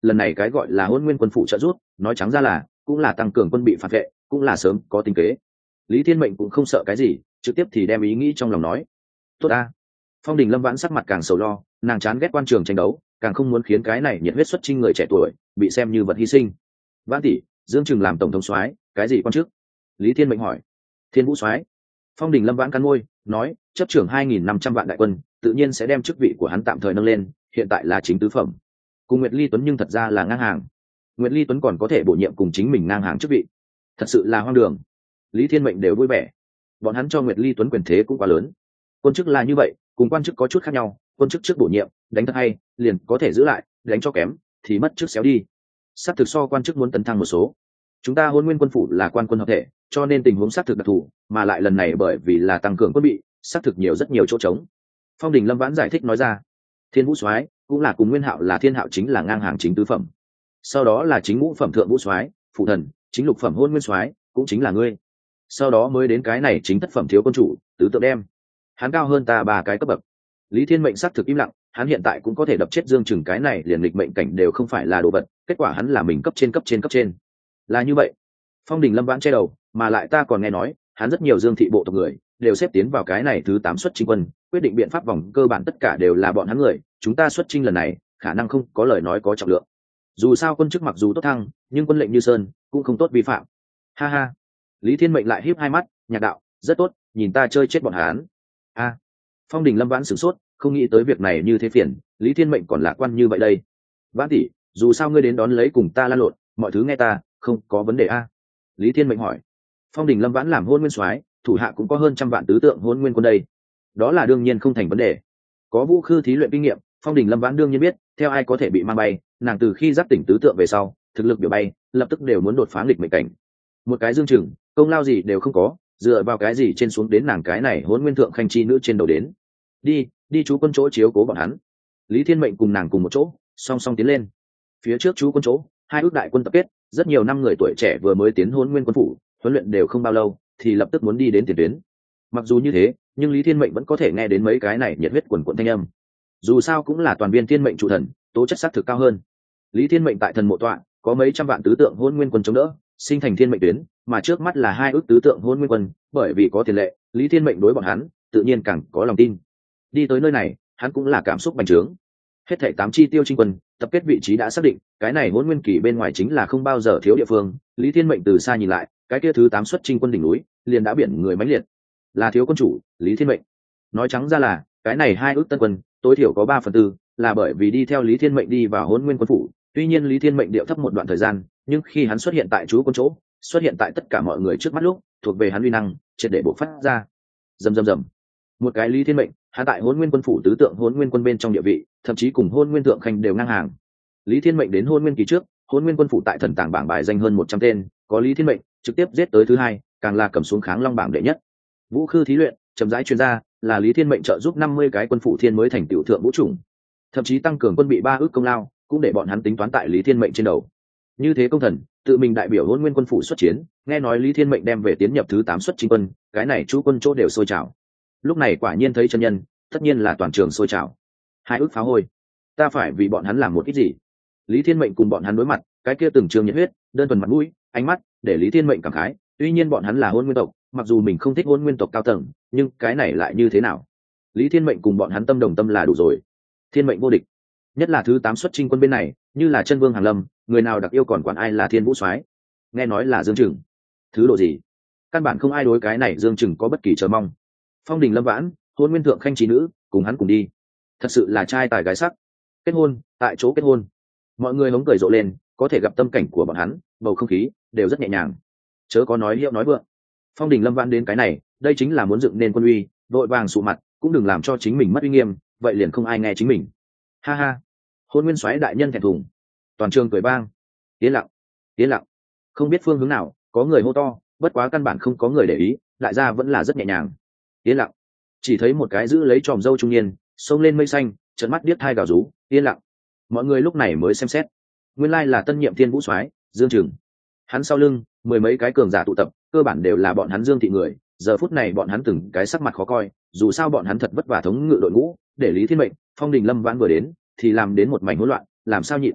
lần này cái gọi là hôn nguyên quân phụ trợ rút nói trắng ra là cũng là tăng cường quân bị phản vệ, cũng là sớm có tính kế. Lý Thiên Mệnh cũng không sợ cái gì, trực tiếp thì đem ý nghĩ trong lòng nói. Tốt ta. Phong Đình Lâm Vãn sắc mặt càng sầu lo, nàng chán ghét quan trường tranh đấu, càng không muốn khiến cái này nhiệt huyết xuất chinh người trẻ tuổi bị xem như vật hy sinh. Vãn tỷ, Dương Trừng làm tổng thống soái, cái gì quan chức? Lý Thiên Mệnh hỏi. Thiên Vũ soái. Phong Đình Lâm Vãn cắn môi, nói, chấp trưởng hai nghìn năm trăm vạn đại quân, tự nhiên sẽ đem chức vị của hắn tạm thời nâng lên, hiện tại là chính tứ phẩm. Cùng Nguyệt Ly Tuấn nhưng thật ra là ngang hàng. Nguyệt Ly Tuấn còn có thể bổ nhiệm cùng chính mình ngang hàng chức vị, thật sự là hoang đường. Lý Thiên Mệnh đều vui vẻ, bọn hắn cho Nguyệt Ly Tuấn quyền thế cũng quá lớn. Quân chức là như vậy, cùng quan chức có chút khác nhau, quân chức trước bổ nhiệm, đánh thật hay, liền có thể giữ lại, đánh cho kém, thì mất chức xéo đi. Sát thực so quan chức muốn tấn thăng một số. Chúng ta Hôn Nguyên quân phủ là quan quân hợp thể, cho nên tình huống sát thực đặc thù, mà lại lần này bởi vì là tăng cường quân bị, sát thực nhiều rất nhiều chỗ trống. Phong Đình Lâm Vãn giải thích nói ra. Thiên Vũ soái cũng là cùng Nguyên Hạo là Thiên Hạo chính là ngang hàng chính tứ phẩm. Sau đó là chính ngũ phẩm Thượng Vũ soái, phụ thần, chính lục phẩm Hôn Nguyên soái, cũng chính là ngươi. Sau đó mới đến cái này chính thất phẩm thiếu quân chủ, tứ tượng đem. Hắn cao hơn ta ba cái cấp bậc. Lý Thiên Mệnh sát thực im lặng, hắn hiện tại cũng có thể đập chết Dương Trừng, cái này liền lịch mệnh cảnh đều không phải là đồ vật, kết quả hắn là mình cấp trên cấp trên cấp trên. Là như vậy. Phong Đình Lâm Vãn che đầu, mà lại ta còn nghe nói, hắn rất nhiều Dương thị bộ tộc người đều xếp tiến vào cái này thứ tám xuất chinh quân, quyết định biện pháp vòng cơ bản tất cả đều là bọn hắn người, chúng ta xuất chinh lần này, khả năng không có lời nói có trọng lượng. Dù sao quân chức mặc dù tốt thăng, nhưng quân lệnh như sơn, cũng không tốt vi phạm. Ha ha. Lý Thiên Mệnh lại híp hai mắt, nhạc đạo, rất tốt, nhìn ta chơi chết bọn hắn. A. Phong Đình Lâm Vãn sửng sốt, không nghĩ tới việc này như thế phiền, Lý Thiên Mệnh còn lạc quan như vậy đây. Vãn tỷ, dù sao ngươi đến đón lấy cùng ta lan lộn, mọi thứ nghe ta, không có vấn đề a. Lý Thiên Mệnh hỏi. Phong Đình Lâm Vãn làm Hôn Nguyên soái, thủ hạ cũng có hơn trăm vạn tứ tượng Hôn Nguyên quân đây, đó là đương nhiên không thành vấn đề. Có Vũ Khư thí luyện kinh nghiệm, Phong Đình Lâm Vãn đương nhiên biết, theo ai có thể bị mang bay, nàng từ khi giáp tỉnh tứ tượng về sau, thực lực biểu bay, lập tức đều muốn đột phá nghịch mệnh cảnh. Một cái Dương Trừng, công lao gì đều không có, dựa vào cái gì trên xuống đến nàng cái này Hôn Nguyên thượng khanh chi nữ trên đầu đến. Đi, đi chú quân chỗ chiếu cố bọn hắn. Lý Thiên Mệnh cùng nàng cùng một chỗ, song song tiến lên. Phía trước chú quân chỗ, hai ước đại quân tập kết, rất nhiều năm người tuổi trẻ vừa mới tiến Hôn Nguyên quân phủ, huấn luyện đều không bao lâu, thì lập tức muốn đi đến tiền tuyến. Mặc dù như thế, nhưng Lý Thiên Mệnh vẫn có thể nghe đến mấy cái này nhiệt huyết quần quận thanh âm. Dù sao cũng là toàn viên thiên mệnh trụ thần, tố chất xác thực cao hơn. Lý Thiên Mệnh tại thần mộ tọa, có mấy trăm vạn tứ tượng Hôn Nguyên quân chống đỡ, sinh thành thiên mệnh tuyến, mà trước mắt là hai ước tứ tượng Hôn Nguyên quân, bởi vì có tiền lệ, Lý Thiên Mệnh đối bọn hắn, tự nhiên càng có lòng tin. Đi tới nơi này, hắn cũng là cảm xúc bành trướng. Hết thảy tám chi tiêu chinh quân, tập kết vị trí đã xác định, cái này Hôn Nguyên kỳ bên ngoài chính là không bao giờ thiếu địa phương. Lý Thiên Mệnh từ xa nhìn lại, cái kia thứ tám xuất chinh quân đỉnh núi, liền đã biển người mãnh liệt. Là thiếu quân chủ, Lý Thiên Mệnh. Nói trắng ra là, cái này hai ước tân quân, tối thiểu có ba phần tư, là bởi vì đi theo Lý Thiên Mệnh đi vào Hôn Nguyên quân phủ. Tuy nhiên Lý Thiên Mệnh điệu thấp một đoạn thời gian, nhưng khi hắn xuất hiện tại chú quân chỗ, xuất hiện tại tất cả mọi người trước mắt lúc, thuộc về hắn uy năng, triệt để bộc phát ra. Rầm rầm rầm. Một cái Lý Thiên Mệnh, hắn tại Hôn Nguyên quân phủ tứ tượng Hôn Nguyên quân bên trong địa vị, thậm chí cùng Hôn Nguyên thượng khanh đều ngang hàng. Lý Thiên Mệnh đến Hôn Nguyên kỳ trước, Hôn Nguyên quân phủ tại thần tàng bảng bài danh hơn một trăm tên, có Lý Thiên Mệnh trực tiếp giết tới thứ hai, càng là cầm xuống kháng long bảng đệ nhất. Vũ Khư thí luyện, chậm rãi chuyên gia, là Lý Thiên Mệnh trợ giúp năm mươi cái quân phụ thiên mới thành tiểu thượng vũ chủng, thậm chí tăng cường quân bị ba ước công lao, cũng để bọn hắn tính toán tại Lý Thiên Mệnh trên đầu. Như thế công thần, tự mình đại biểu Hôn Nguyên quân phủ xuất chiến, nghe nói Lý Thiên Mệnh đem về tiến nhập thứ tám xuất chinh quân, cái này chú quân chỗ đều sôi trào. Lúc này quả nhiên thấy chân nhân, tất nhiên là toàn trường sôi trào. Hai ước pháo hôi, ta phải vì bọn hắn làm một ít gì? Lý Thiên Mệnh cùng bọn hắn đối mặt, cái kia từng trường nhiệt huyết, đơn thuần mặt mũi, ánh mắt, để Lý Thiên Mệnh cảm khái. Tuy nhiên bọn hắn là Hôn Nguyên tộc, mặc dù mình không thích Hôn Nguyên tộc cao tầng, nhưng cái này lại như thế nào? Lý Thiên Mệnh cùng bọn hắn tâm đồng tâm là đủ rồi. Thiên mệnh vô địch, nhất là thứ tám xuất chinh quân bên này, như là chân vương Hàn Lâm, người nào đặc yêu còn quản ai là Thiên Vũ soái. Nghe nói là Dương Trừng, thứ độ gì? Căn bản không ai đối cái này Dương Trừng có bất kỳ chờ mong. Phong Đình Lâm Vãn, Hôn Nguyên thượng khanh trí nữ, cùng hắn cùng đi, thật sự là trai tài gái sắc. Kết hôn, tại chỗ kết hôn, mọi người hống cười rộ lên, có thể gặp tâm cảnh của bọn hắn, bầu không khí đều rất nhẹ nhàng, chớ có nói hiệu nói vượng. Phong Đình Lâm Vãn đến cái này, đây chính là muốn dựng nên quân uy, vội vàng sụ mặt, cũng đừng làm cho chính mình mất uy nghiêm, vậy liền không ai nghe chính mình. Ha ha. Hôn Nguyên soái đại nhân thẹn thùng. Toàn trường cười vang. Yên lặng, yên lặng. Không biết phương hướng nào, có người hô to, bất quá căn bản không có người để ý, lại ra vẫn là rất nhẹ nhàng. Yên lặng. Chỉ thấy một cái giữ lấy tròm râu trung niên, xông lên mây xanh, trợn mắt điếc thai gào rú. Yên lặng. Mọi người lúc này mới xem xét, nguyên lai là tân nhiệm Thiên Vũ soái Dương Trừng. Hắn sau lưng mười mấy cái cường giả tụ tập, cơ bản đều là bọn hắn Dương thị người. Giờ phút này bọn hắn từng cái sắc mặt khó coi, dù sao bọn hắn thật vất vả thống ngự đội ngũ, để Lý Thiên Mệnh, Phong Đình Lâm Vãn vừa đến, thì làm đến một mảnh hỗn loạn, làm sao nhịn.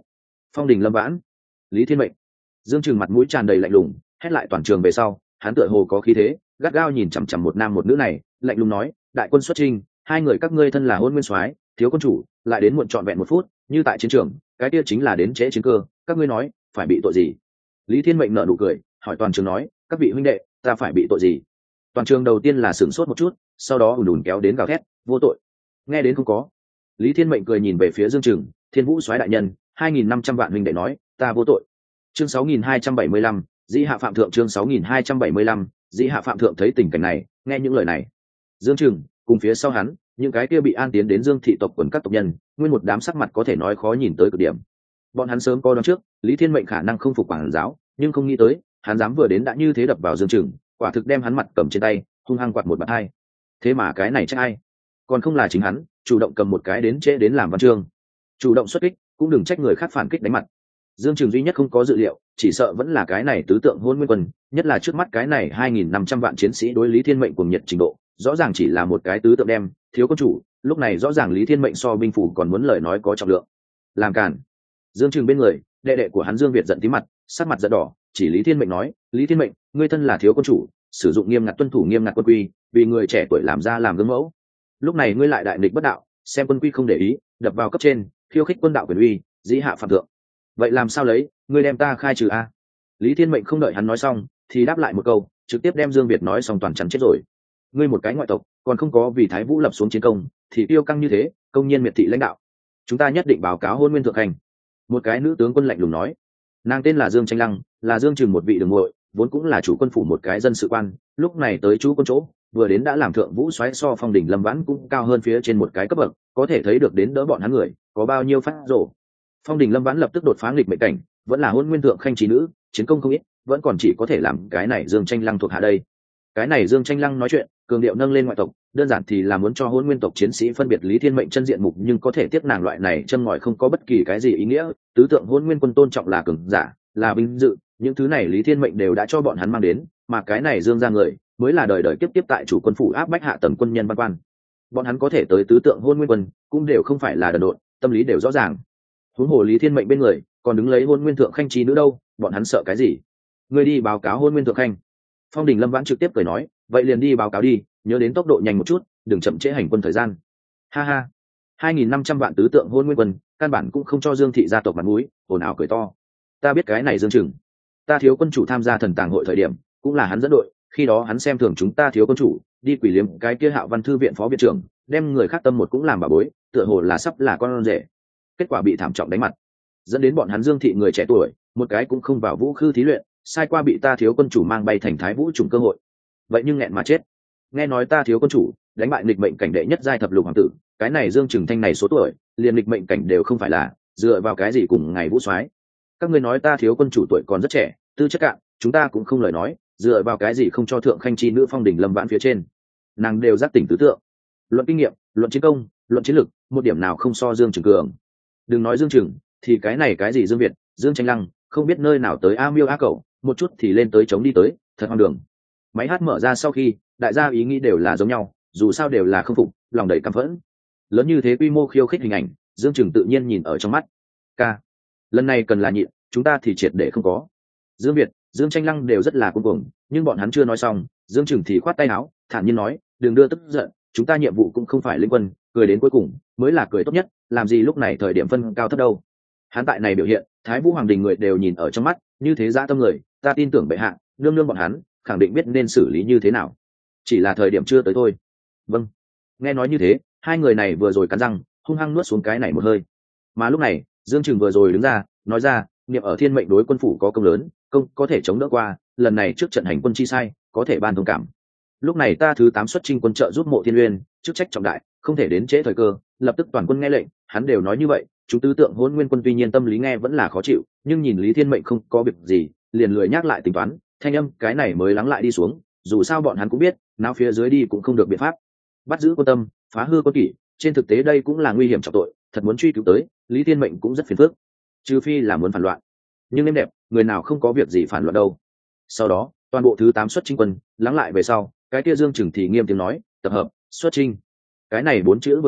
Phong Đình Lâm Vãn, Lý Thiên Mệnh. Dương Trừng mặt mũi tràn đầy lạnh lùng, hét lại toàn trường về sau, hắn tựa hồ có khí thế, gắt gao nhìn chằm chằm một nam một nữ này, lạnh lùng nói, đại quân xuất chinh, hai người các ngươi thân là hôn nguyên soái, thiếu quân chủ, lại đến muộn trọn vẹn một phút, như tại chiến trường, cái kia chính là đến trễ chiến cơ, các ngươi nói, phải bị tội gì? Lý Thiên Mệnh nở nụ cười, hỏi toàn trường nói, các vị huynh đệ, ta phải bị tội gì? Toàn trường đầu tiên là sửng sốt một chút, sau đó ùn ùn kéo đến gào thét, vô tội. Nghe đến không có. Lý Thiên Mệnh cười nhìn về phía Dương Trừng, Thiên Vũ soái đại nhân, hai nghìn năm trăm vạn huynh đệ nói, ta vô tội. Chương sáu nghìn hai trăm bảy mươi lăm, Dĩ hạ phạm thượng. Chương sáu nghìn hai trăm bảy mươi lăm, Dĩ hạ phạm thượng. Thấy tình cảnh này, nghe những lời này, Dương Trừng cùng phía sau hắn, những cái kia bị an tiến đến Dương thị tộc quần các tộc nhân, nguyên một đám sắc mặt có thể nói khó nhìn tới cực điểm. Bọn hắn sớm có đoán trước, Lý Thiên Mệnh khả năng không phục quản giáo, nhưng không nghĩ tới, hắn dám vừa đến đã như thế đập vào Dương Trừng, quả thực đem hắn mặt cầm trên tay, hung hăng quạt một bạt hai. Thế mà cái này trách ai? Còn không là chính hắn, chủ động cầm một cái đến trễ đến làm văn chương, chủ động xuất kích, cũng đừng trách người khác phản kích đánh mặt. Dương Trừng duy nhất không có dự liệu, chỉ sợ vẫn là cái này tứ tượng hôn nguyên quân, nhất là trước mắt cái này hai nghìn năm trăm vạn chiến sĩ đối Lý Thiên Mệnh cùng nhiệt trình độ, rõ ràng chỉ là một cái tứ tượng đem, thiếu quân chủ, lúc này rõ ràng Lý Thiên Mệnh so binh phủ còn muốn lời nói có trọng lượng. Làm cản. Dương Trừng bên người, đệ đệ của hắn Dương Việt giận tí mặt, sắc mặt giận đỏ, chỉ Lý Thiên Mệnh nói, Lý Thiên Mệnh, ngươi thân là thiếu quân chủ, sử dụng nghiêm ngặt tuân thủ nghiêm ngặt quân quy, vì người trẻ tuổi làm ra làm gương mẫu. Lúc này ngươi lại đại nghịch bất đạo, xem quân quy không để ý, đập vào cấp trên, khiêu khích quân đạo quyền uy, dĩ hạ phạm thượng. Vậy làm sao lấy, ngươi đem ta khai trừ a? Lý Thiên Mệnh không đợi hắn nói xong, thì đáp lại một câu, trực tiếp đem Dương Việt nói xong toàn chắn chết rồi. Ngươi một cái ngoại tộc, còn không có vì Thái Vũ lập xuống chiến công, thì tiêu căng như thế, công nhiên miệt thị lãnh đạo. Chúng ta nhất định báo cáo hôn nguyên thượng hành. Một cái nữ tướng quân lạnh lùng nói, nàng tên là Dương Tranh Lăng, là Dương Trừng một vị đường muội, vốn cũng là chủ quân phủ một cái dân sự quan, lúc này tới chú quân chỗ, vừa đến đã làm thượng vũ soái so Phong Đỉnh Lâm Vãn cũng cao hơn phía trên một cái cấp bậc, có thể thấy được đến đỡ bọn hắn người có bao nhiêu phát rồ. Phong Đỉnh Lâm Vãn lập tức đột phá nghịch mệnh cảnh, vẫn là hôn nguyên thượng khanh trí nữ, chiến công không ít, vẫn còn chỉ có thể làm cái này Dương Tranh Lăng thuộc hạ đây. Cái này Dương Tranh Lăng nói chuyện, cường điệu nâng lên ngoại tộc, đơn giản thì là muốn cho hôn nguyên tộc chiến sĩ phân biệt Lý Thiên Mệnh chân diện mục, nhưng có thể tiếp nàng loại này châm ngòi không có bất kỳ cái gì ý nghĩa, tứ tượng hôn nguyên quân tôn trọng là cường giả, là vinh dự, những thứ này Lý Thiên Mệnh đều đã cho bọn hắn mang đến, mà cái này Dương ra người, mới là đời đời kiếp tiếp tại chủ quân phủ áp bách hạ tầng quân nhân văn quan. Bọn hắn có thể tới tứ tượng hôn nguyên quân, cũng đều không phải là đần độn, tâm lý đều rõ ràng. Huống hồ Lý Thiên Mệnh bên người, còn đứng lấy hôn nguyên thượng khanh trí nữ đâu, bọn hắn sợ cái gì? Ngươi đi báo cáo hôn nguyên thượng khanh. Phong Đình Lâm Vãn trực tiếp cười nói, vậy liền đi báo cáo đi, nhớ đến tốc độ nhanh một chút, đừng chậm trễ hành quân thời gian. Ha ha, hai nghìn năm trăm vạn tứ tượng hôn nguyên quân, căn bản cũng không cho Dương thị gia tộc mặt mũi, ồn ào cười to. Ta biết cái này Dương Trừng, ta thiếu quân chủ tham gia thần tàng hội thời điểm, cũng là hắn dẫn đội, khi đó hắn xem thường chúng ta thiếu quân chủ, đi quỷ liếm cái kia Hạo Văn thư viện phó viện trưởng, đem người khác tâm một cũng làm bà bối, tựa hồ là sắp là con rể. Kết quả bị thảm trọng đánh mặt, dẫn đến bọn hắn Dương thị người trẻ tuổi, một cái cũng không vào vũ khư thí luyện, sai qua bị ta thiếu quân chủ mang bay thành Thái Vũ trùng cơ hội. Vậy nhưng nghẹn mà chết. Nghe nói ta thiếu quân chủ đánh bại nghịch mệnh cảnh đệ nhất giai thập lục hoàng tử, cái này Dương Trừng Thanh này số tuổi, liền nghịch mệnh cảnh đều không phải là, dựa vào cái gì cùng ngày vũ soái? Các ngươi nói ta thiếu quân chủ tuổi còn rất trẻ, tư chất cạn, chúng ta cũng không lời nói, dựa vào cái gì không cho thượng khanh chi nữ Phong Đỉnh Lâm Vãn phía trên? Nàng đều giác tỉnh tứ tượng, luận kinh nghiệm, luận chiến công, luận chiến lực, một điểm nào không so Dương Trừng cường. Đừng nói Dương Trừng, thì cái này cái gì Dương Việt, Dương Tranh Lăng, không biết nơi nào tới a miêu a cẩu, một chút thì lên tới chống đi tới, thật hoang đường. Máy hát mở ra sau khi, đại gia ý nghĩ đều là giống nhau, dù sao đều là không phục, lòng đầy căm phẫn. Lớn như thế quy mô khiêu khích hình ảnh, Dương Trừng tự nhiên nhìn ở trong mắt. Ca, lần này cần là nhịn, chúng ta thì triệt để không có. Dương Việt, Dương Tranh Lăng đều rất là cuồng cuồng, nhưng bọn hắn chưa nói xong, Dương Trừng thì khoát tay áo, thản nhiên nói, đừng đưa tức giận, chúng ta nhiệm vụ cũng không phải linh quân, cười đến cuối cùng mới là cười tốt nhất, làm gì lúc này thời điểm phân cao thấp đâu. Hắn tại này biểu hiện, Thái Vũ Hoàng đình người đều nhìn ở trong mắt, như thế dã tâm người, ta tin tưởng bệ hạ, nương nương bọn hắn, khẳng định biết nên xử lý như thế nào. Chỉ là thời điểm chưa tới thôi. Vâng. Nghe nói như thế, hai người này vừa rồi cắn răng, hung hăng nuốt xuống cái này một hơi. Mà lúc này, Dương Trừng vừa rồi đứng ra, nói ra, niệm ở thiên mệnh đối quân phủ có công lớn, công có thể chống đỡ qua, lần này trước trận hành quân chi sai, có thể ban thông cảm. Lúc này ta thứ tám xuất chinh quân trợ giúp Mộ Thiên Uyên, chức trách trọng đại, không thể đến trễ thời cơ, lập tức toàn quân nghe lệnh, hắn đều nói như vậy, chúng tứ tượng hôn nguyên quân tuy nhiên tâm lý nghe vẫn là khó chịu, nhưng nhìn Lý Thiên Mệnh không có việc gì, liền lười nhắc lại tính toán, thanh âm cái này mới lắng lại đi xuống, dù sao bọn hắn cũng biết, nào phía dưới đi cũng không được biện pháp. Bắt giữ quân tâm, phá hư quân kỷ, trên thực tế đây cũng là nguy hiểm trọng tội, thật muốn truy cứu tới, Lý Thiên Mệnh cũng rất phiền phức, trừ phi là muốn phản loạn. Nhưng em đẹp, người nào không có việc gì phản loạn đâu. Sau đó, toàn bộ thứ tám xuất chinh quân, lắng lại về sau, cái kia Dương Trừng thì nghiêm tiếng nói, tập hợp, xuất chinh. Cái này bốn chữ vừa ra,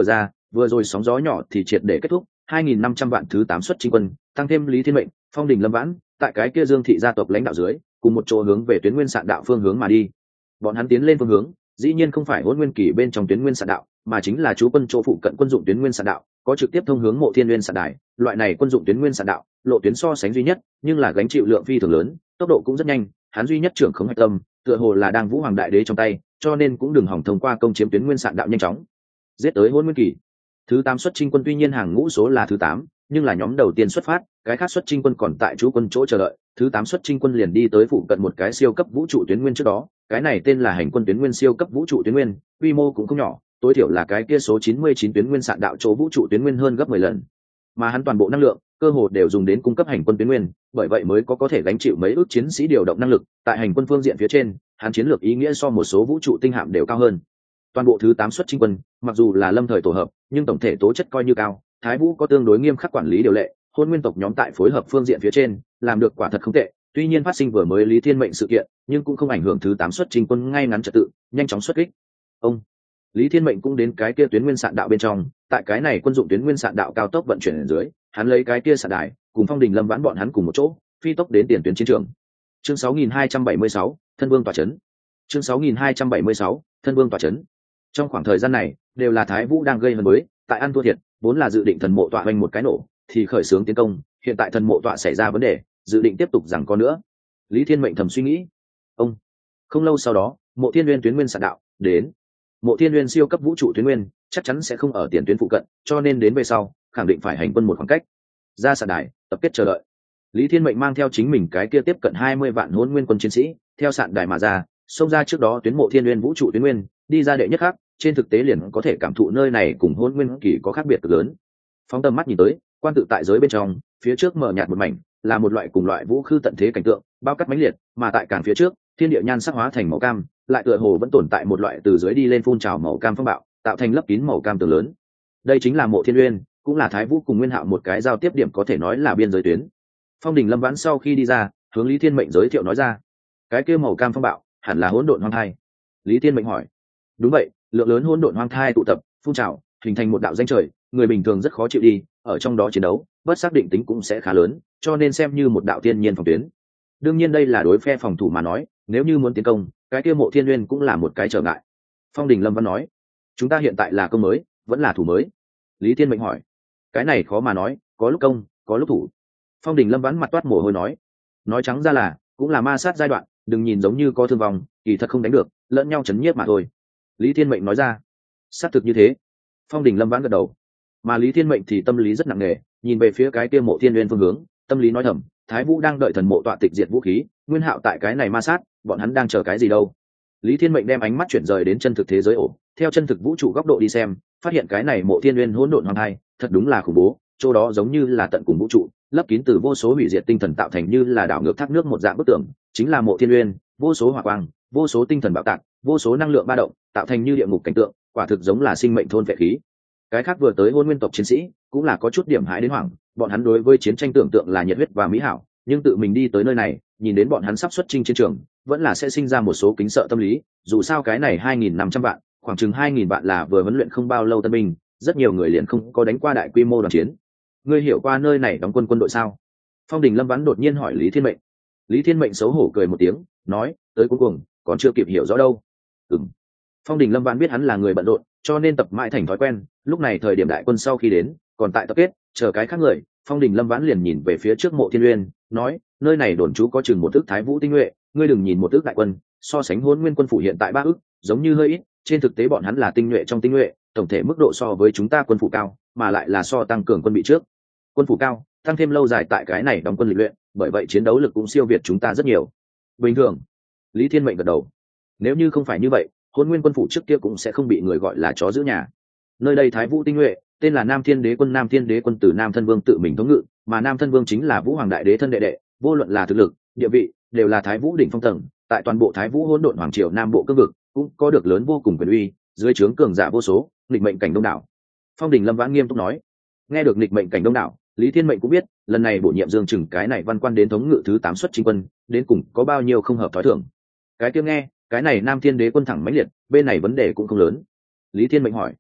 vừa rồi sóng gió nhỏ thì triệt để kết thúc. Hai nghìn năm trăm vạn thứ tám xuất chinh quân tăng thêm Lý Thiên Mệnh, Phong Đình Lâm Vãn tại cái kia Dương thị gia tộc lãnh đạo dưới cùng một chỗ hướng về tuyến nguyên sạn đạo phương hướng mà đi. Bọn hắn tiến lên phương hướng dĩ nhiên không phải Hỗn Nguyên Kỳ bên trong tuyến nguyên sạn đạo, mà chính là chú quân chỗ phụ cận quân dụng tuyến nguyên sạn đạo, có trực tiếp thông hướng Mộ Thiên Nguyên sạn đài. Loại này quân dụng tuyến nguyên sạn đạo lộ tuyến so sánh duy nhất, nhưng là gánh chịu lượng phi thường lớn, tốc độ cũng rất nhanh. Hắn duy nhất trưởng khống hạch tâm tựa hồ là đang Vũ Hoàng Đại Đế trong tay, cho nên cũng đừng hỏng thông qua công chiếm tuyến nguyên sạn đạo nhanh chóng giết tới Hỗn Nguyên Kỳ. Thứ tám xuất chinh quân tuy nhiên hàng ngũ số là thứ tám, nhưng là nhóm đầu tiên xuất phát, cái khác xuất chinh quân còn tại chú quân chỗ chờ đợi. Thứ tám xuất chinh quân liền đi tới phụ cận một cái siêu cấp vũ trụ tuyến nguyên trước đó, cái này tên là hành quân tuyến nguyên siêu cấp vũ trụ tuyến nguyên, quy mô cũng không nhỏ, tối thiểu là cái kia số chín mươi chín tuyến nguyên sạn đạo chỗ vũ trụ tuyến nguyên hơn gấp mười lần. Mà hắn toàn bộ năng lượng, cơ hồ đều dùng đến cung cấp hành quân tuyến nguyên, bởi vậy mới có có thể gánh chịu mấy ước chiến sĩ điều động năng lực, tại hành quân phương diện phía trên, hắn chiến lược ý nghĩa so một số vũ trụ tinh hạm đều cao hơn. Toàn bộ thứ tám xuất chinh quân, mặc dù là lâm thời tổ hợp, nhưng tổng thể tố chất coi như cao, Thái Vũ có tương đối nghiêm khắc quản lý điều lệ, Hôn Nguyên tộc nhóm tại phối hợp phương diện phía trên, làm được quả thật không tệ. Tuy nhiên phát sinh vừa mới Lý Thiên Mệnh sự kiện, nhưng cũng không ảnh hưởng thứ tám xuất chinh quân ngay ngắn trật tự, nhanh chóng xuất kích. Ông Lý Thiên Mệnh cũng đến cái kia tuyến nguyên sạn đạo bên trong, tại cái này quân dụng tuyến nguyên sạn đạo cao tốc vận chuyển ở dưới, hắn lấy cái kia sạn đài, cùng Phong Đình Lâm Vãn bọn hắn cùng một chỗ, phi tốc đến tiền tuyến chiến trường. Chương sáu nghìn hai trăm bảy mươi sáu, Thân Vương tọa trấn. Chương sáu nghìn hai trăm bảy mươi sáu, Thân Vương tọa trấn. Trong khoảng thời gian này, đều là Thái Vũ đang gây hấn với, tại ăn thua thiệt, vốn là dự định thần mộ tọa hoành một cái nổ, thì khởi xướng tiến công, hiện tại thần mộ tọa xảy ra vấn đề, dự định tiếp tục giằng co nữa. Lý Thiên Mệnh thầm suy nghĩ. Ông không lâu sau đó, Mộ Thiên Nguyên tuyến nguyên sạn đạo đến. Mộ Thiên Nguyên siêu cấp vũ trụ tuyến nguyên chắc chắn sẽ không ở tiền tuyến phụ cận, cho nên đến về sau khẳng định phải hành quân một khoảng cách, ra sạn đài tập kết chờ đợi. Lý Thiên Mệnh mang theo chính mình cái kia tiếp cận hai mươi vạn Hỗn Nguyên quân chiến sĩ, theo sạn đài mà ra, xông ra trước đó tuyến Mộ Thiên Nguyên vũ trụ tuyến nguyên, đi ra đệ nhất khác, trên thực tế liền có thể cảm thụ nơi này cùng Hỗn Nguyên Kỳ có khác biệt cực lớn. Phóng tầm mắt nhìn tới, quan tự tại giới bên trong, phía trước mở nhạt một mảnh, là một loại cùng loại vũ khư tận thế cảnh tượng, bao cắt mãnh liệt, mà tại càng phía trước, thiên địa nhan sắc hóa thành màu cam, lại tựa hồ vẫn tồn tại một loại từ dưới đi lên phun trào màu cam phong bạo, tạo thành lấp kín màu cam tường lớn. Đây chính là Mộ Thiên Nguyên, cũng là Thái Vũ cùng Nguyên Hạo một cái giao tiếp điểm, có thể nói là biên giới tuyến. Phong Đình Lâm Vãn sau khi đi ra, hướng Lý Thiên Mệnh giới thiệu nói ra, cái kia màu cam phong bạo hẳn là hỗn độn hoang thai. Lý Thiên Mệnh hỏi, đúng vậy, lượng lớn hỗn độn hoang thai tụ tập, phun trào, hình thành một đạo danh trời, người bình thường rất khó chịu đi, ở trong đó chiến đấu, bất xác định tính cũng sẽ khá lớn, cho nên xem như một đạo thiên nhiên phòng tuyến. Đương nhiên đây là đối phe phòng thủ mà nói, nếu như muốn tiến công, cái kia Mộ Thiên Nguyên cũng là một cái trở ngại. Phong Đình Lâm Vãn nói, chúng ta hiện tại là công mới, vẫn là thủ mới? Lý Thiên Mệnh hỏi, cái này khó mà nói, có lúc công, có lúc thủ. Phong Đình Lâm Vãn mặt toát mồ hôi nói, nói trắng ra là cũng là ma sát giai đoạn, đừng nhìn giống như có thương vong, kỳ thật không đánh được, lẫn nhau chấn nhiếp mà thôi. Lý Thiên Mệnh nói ra, xác thực như thế. Phong Đình Lâm Vãn gật đầu. Mà Lý Thiên Mệnh thì tâm lý rất nặng nề, nhìn về phía cái kia Mộ Thiên Nguyên phương hướng, tâm lý nói thầm, Thái Vũ đang đợi thần mộ tọa tịch diệt vũ khí, Nguyên Hạo tại cái này ma sát, bọn hắn đang chờ cái gì đâu. Lý Thiên Mệnh đem ánh mắt chuyển rời đến chân thực thế giới ổ, theo chân thực vũ trụ góc độ đi xem, phát hiện cái này Mộ Thiên Nguyên hỗn độn hoang thai, thật đúng là khủng bố, chỗ đó giống như là tận cùng vũ trụ, lấp kín từ vô số hủy diệt tinh thần tạo thành như là đảo ngược thác nước một dạng bức tường, chính là Mộ Thiên Nguyên, vô số hỏa quang, vô số tinh thần bạo tạc, vô số năng lượng ba động, tạo thành như địa ngục cảnh tượng, quả thực giống là sinh mệnh thôn phệ khí. Cái khác vừa tới Hôn Nguyên tộc chiến sĩ cũng là có chút điểm hãi đến hoảng, bọn hắn đối với chiến tranh tưởng tượng là nhiệt huyết và mỹ hảo, nhưng tự mình đi tới nơi này, nhìn đến bọn hắn sắp xuất chinh chiến trường, vẫn là sẽ sinh ra một số kính sợ tâm lý. Dù sao cái này hai nghìn năm trăm vạn, khoảng chừng hai nghìn vạn là vừa huấn luyện không bao lâu tân binh, rất nhiều người liền không có đánh qua đại quy mô đoàn chiến. Ngươi hiểu qua nơi này đóng quân quân đội sao? Phong Đình Lâm Vãn đột nhiên hỏi Lý Thiên Mệnh. Lý Thiên Mệnh xấu hổ cười một tiếng, nói, tới cuối cùng còn chưa kịp hiểu rõ đâu. Ừm. Phong Đình Lâm Vãn biết hắn là người bận rộn, cho nên tập mãi thành thói quen. Lúc này thời điểm đại quân sau khi đến, còn tại tập kết, chờ cái khác người. Phong Đình Lâm Vãn liền nhìn về phía trước Mộ Thiên Nguyên, nói, nơi này đồn trú có chừng một ước Thái Vũ tinh nhuệ, ngươi đừng nhìn một ước đại quân, so sánh Hỗn Nguyên quân phủ hiện tại ba ước, giống như hơi ít, trên thực tế bọn hắn là tinh nhuệ trong tinh nhuệ, tổng thể mức độ so với chúng ta quân phủ cao, mà lại là so tăng cường quân bị trước. Quân phủ cao, tăng thêm lâu dài tại cái này đóng quân lịch luyện, bởi vậy chiến đấu lực cũng siêu việt chúng ta rất nhiều. Bình thường. Lý Thiên Mệnh gật đầu. Nếu như không phải như vậy, Hỗn Nguyên quân phủ trước kia cũng sẽ không bị người gọi là chó giữ nhà. Nơi đây Thái Vũ tinh nhuệ, tên là Nam Thiên Đế quân, Nam Thiên Đế quân từ Nam Thân Vương tự mình thống ngự, mà Nam Thân Vương chính là Vũ Hoàng đại đế thân đệ đệ, vô luận là thực lực, địa vị, đều là Thái Vũ đỉnh phong tầng, tại toàn bộ Thái Vũ hỗn độn hoàng triều Nam bộ cương vực, cũng có được lớn vô cùng quyền uy, dưới trướng cường giả vô số, nghịch mệnh cảnh đông đảo. Phong Đình Lâm Vãn nghiêm túc nói. Nghe được nghịch mệnh cảnh đông đảo, Lý Thiên Mệnh cũng biết, lần này bổ nhiệm Dương Trừng cái này văn quan đến thống ngự thứ tám xuất chinh quân, đến cùng có bao nhiêu không hợp thói thường. Cái kia nghe, cái này Nam Thiên Đế quân thẳng mãnh liệt, bên này vấn đề cũng không lớn. Lý Thiên Mệnh hỏi,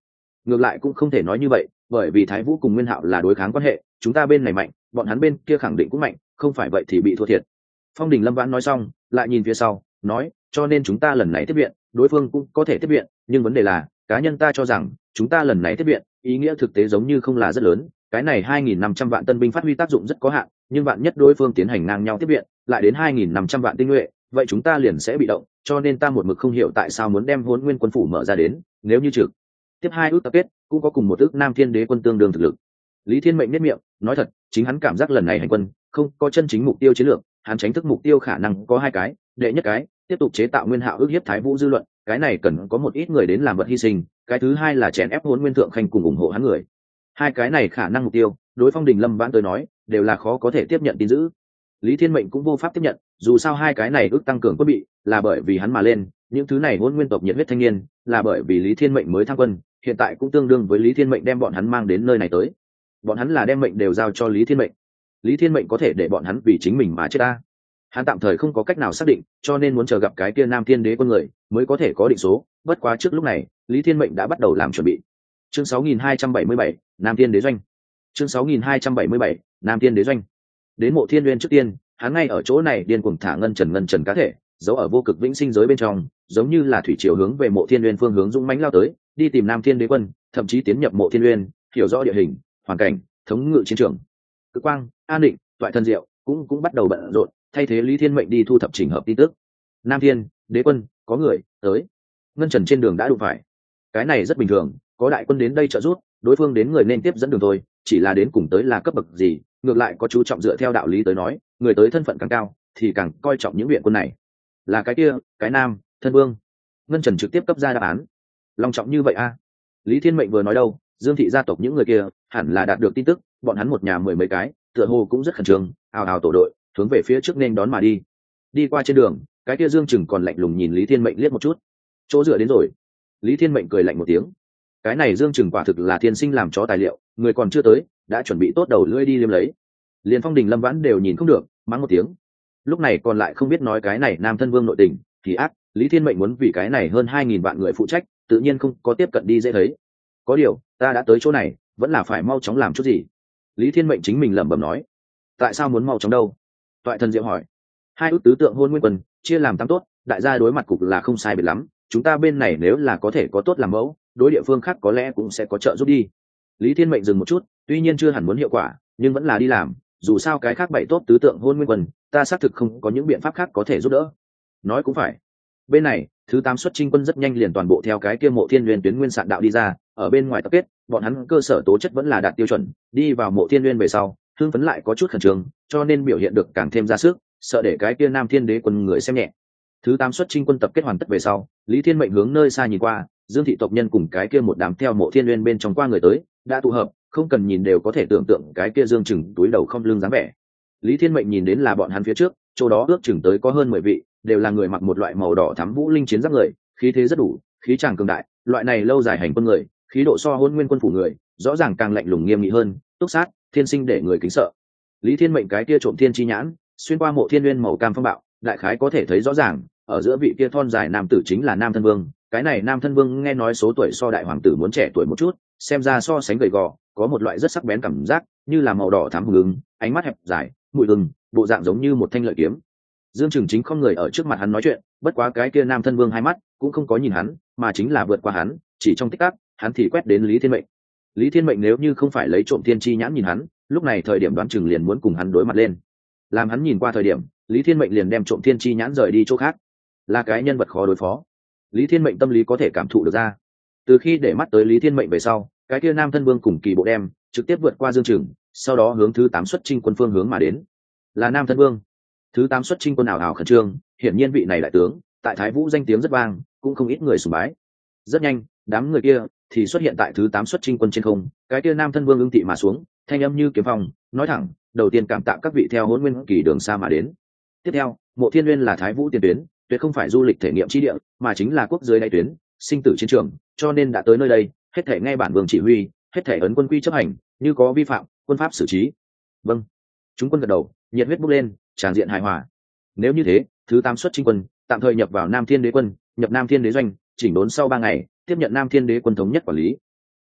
ngược lại cũng không thể nói như vậy, bởi vì Thái Vũ cùng Nguyên Hạo là đối kháng quan hệ, chúng ta bên này mạnh, bọn hắn bên kia khẳng định cũng mạnh, không phải vậy thì bị thua thiệt. Phong Đình Lâm Vãn nói xong, lại nhìn phía sau, nói, cho nên chúng ta lần này tiếp viện, đối phương cũng có thể tiếp viện, nhưng vấn đề là, cá nhân ta cho rằng, chúng ta lần này tiếp viện, ý nghĩa thực tế giống như không là rất lớn, cái này hai nghìn năm trăm vạn tân binh phát huy tác dụng rất có hạn, nhưng vạn nhất đối phương tiến hành ngang nhau tiếp viện, lại đến hai nghìn năm trăm vạn tinh nhuệ, vậy chúng ta liền sẽ bị động, cho nên ta một mực không hiểu tại sao muốn đem Hỗn Nguyên quân phủ mở ra đến, nếu như trực tiếp hai ước tập kết, cũng có cùng một ước Nam Thiên Đế quân tương đương thực lực. Lý Thiên Mệnh nhếch miệng, nói thật, chính hắn cảm giác lần này hành quân không có chân chính mục tiêu chiến lược, hắn tránh thức mục tiêu khả năng có hai cái, đệ nhất cái, tiếp tục chế tạo Nguyên Hạo ước hiếp Thái Vũ dư luận, cái này cần có một ít người đến làm vật hy sinh, cái thứ hai là chèn ép Hỗn Nguyên thượng khanh cùng ủng hộ hắn người. Hai cái này khả năng mục tiêu, đối Phong Đình Lâm Vãn tới nói, đều là khó có thể tiếp nhận tin dữ. Lý Thiên Mệnh cũng vô pháp tiếp nhận, dù sao hai cái này ước tăng cường quân bị, là bởi vì hắn mà lên, những thứ này Hỗn Nguyên tộc nhiệt huyết thanh niên, là bởi vì Lý Thiên Mệnh mới thăng quân, hiện tại cũng tương đương với Lý Thiên Mệnh đem bọn hắn mang đến nơi này tới. Bọn hắn là đem mệnh đều giao cho Lý Thiên Mệnh. Lý Thiên Mệnh có thể để bọn hắn vì chính mình mà chết ta. Hắn tạm thời không có cách nào xác định, cho nên muốn chờ gặp cái kia Nam Thiên Đế quân người, mới có thể có định số, bất quá trước lúc này, Lý Thiên Mệnh đã bắt đầu làm chuẩn bị. Chương sáu nghìn hai trăm bảy mươi bảy, Nam Thiên Đế doanh. Chương sáu nghìn hai trăm bảy mươi bảy, Nam Thiên Đế doanh. Đến Mộ Thiên Nguyên trước tiên, hắn ngay ở chỗ này điên cuồng thả ngân trần ngân trần cá thể, giấu ở vô cực vĩnh sinh giới bên trong, giống như là thủy triều hướng về Mộ Thiên Nguyên phương hướng dũng mãnh lao tới, đi tìm Nam Thiên Đế quân, thậm chí tiến nhập Mộ Thiên Nguyên, hiểu rõ địa hình, hoàn cảnh, thống ngự chiến trường. Cực Quang, An Định, Toại Thân Diệu cũng cũng bắt đầu bận rộn, thay thế Lý Thiên Mệnh đi thu thập chỉnh hợp tin tức. Nam Thiên Đế quân có người tới. Ngân trần trên đường đã đụng phải, cái này rất bình thường, có đại quân đến đây trợ giúp, đối phương đến người nên tiếp dẫn đường thôi, chỉ là đến cùng tới là cấp bậc gì, ngược lại có chú trọng dựa theo đạo lý tới nói, người tới thân phận càng cao thì càng coi trọng những viện quân này. Là cái kia, cái Nam Thân Vương. Ngân trần trực tiếp cấp ra đáp án. Long trọng như vậy a? Lý Thiên Mệnh vừa nói đâu, Dương thị gia tộc những người kia hẳn là đạt được tin tức, bọn hắn một nhà mười mấy cái, tựa hồ cũng rất khẩn trương, ào ào tổ đội hướng về phía trước nên đón mà đi. Đi qua trên đường, cái kia Dương Trừng còn lạnh lùng nhìn Lý Thiên Mệnh liếc một chút. Chỗ dựa đến rồi. Lý Thiên Mệnh cười lạnh một tiếng. Cái này Dương Trừng quả thực là thiên sinh làm chó tài liệu, người còn chưa tới, đã chuẩn bị tốt đầu lưỡi đi liếm lấy. Liên Phong Đình Lâm Vãn đều nhìn không được, mắng một tiếng. Lúc này còn lại không biết nói cái này Nam Thân Vương nội tình, thì ác, Lý Thiên Mệnh muốn vì cái này hơn hai nghìn vạn người phụ trách, tự nhiên không có tiếp cận đi dễ thấy. Có điều, ta đã tới chỗ này, vẫn là phải mau chóng làm chút gì. Lý Thiên Mệnh chính mình lẩm bẩm nói. Tại sao muốn mau chóng đâu? Toại Thần Diệu hỏi. Hai ước tứ tượng Hôn Nguyên quân chia làm tam tốt, đại gia đối mặt cục là không sai biệt lắm, chúng ta bên này nếu là có thể có tốt làm mẫu, đối địa phương khác có lẽ cũng sẽ có trợ giúp đi. Lý Thiên Mệnh dừng một chút, tuy nhiên chưa hẳn muốn hiệu quả, nhưng vẫn là đi làm, dù sao cái khác bảy tốt tứ tượng Hôn Nguyên quân, ta xác thực không có những biện pháp khác có thể giúp đỡ. Nói cũng phải. Bên này, thứ tám xuất chinh quân rất nhanh liền toàn bộ theo cái kia Mộ Thiên Nguyên tuyến nguyên sạn đạo đi ra, ở bên ngoài tập kết, bọn hắn cơ sở tố chất vẫn là đạt tiêu chuẩn, đi vào Mộ Thiên Nguyên về sau, hưng phấn lại có chút khẩn trương, cho nên biểu hiện được càng thêm ra sức, sợ để cái kia Nam Thiên Đế quân người xem nhẹ. Thứ tám xuất chinh quân tập kết hoàn tất về sau, Lý Thiên Mệnh hướng nơi xa nhìn qua, Dương thị tộc nhân cùng cái kia một đám theo Mộ Thiên Nguyên bên trong qua người tới, đã tụ hợp, không cần nhìn đều có thể tưởng tượng cái kia Dương Trừng túi đầu không lưng dáng vẻ. Lý Thiên Mệnh nhìn đến là bọn hắn phía trước, chỗ đó ước chừng tới có hơn mười vị, đều là người mặc một loại màu đỏ thắm vũ linh chiến giáp người, khí thế rất đủ, khí tràng cường đại, loại này lâu dài hành quân người, khí độ so Hôn Nguyên quân phủ người, rõ ràng càng lạnh lùng nghiêm nghị hơn, túc sát, thiên sinh để người kính sợ. Lý Thiên Mệnh cái kia trộm thiên chi nhãn, xuyên qua Mộ Thiên Nguyên màu cam phong bạo, đại khái có thể thấy rõ ràng, ở giữa vị kia thon dài nam tử chính là Nam Thân Vương, cái này Nam Thân Vương nghe nói số tuổi so đại hoàng tử muốn trẻ tuổi một chút, xem ra so sánh gầy gò, có một loại rất sắc bén cảm giác, như là màu đỏ thắm hừng, ánh mắt hẹp dài, mũi hừng, bộ dạng giống như một thanh lợi kiếm. Dương Trừng chính không người ở trước mặt hắn nói chuyện, bất quá cái kia Nam Thân Vương hai mắt cũng không có nhìn hắn, mà chính là vượt qua hắn, chỉ trong tích tắc, hắn thì quét đến Lý Thiên Mệnh. Lý Thiên Mệnh nếu như không phải lấy trộm thiên chi nhãn nhìn hắn, lúc này thời điểm đoán chừng liền muốn cùng hắn đối mặt lên. Làm hắn nhìn qua thời điểm, Lý Thiên Mệnh liền đem trộm thiên chi nhãn rời đi chỗ khác, là cái nhân vật khó đối phó. Lý Thiên Mệnh tâm lý có thể cảm thụ được ra. Từ khi để mắt tới Lý Thiên Mệnh về sau, cái kia Nam Thân Vương cùng kỳ bộ đem trực tiếp vượt qua Dương Trừng, sau đó hướng thứ tám xuất chinh quân phương hướng mà đến. Là Nam Thân Vương. Thứ tám xuất chinh quân ảo ảo khẩn trương, hiển nhiên vị này đại tướng, tại Thái Vũ danh tiếng rất vang, cũng không ít người sùng bái. Rất nhanh, đám người kia thì xuất hiện tại thứ tám xuất chinh quân trên không, cái kia Nam Thân Vương ưng thị mà xuống, thanh âm như kiếm phong, nói thẳng, đầu tiên cảm tạ các vị theo Hỗn Nguyên kỳ đường xa mà đến. Tiếp theo, Mộ Thiên Nguyên là Thái Vũ tiền tuyến, tuyệt không phải du lịch thể nghiệm chi địa, mà chính là quốc dưới đại tuyến, sinh tử chiến trường, cho nên đã tới nơi đây, hết thể nghe bản vương chỉ huy, hết thể ấn quân quy chấp hành, như có vi phạm, quân pháp xử trí. Vâng. Chúng quân gật đầu, nhiệt huyết bốc lên, tràng diện hài hòa. Nếu như thế, thứ tám xuất chinh quân tạm thời nhập vào Nam Thiên Đế quân, nhập Nam Thiên Đế doanh, chỉnh đốn sau ba ngày, tiếp nhận Nam Thiên Đế quân thống nhất quản lý.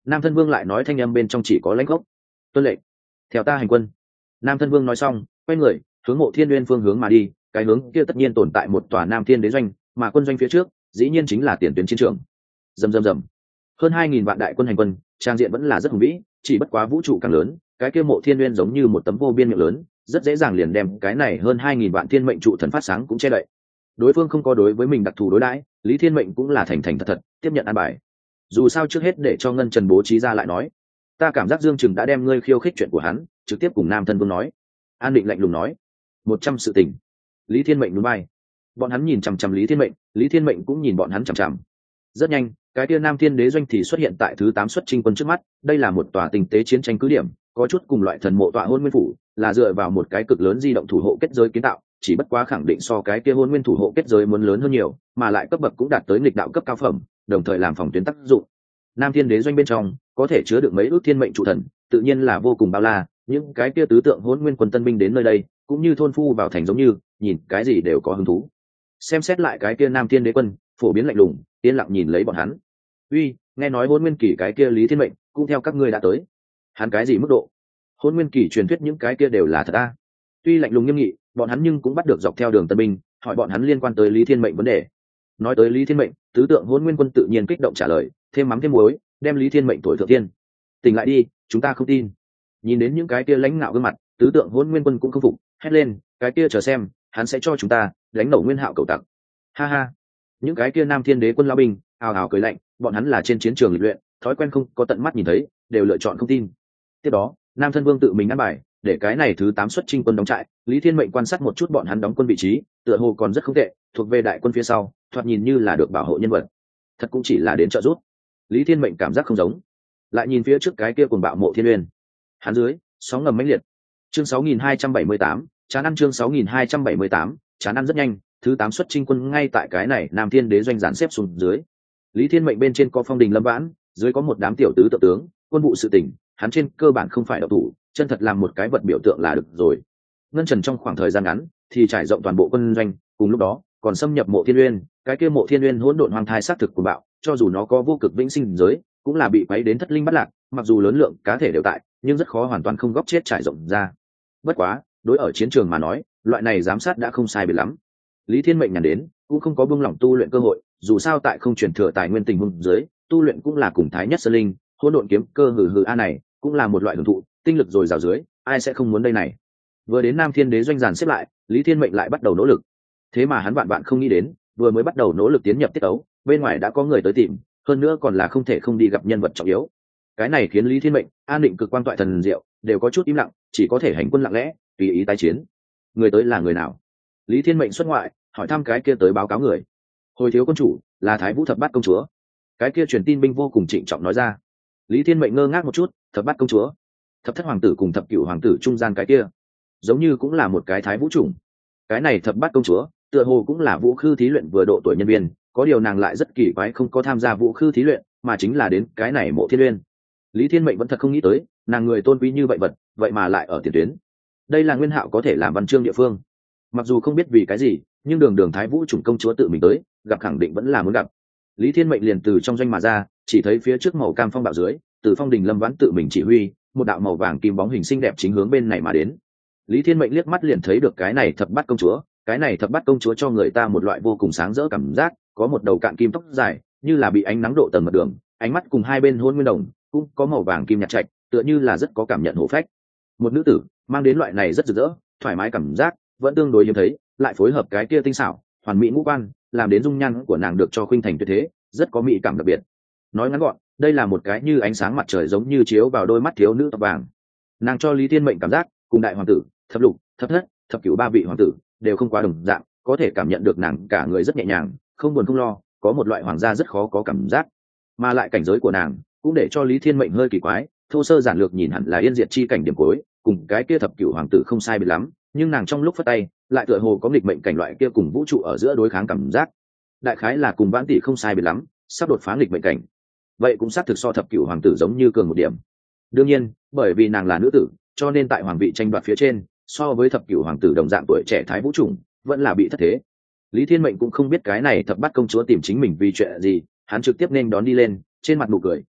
Nam thân vương lại nói thanh âm bên trong chỉ có lãnh gốc. Tuân lệnh, theo ta hành quân. Nam thân vương nói xong quay người hướng Mộ Thiên Uyên phương hướng mà đi. Cái hướng kia tất nhiên tồn tại một tòa Nam Thiên đế doanh, mà quân doanh phía trước dĩ nhiên chính là tiền tuyến chiến trường. Rầm rầm rầm, hơn hai nghìn vạn đại quân hành quân, trang diện vẫn là rất hùng vĩ. Chỉ bất quá vũ trụ càng lớn, cái kia Mộ Thiên Uyên giống như một tấm vô biên miệng lớn, rất dễ dàng liền đem cái này hơn hai nghìn vạn thiên mệnh trụ thần phát sáng cũng che đậy. Đối phương không có đối với mình đặc thù đối đãi, Lý Thiên Mệnh cũng là thành thành thật thật tiếp nhận an bài. Dù sao trước hết để cho Ngân Trần bố trí ra lại nói, ta cảm giác Dương Trừng đã đem ngươi khiêu khích chuyện của hắn trực tiếp cùng Nam thân vương nói. An Định lạnh lùng nói, một trăm sự tình. Lý Thiên Mệnh núi bay, bọn hắn nhìn chằm chằm Lý Thiên Mệnh, Lý Thiên Mệnh cũng nhìn bọn hắn chằm chằm. Rất nhanh, cái kia Nam Thiên đế doanh thì xuất hiện tại thứ tám xuất chinh quân trước mắt. Đây là một tòa tinh tế chiến tranh cứ điểm, có chút cùng loại thần mộ tọa Hôn Nguyên phủ, là dựa vào một cái cực lớn di động thủ hộ kết giới kiến tạo, chỉ bất quá khẳng định so cái kia Hôn Nguyên thủ hộ kết giới muốn lớn hơn nhiều, mà lại cấp bậc cũng đạt tới nghịch đạo cấp cao phẩm, đồng thời làm phòng tuyến tác dụng. Nam Thiên đế doanh bên trong có thể chứa được mấy ước thiên mệnh trụ thần, tự nhiên là vô cùng bao la. Những cái kia tứ tượng Hôn Nguyên quân tân binh đến nơi đây, cũng như thôn phu vào thành giống như, nhìn cái gì đều có hứng thú. Xem xét lại cái kia Nam Thiên đế quân, phổ biến lạnh lùng, yên lặng nhìn lấy bọn hắn. Uy, nghe nói Hôn Nguyên kỳ cái kia Lý Thiên Mệnh cũng theo các ngươi đã tới. Hắn cái gì mức độ? Hôn Nguyên kỳ truyền thuyết những cái kia đều là thật a. Tuy lạnh lùng nghiêm nghị, bọn hắn nhưng cũng bắt được dọc theo đường tân binh, hỏi bọn hắn liên quan tới Lý Thiên Mệnh vấn đề. Nói tới Lý Thiên Mệnh, tứ tượng Hôn Nguyên quân tự nhiên kích động trả lời, thêm mắm thêm muối, đem Lý Thiên Mệnh tuổi thượng tiên. Tỉnh lại đi, chúng ta không tin. Nhìn đến những cái kia lãnh ngạo gương mặt, tứ tượng Hôn Nguyên quân cũng không phục, hét lên, cái kia chờ xem, hắn sẽ cho chúng ta đánh nổ Nguyên Hạo cầu tặc. Ha ha. Những cái kia Nam Thiên đế quân lao binh ào ào cười lạnh, bọn hắn là trên chiến trường lịch luyện, thói quen không có tận mắt nhìn thấy, đều lựa chọn không tin. Tiếp đó, Nam thân vương tự mình ăn bài, để cái này thứ tám xuất chinh quân đóng trại. Lý Thiên Mệnh quan sát một chút bọn hắn đóng quân vị trí, tựa hồ còn rất không tệ, thuộc về đại quân phía sau, thoạt nhìn như là được bảo hộ nhân vật. Thật cũng chỉ là đến trợ giúp. Lý Thiên Mệnh cảm giác không giống. Lại nhìn phía trước cái kia cuồng bạo Mộ Thiên Uyên, hắn dưới sóng ngầm mãnh liệt. Chương sáu nghìn hai trăm bảy mươi tám, chán ăn. Chương sáu nghìn hai trăm bảy mươi tám, chán ăn rất nhanh. Thứ tám xuất chinh quân ngay tại cái này Nam Thiên đế doanh dàn xếp xuống dưới. Lý Thiên Mệnh bên trên có Phong Đình Lâm Vãn, dưới có một đám tiểu tứ tự tướng, quân vụ sự tình, hắn trên cơ bản không phải độc thủ, chân thật làm một cái vật biểu tượng là được rồi. Ngân Trần trong khoảng thời gian ngắn thì trải rộng toàn bộ quân doanh, cùng lúc đó còn xâm nhập Mộ Thiên Uyên. Cái kia Mộ Thiên Uyên hỗn độn hoang thai sát thực của bạo, cho dù nó có vô cực vĩnh sinh giới, cũng là bị quấy đến thất linh bất lạc. Mặc dù lớn lượng cá thể đều tại, nhưng rất khó hoàn toàn không góc chết trải rộng ra. Bất quá, đối ở chiến trường mà nói, loại này giám sát đã không sai biệt lắm. Lý Thiên Mệnh nhàn đến, cũng không có buông lỏng tu luyện cơ hội, dù sao tại không truyền thừa tài nguyên tình huống dưới, tu luyện cũng là cùng Thái Nhất Sơn Linh, hỗn độn kiếm cơ hừ hừ a này, cũng là một loại hưởng thụ, tinh lực dồi dào dưới, ai sẽ không muốn đây này. Vừa đến Nam Thiên đế doanh dàn xếp lại, Lý Thiên Mệnh lại bắt đầu nỗ lực. Thế mà hắn vạn vạn không nghĩ đến, vừa mới bắt đầu nỗ lực tiến nhập tiết ấu, bên ngoài đã có người tới tìm, hơn nữa còn là không thể không đi gặp nhân vật trọng yếu. Cái này khiến Lý Thiên Mệnh, An Định cực quan toại thần diệu, đều có chút im lặng, chỉ có thể hành quân lặng lẽ, tùy ý tái chiến. Người tới là người nào? Lý Thiên Mệnh xuất ngoại, hỏi thăm cái kia tới báo cáo người. Hồi thiếu quân chủ, là Thái Vũ Thập Bát công chúa. Cái kia truyền tin binh vô cùng trịnh trọng nói ra. Lý Thiên Mệnh ngơ ngác một chút, Thập Bát công chúa, thập thất hoàng tử cùng thập cửu hoàng tử trung gian cái kia, giống như cũng là một cái Thái Vũ chủng. Cái này Thập Bát công chúa, tựa hồ cũng là vũ khư thí luyện vừa độ tuổi nhân viên, có điều nàng lại rất kỳ quái không có tham gia vũ khư thí luyện, mà chính là đến cái này Mộ Thiên Uyên. Lý Thiên Mệnh vẫn thật không nghĩ tới, nàng người tôn quý như vậy vật, vậy mà lại ở tiền tuyến. Đây là Nguyên Hạo có thể làm văn chương địa phương. Mặc dù không biết vì cái gì, nhưng đường đường Thái Vũ chủng công chúa tự mình tới, gặp khẳng định vẫn là muốn gặp. Lý Thiên Mệnh liền từ trong doanh mà ra, chỉ thấy phía trước màu cam phong bạo dưới, từ Phong Đình Lâm Vãn tự mình chỉ huy, một đạo màu vàng kim bóng hình xinh đẹp chính hướng bên này mà đến. Lý Thiên Mệnh liếc mắt liền thấy được cái này Thập Bát công chúa, cái này Thập Bát công chúa cho người ta một loại vô cùng sáng rỡ cảm giác, có một đầu cạn kim tóc dài, như là bị ánh nắng độ tầng mật đường, ánh mắt cùng hai bên hôn nguyên đồng, cũng có màu vàng kim nhạt trạch, tựa như là rất có cảm nhận hổ phách. Một nữ tử mang đến loại này rất rực rỡ, thoải mái cảm giác, vẫn tương đối hiếm thấy, lại phối hợp cái kia tinh xảo, hoàn mỹ ngũ quan, làm đến dung nhan của nàng được cho khuynh thành tuyệt thế, rất có mỹ cảm đặc biệt. Nói ngắn gọn, đây là một cái như ánh sáng mặt trời giống như chiếu vào đôi mắt thiếu nữ tóc vàng. Nàng cho Lý Thiên Mệnh cảm giác, cùng đại hoàng tử, thập lục, thập thất, thập cửu ba vị hoàng tử đều không quá đồng dạng, có thể cảm nhận được nàng cả người rất nhẹ nhàng, không buồn không lo, có một loại hoàng gia rất khó có cảm giác. Mà lại cảnh giới của nàng cũng để cho Lý Thiên Mệnh hơi kỳ quái, thô sơ giản lược nhìn hẳn là yên diệt chi cảnh điểm cuối, cùng cái kia thập cửu hoàng tử không sai biệt lắm, nhưng nàng trong lúc phất tay lại tựa hồ có nghịch mệnh cảnh loại kia cùng vũ trụ ở giữa đối kháng cảm giác, đại khái là cùng Vãn Tỷ không sai biệt lắm, sắp đột phá nghịch mệnh cảnh. Vậy cũng xác thực so thập cửu hoàng tử giống như cường một điểm. Đương nhiên, bởi vì nàng là nữ tử, cho nên tại hoàng vị tranh đoạt phía trên, so với thập cửu hoàng tử đồng dạng tuổi trẻ Thái Vũ chủng, vẫn là bị thất thế. Lý Thiên Mệnh cũng không biết cái này Thập Bát công chúa tìm chính mình vì chuyện gì, hắn trực tiếp nên đón đi lên, trên mặt nụ cười,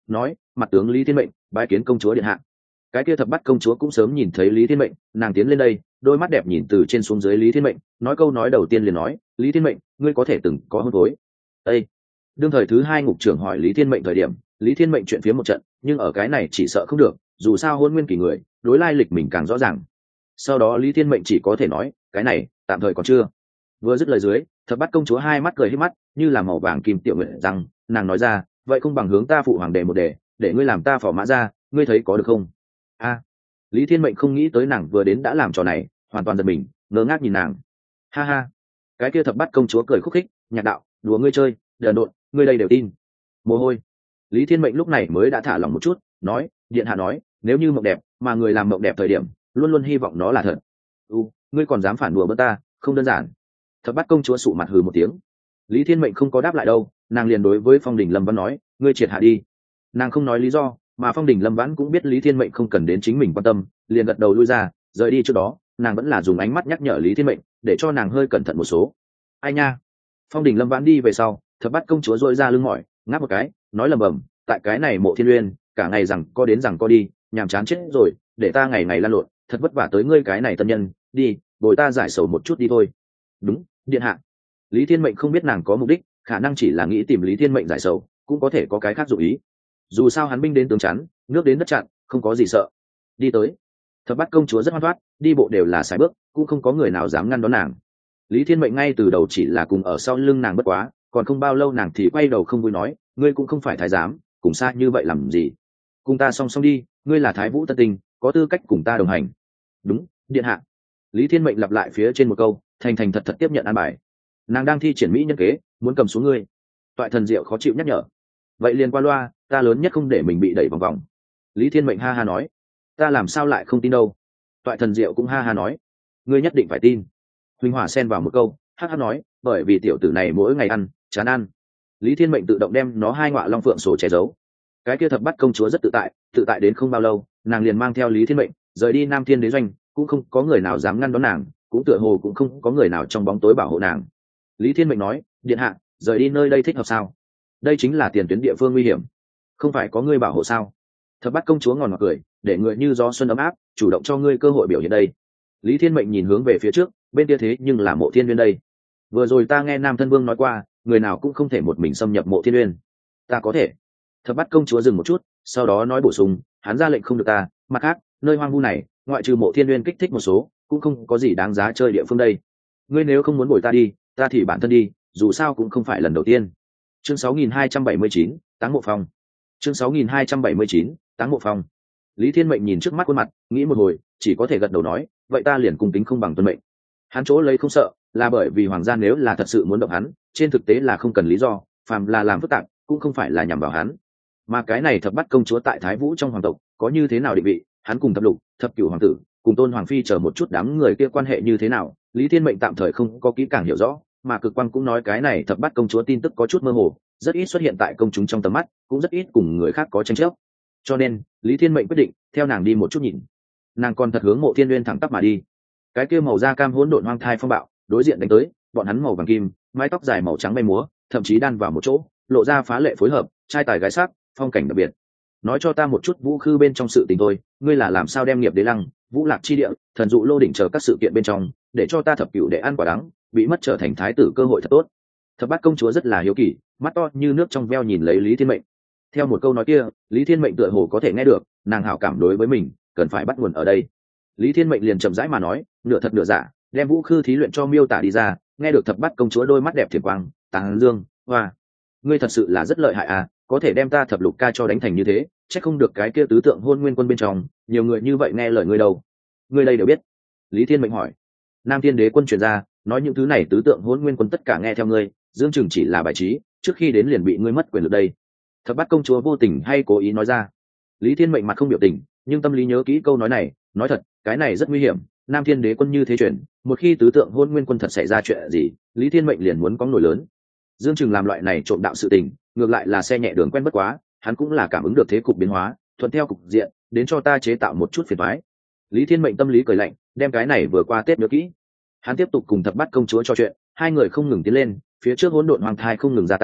nói mặt tướng Lý Thiên Mệnh bái kiến công chúa điện hạ. Cái kia thập bát công chúa cũng sớm nhìn thấy Lý Thiên Mệnh, nàng tiến lên đây, đôi mắt đẹp nhìn từ trên xuống dưới Lý Thiên Mệnh, nói câu nói đầu tiên liền nói, Lý Thiên Mệnh, ngươi có thể từng có hôn phối. Ê! Đương thời thứ hai ngục trưởng hỏi Lý Thiên Mệnh thời điểm, Lý Thiên Mệnh chuyện phía một trận, nhưng ở cái này chỉ sợ không được, dù sao hôn nguyên kỳ người, đối lai lịch mình càng rõ ràng. Sau đó Lý Thiên Mệnh chỉ có thể nói, cái này tạm thời còn chưa. Vừa dứt lời dưới, thập bát công chúa hai mắt cười híp mắt, như là màu vàng kim tiểu nguyện rằng, nàng nói ra, vậy không bằng hướng ta phụ hoàng đề một đề, để ngươi làm ta phò mã ra, ngươi thấy có được không? A! Lý Thiên Mệnh không nghĩ tới nàng vừa đến đã làm trò này, hoàn toàn giật mình, ngơ ngác nhìn nàng. Ha ha! Cái kia thập bát công chúa cười khúc khích, nhạc đạo, đùa ngươi chơi, đần độn, ngươi đây đều tin. Mồ hôi. Lý Thiên Mệnh lúc này mới đã thả lòng một chút, nói, điện hạ nói, nếu như mộng đẹp, mà người làm mộng đẹp thời điểm, luôn luôn hy vọng nó là thật. U, ngươi còn dám phản đùa bớt ta, không đơn giản. Thập bát công chúa sụ mặt hừ một tiếng. Lý Thiên Mệnh không có đáp lại đâu, nàng liền đối với Phong Đình Lâm Vãn nói, ngươi triệt hạ đi. Nàng không nói lý do, mà Phong Đình Lâm Vãn cũng biết Lý Thiên Mệnh không cần đến chính mình quan tâm, liền gật đầu lui ra, rời đi trước đó, nàng vẫn là dùng ánh mắt nhắc nhở Lý Thiên Mệnh, để cho nàng hơi cẩn thận một số. Ai nha. Phong Đình Lâm Vãn đi về sau, thập bát công chúa dội ra lưng mỏi, ngáp một cái, nói lầm bầm, tại cái này Mộ Thiên Uyên, cả ngày rằng có đến rằng có đi, nhàm chán chết rồi, để ta ngày ngày lăn lộn, thật vất vả tới ngươi cái này tân nhân, đi, bồi ta giải sầu một chút đi thôi. Đúng, điện hạ. Lý Thiên Mệnh không biết nàng có mục đích, khả năng chỉ là nghĩ tìm Lý Thiên Mệnh giải sầu, cũng có thể có cái khác dụng ý. Dù sao hắn binh đến tướng chắn, nước đến đất chặn, không có gì sợ. Đi tới. Thập bát công chúa rất hoan thoát, đi bộ đều là sải bước, cũng không có người nào dám ngăn đón nàng. Lý Thiên Mệnh ngay từ đầu chỉ là cùng ở sau lưng nàng bất quá, còn không bao lâu nàng thì quay đầu không vui nói, ngươi cũng không phải thái giám, cùng xa như vậy làm gì? Cùng ta song song đi, ngươi là Thái Vũ Tân Tinh, có tư cách cùng ta đồng hành. Đúng, điện hạ. Lý Thiên Mệnh lặp lại phía trên một câu, thành thành thật thật tiếp nhận an bài. Nàng đang thi triển mỹ nhân kế, muốn cầm xuống ngươi. Toại Thần Diệu khó chịu nhắc nhở. Vậy liền qua loa, ta lớn nhất không để mình bị đẩy vòng vòng. Lý Thiên Mệnh ha ha nói, ta làm sao lại không tin đâu. Toại Thần Diệu cũng ha ha nói, ngươi nhất định phải tin. Huỳnh Hỏa xen vào một câu, ha ha nói, bởi vì tiểu tử này mỗi ngày ăn, chán ăn. Lý Thiên Mệnh tự động đem nó hai ngọa long phượng sổ che giấu. Cái kia thập bát công chúa rất tự tại, tự tại đến không bao lâu, nàng liền mang theo Lý Thiên Mệnh rời đi Nam Thiên Đế doanh, cũng không có người nào dám ngăn đón nàng, cũng tựa hồ cũng không có người nào trong bóng tối bảo hộ nàng. Lý Thiên Mệnh nói, điện hạ, rời đi nơi đây thích hợp sao? Đây chính là tiền tuyến địa phương nguy hiểm, không phải có ngươi bảo hộ sao? Thập bát công chúa ngòn ngọt cười, để người như gió xuân ấm áp, chủ động cho ngươi cơ hội biểu hiện đây. Lý Thiên Mệnh nhìn hướng về phía trước, bên kia thế nhưng là Mộ Thiên Uyên đây. Vừa rồi ta nghe Nam Thân Vương nói qua, người nào cũng không thể một mình xâm nhập Mộ Thiên Uyên. Ta có thể. Thập bát công chúa dừng một chút, sau đó nói bổ sung, hắn ra lệnh không được ta, mặt khác, nơi hoang vu này, ngoại trừ Mộ Thiên Uyên kích thích một số, cũng không có gì đáng giá chơi địa phương đây. Ngươi nếu không muốn bồi ta đi, ta thì bản thân đi, dù sao cũng không phải lần đầu tiên. Chương sáu nghìn hai trăm bảy mươi chín, Táng Mộ Phong. Chương sáu nghìn hai trăm bảy mươi chín, Táng Mộ Phong. Lý Thiên Mệnh nhìn trước mắt khuôn mặt, nghĩ một hồi, chỉ có thể gật đầu nói, vậy ta liền cung kính không bằng tuân mệnh. Hắn chỗ lấy không sợ, là bởi vì hoàng gia nếu là thật sự muốn động hắn, trên thực tế là không cần lý do, phàm là làm phức tạp, cũng không phải là nhằm vào hắn. Mà cái này thập bát công chúa tại Thái Vũ trong hoàng tộc, có như thế nào định vị, hắn cùng thập lục, thập cửu hoàng tử, cùng Tôn Hoàng phi chờ một chút đám người kia quan hệ như thế nào, Lý Thiên Mệnh tạm thời không có kỹ càng hiểu rõ, mà Cực Quang cũng nói cái này thập bát công chúa tin tức có chút mơ hồ, rất ít xuất hiện tại công chúng trong tầm mắt, cũng rất ít cùng người khác có tranh chấp. Cho nên, Lý Thiên Mệnh quyết định theo nàng đi một chút nhìn. Nàng còn thật hướng Mộ Thiên Uyên thẳng tắp mà đi. Cái kia màu da cam hỗn độn hoang thai phong bạo, đối diện đánh tới, bọn hắn màu vàng kim, mái tóc dài màu trắng bay múa, thậm chí đan vào một chỗ, lộ ra phá lệ phối hợp, trai tài gái sắc, phong cảnh đặc biệt. Nói cho ta một chút Vũ Khư bên trong sự tình thôi, ngươi là làm sao đem nghiệp đế lăng, Vũ Lạc chi địa, thần dụ lô đỉnh chờ các sự kiện bên trong, để cho ta thập cửu để ăn quả đắng, bị mất trở thành thái tử cơ hội thật tốt. Thập bát công chúa rất là hiếu kỳ, mắt to như nước trong veo nhìn lấy Lý Thiên Mệnh. Theo một câu nói kia, Lý Thiên Mệnh tựa hồ có thể nghe được, nàng hảo cảm đối với mình, cần phải bắt nguồn ở đây. Lý Thiên Mệnh liền chậm rãi mà nói, nửa thật nửa giả, đem Vũ Khư thí luyện cho miêu tả đi ra, nghe được thập bát công chúa đôi mắt đẹp thiền quang, tán dương, hoa, ngươi thật sự là rất lợi hại à, có thể đem ta thập lục ca cho đánh thành như thế, chắc không được cái kia tứ tượng hôn nguyên quân bên trong, nhiều người như vậy nghe lời ngươi đâu. Ngươi đây đều biết. Lý Thiên Mệnh hỏi. Nam Thiên Đế quân truyền ra, nói những thứ này tứ tượng hôn nguyên quân tất cả nghe theo ngươi, dương chừng chỉ là bài trí, trước khi đến liền bị ngươi mất quyền lực đây. Thập bát công chúa vô tình hay cố ý nói ra. Lý Thiên Mệnh mặt không biểu tình, nhưng tâm lý nhớ kỹ câu nói này, nói thật, cái này rất nguy hiểm. Nam Thiên Đế quân như thế chuyển, một khi tứ tượng hôn nguyên quân thật xảy ra chuyện gì, Lý Thiên Mệnh liền muốn có nổi lớn. Dương Trừng làm loại này trộm đạo sự tình, ngược lại là xe nhẹ đường quen bất quá, hắn cũng là cảm ứng được thế cục biến hóa, thuận theo cục diện, đến cho ta chế tạo một chút phiền toái. Lý Thiên Mệnh tâm lý cười lạnh, đem cái này vừa qua Tết nhớ kỹ. Hắn tiếp tục cùng thập bát công chúa trò chuyện, hai người không ngừng tiến lên, phía trước hỗn độn hoàng thai không ngừng gia tăng,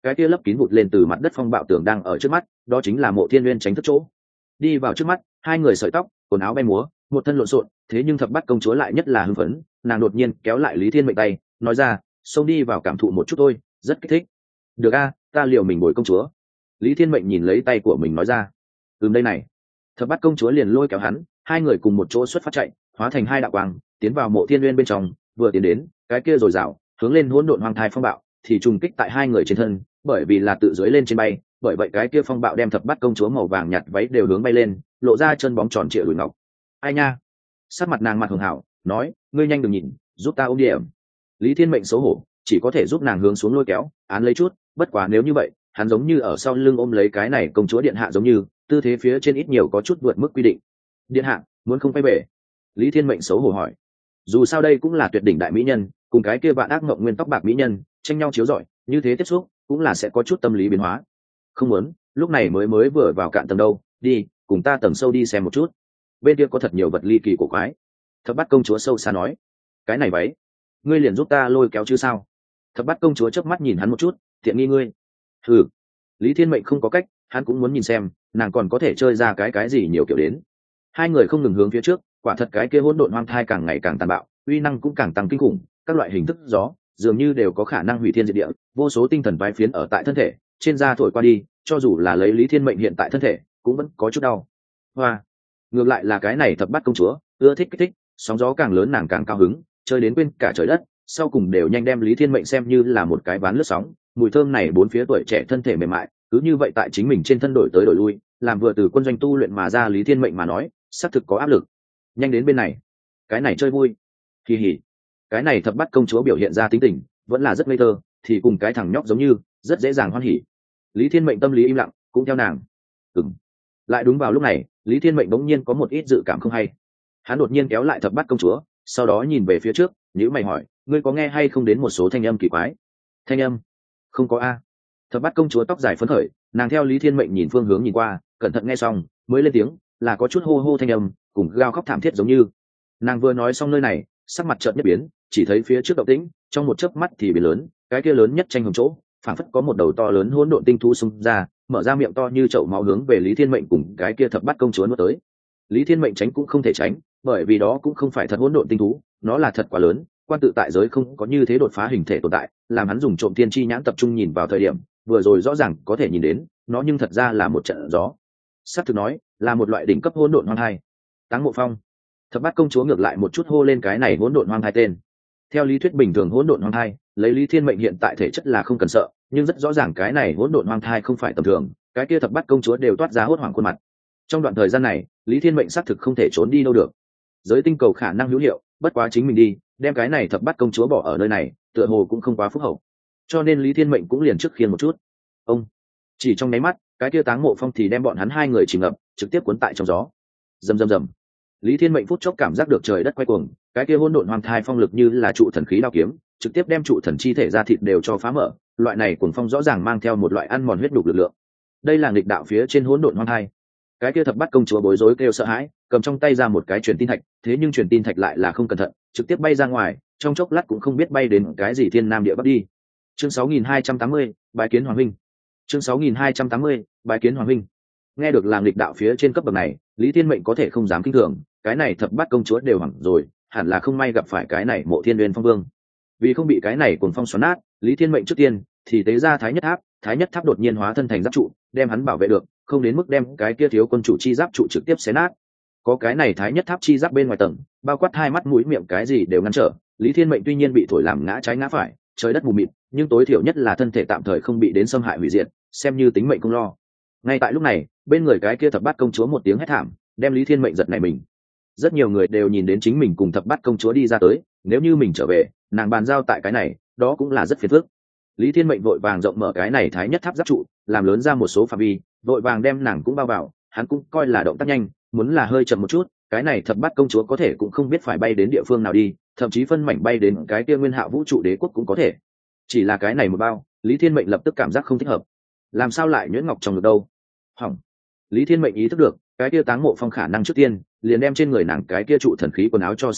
cái kia lấp kín vụt lên từ mặt đất phong bạo tường đang ở trước mắt, đó chính là Mộ Thiên Uyên tránh thức chỗ. Đi vào trước mắt, hai người sợi tóc, quần áo bay múa, một thân lộn xộn, thế nhưng Thập Bát công chúa lại nhất là hưng phấn, nàng đột nhiên kéo lại Lý Thiên Mệnh tay, nói ra, xông đi vào cảm thụ một chút thôi, rất kích thích. Được a, ta liều mình bồi công chúa. Lý Thiên Mệnh nhìn lấy tay của mình nói ra. Ừm đây này. Thập Bát công chúa liền lôi kéo hắn, hai người cùng một chỗ xuất phát chạy, hóa thành hai đạo quang, tiến vào Mộ Thiên Uyên bên trong, vừa tiến đến, cái kia rồi rào, hướng lên hỗn độn hoang thai phong bạo, thì trùng kích tại hai người trên thân, bởi vì là tự dưới lên trên bay, bởi vậy cái kia phong bạo đem Thập Bát công chúa màu vàng nhạt váy đều hướng bay lên, lộ ra chân bóng tròn trịa đùi ngọc. Ai nha. Sát mặt nàng mặt hường hảo, nói, ngươi nhanh đừng nhìn, giúp ta ôm điểm. Lý Thiên Mệnh xấu hổ, chỉ có thể giúp nàng hướng xuống lôi kéo, án lấy chút, bất quá nếu như vậy, hắn giống như ở sau lưng ôm lấy cái này công chúa điện hạ giống như, tư thế phía trên ít nhiều có chút vượt mức quy định. Điện hạ, muốn không quay về? Lý Thiên Mệnh xấu hổ hỏi. Dù sao đây cũng là tuyệt đỉnh đại mỹ nhân, cùng cái kia vạn ác mộng nguyên tóc bạc mỹ nhân, tranh nhau chiếu rọi, như thế tiếp xúc, cũng là sẽ có chút tâm lý biến hóa. Không muốn, lúc này mới mới vừa vào cạn tầng đâu, đi, cùng ta tầng sâu đi xem một chút. Bên kia có thật nhiều vật ly kỳ cổ quái. Thập Bát công chúa sâu xa nói. Cái này váy, ngươi liền giúp ta lôi kéo chứ sao? Thập Bát công chúa chớp mắt nhìn hắn một chút, tiện nghi ngươi. Hừ. Lý Thiên Mệnh không có cách, hắn cũng muốn nhìn xem, nàng còn có thể chơi ra cái cái gì nhiều kiểu đến. Hai người không ngừng hướng phía trước, quả thật cái kia hỗn độn hoang thai càng ngày càng tàn bạo, uy năng cũng càng tăng kinh khủng, các loại hình thức gió dường như đều có khả năng hủy thiên diệt địa, vô số tinh thần vai phiến ở tại thân thể, trên da thổi qua đi, cho dù là lấy Lý Thiên Mệnh hiện tại thân thể, cũng vẫn có chút đau. Hoa. Ngược lại là cái này Thập Bát công chúa, ưa thích kích thích, sóng gió càng lớn nàng càng cao hứng, chơi đến quên cả trời đất, sau cùng đều nhanh đem Lý Thiên Mệnh xem như là một cái ván lướt sóng, mùi thơm này bốn phía tuổi trẻ thân thể mềm mại, cứ như vậy tại chính mình trên thân đổi tới đổi lui, làm vừa từ quân doanh tu luyện mà ra Lý Thiên Mệnh mà nói, xác thực có áp lực. Nhanh đến bên này, cái này chơi vui. Kỳ hỉ. Cái này Thập Bát công chúa biểu hiện ra tính tình, vẫn là rất ngây thơ, thì cùng cái thằng nhóc giống như, rất dễ dàng hoan hỉ. Lý Thiên Mệnh tâm lý im lặng, cũng theo nàng. Ừm. Lại đúng vào lúc này, Lý Thiên Mệnh bỗng nhiên có một ít dự cảm không hay. Hắn đột nhiên kéo lại Thập Bát công chúa, sau đó nhìn về phía trước, nhíu mày hỏi, ngươi có nghe hay không đến một số thanh âm kỳ quái? Thanh âm? Không có a. Thập Bát công chúa tóc dài phấn khởi, nàng theo Lý Thiên Mệnh nhìn phương hướng nhìn qua, cẩn thận nghe xong, mới lên tiếng, là có chút hô hô thanh âm, cùng gào khóc thảm thiết giống như. Nàng vừa nói xong nơi này, sắc mặt chợt nhất biến, chỉ thấy phía trước động tĩnh, trong một chớp mắt thì biến lớn, cái kia lớn nhất tranh hồng chỗ, phảng phất có một đầu to lớn hỗn độn tinh thú xung ra, mở ra miệng to như chậu máu hướng về Lý Thiên Mệnh cùng cái kia Thập Bát công chúa nuốt tới. Lý Thiên Mệnh tránh cũng không thể tránh, bởi vì đó cũng không phải thật hỗn độn tinh thú, nó là thật quá lớn, quan tự tại giới không có như thế đột phá hình thể tồn tại, làm hắn dùng trộm tiên chi nhãn tập trung nhìn vào thời điểm, vừa rồi rõ ràng có thể nhìn đến, nó nhưng thật ra là một trận gió. Sắp thực nói, là một loại đỉnh cấp hỗn độn hoang thai. Táng Mộ Phong. Thập Bát công chúa ngược lại một chút hô lên cái này hỗn độn hoang thai tên. Theo lý thuyết bình thường hỗn độn hoang thai, lấy Lý Thiên Mệnh hiện tại thể chất là không cần sợ, nhưng rất rõ ràng cái này hỗn độn hoang thai không phải tầm thường, cái kia Thập Bát công chúa đều toát ra hốt hoảng khuôn mặt. Trong đoạn thời gian này, Lý Thiên Mệnh xác thực không thể trốn đi đâu được. Giới tinh cầu khả năng hữu hiệu, bất quá chính mình đi, đem cái này Thập Bát công chúa bỏ ở nơi này, tựa hồ cũng không quá phúc hậu. Cho nên Lý Thiên Mệnh cũng liền trước khiên một chút. Ông chỉ trong nháy mắt, cái kia Táng Mộ Phong thì đem bọn hắn hai người chìm ngập, trực tiếp cuốn tại trong gió. Rầm rầm rầm. Lý Thiên Mệnh phút chốc cảm giác được trời đất quay cuồng, cái kia hỗn độn hoang thai phong lực như là trụ thần khí đao kiếm, trực tiếp đem trụ thần chi thể ra thịt đều cho phá mở, loại này cuồng phong rõ ràng mang theo một loại ăn mòn huyết đục lực lượng. Đây là nghịch đạo phía trên hỗn độn hoang thai. Cái kia Thập Bát công chúa bối rối kêu sợ hãi, cầm trong tay ra một cái truyền tin thạch, thế nhưng truyền tin thạch lại là không cẩn thận, trực tiếp bay ra ngoài, trong chốc lát cũng không biết bay đến cái gì thiên nam địa bắc đi. Chương sáu nghìn hai trăm tám mươi, bái kiến hoàng huynh. Chương sáu nghìn hai trăm tám mươi, bái kiến hoàng huynh. Nghe được làng nghịch đạo phía trên cấp bậc này, Lý Thiên Mệnh có thể không dám kinh thường, cái này Thập Bát công chúa đều hoảng rồi, hẳn là không may gặp phải cái này Mộ Thiên Uyên Phong Vương. Vì không bị cái này cuồng phong xoắn nát, Lý Thiên Mệnh trước tiên thì tế ra Thái Nhất Tháp, Thái Nhất Tháp đột nhiên hóa thân thành giáp trụ, đem hắn bảo vệ được, không đến mức đem cái kia thiếu quân chủ chi giáp trụ trực tiếp xé nát. Có cái này Thái Nhất Tháp chi giáp bên ngoài tầng, bao quát hai mắt mũi miệng cái gì đều ngăn trở, Lý Thiên Mệnh tuy nhiên bị thổi làm ngã trái ngã phải, trời đất mù mịt, nhưng tối thiểu nhất là thân thể tạm thời không bị đến xâm hại hủy diệt, xem như tính mệnh không lo. Ngay tại lúc này, bên người cái kia Thập Bát công chúa một tiếng hét thảm, đem Lý Thiên Mệnh giật nảy mình. Rất nhiều người đều nhìn đến chính mình cùng Thập Bát công chúa đi ra tới, nếu như mình trở về, nàng bàn giao tại cái này, đó cũng là rất phiền phức. Lý Thiên Mệnh vội vàng rộng mở cái này Thái Nhất Tháp giáp trụ, làm lớn ra một số phạm vi, vội vàng đem nàng cũng bao vào, hắn cũng coi là động tác nhanh, muốn là hơi chậm một chút, cái này Thập Bát công chúa có thể cũng không biết phải bay đến địa phương nào đi, thậm chí phân mảnh bay đến cái kia Nguyên Hạo vũ trụ đế quốc cũng có thể. Chỉ là cái này một bao, Lý Thiên Mệnh lập tức cảm giác không thích hợp. Làm sao lại nhuyễn ngọc trong ngực đâu? Hỏng. Lý Thiên Mệnh ý thức được, cái kia Táng Mộ Phong khả năng trước tiên liền đem trên người nàng cái kia trụ thần khí quần áo cho xé rách,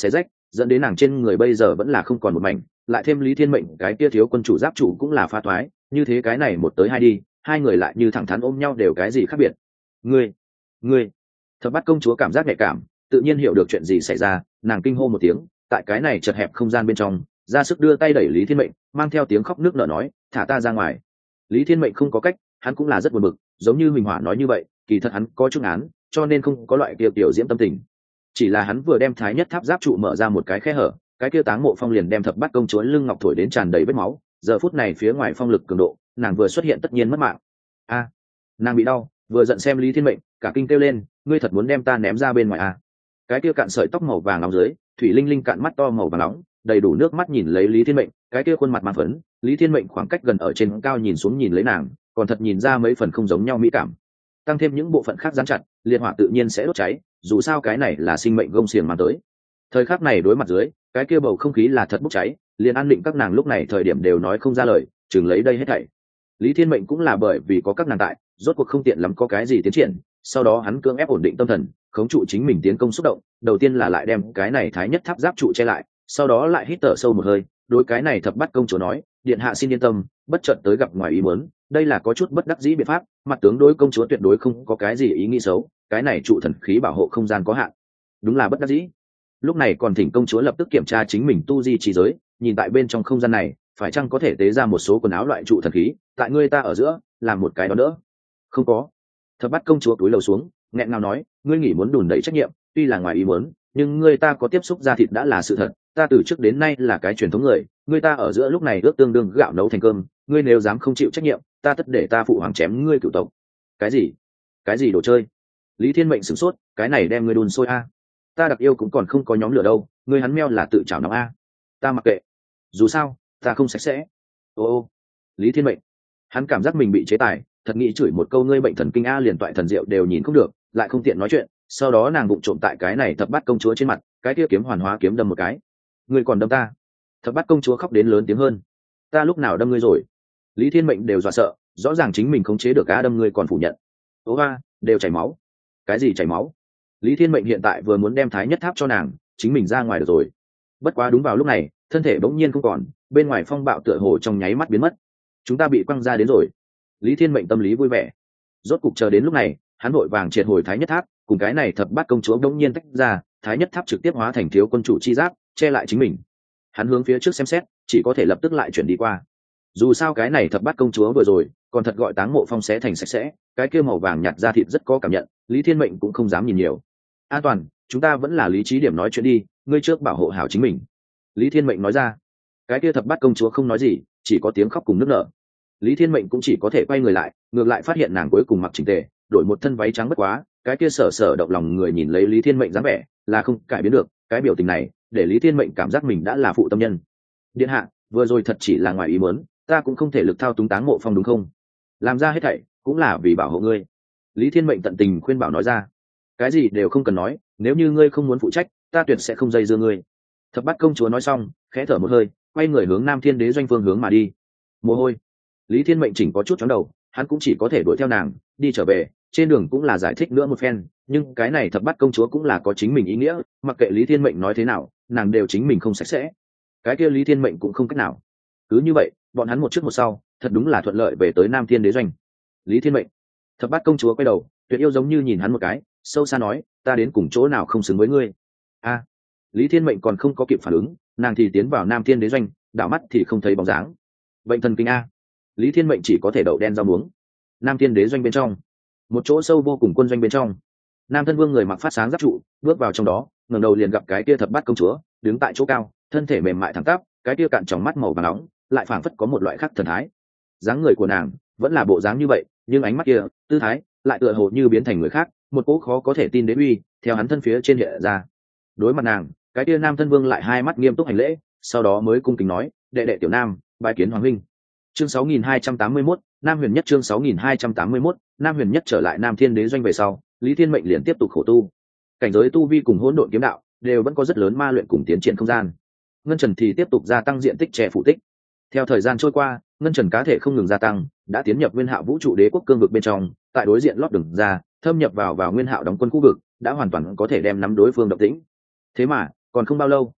dẫn đến nàng trên người bây giờ vẫn là không còn một mảnh, lại thêm Lý Thiên Mệnh cái kia thiếu quân chủ giáp chủ cũng là phá thoái, như thế cái này một tới hai đi, hai người lại như thẳng thắn ôm nhau đều cái gì khác biệt. Ngươi, ngươi, Thập Bát công chúa cảm giác nhạy cảm, tự nhiên hiểu được chuyện gì xảy ra, nàng kinh hô một tiếng, tại cái này chật hẹp không gian bên trong, ra sức đưa tay đẩy Lý Thiên Mệnh, mang theo tiếng khóc nước nở nói, thả ta ra ngoài. Lý Thiên Mệnh không có cách, hắn cũng là rất buồn bực, giống như Huỳnh Hỏa nói như vậy, kỳ thật hắn có chút án, cho nên không có loại kia tiểu diễm tâm tình. Chỉ là hắn vừa đem Thái Nhất Tháp giáp trụ mở ra một cái khe hở, cái kia Táng Mộ Phong liền đem Thập Bát công chúa lưng ngọc thổi đến tràn đầy vết máu, giờ phút này phía ngoài phong lực cường độ, nàng vừa xuất hiện tất nhiên mất mạng. A, nàng bị đau, vừa giận xem Lý Thiên Mệnh, cả kinh kêu lên, ngươi thật muốn đem ta ném ra bên ngoài à? Cái kia cạn sợi tóc màu vàng nóng dưới, thủy linh linh cạn mắt to màu vàng nóng, đầy đủ nước mắt nhìn lấy Lý Thiên Mệnh, cái kia khuôn mặt mang phấn, Lý Thiên Mệnh khoảng cách gần ở trên cao nhìn xuống nhìn lấy nàng, còn thật nhìn ra mấy phần không giống nhau mỹ cảm. Tăng thêm những bộ phận khác gián chặt, liệt hỏa tự nhiên sẽ đốt cháy, dù sao cái này là sinh mệnh gông xiềng mà tới. Thời khắc này đối mặt dưới, cái kia bầu không khí là thật bốc cháy, liền an định các nàng lúc này thời điểm đều nói không ra lời, chừng lấy đây hết thảy. Lý Thiên Mệnh cũng là bởi vì có các nàng tại, rốt cuộc không tiện lắm có cái gì tiến triển, sau đó hắn cưỡng ép ổn định tâm thần, khống trụ chính mình tiến công xúc động, đầu tiên là lại đem cái này Thái Nhất Tháp giáp trụ che lại, sau đó lại hít thở sâu một hơi, đối cái này Thập Bát công chúa nói, điện hạ xin yên tâm, bất chợt tới gặp ngoài ý muốn, đây là có chút bất đắc dĩ biện pháp, mặt tướng đối công chúa tuyệt đối không có cái gì ý nghĩ xấu, cái này trụ thần khí bảo hộ không gian có hạn. Đúng là bất đắc dĩ. Lúc này còn thỉnh công chúa lập tức kiểm tra chính mình tu di trí giới, nhìn tại bên trong không gian này, phải chăng có thể tế ra một số quần áo loại trụ thần khí, tại ngươi ta ở giữa, làm một cái đó nữa. Không có. Thập Bát công chúa túi lầu xuống, nghẹn ngào nói, ngươi nghĩ muốn đùn đẩy trách nhiệm, tuy là ngoài ý muốn, nhưng ngươi ta có tiếp xúc da thịt đã là sự thật, ta từ trước đến nay là cái truyền thống người, ngươi ta ở giữa lúc này ước tương đương gạo nấu thành cơm, ngươi nếu dám không chịu trách nhiệm, ta tất để ta phụ hoàng chém ngươi cửu tộc. Cái gì? Cái gì đồ chơi? Lý Thiên Mệnh sửng sốt, cái này đem ngươi đun sôi a? Ta đặc yêu cũng còn không có nhóm lửa đâu, ngươi hắn meo là tự chảo nóng a? Ta mặc kệ, dù sao, ta không sạch sẽ. Ô ô, Lý Thiên Mệnh, hắn cảm giác mình bị chế tài, thật nghĩ chửi một câu ngươi bệnh thần kinh a liền toại thần diệu đều nhìn không được, lại không tiện nói chuyện. Sau đó nàng bụng trộm tại cái này Thập Bát công chúa trên mặt, cái kia kiếm hoàn hóa kiếm đâm một cái. Ngươi còn đâm ta? Thập Bát công chúa khóc đến lớn tiếng hơn. Ta lúc nào đâm ngươi rồi? Lý Thiên Mệnh đều dọa sợ, rõ ràng chính mình khống chế được cá đâm ngươi còn phủ nhận. Ố ba, đều chảy máu. Cái gì chảy máu? Lý Thiên Mệnh hiện tại vừa muốn đem Thái Nhất Tháp cho nàng, chính mình ra ngoài được rồi. Bất quá đúng vào lúc này, thân thể bỗng nhiên không còn, bên ngoài phong bạo tựa hồ trong nháy mắt biến mất. Chúng ta bị quăng ra đến rồi. Lý Thiên Mệnh tâm lý vui vẻ. Rốt cục chờ đến lúc này, hắn vội vàng triệt hồi Thái Nhất Tháp, cùng cái này Thập Bát công chúa bỗng nhiên tách ra, Thái Nhất Tháp trực tiếp hóa thành thiếu quân chủ chi giáp, che lại chính mình. Hắn hướng phía trước xem xét, chỉ có thể lập tức lại chuyển đi qua. Dù sao cái này Thập Bát công chúa vừa rồi, còn thật gọi Táng Mộ Phong xé thành sạch sẽ, cái kia màu vàng nhạt da thịt rất có cảm nhận, Lý Thiên Mệnh cũng không dám nhìn nhiều. An toàn, chúng ta vẫn là lý trí điểm nói chuyện đi, ngươi trước bảo hộ hảo chính mình. Lý Thiên Mệnh nói ra. Cái kia Thập Bát công chúa không nói gì, chỉ có tiếng khóc cùng nức nở. Lý Thiên Mệnh cũng chỉ có thể quay người lại, ngược lại phát hiện nàng cuối cùng mặc chỉnh tề, đổi một thân váy trắng bất quá, cái kia sở sở động lòng người nhìn lấy Lý Thiên Mệnh dáng vẻ, là không cải biến được, cái biểu tình này, để Lý Thiên Mệnh cảm giác mình đã là phụ tâm nhân. Điện hạ, vừa rồi thật chỉ là ngoài ý muốn, ta cũng không thể lực thao túng Táng Mộ Phong đúng không? Làm ra hết thảy cũng là vì bảo hộ ngươi. Lý Thiên Mệnh tận tình khuyên bảo nói ra. Cái gì đều không cần nói, nếu như ngươi không muốn phụ trách, ta tuyệt sẽ không dây dưa ngươi. Thập Bát công chúa nói xong, khẽ thở một hơi, quay người hướng Nam Thiên Đế doanh phương hướng mà đi. Mồ hôi. Lý Thiên Mệnh chỉnh có chút chóng đầu, hắn cũng chỉ có thể đuổi theo nàng, đi trở về, trên đường cũng là giải thích nữa một phen, nhưng cái này Thập Bát công chúa cũng là có chính mình ý nghĩa, mặc kệ Lý Thiên Mệnh nói thế nào, nàng đều chính mình không sạch sẽ. Cái kia Lý Thiên Mệnh cũng không cách nào. Cứ như vậy, bọn hắn một trước một sau, thật đúng là thuận lợi về tới Nam Thiên Đế doanh. Lý Thiên Mệnh. Thập Bát công chúa quay đầu, Tuyệt Yêu giống như nhìn hắn một cái, sâu xa nói, ta đến cùng chỗ nào không xứng với ngươi? A. Lý Thiên Mệnh còn không có kịp phản ứng, nàng thì tiến vào Nam Thiên Đế doanh, đảo mắt thì không thấy bóng dáng. Bệnh thần kinh a. Lý Thiên Mệnh chỉ có thể đậu đen rau muống. Nam Thiên Đế doanh bên trong, một chỗ sâu vô cùng quân doanh bên trong, Nam Thân Vương người mặc phát sáng giáp trụ, bước vào trong đó, ngẩng đầu liền gặp cái kia Thập Bát công chúa, đứng tại chỗ cao, thân thể mềm mại thẳng tắp, cái kia cạn tròng mắt màu vàng nóng, lại phảng phất có một loại khác thần thái. Dáng người của nàng vẫn là bộ dáng như vậy, nhưng ánh mắt kia, tư thái, lại tựa hồ như biến thành người khác, một cỗ khó có thể tin đế uy, theo hắn thân phía trên hiện ra. Đối mặt nàng, cái kia Nam Thân Vương lại hai mắt nghiêm túc hành lễ, sau đó mới cung kính nói, đệ đệ tiểu Nam, bái kiến hoàng huynh. Chương sáu nghìn hai trăm tám mươi mốt, Nam Huyền Nhất chương sáu nghìn hai trăm tám mươi mốt, Nam Huyền Nhất trở lại Nam Thiên Đế doanh về sau, Lý Thiên Mệnh liền tiếp tục khổ tu. Cảnh giới tu vi cùng hỗn độn kiếm đạo đều vẫn có rất lớn ma luyện cùng tiến triển không gian. Ngân Trần thì tiếp tục gia tăng diện tích trẻ phụ tích. Theo thời gian trôi qua, Ngân Trần cá thể không ngừng gia tăng, đã tiến nhập Nguyên Hạo vũ trụ đế quốc cương vực bên trong, tại đối diện lót đường ra, thâm nhập vào vào Nguyên Hạo đóng quân khu vực, đã hoàn toàn có thể đem nắm đối phương động tĩnh. Thế mà, còn không bao lâu,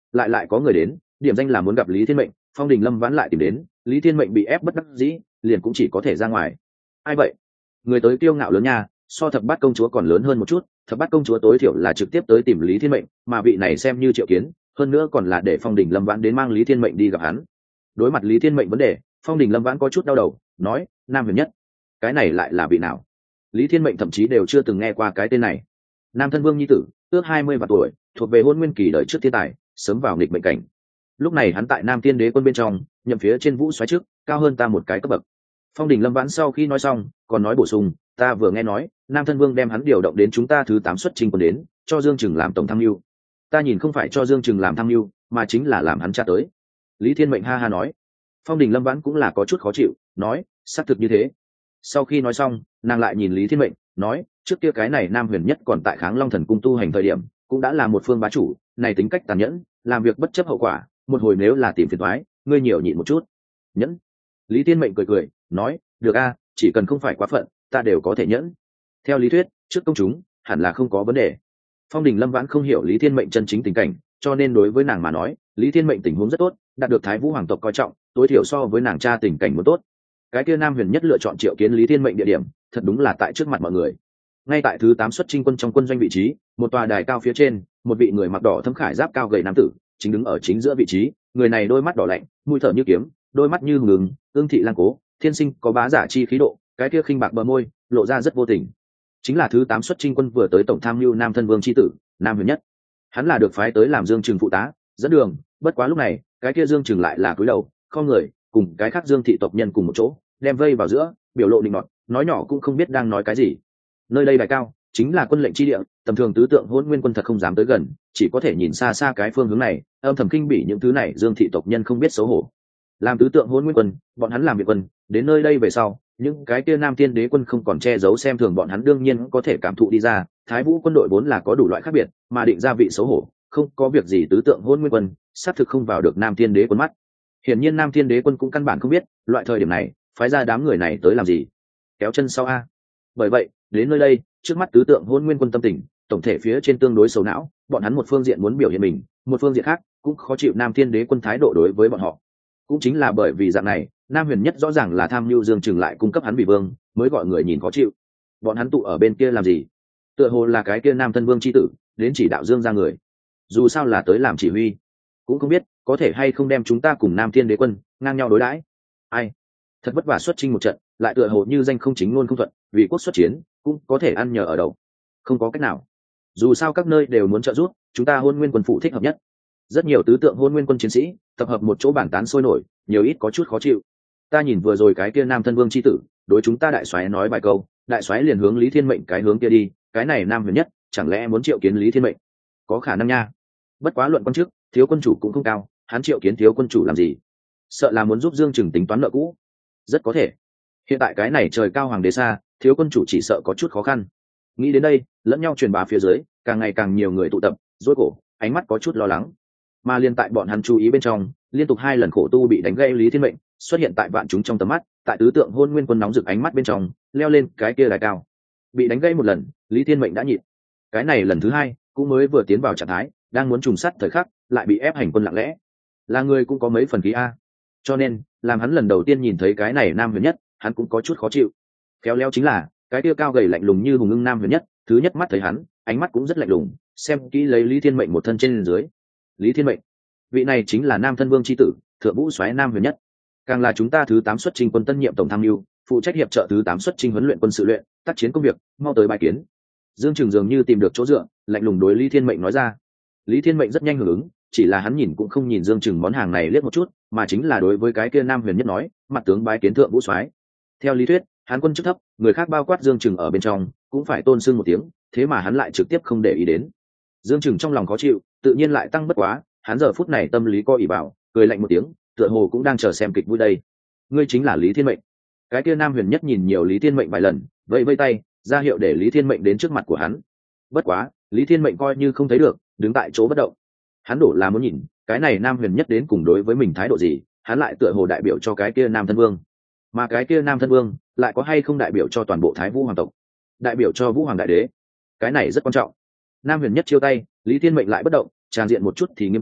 lại lại có người đến, điểm danh là muốn gặp Lý Thiên Mệnh. Phong Đình Lâm Vãn lại tìm đến, Lý Thiên Mệnh bị ép bất đắc dĩ, liền cũng chỉ có thể ra ngoài. Ai vậy? Người tới kiêu ngạo lớn nha, so Thập Bát công chúa còn lớn hơn một chút. Thập Bát công chúa tối thiểu là trực tiếp tới tìm Lý Thiên Mệnh, mà vị này xem như triệu kiến, hơn nữa còn là để Phong Đình Lâm Vãn đến mang Lý Thiên Mệnh đi gặp hắn. Đối mặt Lý Thiên Mệnh vấn đề, Phong Đình Lâm Vãn có chút đau đầu, nói: Nam Huyền Nhất, cái này lại là vị nào? Lý Thiên Mệnh thậm chí đều chưa từng nghe qua cái tên này. Nam Thân Vương nhi tử, ước hai mươi vạn tuổi, thuộc về hôn nguyên kỳ đời trước thiên tài, sớm vào nghịch mệnh cảnh. Lúc này hắn tại Nam Tiên Đế quân bên trong, nhậm phía trên Vũ Soái trước, cao hơn ta một cái cấp bậc. Phong Đình Lâm Vãn sau khi nói xong, còn nói bổ sung: ta vừa nghe nói, Nam Thân Vương đem hắn điều động đến chúng ta thứ tám xuất chinh quân đến, cho Dương Trừng làm tổng tham mưu. Ta nhìn không phải cho Dương Trừng làm tham mưu, mà chính là làm hắn tra tới. Lý Thiên Mệnh ha ha nói. Phong Đình Lâm Vãn cũng là có chút khó chịu, nói: xác thực như thế. Sau khi nói xong, nàng lại nhìn Lý Thiên Mệnh, nói: trước kia cái này Nam Huyền Nhất còn tại Kháng Long Thần cung tu hành thời điểm, cũng đã là một phương bá chủ, này tính cách tàn nhẫn, làm việc bất chấp hậu quả, một hồi nếu là tìm phiền toái, ngươi nhiều nhịn một chút. Nhẫn. Lý Thiên Mệnh cười cười, nói: được a, chỉ cần không phải quá phận, ta đều có thể nhẫn. Theo lý thuyết, trước công chúng, hẳn là không có vấn đề. Phong Đình Lâm Vãn không hiểu Lý Thiên Mệnh chân chính tình cảnh, cho nên đối với nàng mà nói, Lý Thiên Mệnh tình huống rất tốt, đạt được Thái Vũ hoàng tộc coi trọng, tối thiểu so với nàng cha tình cảnh muốn tốt. Cái kia Nam Huyền Nhất lựa chọn triệu kiến Lý Thiên Mệnh địa điểm, thật đúng là tại trước mặt mọi người. Ngay tại thứ tám xuất chinh quân trong quân doanh vị trí, một tòa đài cao phía trên, một vị người mặc đỏ thâm khải giáp cao gầy nam tử, chính đứng ở chính giữa vị trí, người này đôi mắt đỏ lạnh, mũi thở như kiếm, đôi mắt như ngừng, ương thị lang cố, thiên sinh có bá giả chi khí độ, cái kia khinh bạc bờ môi, lộ ra rất vô tình. Chính là thứ tám xuất chinh quân vừa tới tổng tham mưu Nam Thân Vương chi tử, Nam Huyền Nhất. Hắn là được phái tới làm Dương Trừng phụ tá, dẫn đường, bất quá lúc này, cái kia Dương Trừng lại là cúi đầu, không người, cùng cái khác Dương thị tộc nhân cùng một chỗ, đem vây vào giữa, biểu lộ định nọt, nói nhỏ cũng không biết đang nói cái gì. Nơi đây đài cao, chính là quân lệnh chi địa, tầm thường tứ tượng Hỗn Nguyên quân thật không dám tới gần, chỉ có thể nhìn xa xa cái phương hướng này, âm thầm kinh bỉ những thứ này Dương thị tộc nhân không biết xấu hổ. Làm tứ tượng Hỗn Nguyên quân, bọn hắn làm việc quân, đến nơi đây về sau, những cái kia Nam Tiên Đế quân không còn che giấu xem thường bọn hắn, đương nhiên có thể cảm thụ đi ra, Thái Vũ quân đội vốn là có đủ loại khác biệt, mà định ra vị xấu hổ, không có việc gì tứ tượng Hỗn Nguyên quân, xác thực không vào được Nam Tiên Đế quân mắt. Hiển nhiên Nam Tiên Đế quân cũng căn bản không biết, loại thời điểm này, phái ra đám người này tới làm gì? Kéo chân sau a. Bởi vậy, đến nơi đây, trước mắt tứ tượng Hỗn Nguyên quân tâm tình, tổng thể phía trên tương đối xấu não, bọn hắn một phương diện muốn biểu hiện mình, một phương diện khác cũng khó chịu Nam Tiên Đế quân thái độ đối với bọn họ. Cũng chính là bởi vì dạng này, Nam Huyền Nhất rõ ràng là tham mưu Dương Trừng lại cung cấp hắn vị vương, mới gọi người nhìn khó chịu. Bọn hắn tụ ở bên kia làm gì? Tựa hồ là cái kia Nam Thân Vương chi tử, đến chỉ đạo Dương ra người. Dù sao là tới làm chỉ huy, cũng không biết có thể hay không đem chúng ta cùng Nam Thiên Đế quân ngang nhau đối đãi. Ai? Thật vất vả xuất chinh một trận, lại tựa hồ như danh không chính luôn không thuận, vì quốc xuất chiến, cũng có thể ăn nhờ ở đậu. Không có cách nào. Dù sao các nơi đều muốn trợ giúp, chúng ta Hôn Nguyên quân phụ thích hợp nhất. Rất nhiều tứ tượng Hôn Nguyên quân chiến sĩ tập hợp một chỗ bản tán sôi nổi, nhiều ít có chút khó chịu. Ta nhìn vừa rồi cái kia Nam Thân Vương chi tử, đối chúng ta đại soái nói vài câu, đại soái liền hướng Lý Thiên Mệnh cái hướng kia đi, cái này Nam Huyền Nhất, chẳng lẽ muốn triệu kiến Lý Thiên Mệnh? Có khả năng nha. Bất quá luận quan trước, thiếu quân chủ cũng không cao, hắn triệu kiến thiếu quân chủ làm gì? Sợ là muốn giúp Dương Trừng tính toán nợ cũ. Rất có thể. Hiện tại cái này trời cao hoàng đế xa, thiếu quân chủ chỉ sợ có chút khó khăn. Nghĩ đến đây, lẫn nhau truyền bá phía dưới, càng ngày càng nhiều người tụ tập, rối cổ, ánh mắt có chút lo lắng. Mà liên tại bọn hắn chú ý bên trong, liên tục hai lần khổ tu bị đánh gây Lý Thiên Mệnh xuất hiện tại vạn chúng trong tầm mắt, tại tứ tượng Hôn Nguyên quân nóng rực ánh mắt bên trong, leo lên cái kia đài cao. Bị đánh gây một lần, Lý Thiên Mệnh đã nhịn. Cái này lần thứ hai, cũng mới vừa tiến vào trạng thái, đang muốn trùng sát thời khắc, lại bị ép hành quân lặng lẽ. Là người cũng có mấy phần khí a. Cho nên, làm hắn lần đầu tiên nhìn thấy cái này Nam Huyền Nhất, hắn cũng có chút khó chịu. Khéo léo chính là, cái kia cao gầy lạnh lùng như hùng ưng Nam Huyền Nhất, thứ nhất mắt thấy hắn, ánh mắt cũng rất lạnh lùng, xem kỹ lấy Lý Thiên Mệnh một thân trên dưới. Lý Thiên Mệnh, vị này chính là Nam Thân Vương chi tử, Thượng Vũ soái Nam Huyền Nhất, càng là chúng ta thứ tám xuất chinh quân tân nhiệm tổng tham mưu, phụ trách hiệp trợ thứ tám xuất chinh huấn luyện quân sự luyện, tác chiến công việc, mau tới bài kiến. Dương Trừng dường như tìm được chỗ dựa, lạnh lùng đối Lý Thiên Mệnh nói ra. Lý Thiên Mệnh rất nhanh hưởng ứng, chỉ là hắn nhìn cũng không nhìn Dương Trừng món hàng này liếc một chút, mà chính là đối với cái kia Nam Huyền Nhất nói, mặt tướng bái kiến Thượng Vũ soái. Theo lý thuyết, hắn quân chức thấp, người khác bao quát Dương Trừng ở bên trong, cũng phải tôn sưng một tiếng, thế mà hắn lại trực tiếp không để ý đến. Dương Trừng trong lòng khó chịu, tự nhiên lại tăng bất quá, hắn giờ phút này tâm lý co ỷ bảo, cười lạnh một tiếng, tựa hồ cũng đang chờ xem kịch vui đây. Ngươi chính là Lý Thiên Mệnh. Cái kia Nam Huyền Nhất nhìn nhiều Lý Thiên Mệnh vài lần, vẫy vẫy tay, ra hiệu để Lý Thiên Mệnh đến trước mặt của hắn. Bất quá, Lý Thiên Mệnh coi như không thấy được, đứng tại chỗ bất động. Hắn đổ là muốn nhìn, cái này Nam Huyền Nhất đến cùng đối với mình thái độ gì, hắn lại tựa hồ đại biểu cho cái kia Nam Thân Vương. Mà cái kia Nam Thân Vương, lại có hay không đại biểu cho toàn bộ Thái Vũ hoàng tộc, đại biểu cho Vũ Hoàng đại đế. Cái này rất quan trọng. Nam Huyền Nhất chiêu tay, Lý Thiên Mệnh lại bất động, tràn diện một chút thì nghiêm túc,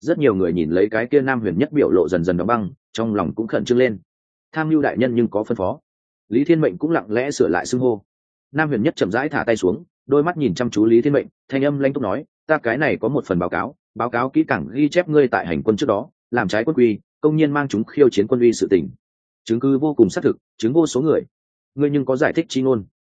rất nhiều người nhìn lấy cái kia Nam Huyền Nhất biểu lộ dần dần đóng băng, trong lòng cũng khẩn trương lên. Tham mưu đại nhân nhưng có phân phó. Lý Thiên Mệnh cũng lặng lẽ sửa lại xưng hô. Nam Huyền Nhất chậm rãi thả tay xuống, đôi mắt nhìn chăm chú Lý Thiên Mệnh, thanh âm lanh túc nói, ta cái này có một phần báo cáo, báo cáo kỹ càng ghi chép ngươi tại hành quân trước đó làm trái quân quy, công nhiên mang chúng khiêu chiến quân uy sự tình, chứng cứ vô cùng xác thực, chứng vô số người. Ngươi nhưng có giải thích chi ngôn?